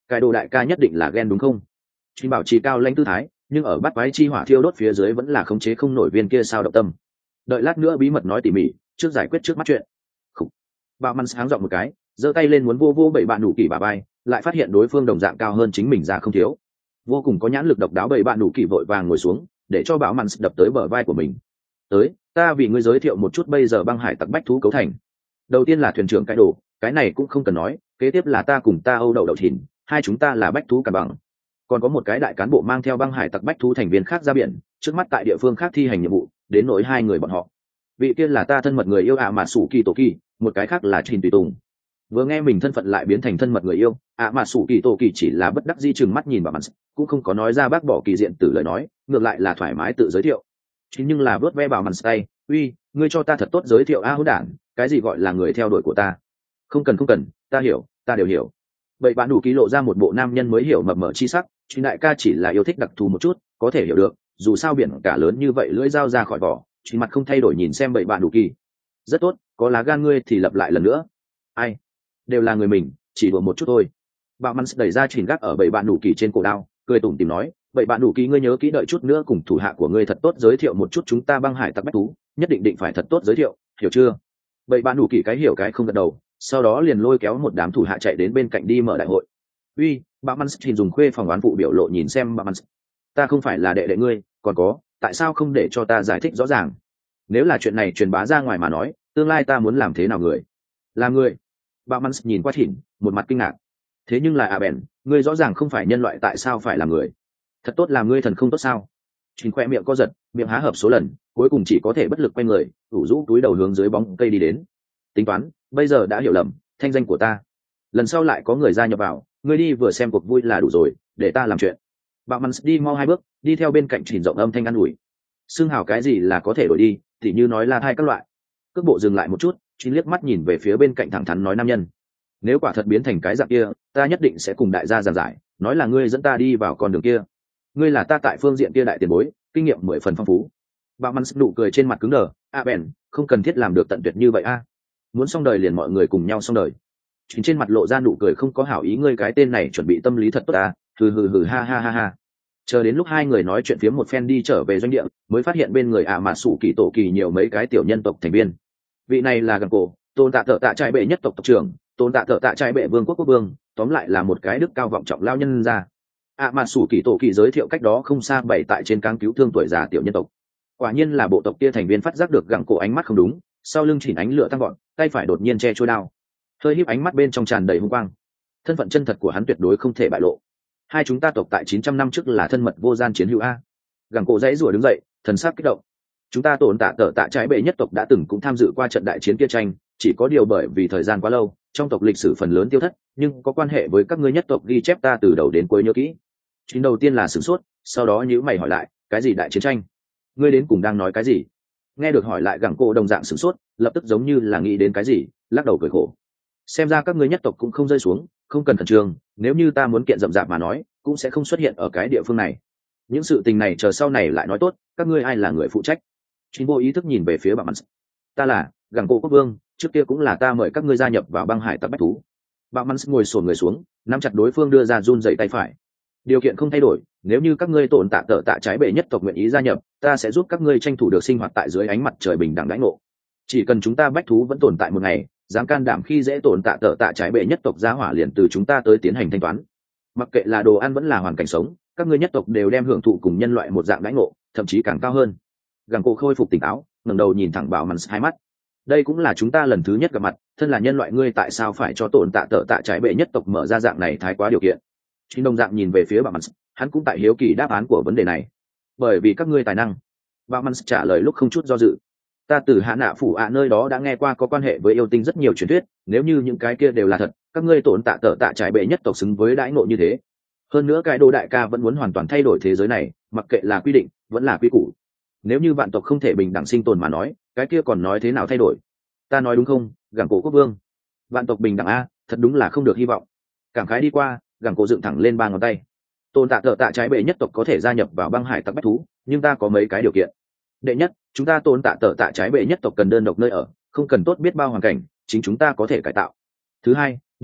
Cái đồ đại ca nhất định là ghen đúng không? Chính bảo trì cao lãnh tư thái, nhưng ở bắt quái chi hỏa thiêu đốt phía dưới vẫn là khống chế không nổi viên kia sao động tâm. Đợi lát nữa bí mật nói tỉ mỉ, trước giải quyết trước mắt chuyện. Khủ. Bạo Măn sáng giọng một cái, giơ tay lên muốn vô vô bảy bạn đủ kỳ bà bay, lại phát hiện đối phương đồng dạng cao hơn chính mình ra không thiếu. Vô cùng có nhãn lực độc đáo bảy bạn đủ kỳ vội vàng ngồi xuống, để cho Bạo Măn đập tới bờ vai của mình. Tới, ta vì ngươi giới thiệu một chút bây giờ băng hải tặc bách thú cấu thành. Đầu tiên là thuyền trưởng cái đồ, cái này cũng không cần nói, kế tiếp là ta cùng ta Âu đậu đậu thìn, hai chúng ta là bách thú cả bằng. Còn có một cái đại cán bộ mang theo băng hải tặc bách thú thành viên khác ra biển, trước mắt tại địa phương khác thi hành nhiệm vụ, đến nỗi hai người bọn họ. Vị tiên là ta thân mật người yêu ạ mà sủ kỳ tổ kỳ, một cái khác là Trình Tùy Tùng. Vừa nghe mình thân phận lại biến thành thân mật người yêu, ạ mà sủ kỳ tổ kỳ chỉ là bất đắc dĩ chừng mắt nhìn vào mặt, cũng không có nói ra bác bỏ kỳ diện từ lời nói, ngược lại là thoải mái tự giới thiệu. Chính nhưng là vớt ve vào mặt tay, uy, ngươi cho ta thật tốt giới thiệu a hỗn đản, cái gì gọi là người theo đuổi của ta? Không cần không cần, ta hiểu, ta đều hiểu. Vậy bạn đủ ký lộ ra một bộ nam nhân mới hiểu mập mờ chi sắc, Trình đại ca chỉ là yêu thích đặc thù một chút, có thể hiểu được, dù sao biển cả lớn như vậy lưỡi dao ra khỏi vỏ, Trình mặt không thay đổi nhìn xem bậy bạn đủ kỳ. Rất tốt, có lá gan ngươi thì lập lại lần nữa. Ai? Đều là người mình, chỉ đùa một chút thôi. Bạo Măn đẩy ra Trình gác ở bậy bạn đủ kỳ trên cổ đao, cười tủm tỉm nói, vậy bạn đủ kỳ ngươi nhớ kỹ đợi chút nữa cùng thủ hạ của ngươi thật tốt giới thiệu một chút chúng ta băng hải tặc bách thú, nhất định định phải thật tốt giới thiệu, hiểu chưa? Vậy bạn đủ kỳ cái hiểu cái không gật đầu, sau đó liền lôi kéo một đám thủ hạ chạy đến bên cạnh đi mở đại hội. Uy, Bạo Măn thì dùng khuê phòng oán phụ biểu lộ nhìn xem Bạo Măn. Ta không phải là đệ đệ ngươi, còn có, tại sao không để cho ta giải thích rõ ràng? Nếu là chuyện này truyền bá ra ngoài mà nói, tương lai ta muốn làm thế nào người? Làm người? Bạo Măn nhìn qua Thìn, một mặt kinh ngạc. Thế nhưng là à bèn, ngươi rõ ràng không phải nhân loại, tại sao phải làm người? Thật tốt làm ngươi thần không tốt sao? Thìn khoe miệng co giật, miệng há hợp số lần, cuối cùng chỉ có thể bất lực quay người, ủ rũ túi đầu hướng dưới bóng cây đi đến. Tính toán, bây giờ đã hiểu lầm, thanh danh của ta. Lần sau lại có người gia nhập vào, ngươi đi vừa xem cuộc vui là đủ rồi, để ta làm chuyện. Bạo Măn đi mau hai bước, đi theo bên cạnh Thìn rộng âm thanh an ủi. Xưng hào cái gì là có thể đổi đi, thì như nói la thai các loại. Cước bộ dừng lại một chút, Thìn liếc mắt nhìn về phía bên cạnh thẳng thắn nói nam nhân. Nếu quả thật biến thành cái dạng kia, ta nhất định sẽ cùng đại gia giảng giải, nói là ngươi dẫn ta đi vào con đường kia. Ngươi là ta tại phương diện kia đại tiền bối, kinh nghiệm mười phần phong phú. Bạo Măn nụ cười trên mặt cứng đờ, a bèn, không cần thiết làm được tận tuyệt như vậy a. Muốn xong đời liền mọi người cùng nhau xong đời. Chính trên mặt lộ ra nụ cười không có hảo ý, ngươi cái tên này chuẩn bị tâm lý thật tốt à, hừ hừ hừ ha ha ha ha. Chờ đến lúc hai người nói chuyện phía một phen đi trở về doanh địa, mới phát hiện bên người ạ à mà sủ kỳ tổ kỳ nhiều mấy cái tiểu nhân tộc thành viên. Vị này là Gẳng Cổ, Tôn Tạ Thợ Tạ trai bệ nhất tộc tộc trưởng, Tôn Tạ Thợ Tạ trai bệ vương quốc quốc vương, tóm lại là một cái đức cao vọng trọng lao nhân ra. ạ à mà sủ kỳ tổ kỳ giới thiệu cách đó không xa bày tại trên cáng cứu thương tuổi già tiểu nhân tộc. Quả nhiên là bộ tộc kia thành viên phát giác được Gẳng Cổ ánh mắt không đúng, sau lưng chỉnh ánh lửa tăng gọn, tay phải đột nhiên che chuôi đao, hơi híp ánh mắt bên trong tràn đầy hung quang. Thân phận chân thật của hắn tuyệt đối không thể bại lộ. Hai chúng ta tộc tại chín trăm năm trước là thân mật vô gian chiến hữu a. Gẳng Cổ dãy rủa đứng dậy, thần sắc kích động. Chúng ta Tồn Tạ Tở Tạ trái bệ nhất tộc đã từng cũng tham dự qua trận đại chiến kia tranh, chỉ có điều bởi vì thời gian quá lâu, trong tộc lịch sử phần lớn tiêu thất, nhưng có quan hệ với các ngươi nhất tộc ghi chép ta từ đầu đến cuối nhớ kỹ. Chính đầu tiên là sửng sốt, sau đó nhíu mày hỏi lại, cái gì đại chiến tranh? Ngươi đến cùng đang nói cái gì? Nghe được hỏi lại, Gẳng Cổ đồng dạng sửng sốt, lập tức giống như là nghĩ đến cái gì, lắc đầu cười khổ. Xem ra các ngươi nhất tộc cũng không rơi xuống, không cần khẩn trương, nếu như ta muốn kiện rậm rạp mà nói, cũng sẽ không xuất hiện ở cái địa phương này. Những sự tình này chờ sau này lại nói tốt, các ngươi ai là người phụ trách? Chính vô ý thức nhìn về phía Bạo Măn. Ta là Gẳng Cổ quốc vương, trước kia cũng là ta mời các ngươi gia nhập vào băng hải tặc bách thú. Bạo Măn ngồi xổm người xuống, nắm chặt đối phương đưa ra run dậy tay phải. Điều kiện không thay đổi, nếu như các ngươi Tồn Tạ Tở Tạ trái bệ nhất tộc nguyện ý gia nhập, ta sẽ giúp các ngươi tranh thủ được sinh hoạt tại dưới ánh mặt trời bình đẳng đãi ngộ. Chỉ cần chúng ta bách thú vẫn tồn tại một ngày, dám can đảm khi dễ Tồn Tạ Tở Tạ trái bệ nhất tộc giá hỏa liền từ chúng ta tới tiến hành thanh toán. Mặc kệ là đồ ăn vẫn là hoàn cảnh sống, các ngươi nhất tộc đều đem hưởng thụ cùng nhân loại một dạng đãi ngộ, thậm chí càng cao hơn. Gẳng Cổ khôi phục tỉnh táo, ngẩng đầu nhìn thẳng Bạo Măn hai mắt. Đây cũng là chúng ta lần thứ nhất gặp mặt, thân là nhân loại ngươi tại sao phải cho Tồn Tạ Tở Tạ trái bệ nhất tộc mở ra dạng này thái quá điều kiện? Chính đồng dạng nhìn về phía Bạo Măn, hắn cũng tại hiếu kỳ đáp án của vấn đề này. Bởi vì các ngươi tài năng. Bạo Măn trả lời lúc không chút do dự. Ta từ Hạ Nạ phủ ạ nơi đó đã nghe qua có quan hệ với yêu tinh rất nhiều truyền thuyết, nếu như những cái kia đều là thật, các ngươi Tồn Tạ Tở Tạ trái bệ nhất tộc xứng với đãi ngộ như thế. Hơn nữa cái đồ đại ca vẫn muốn hoàn toàn thay đổi thế giới này, mặc kệ là quy định vẫn là quy củ. Nếu như vạn tộc không thể bình đẳng sinh tồn mà nói, cái kia còn nói thế nào thay đổi? Ta nói đúng không, Gẳng Cổ quốc vương? Vạn tộc bình đẳng a, thật đúng là không được hy vọng. Cảm khái đi qua, Gẳng Cổ dựng thẳng lên ba ngón tay. Tồn Tạ Tở Tạ trái bệ nhất tộc có thể gia nhập vào băng hải tặc bách thú, nhưng ta có mấy cái điều kiện. Đệ nhất, chúng ta Tồn Tạ Tở Tạ trái bệ nhất tộc cần đơn độc nơi ở, không cần tốt biết bao hoàn cảnh, chính chúng ta có thể cải tạo. Thứ hai, địa vị,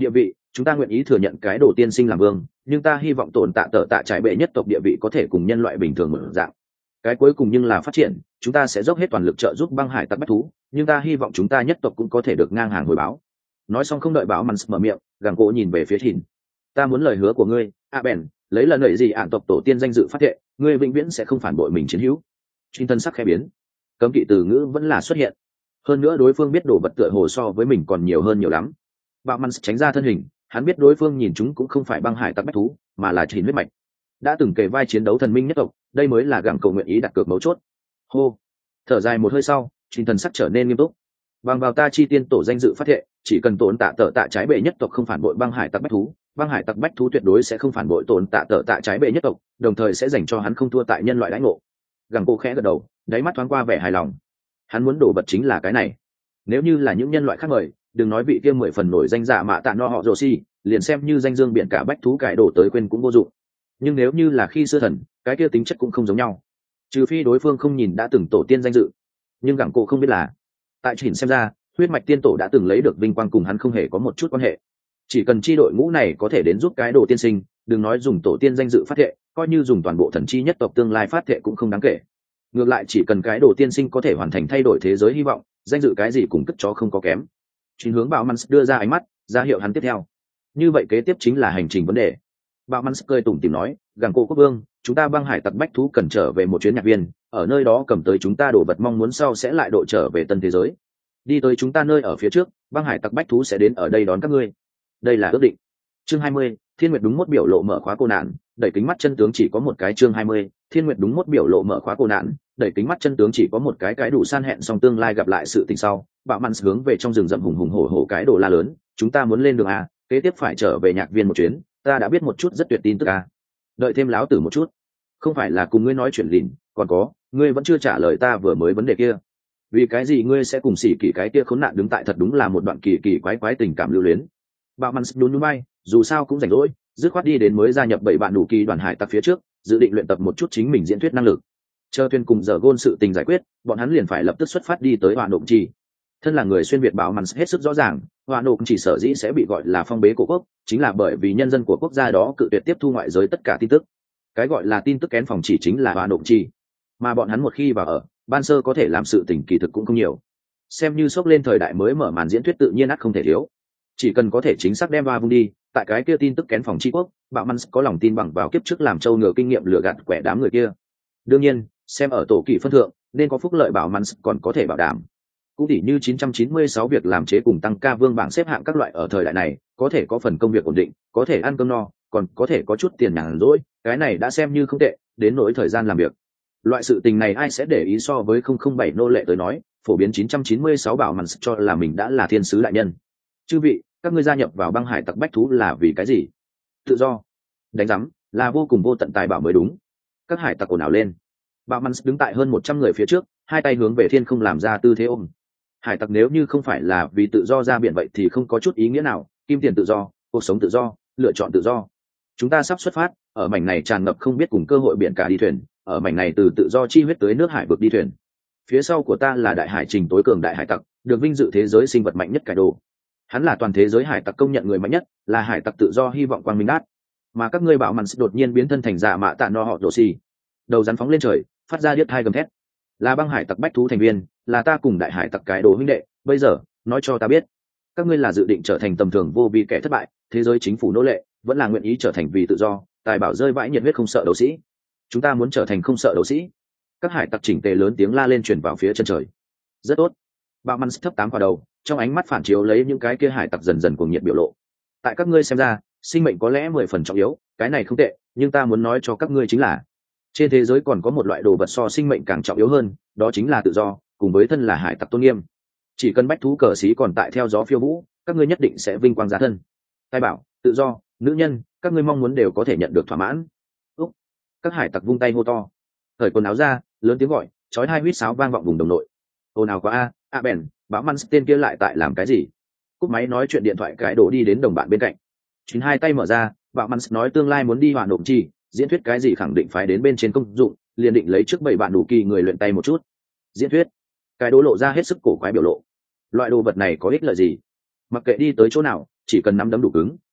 chúng ta nguyện ý thừa nhận cái đồ tiên sinh làm vương, nhưng ta hy vọng tồn tạ tở tạ trái bệ nhất tộc địa vị có thể cùng nhân loại bình thường một dạng. Cái cuối cùng nhưng là phát triển, chúng ta sẽ dốc hết toàn lực trợ giúp băng hải tặc bách thú, nhưng ta hy vọng chúng ta nhất tộc cũng có thể được ngang hàng hồi báo. Nói xong không đợi báo mắn mở miệng, gàng cổ nhìn về phía Thìn. Ta muốn lời hứa của ngươi, a bèn, lấy lần lợi gì ạn tộc tổ tiên danh dự phát thệ, ngươi vĩnh viễn sẽ không phản bội mình chiến hữu. Trinh thân sắc khẽ biến, cấm kỵ từ ngữ vẫn là xuất hiện. Hơn nữa đối phương biết đồ vật tựa hồ so với mình còn nhiều hơn nhiều lắm. Bạo mắn tránh ra thân hình, hắn biết đối phương nhìn chúng cũng không phải băng hải tặc bách thú, mà là Thìn huyết mạch. Đã từng kể vai chiến đấu thần minh nhất tộc, đây mới là gàng cầu nguyện ý đặt cược mấu chốt. Hô, thở dài một hơi sau, Trinh thần sắc trở nên nghiêm túc. Bằng vào ta chi tiên tổ danh dự phát thệ, chỉ cần tổn tạ tở tạ trái bệ nhất tộc không phản bội băng hải tặc bách thú, băng hải tặc bách thú tuyệt đối sẽ không phản bội tổn tạ tở tạ trái bệ nhất tộc, đồng thời sẽ dành cho hắn không thua tại nhân loại đãi ngộ. Gàng cô khẽ gật đầu, đáy mắt thoáng qua vẻ hài lòng. Hắn muốn đổ bật chính là cái này. Nếu như là những nhân loại khác mời, đừng nói vị kia mười phần nổi danh giả mạ tạ no họ rồ si, liền xem như danh dương biển cả bách thú cải đổ tới quên cũng vô dụng. Nhưng nếu như là khi xưa thần, cái kia tính chất cũng không giống nhau. Trừ phi đối phương không nhìn đã từng tổ tiên danh dự. Nhưng gàng cô không biết là, tại Chỉnh xem ra, huyết mạch tiên tổ đã từng lấy được vinh quang cùng hắn không hề có một chút quan hệ. Chỉ cần chi đội ngũ này có thể đến giúp cái đồ tiên sinh, đừng nói dùng tổ tiên danh dự phát thệ, coi như dùng toàn bộ thần chi nhất tộc tương lai phát thệ cũng không đáng kể. Ngược lại chỉ cần cái đồ tiên sinh có thể hoàn thành thay đổi thế giới hy vọng, danh dự cái gì cũng cất chó không có kém. Chính hướng Bảo Mans đưa ra ánh mắt, ra hiệu hắn tiếp theo. Như vậy kế tiếp chính là hành trình vấn đề. Bảo Mans cười tủm tỉm nói, gàng cô quốc vương, chúng ta băng hải tặc bách thú cần trở về một chuyến nhạc viên, ở nơi đó cầm tới chúng ta đồ vật mong muốn sau sẽ lại độ trở về tân thế giới. Đi tới chúng ta nơi ở phía trước, băng hải tặc bách thú sẽ đến ở đây đón các ngươi. Đây là ước định. Chương hai mươi, Thiên Nguyệt đúng mốt biểu lộ mở khóa cô nạn, đẩy kính mắt chân tướng chỉ có một cái. Chương hai mươi, Thiên Nguyệt đúng mốt biểu lộ mở khóa cô nạn, đẩy kính mắt chân tướng chỉ có một cái. Cái đủ san hẹn xong tương lai gặp lại sự tình sau, Bạo Mans hướng về trong rừng rậm hùng hùng hổ hổ cái đồ la lớn, chúng ta muốn lên đường à, kế tiếp phải trở về nhạc viên một chuyến, ta đã biết một chút rất tuyệt tin tức à. Đợi thêm láo tử một chút, không phải là cùng ngươi nói chuyện lìn, còn có, ngươi vẫn chưa trả lời ta vừa mới vấn đề kia. Vì cái gì ngươi sẽ cùng xỉ kỳ cái kia khốn nạn đứng tại, thật đúng là một đoạn kỳ kỳ quái quái tình cảm lưu luyến. Bạo Mans nhún nhún bay, dù sao cũng rảnh rỗi, dứt khoát đi đến mới gia nhập bảy bạn đủ kỳ đoàn hải tặc phía trước, dự định luyện tập một chút chính mình diễn thuyết năng lực. Chờ thuyền cùng giờ gôn sự tình giải quyết, bọn hắn liền phải lập tức xuất phát đi tới Hoa Nộm Trì. Thân là người xuyên việt, Bạo Mans hết sức rõ ràng, Hoa Nộm Trì sở dĩ sẽ bị gọi là phong bế cổ quốc, chính là bởi vì nhân dân của quốc gia đó cự tuyệt tiếp thu ngoại giới tất cả tin tức. Cái gọi là tin tức kén phòng chỉ chính là Hoa Nộm Trì, mà bọn hắn một khi vào ở, ban sơ có thể làm sự tình kỳ thực cũng không nhiều. Xem như sốc lên thời đại mới mở màn diễn thuyết tự nhiên ắt không thể thiếu. Chỉ cần có thể chính xác đem va vung đi, tại cái kia tin tức kén phòng tri quốc, Bạo Mans có lòng tin bằng vào kiếp trước làm trâu ngựa kinh nghiệm lừa gạt quẻ đám người kia. Đương nhiên, xem ở tổ kỳ phân thượng, nên có phúc lợi Bạo Mans còn có thể bảo đảm. Cũng tỉ như chín trăm chín mươi sáu việc làm chế cùng tăng ca vương bảng xếp hạng các loại ở thời đại này, có thể có phần công việc ổn định, có thể ăn cơm no, còn có thể có chút tiền nhàn rỗi, cái này đã xem như không tệ, đến nỗi thời gian làm việc. Loại sự tình này ai sẽ để ý so với không không bảy nô lệ tới nói, phổ biến chín trăm chín mươi sáu Bạo Mans cho là mình đã là thiên sứ đại nhân. Chư vị, các ngươi gia nhập vào băng hải tặc bách thú là vì cái gì? Tự do. Đánh giám, là vô cùng vô tận tài bảo mới đúng. Các hải tặc ồn ào lên. Bạo Mans đứng tại hơn một trăm người phía trước, hai tay hướng về thiên không làm ra tư thế ôm. Hải tặc nếu như không phải là vì tự do ra biển vậy thì không có chút ý nghĩa nào, kim tiền tự do, cuộc sống tự do, lựa chọn tự do. Chúng ta sắp xuất phát, ở mảnh này tràn ngập không biết cùng cơ hội biển cả đi thuyền, ở mảnh này từ tự do chi huyết tới nước hải vực đi thuyền. Phía sau của ta là đại hải trình tối cường đại hải tặc, được vinh dự thế giới sinh vật mạnh nhất cải đồ. Hắn là toàn thế giới hải tặc công nhận người mạnh nhất, là hải tặc tự do hy vọng quang minh đát. Mà các ngươi Bạo Mans đột nhiên biến thân thành giả mạ tạ no họ rồ xì, đầu rắn phóng lên trời, phát ra điếc hai gầm thét. Là băng hải tặc bách thú thành viên, là ta cùng đại hải tặc cái đồ huynh đệ, bây giờ nói cho ta biết, các ngươi là dự định trở thành tầm thường vô vi kẻ thất bại, thế giới chính phủ nô lệ, vẫn là nguyện ý trở thành vì tự do, tài bảo rơi vãi nhiệt huyết không sợ đấu sĩ. Chúng ta muốn trở thành không sợ đấu sĩ. Các hải tặc chỉnh tề lớn tiếng la lên truyền vào phía chân trời. Rất tốt. Bạo Mans thấp tám vào đầu, trong ánh mắt phản chiếu lấy những cái kia hải tặc dần dần cuồng nhiệt biểu lộ. Tại các ngươi xem ra, sinh mệnh có lẽ mười phần trọng yếu, cái này không tệ, nhưng ta muốn nói cho các ngươi chính là, trên thế giới còn có một loại đồ vật so sinh mệnh càng trọng yếu hơn, đó chính là tự do, cùng với thân là hải tặc tôn nghiêm. Chỉ cần bách thú cờ xí còn tại theo gió phiêu vũ, các ngươi nhất định sẽ vinh quang giá thân. Tài bảo, tự do, nữ nhân, các ngươi mong muốn đều có thể nhận được thỏa mãn. Úc. Các hải tặc vung tay hô to, cởi quần áo ra, lớn tiếng gọi, chói hai huýt sáo vang vọng vùng đồng nội. Ồn ào quá a, a bèn, Bạo Mans tên kia lại tại làm cái gì? Cúp máy nói chuyện điện thoại cái đổ đi đến đồng bạn bên cạnh. Chín hai tay mở ra, Bạo Mans nói tương lai muốn đi Hoa Nộm Trì, diễn thuyết cái gì khẳng định phải đến bên trên công dụng, liền định lấy trước bảy bạn đủ kỳ người luyện tay một chút. Diễn thuyết, cái đố lộ ra hết sức cổ quái biểu lộ. Loại đồ vật này có ích lợi gì? Mặc kệ đi tới chỗ nào, chỉ cần nắm đấm đủ cứng,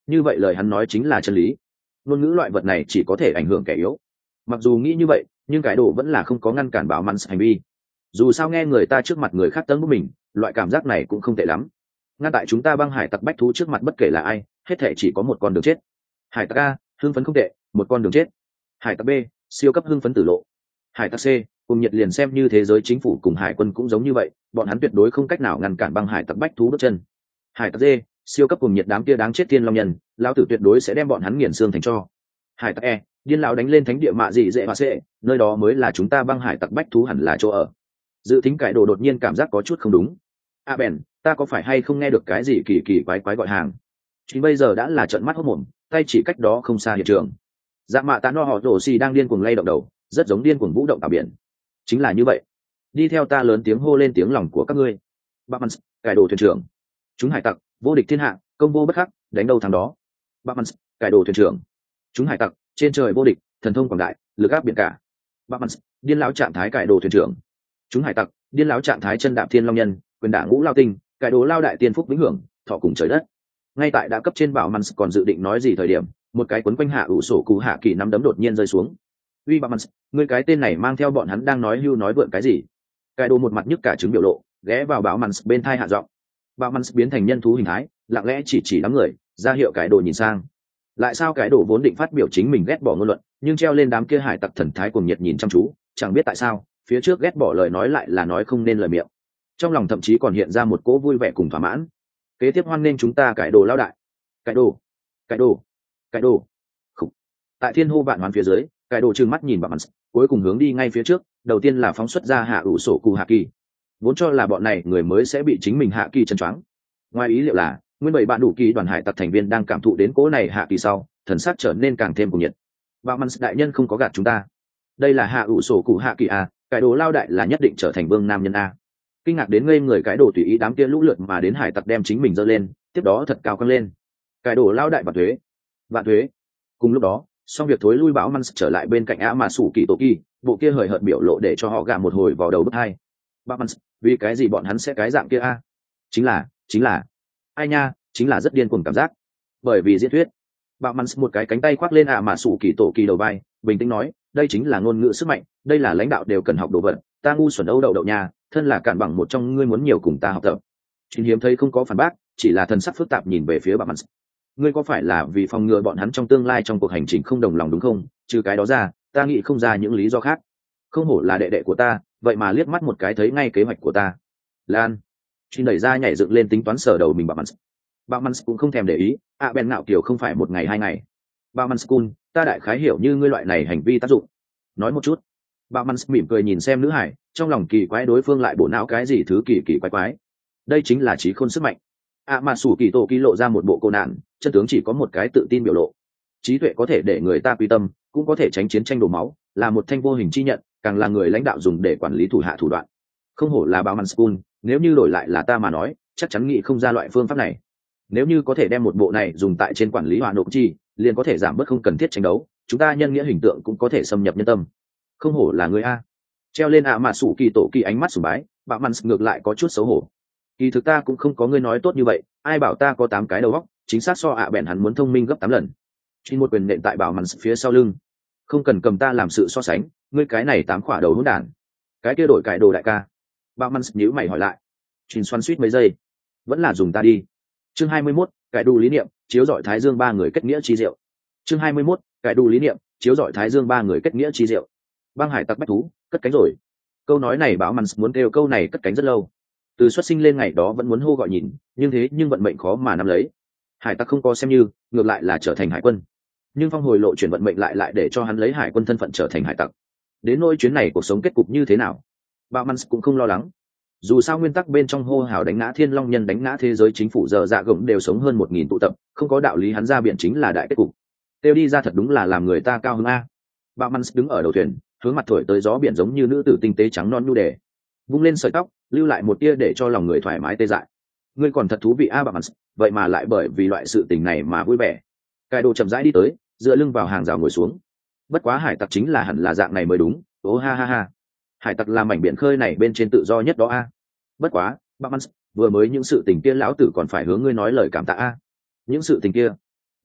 như vậy lời hắn nói chính là chân lý. Ngôn ngữ loại vật này chỉ có thể ảnh hưởng kẻ yếu. Mặc dù nghĩ như vậy, nhưng cái đồ vẫn là không có ngăn cản Bảo Mans hành vi. Dù sao nghe người ta trước mặt người khác tấn của mình, loại cảm giác này cũng không tệ lắm. Ngăn tại chúng ta băng hải tặc bách thú trước mặt bất kể là ai, hết thể chỉ có một con đường chết. Hải tặc A, hưng phấn không tệ, một con đường chết. Hải tặc B, siêu cấp hưng phấn tử lộ. Hải tặc C, cùng nhiệt liền xem như thế giới chính phủ cùng hải quân cũng giống như vậy, bọn hắn tuyệt đối không cách nào ngăn cản băng hải tặc bách thú bước chân. Hải tặc D, siêu cấp cùng nhiệt đám kia đáng chết thiên long nhân, lão tử tuyệt đối sẽ đem bọn hắn nghiền xương thành tro. Hải tặc E, điên lão đánh lên thánh địa mạ gì dễ và sẽ, nơi đó mới là chúng ta băng hải tặc bách thú hẳn là chỗ ở. Dự tính cải đồ đột nhiên cảm giác có chút không đúng. A à bèn, ta có phải hay không nghe được cái gì kỳ kỳ quái quái gọi hàng? Chính bây giờ đã là trận mắt hốt mồm, tay chỉ cách đó không xa hiện trường. Dạ mạ tạ no họ rổ xì đang điên cuồng lay động đầu, rất giống điên cuồng vũ động tạo biển. Chính là như vậy. Đi theo ta lớn tiếng hô lên tiếng lòng của các ngươi. Batman, cải đồ thuyền trưởng. Chúng hải tặc, vô địch thiên hạ, công vô bất khắc, đánh đâu thắng đó. Batman, cải đồ thuyền trưởng. Chúng hải tặc, trên trời vô địch, thần thông quảng đại, lực áp biển cả. Batman, điên lão trạng thái cải đồ thuyền trưởng. Chúng hải tặc, điên lão trạng thái chân đạp thiên long nhân, quyền đả ngũ lao tinh, cải đồ lao đại tiên phúc vĩnh hưởng, thọ cùng trời đất. Ngay tại đã cấp trên bảo Mans còn dự định nói gì thời điểm, một cái cuốn quanh hạ ủ sổ cụ hạ kỳ nắm đấm đột nhiên rơi xuống. Uy bảo Mans, ngươi cái tên này mang theo bọn hắn đang nói hưu nói vượn cái gì? Cải đồ một mặt nhức cả trứng biểu lộ, ghé vào bảo Mans bên thai hạ giọng. Bảo Mans biến thành nhân thú hình thái, lặng lẽ chỉ chỉ đám người, ra hiệu cái đồ nhìn sang. Lại sao cái đồ vốn định phát biểu chính mình ghét bỏ ngôn luận, nhưng treo lên đám kia hải tặc thần thái cuồng nhiệt nhìn chăm chú, chẳng biết tại sao, phía trước ghét bỏ lời nói lại là nói không nên lời miệng. Trong lòng thậm chí còn hiện ra một cỗ vui vẻ cùng thỏa mãn. Kế tiếp hoan nên chúng ta cải đồ lao đại. Cải đồ, cải đồ, cải đồ. Khủ. Tại thiên hô vạn hoán phía dưới, cải đồ trừng mắt nhìn Bảo Mans, cuối cùng hướng đi ngay phía trước, đầu tiên là phóng xuất ra hạ ủ sổ cụ hạ kỳ. Vốn cho là bọn này người mới sẽ bị chính mình hạ kỳ chân choáng. Ngoài ý liệu là, nguyên bảy bạn đủ kỳ đoàn hải tặc thành viên đang cảm thụ đến cỗ này hạ kỳ sau, thần sắc trở nên càng thêm cuồng nhiệt. Bảo Mans đại nhân không có gạt chúng ta. Đây là hạ ủ sổ cụ hạ kỳ a, cải đồ lao đại là nhất định trở thành vương nam nhân a. Kinh ngạc đến ngây người cái đồ tùy ý đám kia lũ lượt mà đến hải tặc đem chính mình dơ lên, tiếp đó thật cao căng lên. Cái đồ lao đại vạn thuế, vạn thuế. Cùng lúc đó, xong việc thối lui báo Mans trở lại bên cạnh á mà sủ kỳ tổ kỳ, bộ kia hời hợt biểu lộ để cho họ gạ một hồi vào đầu bức hai. Bác Mans, vì cái gì bọn hắn sẽ cái dạng kia a? Chính là, chính là, ai nha, chính là rất điên cuồng cảm giác. Bởi vì diễn thuyết, Bác Mans một cái cánh tay khoác lên ạ mà sủ kỳ tổ kỳ đầu vai, bình tĩnh nói, đây chính là ngôn ngữ sức mạnh, đây là lãnh đạo đều cần học đồ vật, ta ngu xuẩn âu đậu đậu nha, thân là cản bằng một trong ngươi muốn nhiều cùng ta học tập. Chính hiếm thấy không có phản bác, chỉ là thần sắc phức tạp nhìn về phía Bác Mans. Ngươi có phải là vì phòng ngừa bọn hắn trong tương lai trong cuộc hành trình không đồng lòng đúng không? Trừ cái đó ra, ta nghĩ không ra những lý do khác. Không hổ là đệ đệ của ta, vậy mà liếc mắt một cái thấy ngay kế hoạch của ta. Lan, Chính đẩy ra nhảy dựng lên tính toán sở đầu mình Bác Mans. Bác Mans cũng không thèm để ý, ạ à, bèn ngạo kiểu không phải một ngày hai ngày. Bác Mans cool, ta đại khái hiểu như ngươi loại này hành vi tác dụng. Nói một chút. Bác Mans mỉm cười nhìn xem nữ hải, trong lòng kỳ quái đối phương lại bổ não cái gì thứ kỳ kỳ quái quái. Đây chính là trí khôn sức mạnh. À mà sủ kỳ tổ kỳ lộ ra một bộ cô nạn, chân tướng chỉ có một cái tự tin biểu lộ. Trí tuệ có thể để người ta quy tâm, cũng có thể tránh chiến tranh đổ máu, là một thanh vô hình chi nhận, càng là người lãnh đạo dùng để quản lý thủ hạ thủ đoạn. Không hổ là Bác Mans cool, nếu như đổi lại là ta mà nói, chắc chắn nghĩ không ra loại phương pháp này. Nếu như có thể đem một bộ này dùng tại trên quản lý hỏa nộp chi, liền có thể giảm bớt không cần thiết tranh đấu, chúng ta nhân nghĩa hình tượng cũng có thể xâm nhập nhân tâm. Không hổ là người a. Treo lên ạ mà sủ kỳ tổ kỳ ánh mắt sùng bái, Bác Mans ngược lại có chút xấu hổ. Kỳ thực ta cũng không có ngươi nói tốt như vậy, ai bảo ta có tám cái đầu óc, chính xác so ạ à bèn hắn muốn thông minh gấp tám lần. Chỉ một quyền nện tại Bảo Mans phía sau lưng. Không cần cầm ta làm sự so sánh, ngươi cái này tám khỏa đầu hỗn đản. Cái kia đổi cải đồ đại ca. Bảo Mans nhíu mày hỏi lại. Trình xoắn suýt mấy giây, vẫn là dùng ta đi. Chương hai mươi mốt, cải đủ lý niệm, chiếu rọi Thái Dương ba người kết nghĩa chi diệu. Chương hai mươi mốt, cải đủ lý niệm, chiếu rọi Thái Dương ba người kết nghĩa chi diệu. Băng hải tặc bách thú, cất cánh rồi. Câu nói này Bảo Mans muốn kêu câu này cất cánh rất lâu. Từ xuất sinh lên ngày đó vẫn muốn hô gọi nhìn, nhưng thế nhưng vận mệnh khó mà nắm lấy. Hải tặc không có xem như, ngược lại là trở thành hải quân. Nhưng phong hồi lộ chuyển vận mệnh lại lại để cho hắn lấy hải quân thân phận trở thành hải tặc. Đến nỗi chuyến này cuộc sống kết cục như thế nào, Bảo Mans cũng không lo lắng. Dù sao nguyên tắc bên trong hô hào đánh ngã thiên long nhân đánh ngã thế giới chính phủ giờ dạ gồng đều sống hơn một nghìn tụ tập, không có đạo lý hắn ra biển chính là đại kết cục. Tiêu đi ra thật đúng là làm người ta cao hứng a. Bảo Mans đứng ở đầu thuyền, hướng mặt thổi tới gió biển giống như nữ tử tinh tế trắng non nhu đề, vung lên sợi tóc, lưu lại một tia để cho lòng người thoải mái tê dại. Ngươi còn thật thú vị a Bảo Mans, vậy mà lại bởi vì loại sự tình này mà vui vẻ. Cải đồ chậm rãi đi tới, dựa lưng vào hàng rào ngồi xuống. Bất quá hải tặc chính là hẳn là dạng này mới đúng. Ô ha ha ha. Hải tặc là mảnh biển khơi này bên trên tự do nhất đó a. Bất quá, Bảo Mans, vừa mới những sự tình kia lão tử còn phải hướng ngươi nói lời cảm tạ a. Những sự tình kia.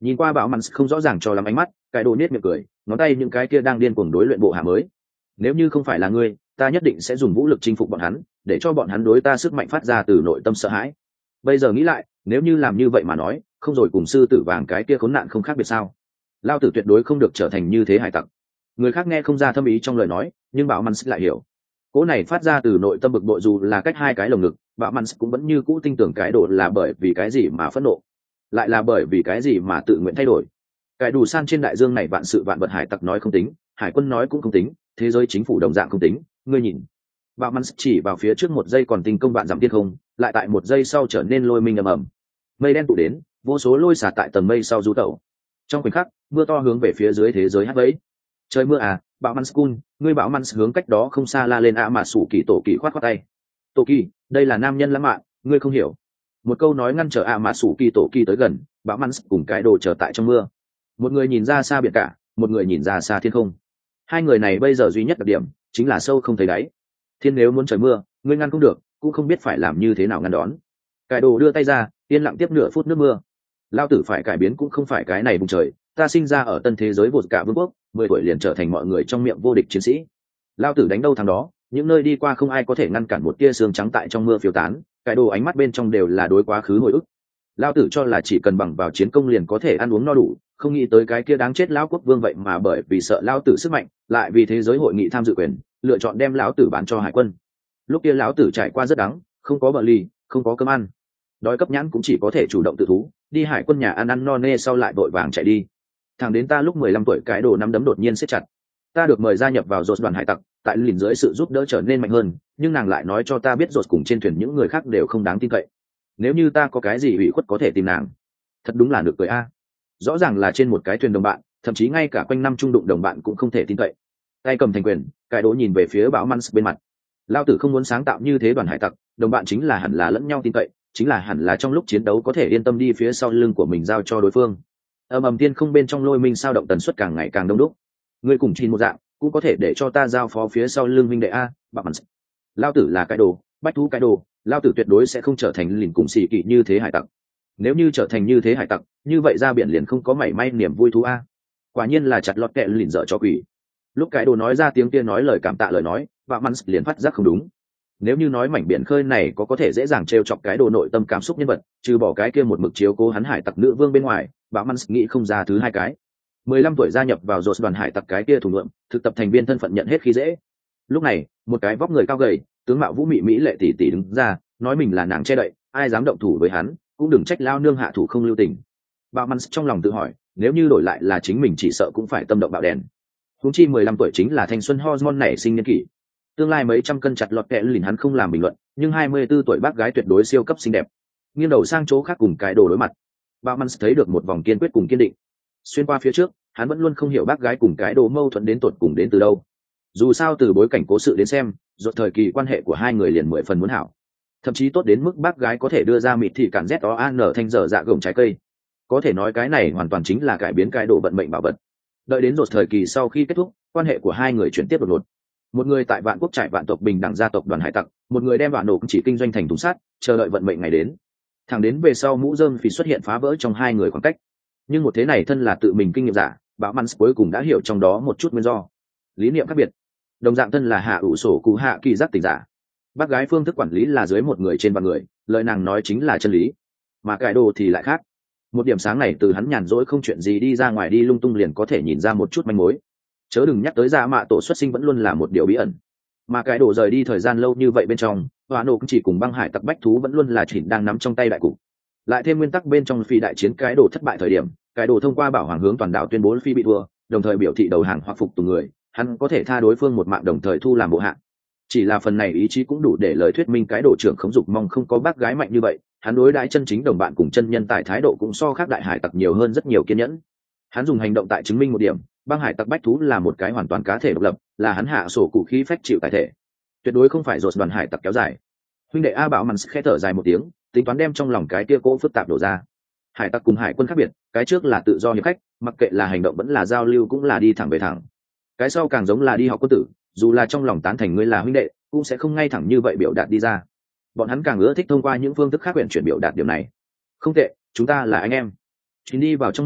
Nhìn qua bão mắn không rõ ràng cho lắm ánh mắt, cái đồ nết miệng cười, ngón tay những cái kia đang điên cuồng đối luyện bộ hạ mới. Nếu như không phải là ngươi, ta nhất định sẽ dùng vũ lực chinh phục bọn hắn, để cho bọn hắn đối ta sức mạnh phát ra từ nội tâm sợ hãi. Bây giờ nghĩ lại, nếu như làm như vậy mà nói, không rồi cùng sư tử vàng cái kia khốn nạn không khác biệt sao? Lao tử tuyệt đối không được trở thành như thế hải tặc. Người khác nghe không ra thâm ý trong lời nói, nhưng bảo mắn lại hiểu. Cỗ này phát ra từ nội tâm bực bội, dù là cách hai cái lồng ngực, bảo mắn cũng vẫn như cũ tin tưởng cái đồ là bởi vì cái gì mà phẫn nộ, lại là bởi vì cái gì mà tự nguyện thay đổi. Cái đủ san trên đại dương này vạn sự vạn vật, hải tặc nói không tính, hải quân nói cũng không tính, thế giới chính phủ đồng dạng không tính. Ngươi nhìn, bảo mắn chỉ vào phía trước một giây còn tinh công vạn dặm thiên không, lại tại một giây sau trở nên lôi minh ầm ầm, mây đen tụ đến, vô số lôi xả tại tầng mây sau du tẩu. Trong khoảnh khắc, mưa to hướng về phía dưới thế giới hắt vẫy. Trời mưa à, bảo mắn school, ngươi bảo mắn hướng cách đó không xa la lên a mà sủ kỳ tổ kỳ khoát khoát tay. Tổ kỳ, đây là nam nhân lãng mạn, ngươi không hiểu. Một câu nói ngăn trở a mà sủ kỳ tổ kỳ tới gần, bảo mắn cùng cái đồ chờ tại trong mưa. Một người nhìn ra xa biển cả, một người nhìn ra xa thiên không. Hai người này bây giờ duy nhất đặc điểm chính là sâu không thấy đáy. Thiên nếu muốn trời mưa, ngươi ngăn không được, cũng không biết phải làm như thế nào ngăn đón. Cái đồ đưa tay ra, yên lặng tiếp nửa phút nước mưa. Lao tử phải cải biến cũng không phải cái này bùng trời, ta sinh ra ở tân thế giới vụt cả vương quốc, mười tuổi liền trở thành mọi người trong miệng vô địch chiến sĩ. Lao tử đánh đâu thằng đó, những nơi đi qua không ai có thể ngăn cản một tia sương trắng tại trong mưa phiêu tán. Cái đồ ánh mắt bên trong đều là đối quá khứ hồi ức. Lao tử cho là chỉ cần bằng vào chiến công liền có thể ăn uống no đủ, không nghĩ tới cái kia đáng chết lão quốc vương vậy mà bởi vì sợ Lao tử sức mạnh, lại vì thế giới hội nghị tham dự quyền, lựa chọn đem lão tử bán cho hải quân. Lúc kia lão tử trải qua rất đắng, không có bờ ly, không có cơm ăn, đói cấp nhãn cũng chỉ có thể chủ động tự thú, đi hải quân nhà ăn ăn no nê sau lại vội vàng chạy đi. Thằng đến ta lúc mười lăm tuổi, cái đồ nắm đấm đột nhiên siết chặt. Ta được mời gia nhập vào dột đoàn hải tặc, tại lìn dưới sự giúp đỡ trở nên mạnh hơn, nhưng nàng lại nói cho ta biết dột cùng trên thuyền những người khác đều không đáng tin cậy. Nếu như ta có cái gì ủy khuất có thể tìm nàng. Thật đúng là được cười a. Rõ ràng là trên một cái thuyền đồng bạn, thậm chí ngay cả quanh năm trung đụng đồng bạn cũng không thể tin cậy. Tay cầm thành quyền, cái đồ nhìn về phía bão Mans bên mặt. Lao tử không muốn sáng tạo như thế đoàn hải tặc, đồng bạn chính là hẳn là lẫn nhau tin cậy, chính là hẳn là trong lúc chiến đấu có thể yên tâm đi phía sau lưng của mình giao cho đối phương. Ầm ầm thiên không bên trong lôi minh sao động tần suất càng ngày càng đông đúc. Ngươi cùng chín một dạng, cũng có thể để cho ta giao phó phía sau lưng minh đệ a, bạn Mans. Lao tử là cái đồ, bách thú cái đồ, Lao tử tuyệt đối sẽ không trở thành lìn cùng xì kỵ như thế hải tặc. Nếu như trở thành như thế hải tặc, như vậy ra biển liền không có mảy may niềm vui thú a. Quả nhiên là chặt lọt kẹ lìn dở cho quỷ. Lúc cái đồ nói ra tiếng kia nói lời cảm tạ lời nói, và Mans liền phát giác không đúng. Nếu như nói mảnh biển khơi này có có thể dễ dàng trêu chọc cái đồ nội tâm cảm xúc nhân vật, trừ bỏ cái kia một mực chiếu cố hắn hải tặc nữ vương bên ngoài, bà Mans nghĩ không ra thứ hai cái. mười lăm tuổi gia nhập vào dột đoàn hải tặc cái kia thủ ngượm, thực tập thành viên thân phận nhận hết khi dễ. Lúc này, một cái vóc người cao gầy, tướng mạo vũ mị mỹ lệ tỷ tỷ đứng ra, nói mình là nàng che đậy, ai dám động thủ với hắn, cũng đừng trách lao nương hạ thủ không lưu tình. Bà Mans trong lòng tự hỏi, nếu như đổi lại là chính mình chỉ sợ cũng phải tâm động bạo đèn. Huống chi mười lăm tuổi chính là thanh xuân hormone nảy sinh niên kỷ. Tương lai mấy trăm cân chặt lọt kẹ lìn hắn không làm bình luận, nhưng hai mươi tư tuổi bác gái tuyệt đối siêu cấp xinh đẹp. Nghiêng đầu sang chỗ khác cùng cái đồ đối mặt. Bà Mans thấy được một vòng kiên quyết cùng kiên định. Xuyên qua phía trước, hắn vẫn luôn không hiểu bác gái cùng cái đồ mâu thuẫn đến tột cùng đến từ đâu. Dù sao từ bối cảnh cố sự đến xem, rốt thời kỳ quan hệ của hai người liền mười phần muốn hảo. Thậm chí tốt đến mức bác gái có thể đưa ra mịt thị cản z o an thanh dở dạ gồng trái cây. Có thể nói cái này hoàn toàn chính là cải biến cái đồ vận mệnh bảo vật. Đợi đến rốt thời kỳ sau khi kết thúc, quan hệ của hai người chuyển tiếp đột ngột. Một người tại vạn quốc trại vạn tộc bình đẳng gia tộc đoàn hải tặc, một người đem vạn nổ chỉ kinh doanh thành thùng sắt, chờ đợi vận mệnh ngày đến. Thẳng đến về sau mũ rơm phì xuất hiện phá vỡ trong hai người khoảng cách. Nhưng một thế này thân là tự mình kinh nghiệm giả, Bão Mans cuối cùng đã hiểu trong đó một chút nguyên do. Lý niệm khác biệt. Đồng dạng thân là hạ ủ sổ cụ hạ kỳ giác tỉnh giả. Bác gái phương thức quản lý là dưới một người trên vạn người, lời nàng nói chính là chân lý. Mà cái đồ thì lại khác. Một điểm sáng này từ hắn nhàn rỗi không chuyện gì đi ra ngoài đi lung tung liền có thể nhìn ra một chút manh mối. Chớ đừng nhắc tới dạ mạ tổ xuất sinh vẫn luôn là một điều bí ẩn, mà cái đồ rời đi thời gian lâu như vậy bên trong, Hoa Nộ cũng chỉ cùng băng hải tặc bách thú vẫn luôn là chỉnh đang nắm trong tay đại cục. Lại thêm nguyên tắc bên trong phi đại chiến cái đồ thất bại thời điểm, cái đồ thông qua bảo hoàng hướng toàn đảo tuyên bố phi bị thua, đồng thời biểu thị đầu hàng hoặc phục tùng người, hắn có thể tha đối phương một mạng đồng thời thu làm bộ hạ. Chỉ là phần này ý chí cũng đủ để lời thuyết minh cái đồ trưởng khống dục mong không có bác gái mạnh như vậy, hắn đối đãi chân chính đồng bạn cùng chân nhân tại thái độ cũng so khác đại hải tặc nhiều hơn rất nhiều kiên nhẫn. Hắn dùng hành động tại chứng minh một điểm, băng hải tặc bách thú là một cái hoàn toàn cá thể độc lập, là hắn hạ sổ cụ khí phách chịu tại thể, tuyệt đối không phải dột đoàn hải tặc kéo dài. Huynh đệ A Bảo Mans khẽ thở dài một tiếng, tính toán đem trong lòng cái kia cỗ phức tạp đổ ra. Hải tặc cùng hải quân khác biệt, cái trước là tự do hiệp khách, mặc kệ là hành động vẫn là giao lưu cũng là đi thẳng về thẳng. Cái sau càng giống là đi học quân tử, dù là trong lòng tán thành ngươi là huynh đệ, cũng sẽ không ngay thẳng như vậy biểu đạt đi ra. Bọn hắn càng ưa thích thông qua những phương thức khác quyển chuyển biểu đạt điểm này. Không tệ, chúng ta là anh em. Chuyến đi vào trong mưa,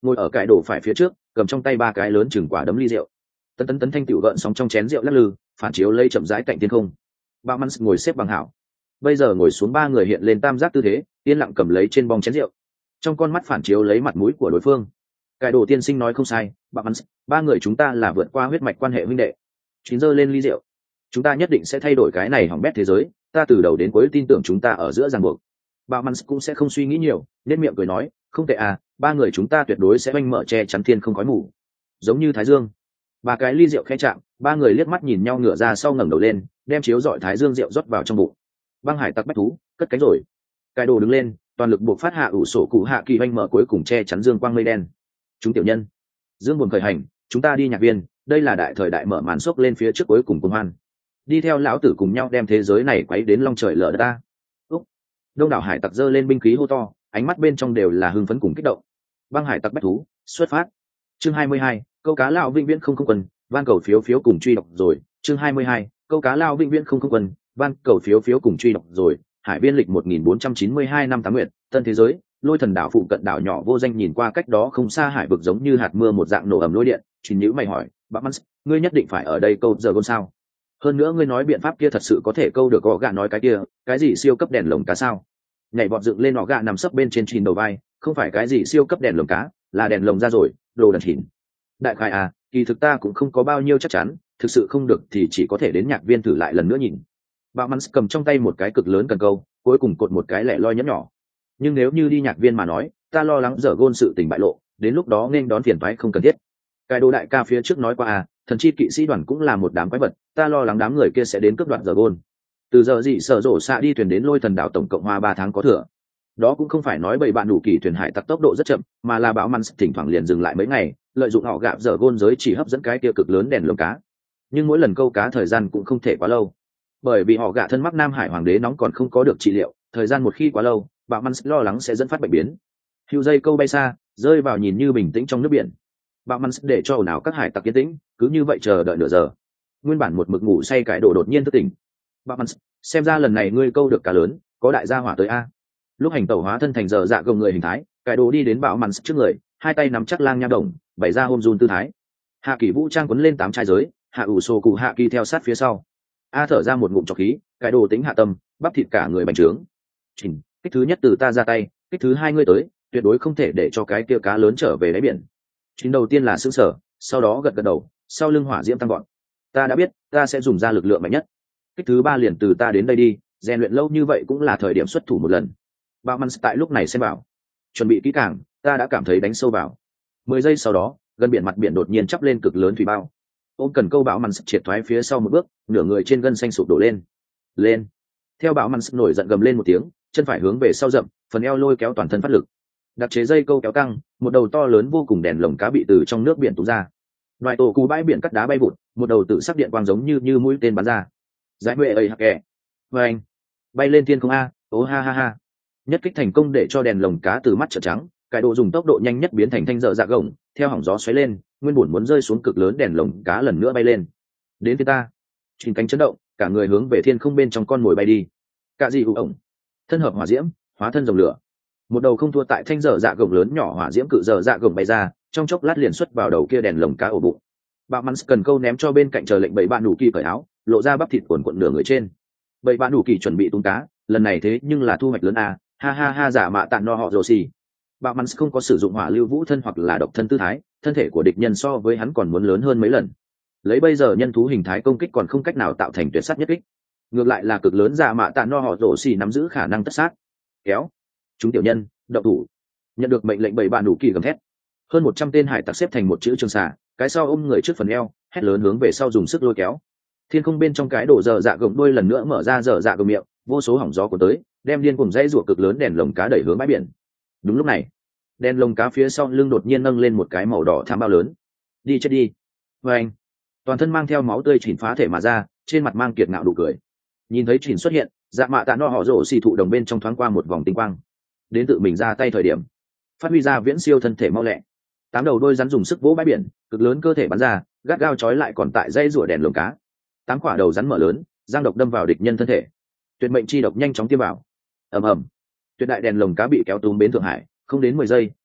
ngồi ở cái đổ phải phía trước, cầm trong tay ba cái lớn chừng quả đấm ly rượu. Tấn tấn tấn thanh tiểu gợn sóng trong chén rượu lắc lư, phản chiếu lây chậm rãi cạnh thiên không. Bạo Mans ngồi xếp bằng hảo. Bây giờ ngồi xuống ba người hiện lên tam giác tư thế, yên lặng cầm lấy trên bong chén rượu. Trong con mắt phản chiếu lấy mặt mũi của đối phương. Cái đồ tiên sinh nói không sai, Bạo Mans, ba người chúng ta là vượt qua huyết mạch quan hệ huynh đệ. Chín giơ lên ly rượu. Chúng ta nhất định sẽ thay đổi cái này hỏng bét thế giới, ta từ đầu đến cuối tin tưởng chúng ta ở giữa ràng buộc. Bạo Mans cũng sẽ không suy nghĩ nhiều, nên miệng cười nói, không tệ à, ba người chúng ta tuyệt đối sẽ oanh mở che chắn thiên không khói mù. Giống như Thái Dương. Ba cái ly rượu khẽ chạm, ba người liếc mắt nhìn nhau ngửa ra sau ngẩng đầu lên, đem chiếu dọi Thái Dương rượu rót vào trong bụng. Băng hải tặc bách thú, cất cánh rồi. Cái đồ đứng lên, toàn lực buộc phát hạ ủ sổ cụ hạ kỳ oanh mở cuối cùng che chắn dương quang mây đen. Chúng tiểu nhân, dương buồn khởi hành, chúng ta đi nhạc viên, đây là đại thời đại mở màn xốc lên phía trước cuối cùng cùng hoan. Đi theo lão tử cùng nhau đem thế giới này quấy đến long trời lở đất ta. Úc. Đông đảo hải tặc giơ lên binh khí hô to, ánh mắt bên trong đều là hưng phấn cùng kích động. Băng hải tặc bách thú, xuất phát. Chương hai mươi hai, câu cá lão vĩnh viễn không không quân, van cầu phiếu phiếu cùng truy đọc rồi. Chương hai mươi hai, câu cá lão vĩnh viễn không không quân, van cầu phiếu phiếu cùng truy đọc rồi. Hải biên lịch một nghìn bốn trăm chín mươi hai năm tám nguyệt, tân thế giới, lôi thần đảo phụ cận đảo nhỏ vô danh nhìn qua cách đó không xa hải vực giống như hạt mưa một dạng nổ ầm lôi điện, chính nhữ mày hỏi, Bác Mans, ngươi nhất định phải ở đây câu giờ gôn sao? Hơn nữa ngươi nói biện pháp kia thật sự có thể câu được gọ gạ nói cái kia, cái gì siêu cấp đèn lồng cá sao? Nhảy vọt dựng lên họ gạ nằm sấp bên trên chìn đầu vai, không phải cái gì siêu cấp đèn lồng cá, là đèn lồng ra rồi, đồ đần chìn. Đại khai à, kỳ thực ta cũng không có bao nhiêu chắc chắn, thực sự không được thì chỉ có thể đến nhạc viên thử lại lần nữa nhìn. Bác Mans cầm trong tay một cái cực lớn cần câu, cuối cùng cột một cái lẻ loi nhấp nhỏ. Nhưng nếu như đi nhạc viên mà nói, ta lo lắng giờ gôn sự tình bại lộ, đến lúc đó nên đón phiền toái không cần thiết. Cái đồ đại ca phía trước nói qua à, thần chi kỵ sĩ đoàn cũng là một đám quái vật, ta lo lắng đám người kia sẽ đến cướp đoạt giờ gôn. Từ giờ gì sở rổ xạ đi thuyền đến lôi thần đảo tổng cộng hoa ba tháng có thừa. Đó cũng không phải nói bầy bạn đủ kỳ thuyền hải tặc tốc độ rất chậm, mà là bão Mans thỉnh thoảng liền dừng lại mấy ngày, lợi dụng họ gạp giờ gôn giới chỉ hấp dẫn cái kia cực lớn đèn lồng cá. Nhưng mỗi lần câu cá thời gian cũng không thể quá lâu, bởi vì họ gạ thân mắc Nam Hải hoàng đế nóng còn không có được trị liệu, thời gian một khi quá lâu, bão Mans lo lắng sẽ dẫn phát bệnh biến. Hưu dây câu bay xa, rơi vào nhìn như bình tĩnh trong nước biển. Bão Mans để cho ồn ào các hải tặc yên tĩnh, cứ như vậy chờ đợi nửa giờ. Nguyên bản một mực ngủ say cải đồ đột nhiên thức tỉnh. Bão Mans, xem ra lần này ngươi câu được cá lớn, có đại gia hỏa tới a. Lúc hành tẩu hóa thân thành giờ dạ gồng người hình thái, cải đồ đi đến Bão Mans trước người, hai tay nắm chắc lang nha đồng, bày ra hôm run tư thái. Hạ Kỳ vũ trang quấn lên tám trai giới, hạ ủ sô cụ hạ kỳ theo sát phía sau. A thở ra một ngụm trọc khí, cải đồ tính hạ tâm, bắp thịt cả người bành trướng. Chỉnh, kích thứ nhất từ ta ra tay, kích thứ hai ngươi tới, tuyệt đối không thể để cho cái kia cá lớn trở về đáy biển. Chính đầu tiên là sững sở, sau đó gật gật đầu, sau lưng hỏa diễm tăng gọn. Ta đã biết, ta sẽ dùng ra lực lượng mạnh nhất. Kích thứ ba liền từ ta đến đây đi, rèn luyện lâu như vậy cũng là thời điểm xuất thủ một lần. Bão Mans tại lúc này xem bảo, chuẩn bị kỹ càng, ta đã cảm thấy đánh sâu vào. Mười giây sau đó, gần biển mặt biển đột nhiên chắp lên cực lớn thủy bao. Ôm cần câu Bão Mans triệt thoái phía sau một bước, nửa người trên gân xanh sụp đổ lên. Lên. Theo Bão Mans nổi giận gầm lên một tiếng, chân phải hướng về sau dậm, phần eo lôi kéo toàn thân phát lực. Đặc chế dây câu kéo căng, một đầu to lớn vô cùng đèn lồng cá bị từ trong nước biển tung ra. Loại tổ cú bãi biển cắt đá bay vụt, một đầu tự sắc điện quang giống như như mũi tên bắn ra. Giải huệ ơi hạc kẻ. Vâng. Bay lên thiên không a, ố ha ha ha. Nhất kích thành công để cho đèn lồng cá từ mắt trợn trắng, cái độ dùng tốc độ nhanh nhất biến thành thanh dở dạ gồng, theo hỏng gió xoáy lên, nguyên bổn muốn rơi xuống cực lớn đèn lồng cá lần nữa bay lên. Đến phía ta, chín cánh chấn động, cả người hướng về thiên không bên trong con mồi bay đi. Cả gì hụ ổng, thân hợp hỏa diễm, hóa thân dòng lửa. Một đầu không thua tại thanh dở dạ gồng lớn nhỏ hỏa diễm cự dở dạ gồng bay ra, trong chốc lát liền xuất vào đầu kia đèn lồng cá ổ bụng. Bạo Mans cần câu ném cho bên cạnh chờ lệnh bảy bạn đủ kỳ cởi áo, lộ ra bắp thịt cuộn cuộn nửa người trên. Bảy bạn đủ kỳ chuẩn bị tung cá, lần này thế nhưng là thu hoạch lớn a, ha ha ha giả mạ tạn no họ rồ xì. Bạo Mans không có sử dụng hỏa lưu vũ thân hoặc là độc thân tư thái, thân thể của địch nhân so với hắn còn muốn lớn hơn mấy lần. Lấy bây giờ nhân thú hình thái công kích còn không cách nào tạo thành tuyệt sát nhất kích. Ngược lại là cực lớn giả mạ tạn no họ rồ xì nắm giữ khả năng tất sát. Kéo. Chúng tiểu nhân, động thủ. Nhận được mệnh lệnh bảy bạn đủ kỳ gầm thét. Hơn một trăm tên hải tặc xếp thành một chữ trường xà, cái sau ôm người trước phần eo, hét lớn hướng về sau dùng sức lôi kéo. Thiên không bên trong cái đổ dở dạ gồng đuôi lần nữa mở ra dở dạ gồng miệng, vô số hỏng gió của tới, đem điên cùng dãy rủa cực lớn đèn lồng cá đẩy hướng bãi biển. Đúng lúc này, đèn lồng cá phía sau lưng đột nhiên nâng lên một cái màu đỏ thảm bao lớn. Đi chết đi. Và anh, toàn thân mang theo máu tươi chỉnh phá thể mà ra, trên mặt mang kiệt ngạo đủ cười. Nhìn thấy chỉnh xuất hiện, dạ mạ tạ no họ rổ xì thụ đồng bên trong thoáng qua một vòng tinh quang. Đến tự mình ra tay thời điểm, phát huy ra viễn siêu thân thể mau lẹ. Tám đầu đôi rắn dùng sức vỗ bãi biển, cực lớn cơ thể bắn ra, gắt gao trói lại còn tại dây rủa đèn lồng cá. Tám quả đầu rắn mở lớn, giang độc đâm vào địch nhân thân thể. Tuyệt mệnh chi độc nhanh chóng tiêm vào. Ầm ầm. Tuyệt đại đèn lồng cá bị kéo túm bến Thượng Hải, không đến mười giây,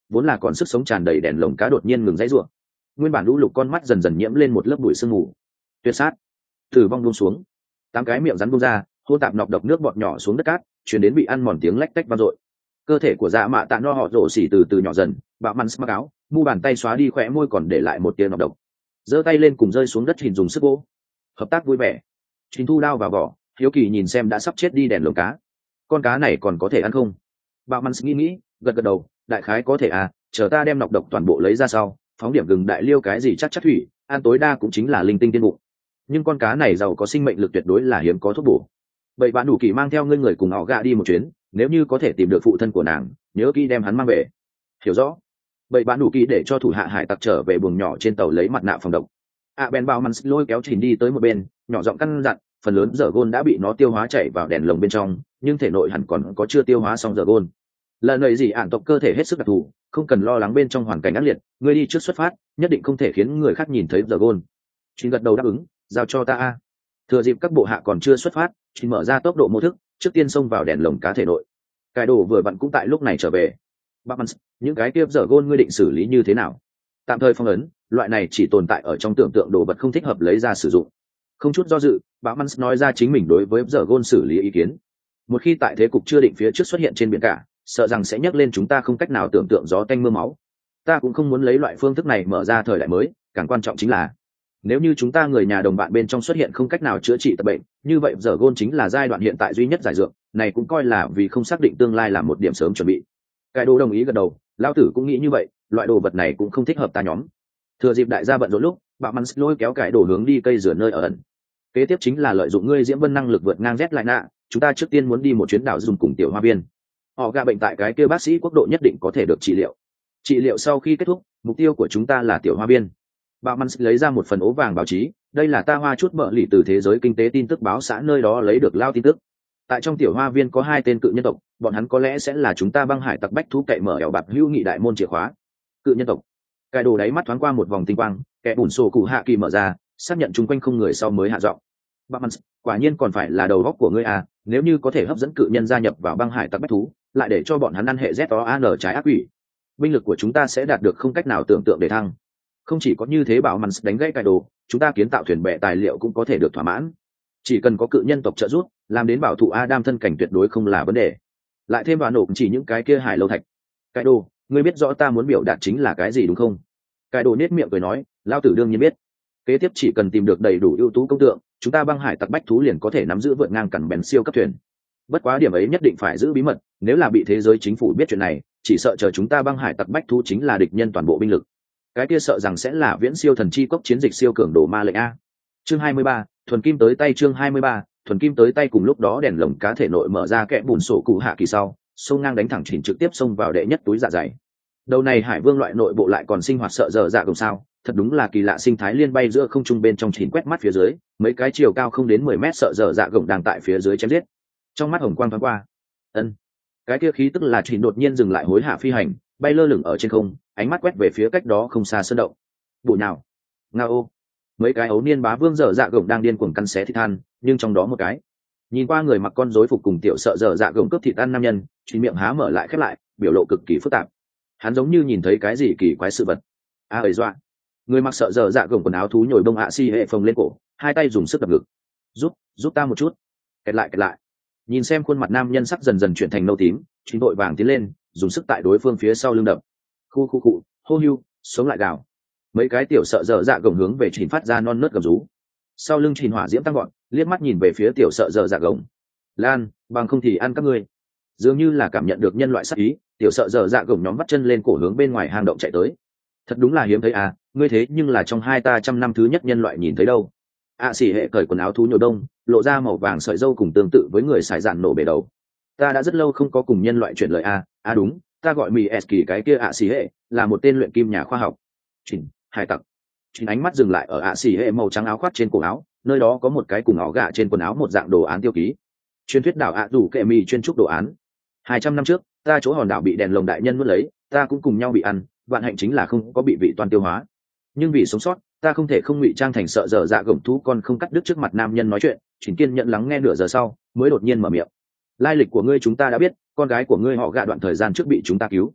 vốn là còn sức sống tràn đầy đèn lồng cá đột nhiên ngừng dãy rủa. Nguyên bản lũ lục con mắt dần dần nhiễm lên một lớp bụi sương mù. Tuyệt sát, tử vong buông xuống. Tám cái miệng rắn buông ra, hôn tạp nọc độc nước bọt nhỏ xuống đất cát, truyền đến bị ăn mòn tiếng lách tách vang dội. Cơ thể của dạ mạ tạ no họ rổ xỉ từ từ nhỏ dần, bạo mắn mắc áo, mu bàn tay xóa đi khóe môi còn để lại một tia nọc độc. Giơ tay lên cùng rơi xuống đất hình dùng sức vỗ. Hợp tác vui vẻ. Chính thu đao vào vỏ, hiếu kỳ nhìn xem đã sắp chết đi đèn lồng cá. Con cá này còn có thể ăn không? Bạo mắn nghĩ nghĩ, gật gật đầu, đại khái có thể à, chờ ta đem nọc độc toàn bộ lấy ra sau, phóng điểm gừng đại liêu cái gì chắc chắc thủy, ăn tối đa cũng chính là linh tinh tiên bụng. Nhưng con cá này giàu có sinh mệnh lực tuyệt đối là hiếm có thuốc bổ. Vậy bạn đủ kỳ mang theo ngươi người cùng họ gạ đi một chuyến, nếu như có thể tìm được phụ thân của nàng, nhớ kỹ đem hắn mang về. Hiểu rõ. Vậy bạn đủ kỳ để cho thủ hạ hải tặc trở về buồng nhỏ trên tàu lấy mặt nạ phòng độc. À Ben bao mắn lôi kéo Trình đi tới một bên, nhỏ giọng căn dặn, phần lớn giờ gôn đã bị nó tiêu hóa chảy vào đèn lồng bên trong, nhưng thể nội hẳn còn có chưa tiêu hóa xong giờ gôn. Lần này gì ản tộc cơ thể hết sức đặc thù, không cần lo lắng bên trong hoàn cảnh ác liệt, ngươi đi trước xuất phát, nhất định không thể khiến người khác nhìn thấy giờ gôn. Trình gật đầu đáp ứng, giao cho ta a. Thừa dịp các bộ hạ còn chưa xuất phát, Trình mở ra tốc độ mô thức, trước tiên xông vào đèn lồng cá thể nội. Cái đồ vừa vặn cũng tại lúc này trở về. Batman, những cái tiếp giờ gôn ngươi định xử lý như thế nào? Tạm thời phong ấn, loại này chỉ tồn tại ở trong tưởng tượng đồ vật không thích hợp lấy ra sử dụng. Không chút do dự, Batman nói ra chính mình đối với giờ gôn xử lý ý kiến. Một khi tại thế cục chưa định phía trước xuất hiện trên biển cả, sợ rằng sẽ nhắc lên chúng ta không cách nào tưởng tượng gió tanh mưa máu. Ta cũng không muốn lấy loại phương thức này mở ra thời đại mới, càng quan trọng chính là nếu như chúng ta người nhà đồng bạn bên trong xuất hiện không cách nào chữa trị tập bệnh, như vậy giờ gôn chính là giai đoạn hiện tại duy nhất giải dược, này cũng coi là vì không xác định tương lai là một điểm sớm chuẩn bị. Cái đồ đồng ý gật đầu, lão tử cũng nghĩ như vậy, loại đồ vật này cũng không thích hợp ta nhóm. Thừa dịp đại gia bận rộn lúc, bạo mắn lôi kéo cái đồ hướng đi cây rửa nơi ở ẩn. Kế tiếp chính là lợi dụng ngươi diễm vân năng lực vượt ngang rét lại nạ, chúng ta trước tiên muốn đi một chuyến đảo dùng cùng tiểu hoa viên. Họ gạ bệnh tại cái kia bác sĩ quốc độ nhất định có thể được trị liệu. Trị liệu sau khi kết thúc, mục tiêu của chúng ta là tiểu hoa viên. Bạo mắn lấy ra một phần ố vàng báo chí, đây là ta hoa chút bợ lì từ thế giới kinh tế tin tức báo xã nơi đó lấy được lao tin tức. Tại trong tiểu hoa viên có hai tên cự nhân tộc, bọn hắn có lẽ sẽ là chúng ta băng hải tặc bách thú cậy mở ẻo bạc hữu nghị đại môn chìa khóa. Cự nhân tộc. Cái đồ đáy mắt thoáng qua một vòng tinh quang, kẻ bùn sổ cụ hạ kỳ mở ra, xác nhận chung quanh không người sau mới hạ giọng. Batman, quả nhiên còn phải là đầu góc của ngươi à, nếu như có thể hấp dẫn cự nhân gia nhập vào băng hải tặc bách thú, lại để cho bọn hắn ăn hệ Z O A N trái ác quỷ, binh lực của chúng ta sẽ đạt được không cách nào tưởng tượng để thăng. Không chỉ có như thế, bảo mắn đánh gãy cái đồ, chúng ta kiến tạo thuyền bè tài liệu cũng có thể được thỏa mãn. Chỉ cần có cự nhân tộc trợ giúp, làm đến bảo thủ Adam thân cảnh tuyệt đối không là vấn đề. Lại thêm vào nổ chỉ những cái kia hải lâu thạch. Cái đồ, ngươi biết rõ ta muốn biểu đạt chính là cái gì đúng không? Cái đồ nết miệng cười nói, lao tử đương nhiên biết. Kế tiếp chỉ cần tìm được đầy đủ ưu tú công tượng, chúng ta băng hải tặc bách thú liền có thể nắm giữ vượt ngang cằn bèn siêu cấp thuyền. Bất quá điểm ấy nhất định phải giữ bí mật, nếu là bị thế giới chính phủ biết chuyện này, chỉ sợ chờ chúng ta băng hải tặc bách thú chính là địch nhân toàn bộ binh lực. Cái kia sợ rằng sẽ là viễn siêu thần chi cốc chiến dịch siêu cường đồ ma lệnh a. Chương hai mươi ba, thuần kim tới tay. Chương hai mươi ba, thuần kim tới tay. Cùng lúc đó đèn lồng cá thể nội mở ra, kẽ bùn sổ cụ hạ kỳ sau, xông ngang đánh thẳng chỉnh trực tiếp xông vào đệ nhất túi dạ dày. Đầu này hải vương loại nội bộ lại còn sinh hoạt sợ dở dạ gồng sao, thật đúng là kỳ lạ sinh thái liên bay giữa không trung bên trong chỉnh quét mắt phía dưới, mấy cái chiều cao không đến mười mét sợ dở dạ gồng đang tại phía dưới chém giết. Trong mắt hồng quang thoáng qua, ân, cái kia khí tức là chỉnh đột nhiên dừng lại hối hạ phi hành, bay lơ lửng ở trên không, ánh mắt quét về phía cách đó không xa sơn động. Bụi nào? Ngao. Mấy cái ấu niên bá vương dở dạ gồng đang điên cuồng cắn xé thịt than, nhưng trong đó một cái nhìn qua người mặc con rối phục cùng tiểu sợ dở dạ gồng cướp thịt ăn nam nhân, truy miệng há mở lại khép lại, biểu lộ cực kỳ phức tạp. Hắn giống như nhìn thấy cái gì kỳ quái sự vật. A à, ấy dọa. Người mặc sợ dở dạ gồng quần áo thú nhồi bông ạ si hệ phồng lên cổ, hai tay dùng sức đập ngực. Giúp, giúp ta một chút. Kẹt lại kẹt lại. Nhìn xem khuôn mặt nam nhân sắc dần dần chuyển thành nâu tím, truy vội vàng tiến lên, dùng sức tại đối phương phía sau lưng đập. Khu khu cụ, hô hưu, sống lại gào. Mấy cái tiểu sợ dở dạ gồng hướng về chỉnh phát ra non nớt gầm rú. Sau lưng chỉnh hỏa diễm tăng gọn, liếc mắt nhìn về phía tiểu sợ dở dạ gồng. Lan, bằng không thì ăn các ngươi. Dường như là cảm nhận được nhân loại sát ý, tiểu sợ dở dạ gồng nhóm bắt chân lên cổ hướng bên ngoài hang động chạy tới. Thật đúng là hiếm thấy à, ngươi thế nhưng là trong hai ta trăm năm thứ nhất nhân loại nhìn thấy đâu. ạ xỉ hệ cởi quần áo thú nhồi đông, lộ ra màu vàng sợi râu cùng tương tự với người xài dạn nổ bể đầu. Ta đã rất lâu không có cùng nhân loại chuyển lời à, à đúng, ta gọi mì s kỳ cái kia ạ xỉ hệ là một tên luyện kim nhà khoa học. Chỉnh, hải tặc. Chỉnh ánh mắt dừng lại ở ạ xỉ hệ màu trắng áo khoác trên cổ áo, nơi đó có một cái cùng áo gạ trên quần áo một dạng đồ án tiêu ký. Truyền thuyết đảo ạ rủ kệ mì chuyên trúc đồ án. Hai trăm năm trước, ta chỗ hòn đảo bị đèn lồng đại nhân nuốt lấy, ta cũng cùng nhau bị ăn, vạn hạnh chính là không có bị vị toàn tiêu hóa. Nhưng vì sống sót, ta không thể không ngụy trang thành sợ dở dạ gồng thú con không cắt đứt trước mặt nam nhân nói chuyện. Chỉnh kiên nhận lắng nghe nửa giờ sau, mới đột nhiên mở miệng. Lai lịch của ngươi chúng ta đã biết, con gái của ngươi họ gạ đoạn thời gian trước bị chúng ta cứu.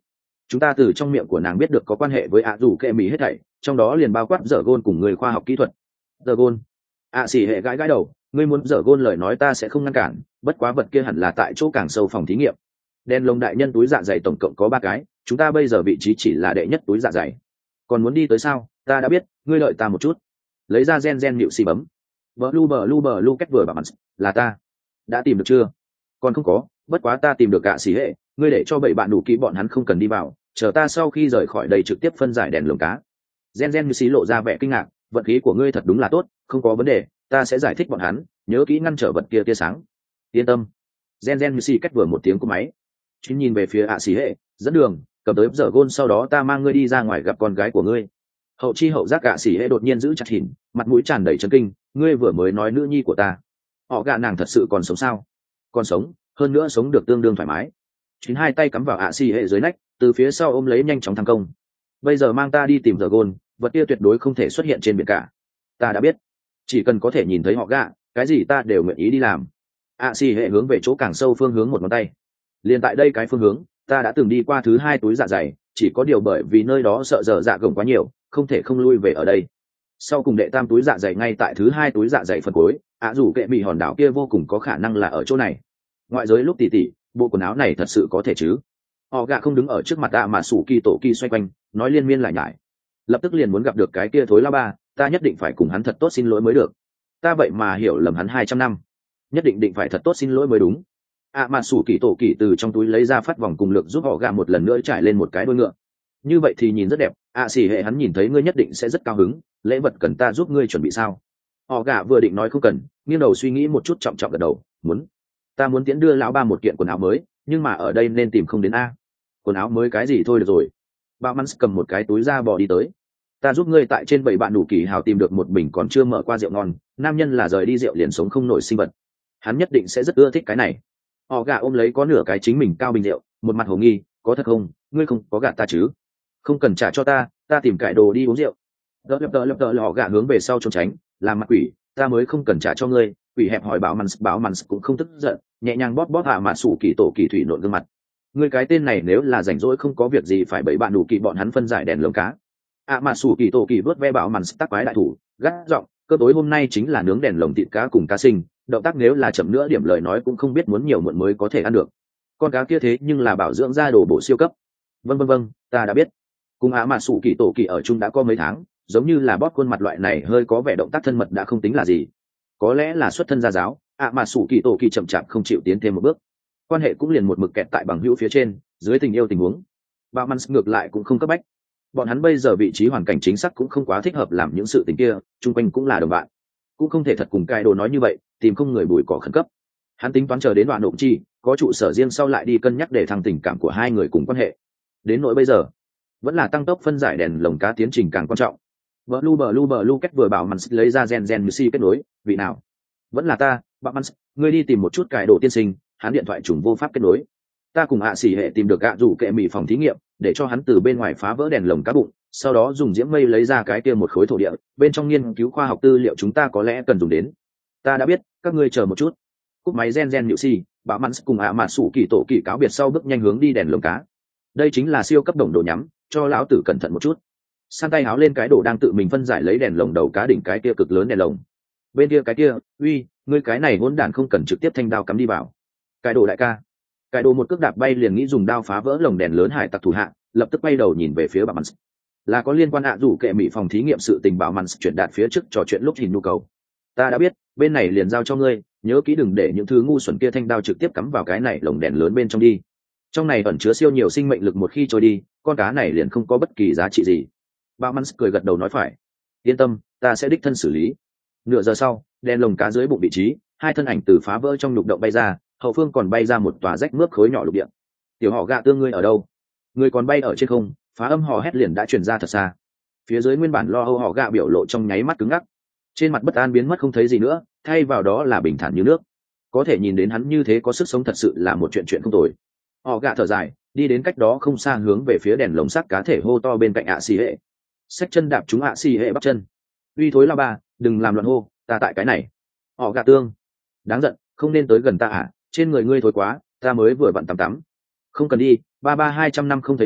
chúng ta từ trong miệng của nàng biết được có quan hệ với ạ rủ kệ mỹ hết thảy, trong đó liền bao quát dở gôn cùng người khoa học kỹ thuật. Dở gôn? ạ xỉ hệ gãi gãi đầu, ngươi muốn dở gôn lời nói ta sẽ không ngăn cản, bất quá vật kia hẳn là tại chỗ càng sâu phòng thí nghiệm. Đen lông đại nhân túi dạ dày tổng cộng có ba cái, chúng ta bây giờ vị trí chỉ là đệ nhất túi dạ dày. Còn muốn đi tới sao? Ta đã biết, ngươi đợi ta một chút. Lấy ra gen gen nịu xì bấm. Bờ lu bờ lu bờ lu cách vừa bảo mặn, là ta. Đã tìm được chưa? Còn không có, bất quá ta tìm được cả xỉ hệ, ngươi để cho bảy bạn đủ kỹ bọn hắn không cần đi vào, chờ ta sau khi rời khỏi đây trực tiếp phân giải đèn lồng cá. Gen gen nịu xì lộ ra vẻ kinh ngạc, vận khí của ngươi thật đúng là tốt, không có vấn đề, ta sẽ giải thích bọn hắn, nhớ kỹ ngăn trở vật kia tia sáng. Yên tâm. Gen gen nịu xì cách vừa một tiếng của máy. Chính nhìn về phía ạ xỉ hệ, dẫn đường, cầm tới giờ gôn sau đó ta mang ngươi đi ra ngoài gặp con gái của ngươi. Hậu chi hậu giác gạ xỉ hệ đột nhiên giữ chặt hình, mặt mũi tràn đầy chấn kinh, ngươi vừa mới nói nữ nhi của ta, họ gạ nàng thật sự còn sống sao? Còn sống, hơn nữa sống được tương đương thoải mái. Chính hai tay cắm vào ạ xỉ hệ dưới nách, từ phía sau ôm lấy nhanh chóng thăng công. Bây giờ mang ta đi tìm giờ gôn, vật kia tuyệt đối không thể xuất hiện trên biển cả. Ta đã biết, chỉ cần có thể nhìn thấy họ gạ, cái gì ta đều nguyện ý đi làm. ạ xỉ hệ hướng về chỗ càng sâu phương hướng một ngón tay. Liền tại đây cái phương hướng, ta đã từng đi qua thứ hai túi dạ dày, chỉ có điều bởi vì nơi đó sợ dở dạ gồng quá nhiều, không thể không lui về ở đây. Sau cùng đệ tam túi dạ dày ngay tại thứ hai túi dạ dày phần cuối, ạ rủ kệ bị hòn đảo kia vô cùng có khả năng là ở chỗ này. Ngoại giới lúc tỉ tỉ, bộ quần áo này thật sự có thể chứ? Họ gạ không đứng ở trước mặt ạ mà sủ kỳ tổ kỳ xoay quanh, nói liên miên lại nhải. Lập tức liền muốn gặp được cái kia thối la ba, ta nhất định phải cùng hắn thật tốt xin lỗi mới được. Ta vậy mà hiểu lầm hắn hai trăm năm, nhất định định phải thật tốt xin lỗi mới đúng. ạ mà sủ kỳ tổ kỳ từ trong túi lấy ra phát vòng cùng lực giúp họ gạ một lần nữa trải lên một cái đuôi ngựa. Như vậy thì nhìn rất đẹp, ạ xỉ hệ hắn nhìn thấy ngươi nhất định sẽ rất cao hứng, lễ vật cần ta giúp ngươi chuẩn bị sao? Họ gạ vừa định nói không cần, nghiêng đầu suy nghĩ một chút trọng trọng gật đầu, muốn. Ta muốn tiễn đưa lão ba một kiện quần áo mới, nhưng mà ở đây nên tìm không đến a. Quần áo mới cái gì thôi được rồi. Bao Mans cầm một cái túi da bò đi tới. Ta giúp ngươi tại trên bảy bạn đủ kỳ hào tìm được một bình còn chưa mở qua rượu ngon, nam nhân là rời đi rượu liền sống không nổi sinh vật. Hắn nhất định sẽ rất ưa thích cái này. Họ gạ ôm lấy có nửa cái chính mình cao bình rượu, một mặt hồ nghi, có thật không, ngươi không có gạt ta chứ? Không cần trả cho ta, ta tìm cải đồ đi uống rượu. Đỡ lập tờ lập tờ lò gạ hướng về sau trốn tránh, làm mặt quỷ, ta mới không cần trả cho ngươi. Quỷ hẹp hỏi bảo mans bảo mans cũng không tức giận, nhẹ nhàng bóp bóp hạ mà sủ kỳ tổ kỳ thủy nộn gương mặt. Ngươi cái tên này nếu là rảnh rỗi không có việc gì phải bẫy bạn đủ kỳ bọn hắn phân giải đèn lồng cá. ạ mà sủ kỳ tổ kỳ vớt ve bảo mans tắc quái đại thủ, gắt giọng, cơ tối hôm nay chính là nướng đèn lồng thịt cá cùng cá sinh, động tác nếu là chậm nữa điểm lời nói cũng không biết muốn nhiều muộn mới có thể ăn được. Con cá kia thế nhưng là bảo dưỡng ra đồ bổ siêu cấp. Vâng vâng vâng, ta đã biết. Cùng ạ mà sủ kỳ tổ kỳ ở chung đã có mấy tháng, giống như là bóp khuôn mặt loại này hơi có vẻ động tác thân mật đã không tính là gì. Có lẽ là xuất thân gia giáo, ạ mà sủ kỳ tổ kỳ chậm chạp không chịu tiến thêm một bước, quan hệ cũng liền một mực kẹt tại bằng hữu phía trên, dưới tình yêu tình huống bà mans ngược lại cũng không cấp bách. Bọn hắn bây giờ vị trí hoàn cảnh chính xác cũng không quá thích hợp làm những sự tình kia, chung quanh cũng là đồng bạn, cũng không thể thật cùng cai đồ nói như vậy, tìm không người bùi cỏ khẩn cấp. Hắn tính toán chờ đến đoạn động chi có trụ sở riêng sau lại đi cân nhắc để thăng tình cảm của hai người cùng quan hệ. Đến nỗi bây giờ vẫn là tăng tốc phân giải đèn lồng cá tiến trình càng quan trọng. Bờ lu bờ lu bờ lu cách vừa bảo mans lấy ra gen gen si kết nối, vị nào? Vẫn là ta, bà mans, ngươi đi tìm một chút cải đồ tiên sinh, hắn điện thoại trùng vô pháp kết nối. Ta cùng ạ xỉ hệ tìm được gạ rủ kệ mì phòng thí nghiệm, để cho hắn từ bên ngoài phá vỡ đèn lồng cá bụng, sau đó dùng diễm mây lấy ra cái kia một khối thổ địa, bên trong nghiên cứu khoa học tư liệu chúng ta có lẽ cần dùng đến. Ta đã biết, các ngươi chờ một chút. Cúp máy gen gen nhự si, bà mans cùng ạ mà sủ kỳ tổ kỳ cáo biệt sau bước nhanh hướng đi đèn lồng cá. Đây chính là siêu cấp đồng đồ nhắm, cho lão tử cẩn thận một chút. Sang tay háo lên cái đồ đang tự mình phân giải lấy đèn lồng đầu cá đỉnh cái kia cực lớn đèn lồng. Bên kia cái kia, uy, ngươi cái này hỗn đản không cần trực tiếp thanh đao cắm đi vào. Cái đồ đại ca. Cái đồ một cước đạp bay liền nghĩ dùng đao phá vỡ lồng đèn lớn hải tặc thủ hạ, lập tức quay đầu nhìn về phía bà Mans. Là có liên quan ạ rủ kệ mỹ phòng thí nghiệm sự tình bảo Mans chuyển đạt phía trước trò chuyện lúc hình nhu cầu. Ta đã biết, bên này liền giao cho ngươi, nhớ kỹ đừng để những thứ ngu xuẩn kia thanh đao trực tiếp cắm vào cái này lồng đèn lớn bên trong đi. Trong này ẩn chứa siêu nhiều sinh mệnh lực, một khi trôi đi, con cá này liền không có bất kỳ giá trị gì. Bà Mans cười gật đầu nói phải. Yên tâm, ta sẽ đích thân xử lý. Nửa giờ sau, đèn lồng cá dưới bụng vị trí, hai thân ảnh từ phá vỡ trong nhục động bay ra, hậu phương còn bay ra một tòa rách mướp khối nhỏ lục địa. Tiểu họ gạ tương ngươi ở đâu? Người còn bay ở trên không, phá âm hò hét liền đã truyền ra thật xa. Phía dưới nguyên bản lo âu họ gạ biểu lộ trong nháy mắt cứng ngắc, trên mặt bất an biến mất không thấy gì nữa, thay vào đó là bình thản như nước. Có thể nhìn đến hắn như thế có sức sống thật sự là một chuyện chuyện không tồi. Họ gạ thở dài, đi đến cách đó không xa hướng về phía đèn lồng sắt cá thể hô to bên cạnh ạ xì hệ. Xách chân đạp chúng ạ xì hệ bắt chân. Uy thối la ba, đừng làm loạn hô, ta tại cái này. Họ gạ tương, đáng giận, không nên tới gần ta à, trên người ngươi thối quá, ta mới vừa vặn tắm tắm. Không cần đi, ba ba hai trăm năm không thấy ngươi,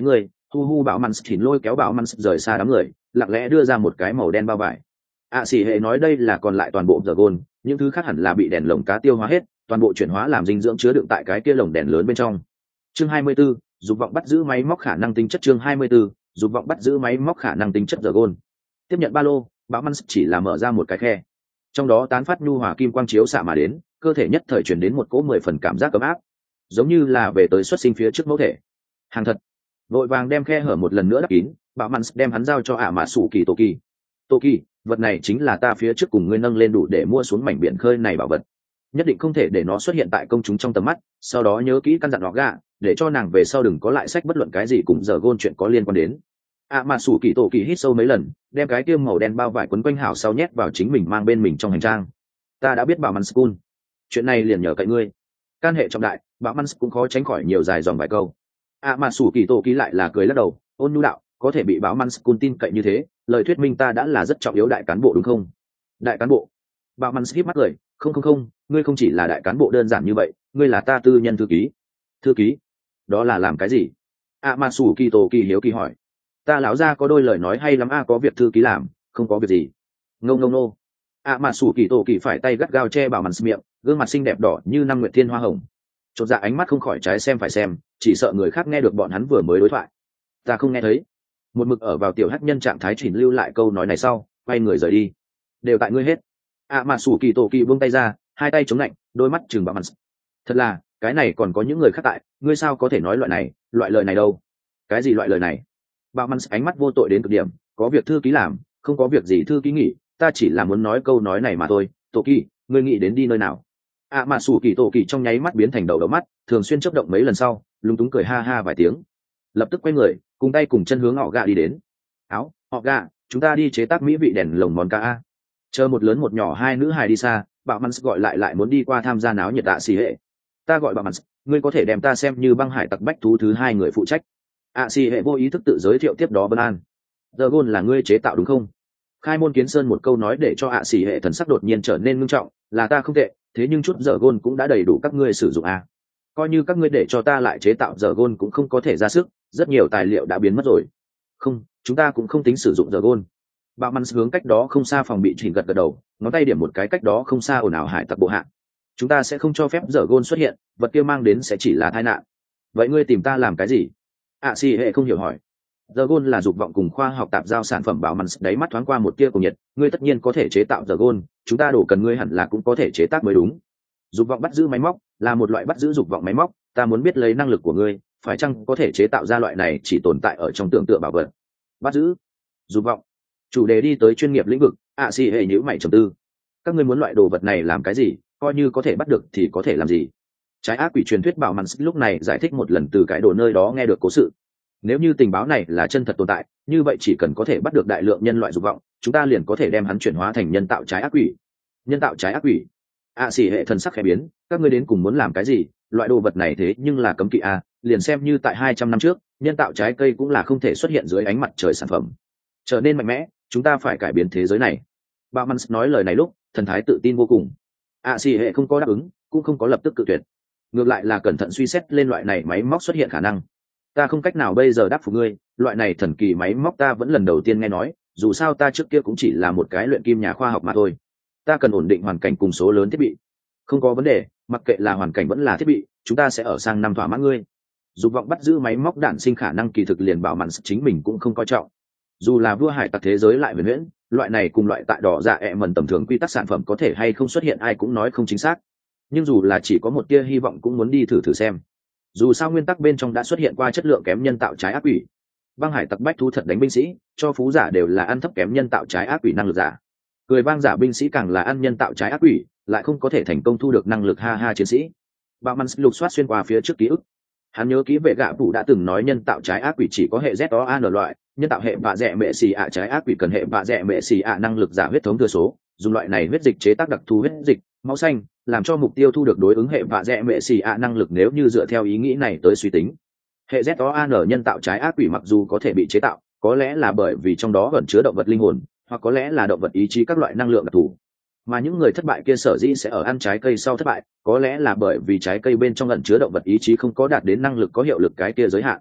hu hu bảo mắn thìn lôi kéo bảo mắn rời xa đám người, lặng lẽ đưa ra một cái màu đen bao vải. ạ xỉ hệ nói đây là còn lại toàn bộ giờ gôn, những thứ khác hẳn là bị đèn lồng cá tiêu hóa hết, toàn bộ chuyển hóa làm dinh dưỡng chứa đựng tại cái kia lồng đèn lớn bên trong. Chương hai mươi 24, dục vọng bắt giữ máy móc khả năng tính chất. Chương hai mươi 24, dục vọng bắt giữ máy móc khả năng tính chất giờ gôn. Tiếp nhận ba lô, bảo mắn chỉ là mở ra một cái khe, trong đó tán phát nhu hòa kim quang chiếu xạ mà đến, cơ thể nhất thời chuyển đến một cỗ mười phần cảm giác ấm áp, giống như là về tới xuất sinh phía trước mẫu thể. Hàng thật. Vội vàng đem khe hở một lần nữa đắp kín, bảo mắn đem hắn giao cho ả mã sủ kỳ tô kỳ. Tô kỳ, vật này chính là ta phía trước cùng ngươi nâng lên đủ để mua xuống mảnh biển khơi này bảo vật, nhất định không thể để nó xuất hiện tại công chúng trong tầm mắt, sau đó nhớ kỹ căn dặn nó gạ, để cho nàng về sau đừng có lại sách bất luận cái gì cùng giờ gôn chuyện có liên quan đến. ạ mã sủ kỳ tô kỳ hít sâu mấy lần, đem cái kia màu đen bao vải quấn quanh hảo sau nhét vào chính mình mang bên mình trong hành trang. Ta đã biết bảo mắn school, chuyện này liền nhờ cậy ngươi. Can hệ trọng đại, bảo mắn cũng khó tránh khỏi nhiều dài dòng vài câu. ạ mã sủ kỳ tô kỳ lại là cười lắc đầu, ôn nhu đạo, có thể bị bảo mắn school tin cậy như thế, lời thuyết minh ta đã là rất trọng yếu đại cán bộ đúng không? Đại cán bộ? Bảo mắn híp mắt cười, không không không, ngươi không chỉ là đại cán bộ đơn giản như vậy, ngươi là ta tư nhân thư ký. Thư ký? Đó là làm cái gì? ạ mã sủ kỳ tô kỳ hiếu kỳ hỏi. Ta lão ra có đôi lời nói hay lắm a, có việc thư ký làm, không có việc gì. Ngô ngô ngô. ạ mã sủ kỳ tô kỳ phải tay gắt gao che bảo mắn miệng, gương mặt xinh đẹp đỏ như năm nguyệt thiên hoa hồng. Chột dạ ánh mắt không khỏi trái xem phải xem, chỉ sợ người khác nghe được bọn hắn vừa mới đối thoại. Ta không nghe thấy. Một mực ở vào tiểu hắc nhân trạng thái chỉnh lưu lại câu nói này sau, quay người rời đi. Đều tại ngươi hết. ạ mã sủ kỳ tô kỳ buông tay ra, hai tay chống lạnh, đôi mắt trừng bảo mắn. Thật là, cái này còn có những người khác tại, ngươi sao có thể nói loại này, loại lời này đâu? Cái gì loại lời này? Bảo mắn ánh mắt vô tội đến cực điểm, có việc thư ký làm, không có việc gì thư ký nghỉ, ta chỉ là muốn nói câu nói này mà thôi. Tô kỳ, ngươi nghĩ đến đi nơi nào? ạ mã sủ kỳ tô kỳ trong nháy mắt biến thành đầu đầu mắt, thường xuyên chớp động mấy lần sau, lúng túng cười ha ha vài tiếng, lập tức quay người, cùng tay cùng chân hướng họ gà đi đến. Áo, họ gà, chúng ta đi chế tác mỹ vị đèn lồng món ca a. Chờ một lớn một nhỏ hai nữ hài đi xa, bảo mắn gọi lại lại muốn đi qua tham gia náo nhiệt tạ xì hệ. Ta gọi bảo mắn, ngươi có thể đem ta xem như băng hải tặc bách thú thứ hai người phụ trách. ạ xì hệ vô ý thức tự giới thiệu tiếp đó bất an. Giờ gôn là ngươi chế tạo đúng không? Khai môn kiến sơn một câu nói để cho ạ xì hệ thần sắc đột nhiên trở nên ngưng trọng, là ta không tệ, thế nhưng chút giờ gôn cũng đã đầy đủ các ngươi sử dụng à. Coi như các ngươi để cho ta lại chế tạo giờ gôn cũng không có thể ra sức, rất nhiều tài liệu đã biến mất rồi. Không, chúng ta cũng không tính sử dụng giờ gôn. Bạo mắn hướng cách đó không xa phòng bị chỉnh gật gật đầu, ngón tay điểm một cái cách đó không xa ồn ào hải tặc bộ hạ. Chúng ta sẽ không cho phép giờ gôn xuất hiện, vật kia mang đến sẽ chỉ là tai nạn. Vậy ngươi tìm ta làm cái gì? ạ xì hệ không hiểu hỏi. Giờ gôn là dục vọng cùng khoa học tạp giao sản phẩm. Bảo mắn đáy mắt thoáng qua một tia cùng nhiệt, ngươi tất nhiên có thể chế tạo giờ gôn, chúng ta đổ cần ngươi hẳn là cũng có thể chế tác mới đúng. Dục vọng bắt giữ máy móc là một loại bắt giữ dục vọng máy móc, ta muốn biết lấy năng lực của ngươi phải chăng có thể chế tạo ra loại này chỉ tồn tại ở trong tưởng tượng bảo vật. Bắt giữ dục vọng, chủ đề đi tới chuyên nghiệp lĩnh vực. ạ xì hệ nhíu mày trầm tư, các ngươi muốn loại đồ vật này làm cái gì? Coi như có thể bắt được thì có thể làm gì? Trái ác quỷ truyền thuyết. Bảo mắn lúc này giải thích một lần từ cái đồ nơi đó nghe được cố sự. Nếu như tình báo này là chân thật tồn tại, như vậy chỉ cần có thể bắt được đại lượng nhân loại dục vọng, chúng ta liền có thể đem hắn chuyển hóa thành nhân tạo trái ác quỷ. Nhân tạo trái ác quỷ? ạ xì hệ thần sắc khẽ biến, các ngươi đến cùng muốn làm cái gì? Loại đồ vật này thế nhưng là cấm kỵ à, liền xem như tại hai trăm năm trước, nhân tạo trái cây cũng là không thể xuất hiện dưới ánh mặt trời sản phẩm. Trở nên mạnh mẽ, chúng ta phải cải biến thế giới này. Bảo mắn nói lời này lúc, thần thái tự tin vô cùng. ạ xì hệ không có đáp ứng, cũng không có lập tức cự tuyệt, ngược lại là cẩn thận suy xét lên loại này máy móc xuất hiện khả năng. Ta không cách nào bây giờ đáp phục ngươi, loại này thần kỳ máy móc ta vẫn lần đầu tiên nghe nói, dù sao ta trước kia cũng chỉ là một cái luyện kim nhà khoa học mà thôi. Ta cần ổn định hoàn cảnh cùng số lớn thiết bị. Không có vấn đề, mặc kệ là hoàn cảnh vẫn là thiết bị, chúng ta sẽ ở sang năm thỏa mãn ngươi. Dục vọng bắt giữ máy móc đản sinh khả năng kỳ thực liền bảo mắn chính mình cũng không coi trọng. Dù là vua hải tặc thế giới lại huyền huyễn, loại này cùng loại tại đỏ dạ ẹ mần tầm thường quy tắc sản phẩm có thể hay không xuất hiện ai cũng nói không chính xác. Nhưng dù là chỉ có một tia hy vọng cũng muốn đi thử thử xem. Dù sao nguyên tắc bên trong đã xuất hiện qua chất lượng kém nhân tạo trái ác quỷ. Băng hải tặc bách thu thật đánh binh sĩ, cho phú giả đều là ăn thấp kém nhân tạo trái ác quỷ năng lực giả. Cười vang giả binh sĩ càng là ăn nhân tạo trái ác quỷ, lại không có thể thành công thu được năng lực ha ha chiến sĩ. Bạo mắn lục soát xuyên qua phía trước ký ức. Hắn nhớ ký vệ gạ phủ đã từng nói nhân tạo trái ác quỷ chỉ có hệ Z O A N loại, nhân tạo hệ bạ rẽ mẹ xì ạ trái ác quỷ cần hệ bạ rẽ mẹ xì ạ năng lực giả huyết thống thừa số, dùng loại này huyết dịch chế tác đặc thù huyết dịch máu xanh, làm cho mục tiêu thu được đối ứng hệ bạ rẽ mẹ xì ạ năng lực. Nếu như dựa theo ý nghĩ này tới suy tính, hệ Z O A N nhân tạo trái ác quỷ mặc dù có thể bị chế tạo, có lẽ là bởi vì trong đó ẩn chứa động vật linh hồn, hoặc có lẽ là động vật ý chí các loại năng lượng đặc thù. Mà những người thất bại kia sở dĩ sẽ ở ăn trái cây sau thất bại, có lẽ là bởi vì trái cây bên trong ẩn chứa động vật ý chí không có đạt đến năng lực có hiệu lực cái kia giới hạn.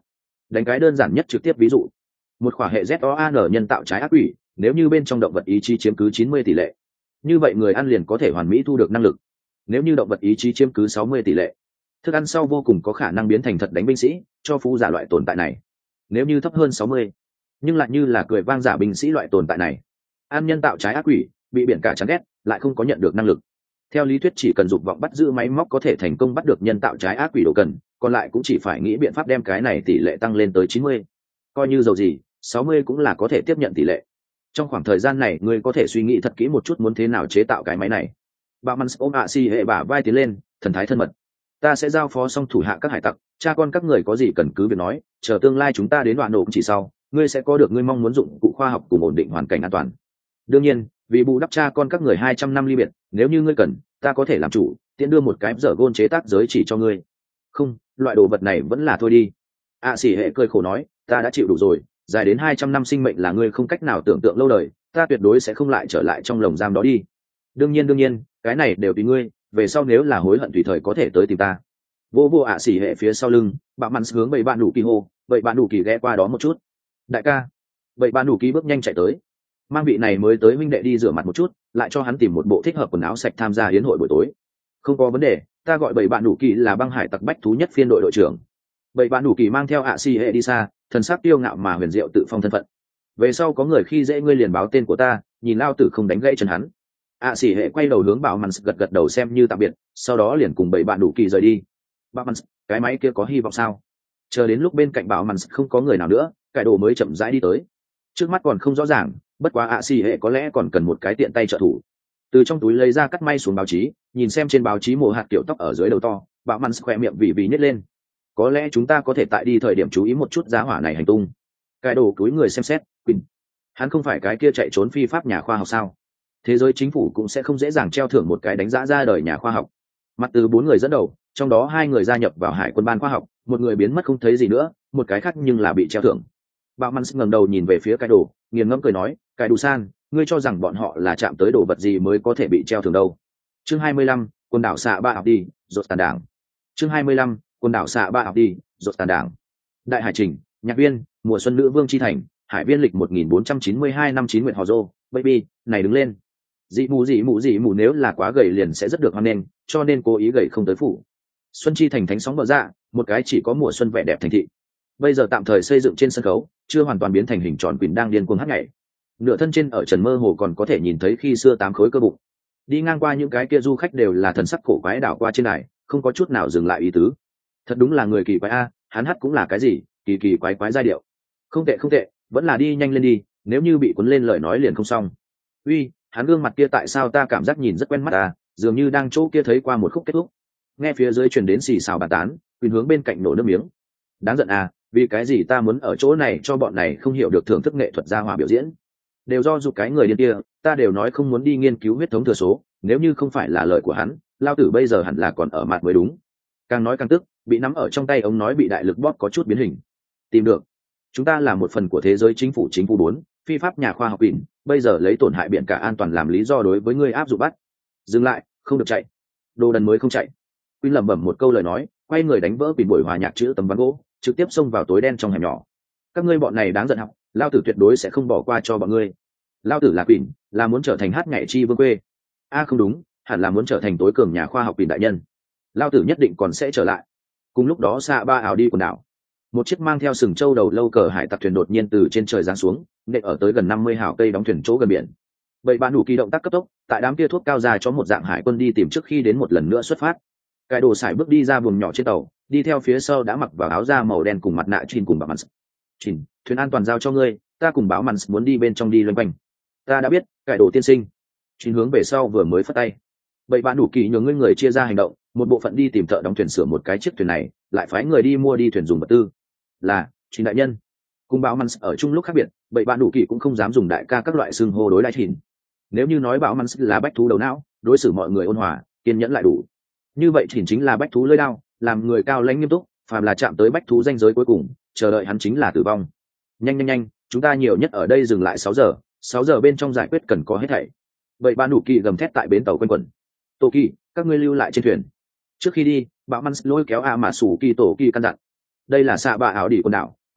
Đánh cái đơn giản nhất trực tiếp ví dụ, một khỏa hệ zon nhân tạo trái ác quỷ, nếu như bên trong động vật ý chí chiếm cứ chín mươi tỷ lệ, như vậy người ăn liền có thể hoàn mỹ thu được năng lực. Nếu như động vật ý chí chiếm cứ sáu mươi tỷ lệ, thức ăn sau vô cùng có khả năng biến thành thật đánh binh sĩ, cho phú giả loại tồn tại này. Nếu như thấp hơn sáu mươi, nhưng lại như là cười vang giả binh sĩ loại tồn tại này, ăn nhân tạo trái ác quỷ, bị biển cả chán ghét, lại không có nhận được năng lực. Theo lý thuyết chỉ cần dục vọng bắt giữ máy móc có thể thành công bắt được nhân tạo trái ác quỷ đồ cần, còn lại cũng chỉ phải nghĩ biện pháp đem cái này tỷ lệ tăng lên tới chín mươi. Coi như dầu gì, sáu mươi cũng là có thể tiếp nhận tỷ lệ. Trong khoảng thời gian này ngươi có thể suy nghĩ thật kỹ một chút muốn thế nào chế tạo cái máy này. Bà Mans ôm ạ xì hệ bả vai tiến lên, thần thái thân mật. Ta sẽ giao phó xong thủ hạ các hải tặc, cha con các người có gì cần cứ việc nói, chờ tương lai chúng ta đến đoạn nổ chỉ sau, ngươi sẽ có được ngươi mong muốn dụng cụ khoa học cùng ổn định hoàn cảnh an toàn. Đương nhiên, vì bù đắp cha con các người hai trăm năm ly biệt, nếu như ngươi cần, ta có thể làm chủ, tiện đưa một cái dở gôn chế tác giới chỉ cho ngươi. Không, loại đồ vật này vẫn là thôi đi. ạ xì hệ cười khổ nói, ta đã chịu đủ rồi, dài đến hai trăm năm sinh mệnh là ngươi không cách nào tưởng tượng lâu đời, ta tuyệt đối sẽ không lại trở lại trong lồng giam đó đi. Đương nhiên đương nhiên, cái này đều tùy ngươi, về sau nếu là hối hận tùy thời có thể tới tìm ta. Vô vô ạ xỉ hệ phía sau lưng, bạn mặn hướng bảy bạn đủ kỳ hô, vậy bạn đủ kỳ ghé qua đó một chút. Đại ca. Vậy bạn đủ kỳ bước nhanh chạy tới, mang vị này mới tới huynh đệ đi rửa mặt một chút, lại cho hắn tìm một bộ thích hợp quần áo sạch tham gia hiến hội buổi tối. Không có vấn đề, ta gọi bảy bạn đủ kỳ là băng hải tặc bách thú nhất phiên đội đội trưởng. Bảy bạn đủ kỳ mang theo ạ xỉ hệ đi xa, thần sắc tiêu ngạo mà huyền diệu tự phong thân phận. Về sau có người khi dễ ngươi liền báo tên của ta, nhìn lao tử không đánh gãy chân hắn. ạ xỉ hệ quay đầu hướng bảo mặn gật gật đầu xem như tạm biệt, sau đó liền cùng bảy bạn đủ kỳ rời đi. Bảo mặn, cái máy kia có hy vọng sao? Chờ đến lúc bên cạnh bảo mặn không có người nào nữa, cải đồ mới chậm rãi đi tới. Trước mắt còn không rõ ràng, bất quá ạ xỉ hệ có lẽ còn cần một cái tiện tay trợ thủ. Từ trong túi lấy ra cắt may xuống báo chí, nhìn xem trên báo chí mồ hạt kiểu tóc ở dưới đầu to, bảo mặn khỏe miệng vì vì nhếch lên. Có lẽ chúng ta có thể tại đi thời điểm chú ý một chút giá hỏa này hành tung. Cải đồ túi người xem xét, Quỳnh, hắn không phải cái kia chạy trốn phi pháp nhà khoa học sao? Thế giới chính phủ cũng sẽ không dễ dàng treo thưởng một cái đánh giá ra đời nhà khoa học. Mặt từ bốn người dẫn đầu, trong đó hai người gia nhập vào hải quân ban khoa học, một người biến mất không thấy gì nữa, một cái khác nhưng là bị treo thưởng. Bạo Mans ngẩng đầu nhìn về phía cái đồ, nghiền ngẫm cười nói, cái đủ san, ngươi cho rằng bọn họ là chạm tới đồ vật gì mới có thể bị treo thưởng đâu? Chương hai mươi lăm, quần đảo xạ ba học đi, rốt tàn đảng. Chương hai mươi lăm, quần đảo xạ ba học đi, rốt tàn đảng. Đại hải trình, nhạc viên, mùa xuân nữ vương chi thành, hải viên lịch một nghìn bốn trăm chín mươi hai năm chín nguyện hò rô, baby, này đứng lên. Dị mù dị mù dị mù nếu là quá gầy liền sẽ rất được hoan nghênh, cho nên cố ý gầy không tới phủ. Xuân chi thành thánh sóng mở ra, một cái chỉ có mùa xuân vẻ đẹp thành thị. Bây giờ tạm thời xây dựng trên sân khấu, chưa hoàn toàn biến thành hình tròn quỳnh đang điên cuồng hát nhảy. Nửa thân trên ở trần mơ hồ còn có thể nhìn thấy khi xưa tám khối cơ bụng. Đi ngang qua những cái kia du khách đều là thần sắc cổ quái đảo qua trên này, không có chút nào dừng lại ý tứ. Thật đúng là người kỳ quái a, hắn hát cũng là cái gì, kỳ kỳ quái quái giai điệu. Không tệ không tệ, vẫn là đi nhanh lên đi, nếu như bị cuốn lên lời nói liền không xong. Uy, hắn gương mặt kia tại sao ta cảm giác nhìn rất quen mắt à, dường như đang chỗ kia thấy qua một khúc kết thúc. Nghe phía dưới truyền đến xì xào bàn tán, Quỳnh hướng bên cạnh nổ nước miếng. Đáng giận à, vì cái gì ta muốn ở chỗ này cho bọn này không hiểu được thưởng thức nghệ thuật gia hòa biểu diễn, đều do dục cái người điên kia, ta đều nói không muốn đi nghiên cứu huyết thống thừa số, nếu như không phải là lời của hắn, lao tử bây giờ hẳn là còn ở mặt mới đúng. Càng nói càng tức, bị nắm ở trong tay ông nói bị đại lực bóp có chút biến hình. Tìm được, chúng ta là một phần của thế giới chính phủ chính phủ bốn, phi pháp nhà khoa học Quỳnh, bây giờ lấy tổn hại biển cả an toàn làm lý do đối với ngươi áp dụng bắt. Dừng lại, không được chạy. Đồ đần mới không chạy. Quỳnh lẩm bẩm một câu lời nói, quay người đánh vỡ Quỳnh buổi hòa nhạc chữ tấm ván gỗ, trực tiếp xông vào tối đen trong hẻm nhỏ. Các ngươi bọn này đáng giận học, lao tử tuyệt đối sẽ không bỏ qua cho bọn ngươi. Lao tử là Quỳnh, là muốn trở thành hát nhảy chi vương quê. A à không đúng, hẳn là muốn trở thành tối cường nhà khoa học Quỳnh đại nhân. Lao tử nhất định còn sẽ trở lại. Cùng lúc đó xạ ba ảo đi quần đảo, một chiếc mang theo sừng trâu đầu lâu cờ hải tặc thuyền đột nhiên từ trên trời giáng xuống, nện ở tới gần năm mươi hào cây đóng thuyền chỗ gần biển. Bảy bạn đủ kỳ động tác cấp tốc, tại đám kia thuốc cao ra cho một dạng hải quân đi tìm trước khi đến một lần nữa xuất phát. Cái đồ sải bước đi ra buồng nhỏ trên tàu, đi theo phía sau đã mặc vào áo da màu đen cùng mặt nạ Chin cùng bảo Mans. Chin, thuyền an toàn giao cho ngươi, ta cùng báo Mans muốn đi bên trong đi loanh quanh. Ta đã biết, cái đồ tiên sinh. Chin hướng về sau vừa mới phất tay. Bảy bạn đủ kỳ nhường ngươi người chia ra hành động, một bộ phận đi tìm thợ đóng thuyền sửa một cái chiếc thuyền này, lại phái người đi mua đi thuyền dùng vật tư. Là Chin đại nhân. Cùng báo Mans ở chung lúc khác biệt, bảy bạn đủ kỳ cũng không dám dùng đại ca các loại xưng hô đối lại Chin. Nếu như nói báo Mans là bách thú đầu não, đối xử mọi người ôn hòa, kiên nhẫn lại đủ. Như vậy Chin chính là bách thú lưỡi đao, làm người cao lãnh nghiêm túc, phàm là chạm tới bách thú ranh giới cuối cùng, chờ đợi hắn chính là tử vong. Nhanh nhanh nhanh, chúng ta nhiều nhất ở đây dừng lại sáu giờ, sáu giờ bên trong giải quyết cần có hết thảy. Vậy bạn đủ kỳ gầm thét tại bến tàu quanh quẩn. Tô Kỳ, các ngươi lưu lại trên thuyền. Trước khi đi, Bão Mans lôi kéo A mà sủ Kỳ Tổ Kỳ căn dặn. Đây là xạ bạ ảo đỉ quần đảo,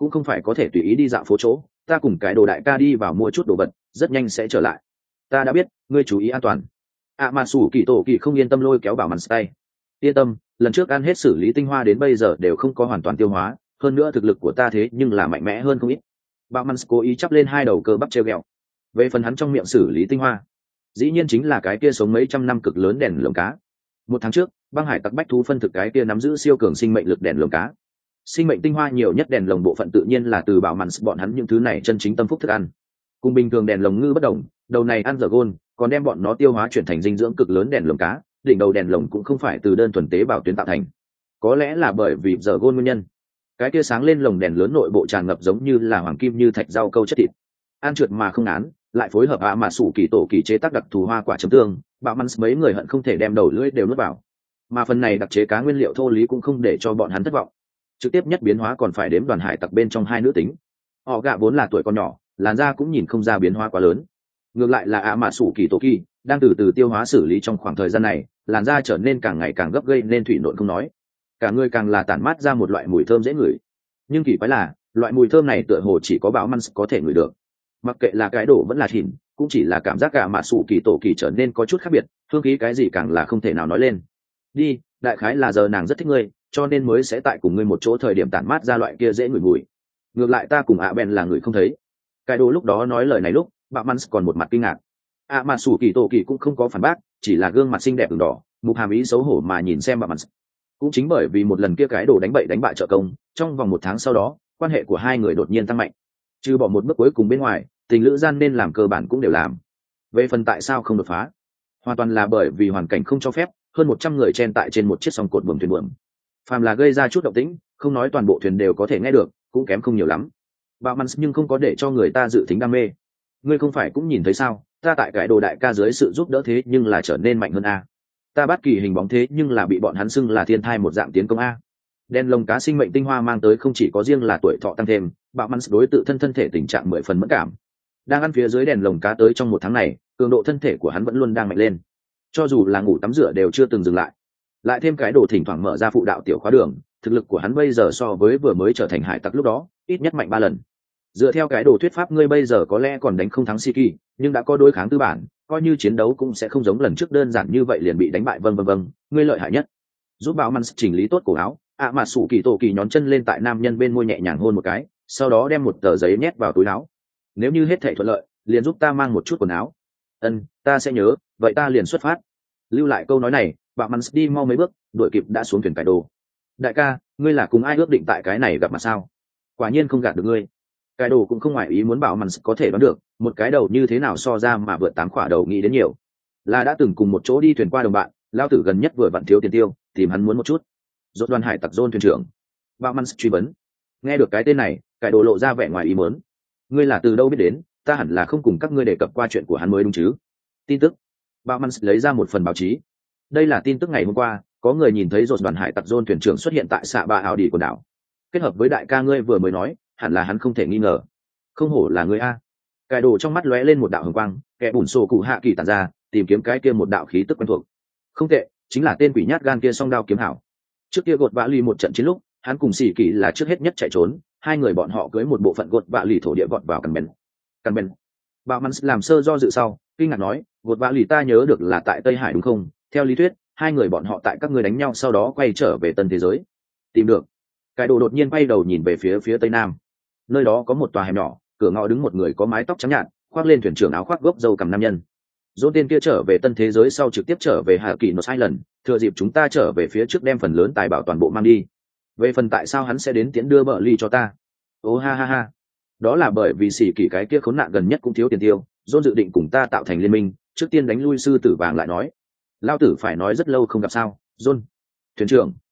cũng không phải có thể tùy ý đi dạo phố chỗ, ta cùng cái đồ đại ca đi vào mua chút đồ vật, rất nhanh sẽ trở lại. Ta đã biết, ngươi chú ý an toàn. ạ mà sủ kỳ tổ kỳ không yên tâm lôi kéo bảo màn tay. Yên tâm, lần trước ăn hết xử lý tinh hoa đến bây giờ đều không có hoàn toàn tiêu hóa, hơn nữa thực lực của ta thế nhưng là mạnh mẽ hơn không ít. Bảo màn cố ý chắp lên hai đầu cơ bắp treo ghẹo. Về phần hắn trong miệng xử lý tinh hoa, dĩ nhiên chính là cái kia sống mấy trăm năm cực lớn đèn lồng cá. Một tháng trước, băng hải tặc bách thú phân thực cái kia nắm giữ siêu cường sinh mệnh lực đèn lồng cá. Sinh mệnh tinh hoa nhiều nhất đèn lồng bộ phận tự nhiên là từ bảo màn bọn hắn những thứ này chân chính tâm phúc thức ăn. Cùng bình thường đèn lồng ngư bất đồng, đầu này ăn giờ gôn, còn đem bọn nó tiêu hóa chuyển thành dinh dưỡng cực lớn đèn lồng cá, đỉnh đầu đèn lồng cũng không phải từ đơn thuần tế bào tuyến tạo thành. Có lẽ là bởi vì giờ gôn nguyên nhân, cái kia sáng lên lồng đèn lớn nội bộ tràn ngập giống như là hoàng kim như thạch rau câu chất thịt, ăn trượt mà không án, lại phối hợp ạ mà sủ kỳ tổ kỳ chế tác đặc thù hoa quả chấm tương, bạo mắn mấy người hận không thể đem đầu lưỡi đều nuốt vào. Mà phần này đặc chế cá nguyên liệu thô lý cũng không để cho bọn hắn thất vọng. Trực tiếp nhất biến hóa còn phải đếm đoàn hải tặc bên trong hai nữ tính. Họ gạ vốn là tuổi còn nhỏ, làn da cũng nhìn không ra biến hóa quá lớn. Ngược lại là ạ mà sủ kỳ tổ kỳ đang từ từ tiêu hóa xử lý trong khoảng thời gian này, làn da trở nên càng ngày càng gấp gây nên thủy nộn không nói, cả người càng là tản mát ra một loại mùi thơm dễ ngửi. Nhưng kỳ quái là loại mùi thơm này tựa hồ chỉ có bão măn có thể ngửi được. Mặc kệ là cái đổ vẫn là thìn, cũng chỉ là cảm giác cả mạ sủ kỳ tổ kỳ trở nên có chút khác biệt, hương khí cái gì càng là không thể nào nói lên. Đi, đại khái là giờ nàng rất thích ngươi, cho nên mới sẽ tại cùng ngươi một chỗ thời điểm tản mát ra loại kia dễ ngửi mùi. Ngược lại ta cùng ạ bèn là người không thấy. Cái đồ lúc đó nói lời này lúc, bạo măn còn một mặt kinh ngạc. ạ mạ sủ kỳ tổ kỳ cũng không có phản bác, chỉ là gương mặt xinh đẹp ửng đỏ, mục hàm ý xấu hổ mà nhìn xem bạo măn. Cũng chính bởi vì một lần kia cái đồ đánh bậy đánh bại trợ công, trong vòng một tháng sau đó, quan hệ của hai người đột nhiên tăng mạnh. Trừ bỏ một bước cuối cùng bên ngoài, tình lữ gian nên làm cơ bản cũng đều làm. Về phần tại sao không đột phá, hoàn toàn là bởi vì hoàn cảnh không cho phép, hơn một trăm người chen tại trên một chiếc song cột buồm thuyền buồm. Phàm là gây ra chút động tĩnh, không nói toàn bộ thuyền đều có thể nghe được, cũng kém không nhiều lắm. Bạo măn nhưng không có để cho người ta dự tính đam mê. Ngươi không phải cũng nhìn thấy sao, ta tại cái đồ đại ca dưới sự giúp đỡ thế nhưng là trở nên mạnh hơn a. Ta bắt kỳ hình bóng thế nhưng là bị bọn hắn xưng là thiên thai một dạng tiến công a. Đen lồng cá sinh mệnh tinh hoa mang tới không chỉ có riêng là tuổi thọ tăng thêm, bạo măn đối tự thân thân thể tình trạng mười phần mẫn cảm. Đang ăn phía dưới đèn lồng cá tới trong một tháng này, cường độ thân thể của hắn vẫn luôn đang mạnh lên, cho dù là ngủ tắm rửa đều chưa từng dừng lại. Lại thêm cái đồ thỉnh thoảng mở ra phụ đạo tiểu khóa đường, thực lực của hắn bây giờ so với vừa mới trở thành hải tặc lúc đó ít nhất mạnh ba lần. Dựa theo cái đồ thuyết pháp, ngươi bây giờ có lẽ còn đánh không thắng Siki, nhưng đã có đối kháng tư bản, coi như chiến đấu cũng sẽ không giống lần trước đơn giản như vậy liền bị đánh bại. Vâng vâng vâng, ngươi lợi hại nhất. Giúp bảo măn chỉnh lý tốt cổ áo, ạ mà sủ kỳ tổ kỳ nhón chân lên tại nam nhân bên môi nhẹ nhàng hôn một cái, sau đó đem một tờ giấy nhét vào túi áo. Nếu như hết thảy thuận lợi, liền giúp ta mang một chút quần áo. Ân, ta sẽ nhớ, vậy ta liền xuất phát. Lưu lại câu nói này, bảo măn đi mau mấy bước, đuổi kịp đã xuống thuyền cải đồ. Đại ca, ngươi là cùng ai ước định tại cái này gặp mà sao? Quả nhiên không gạt được ngươi. Cái đồ cũng không ngoài ý muốn bảo măn có thể đoán được, một cái đầu như thế nào so ra mà vượt tám khỏa đầu nghĩ đến nhiều. Là đã từng cùng một chỗ đi thuyền qua đồng bạn, lao tử gần nhất vừa vặn thiếu tiền tiêu, tìm hắn muốn một chút. Rốt đoàn hải tặc John thuyền trưởng. Bảo măn truy vấn. Nghe được cái tên này, cái đồ lộ ra vẻ ngoài ý muốn. Ngươi là từ đâu biết đến? Ta hẳn là không cùng các ngươi đề cập qua chuyện của hắn mới đúng chứ? Tin tức. Bảo măn lấy ra một phần báo chí. Đây là tin tức ngày hôm qua, có người nhìn thấy rốt đoàn hải tặc John thuyền trưởng xuất hiện tại xạ ba ảo đi quần đảo. Kết hợp với đại ca ngươi vừa mới nói, hẳn là hắn không thể nghi ngờ. Không hổ là ngươi a. Cái đồ trong mắt lóe lên một đạo hồng quang, kẻ bùn sổ cụ hạ kỳ tản ra, tìm kiếm cái kia một đạo khí tức quen thuộc. Không tệ, chính là tên quỷ nhát gan kia song đao kiếm hảo. Trước kia gột vạ lì một trận chiến lúc, hắn cùng xỉ kỳ là trước hết nhất chạy trốn, hai người bọn họ cưới một bộ phận gột vạ lì thổ địa vọt vào căn bèn. Căn bèn. Bảo mắn làm sơ do dự sau, kinh ngạc nói, gột vạ lì ta nhớ được là tại Tây Hải đúng không? Theo lý thuyết, hai người bọn họ tại các ngươi đánh nhau sau đó quay trở về tân thế giới. Tìm được. Cái đồ đột nhiên bay đầu nhìn về phía phía tây nam. Nơi đó có một tòa hẻm nhỏ, cửa ngõ đứng một người có mái tóc trắng nhạt, khoác lên thuyền trưởng áo khoác gốc râu cằm nam nhân. Dỗ tên kia trở về tân thế giới sau trực tiếp trở về Hạ Kỳ Nốt Island, thừa dịp chúng ta trở về phía trước đem phần lớn tài bảo toàn bộ mang đi. Về phần tại sao hắn sẽ đến tiễn đưa bợ ly cho ta? Ô ha ha ha. Đó là bởi vì xỉ kỳ cái kia khốn nạn gần nhất cũng thiếu tiền tiêu, Dỗ dự định cùng ta tạo thành liên minh, trước tiên đánh lui sư tử vàng lại nói. Lao tử phải nói rất lâu không gặp sao, John. Thuyền trưởng.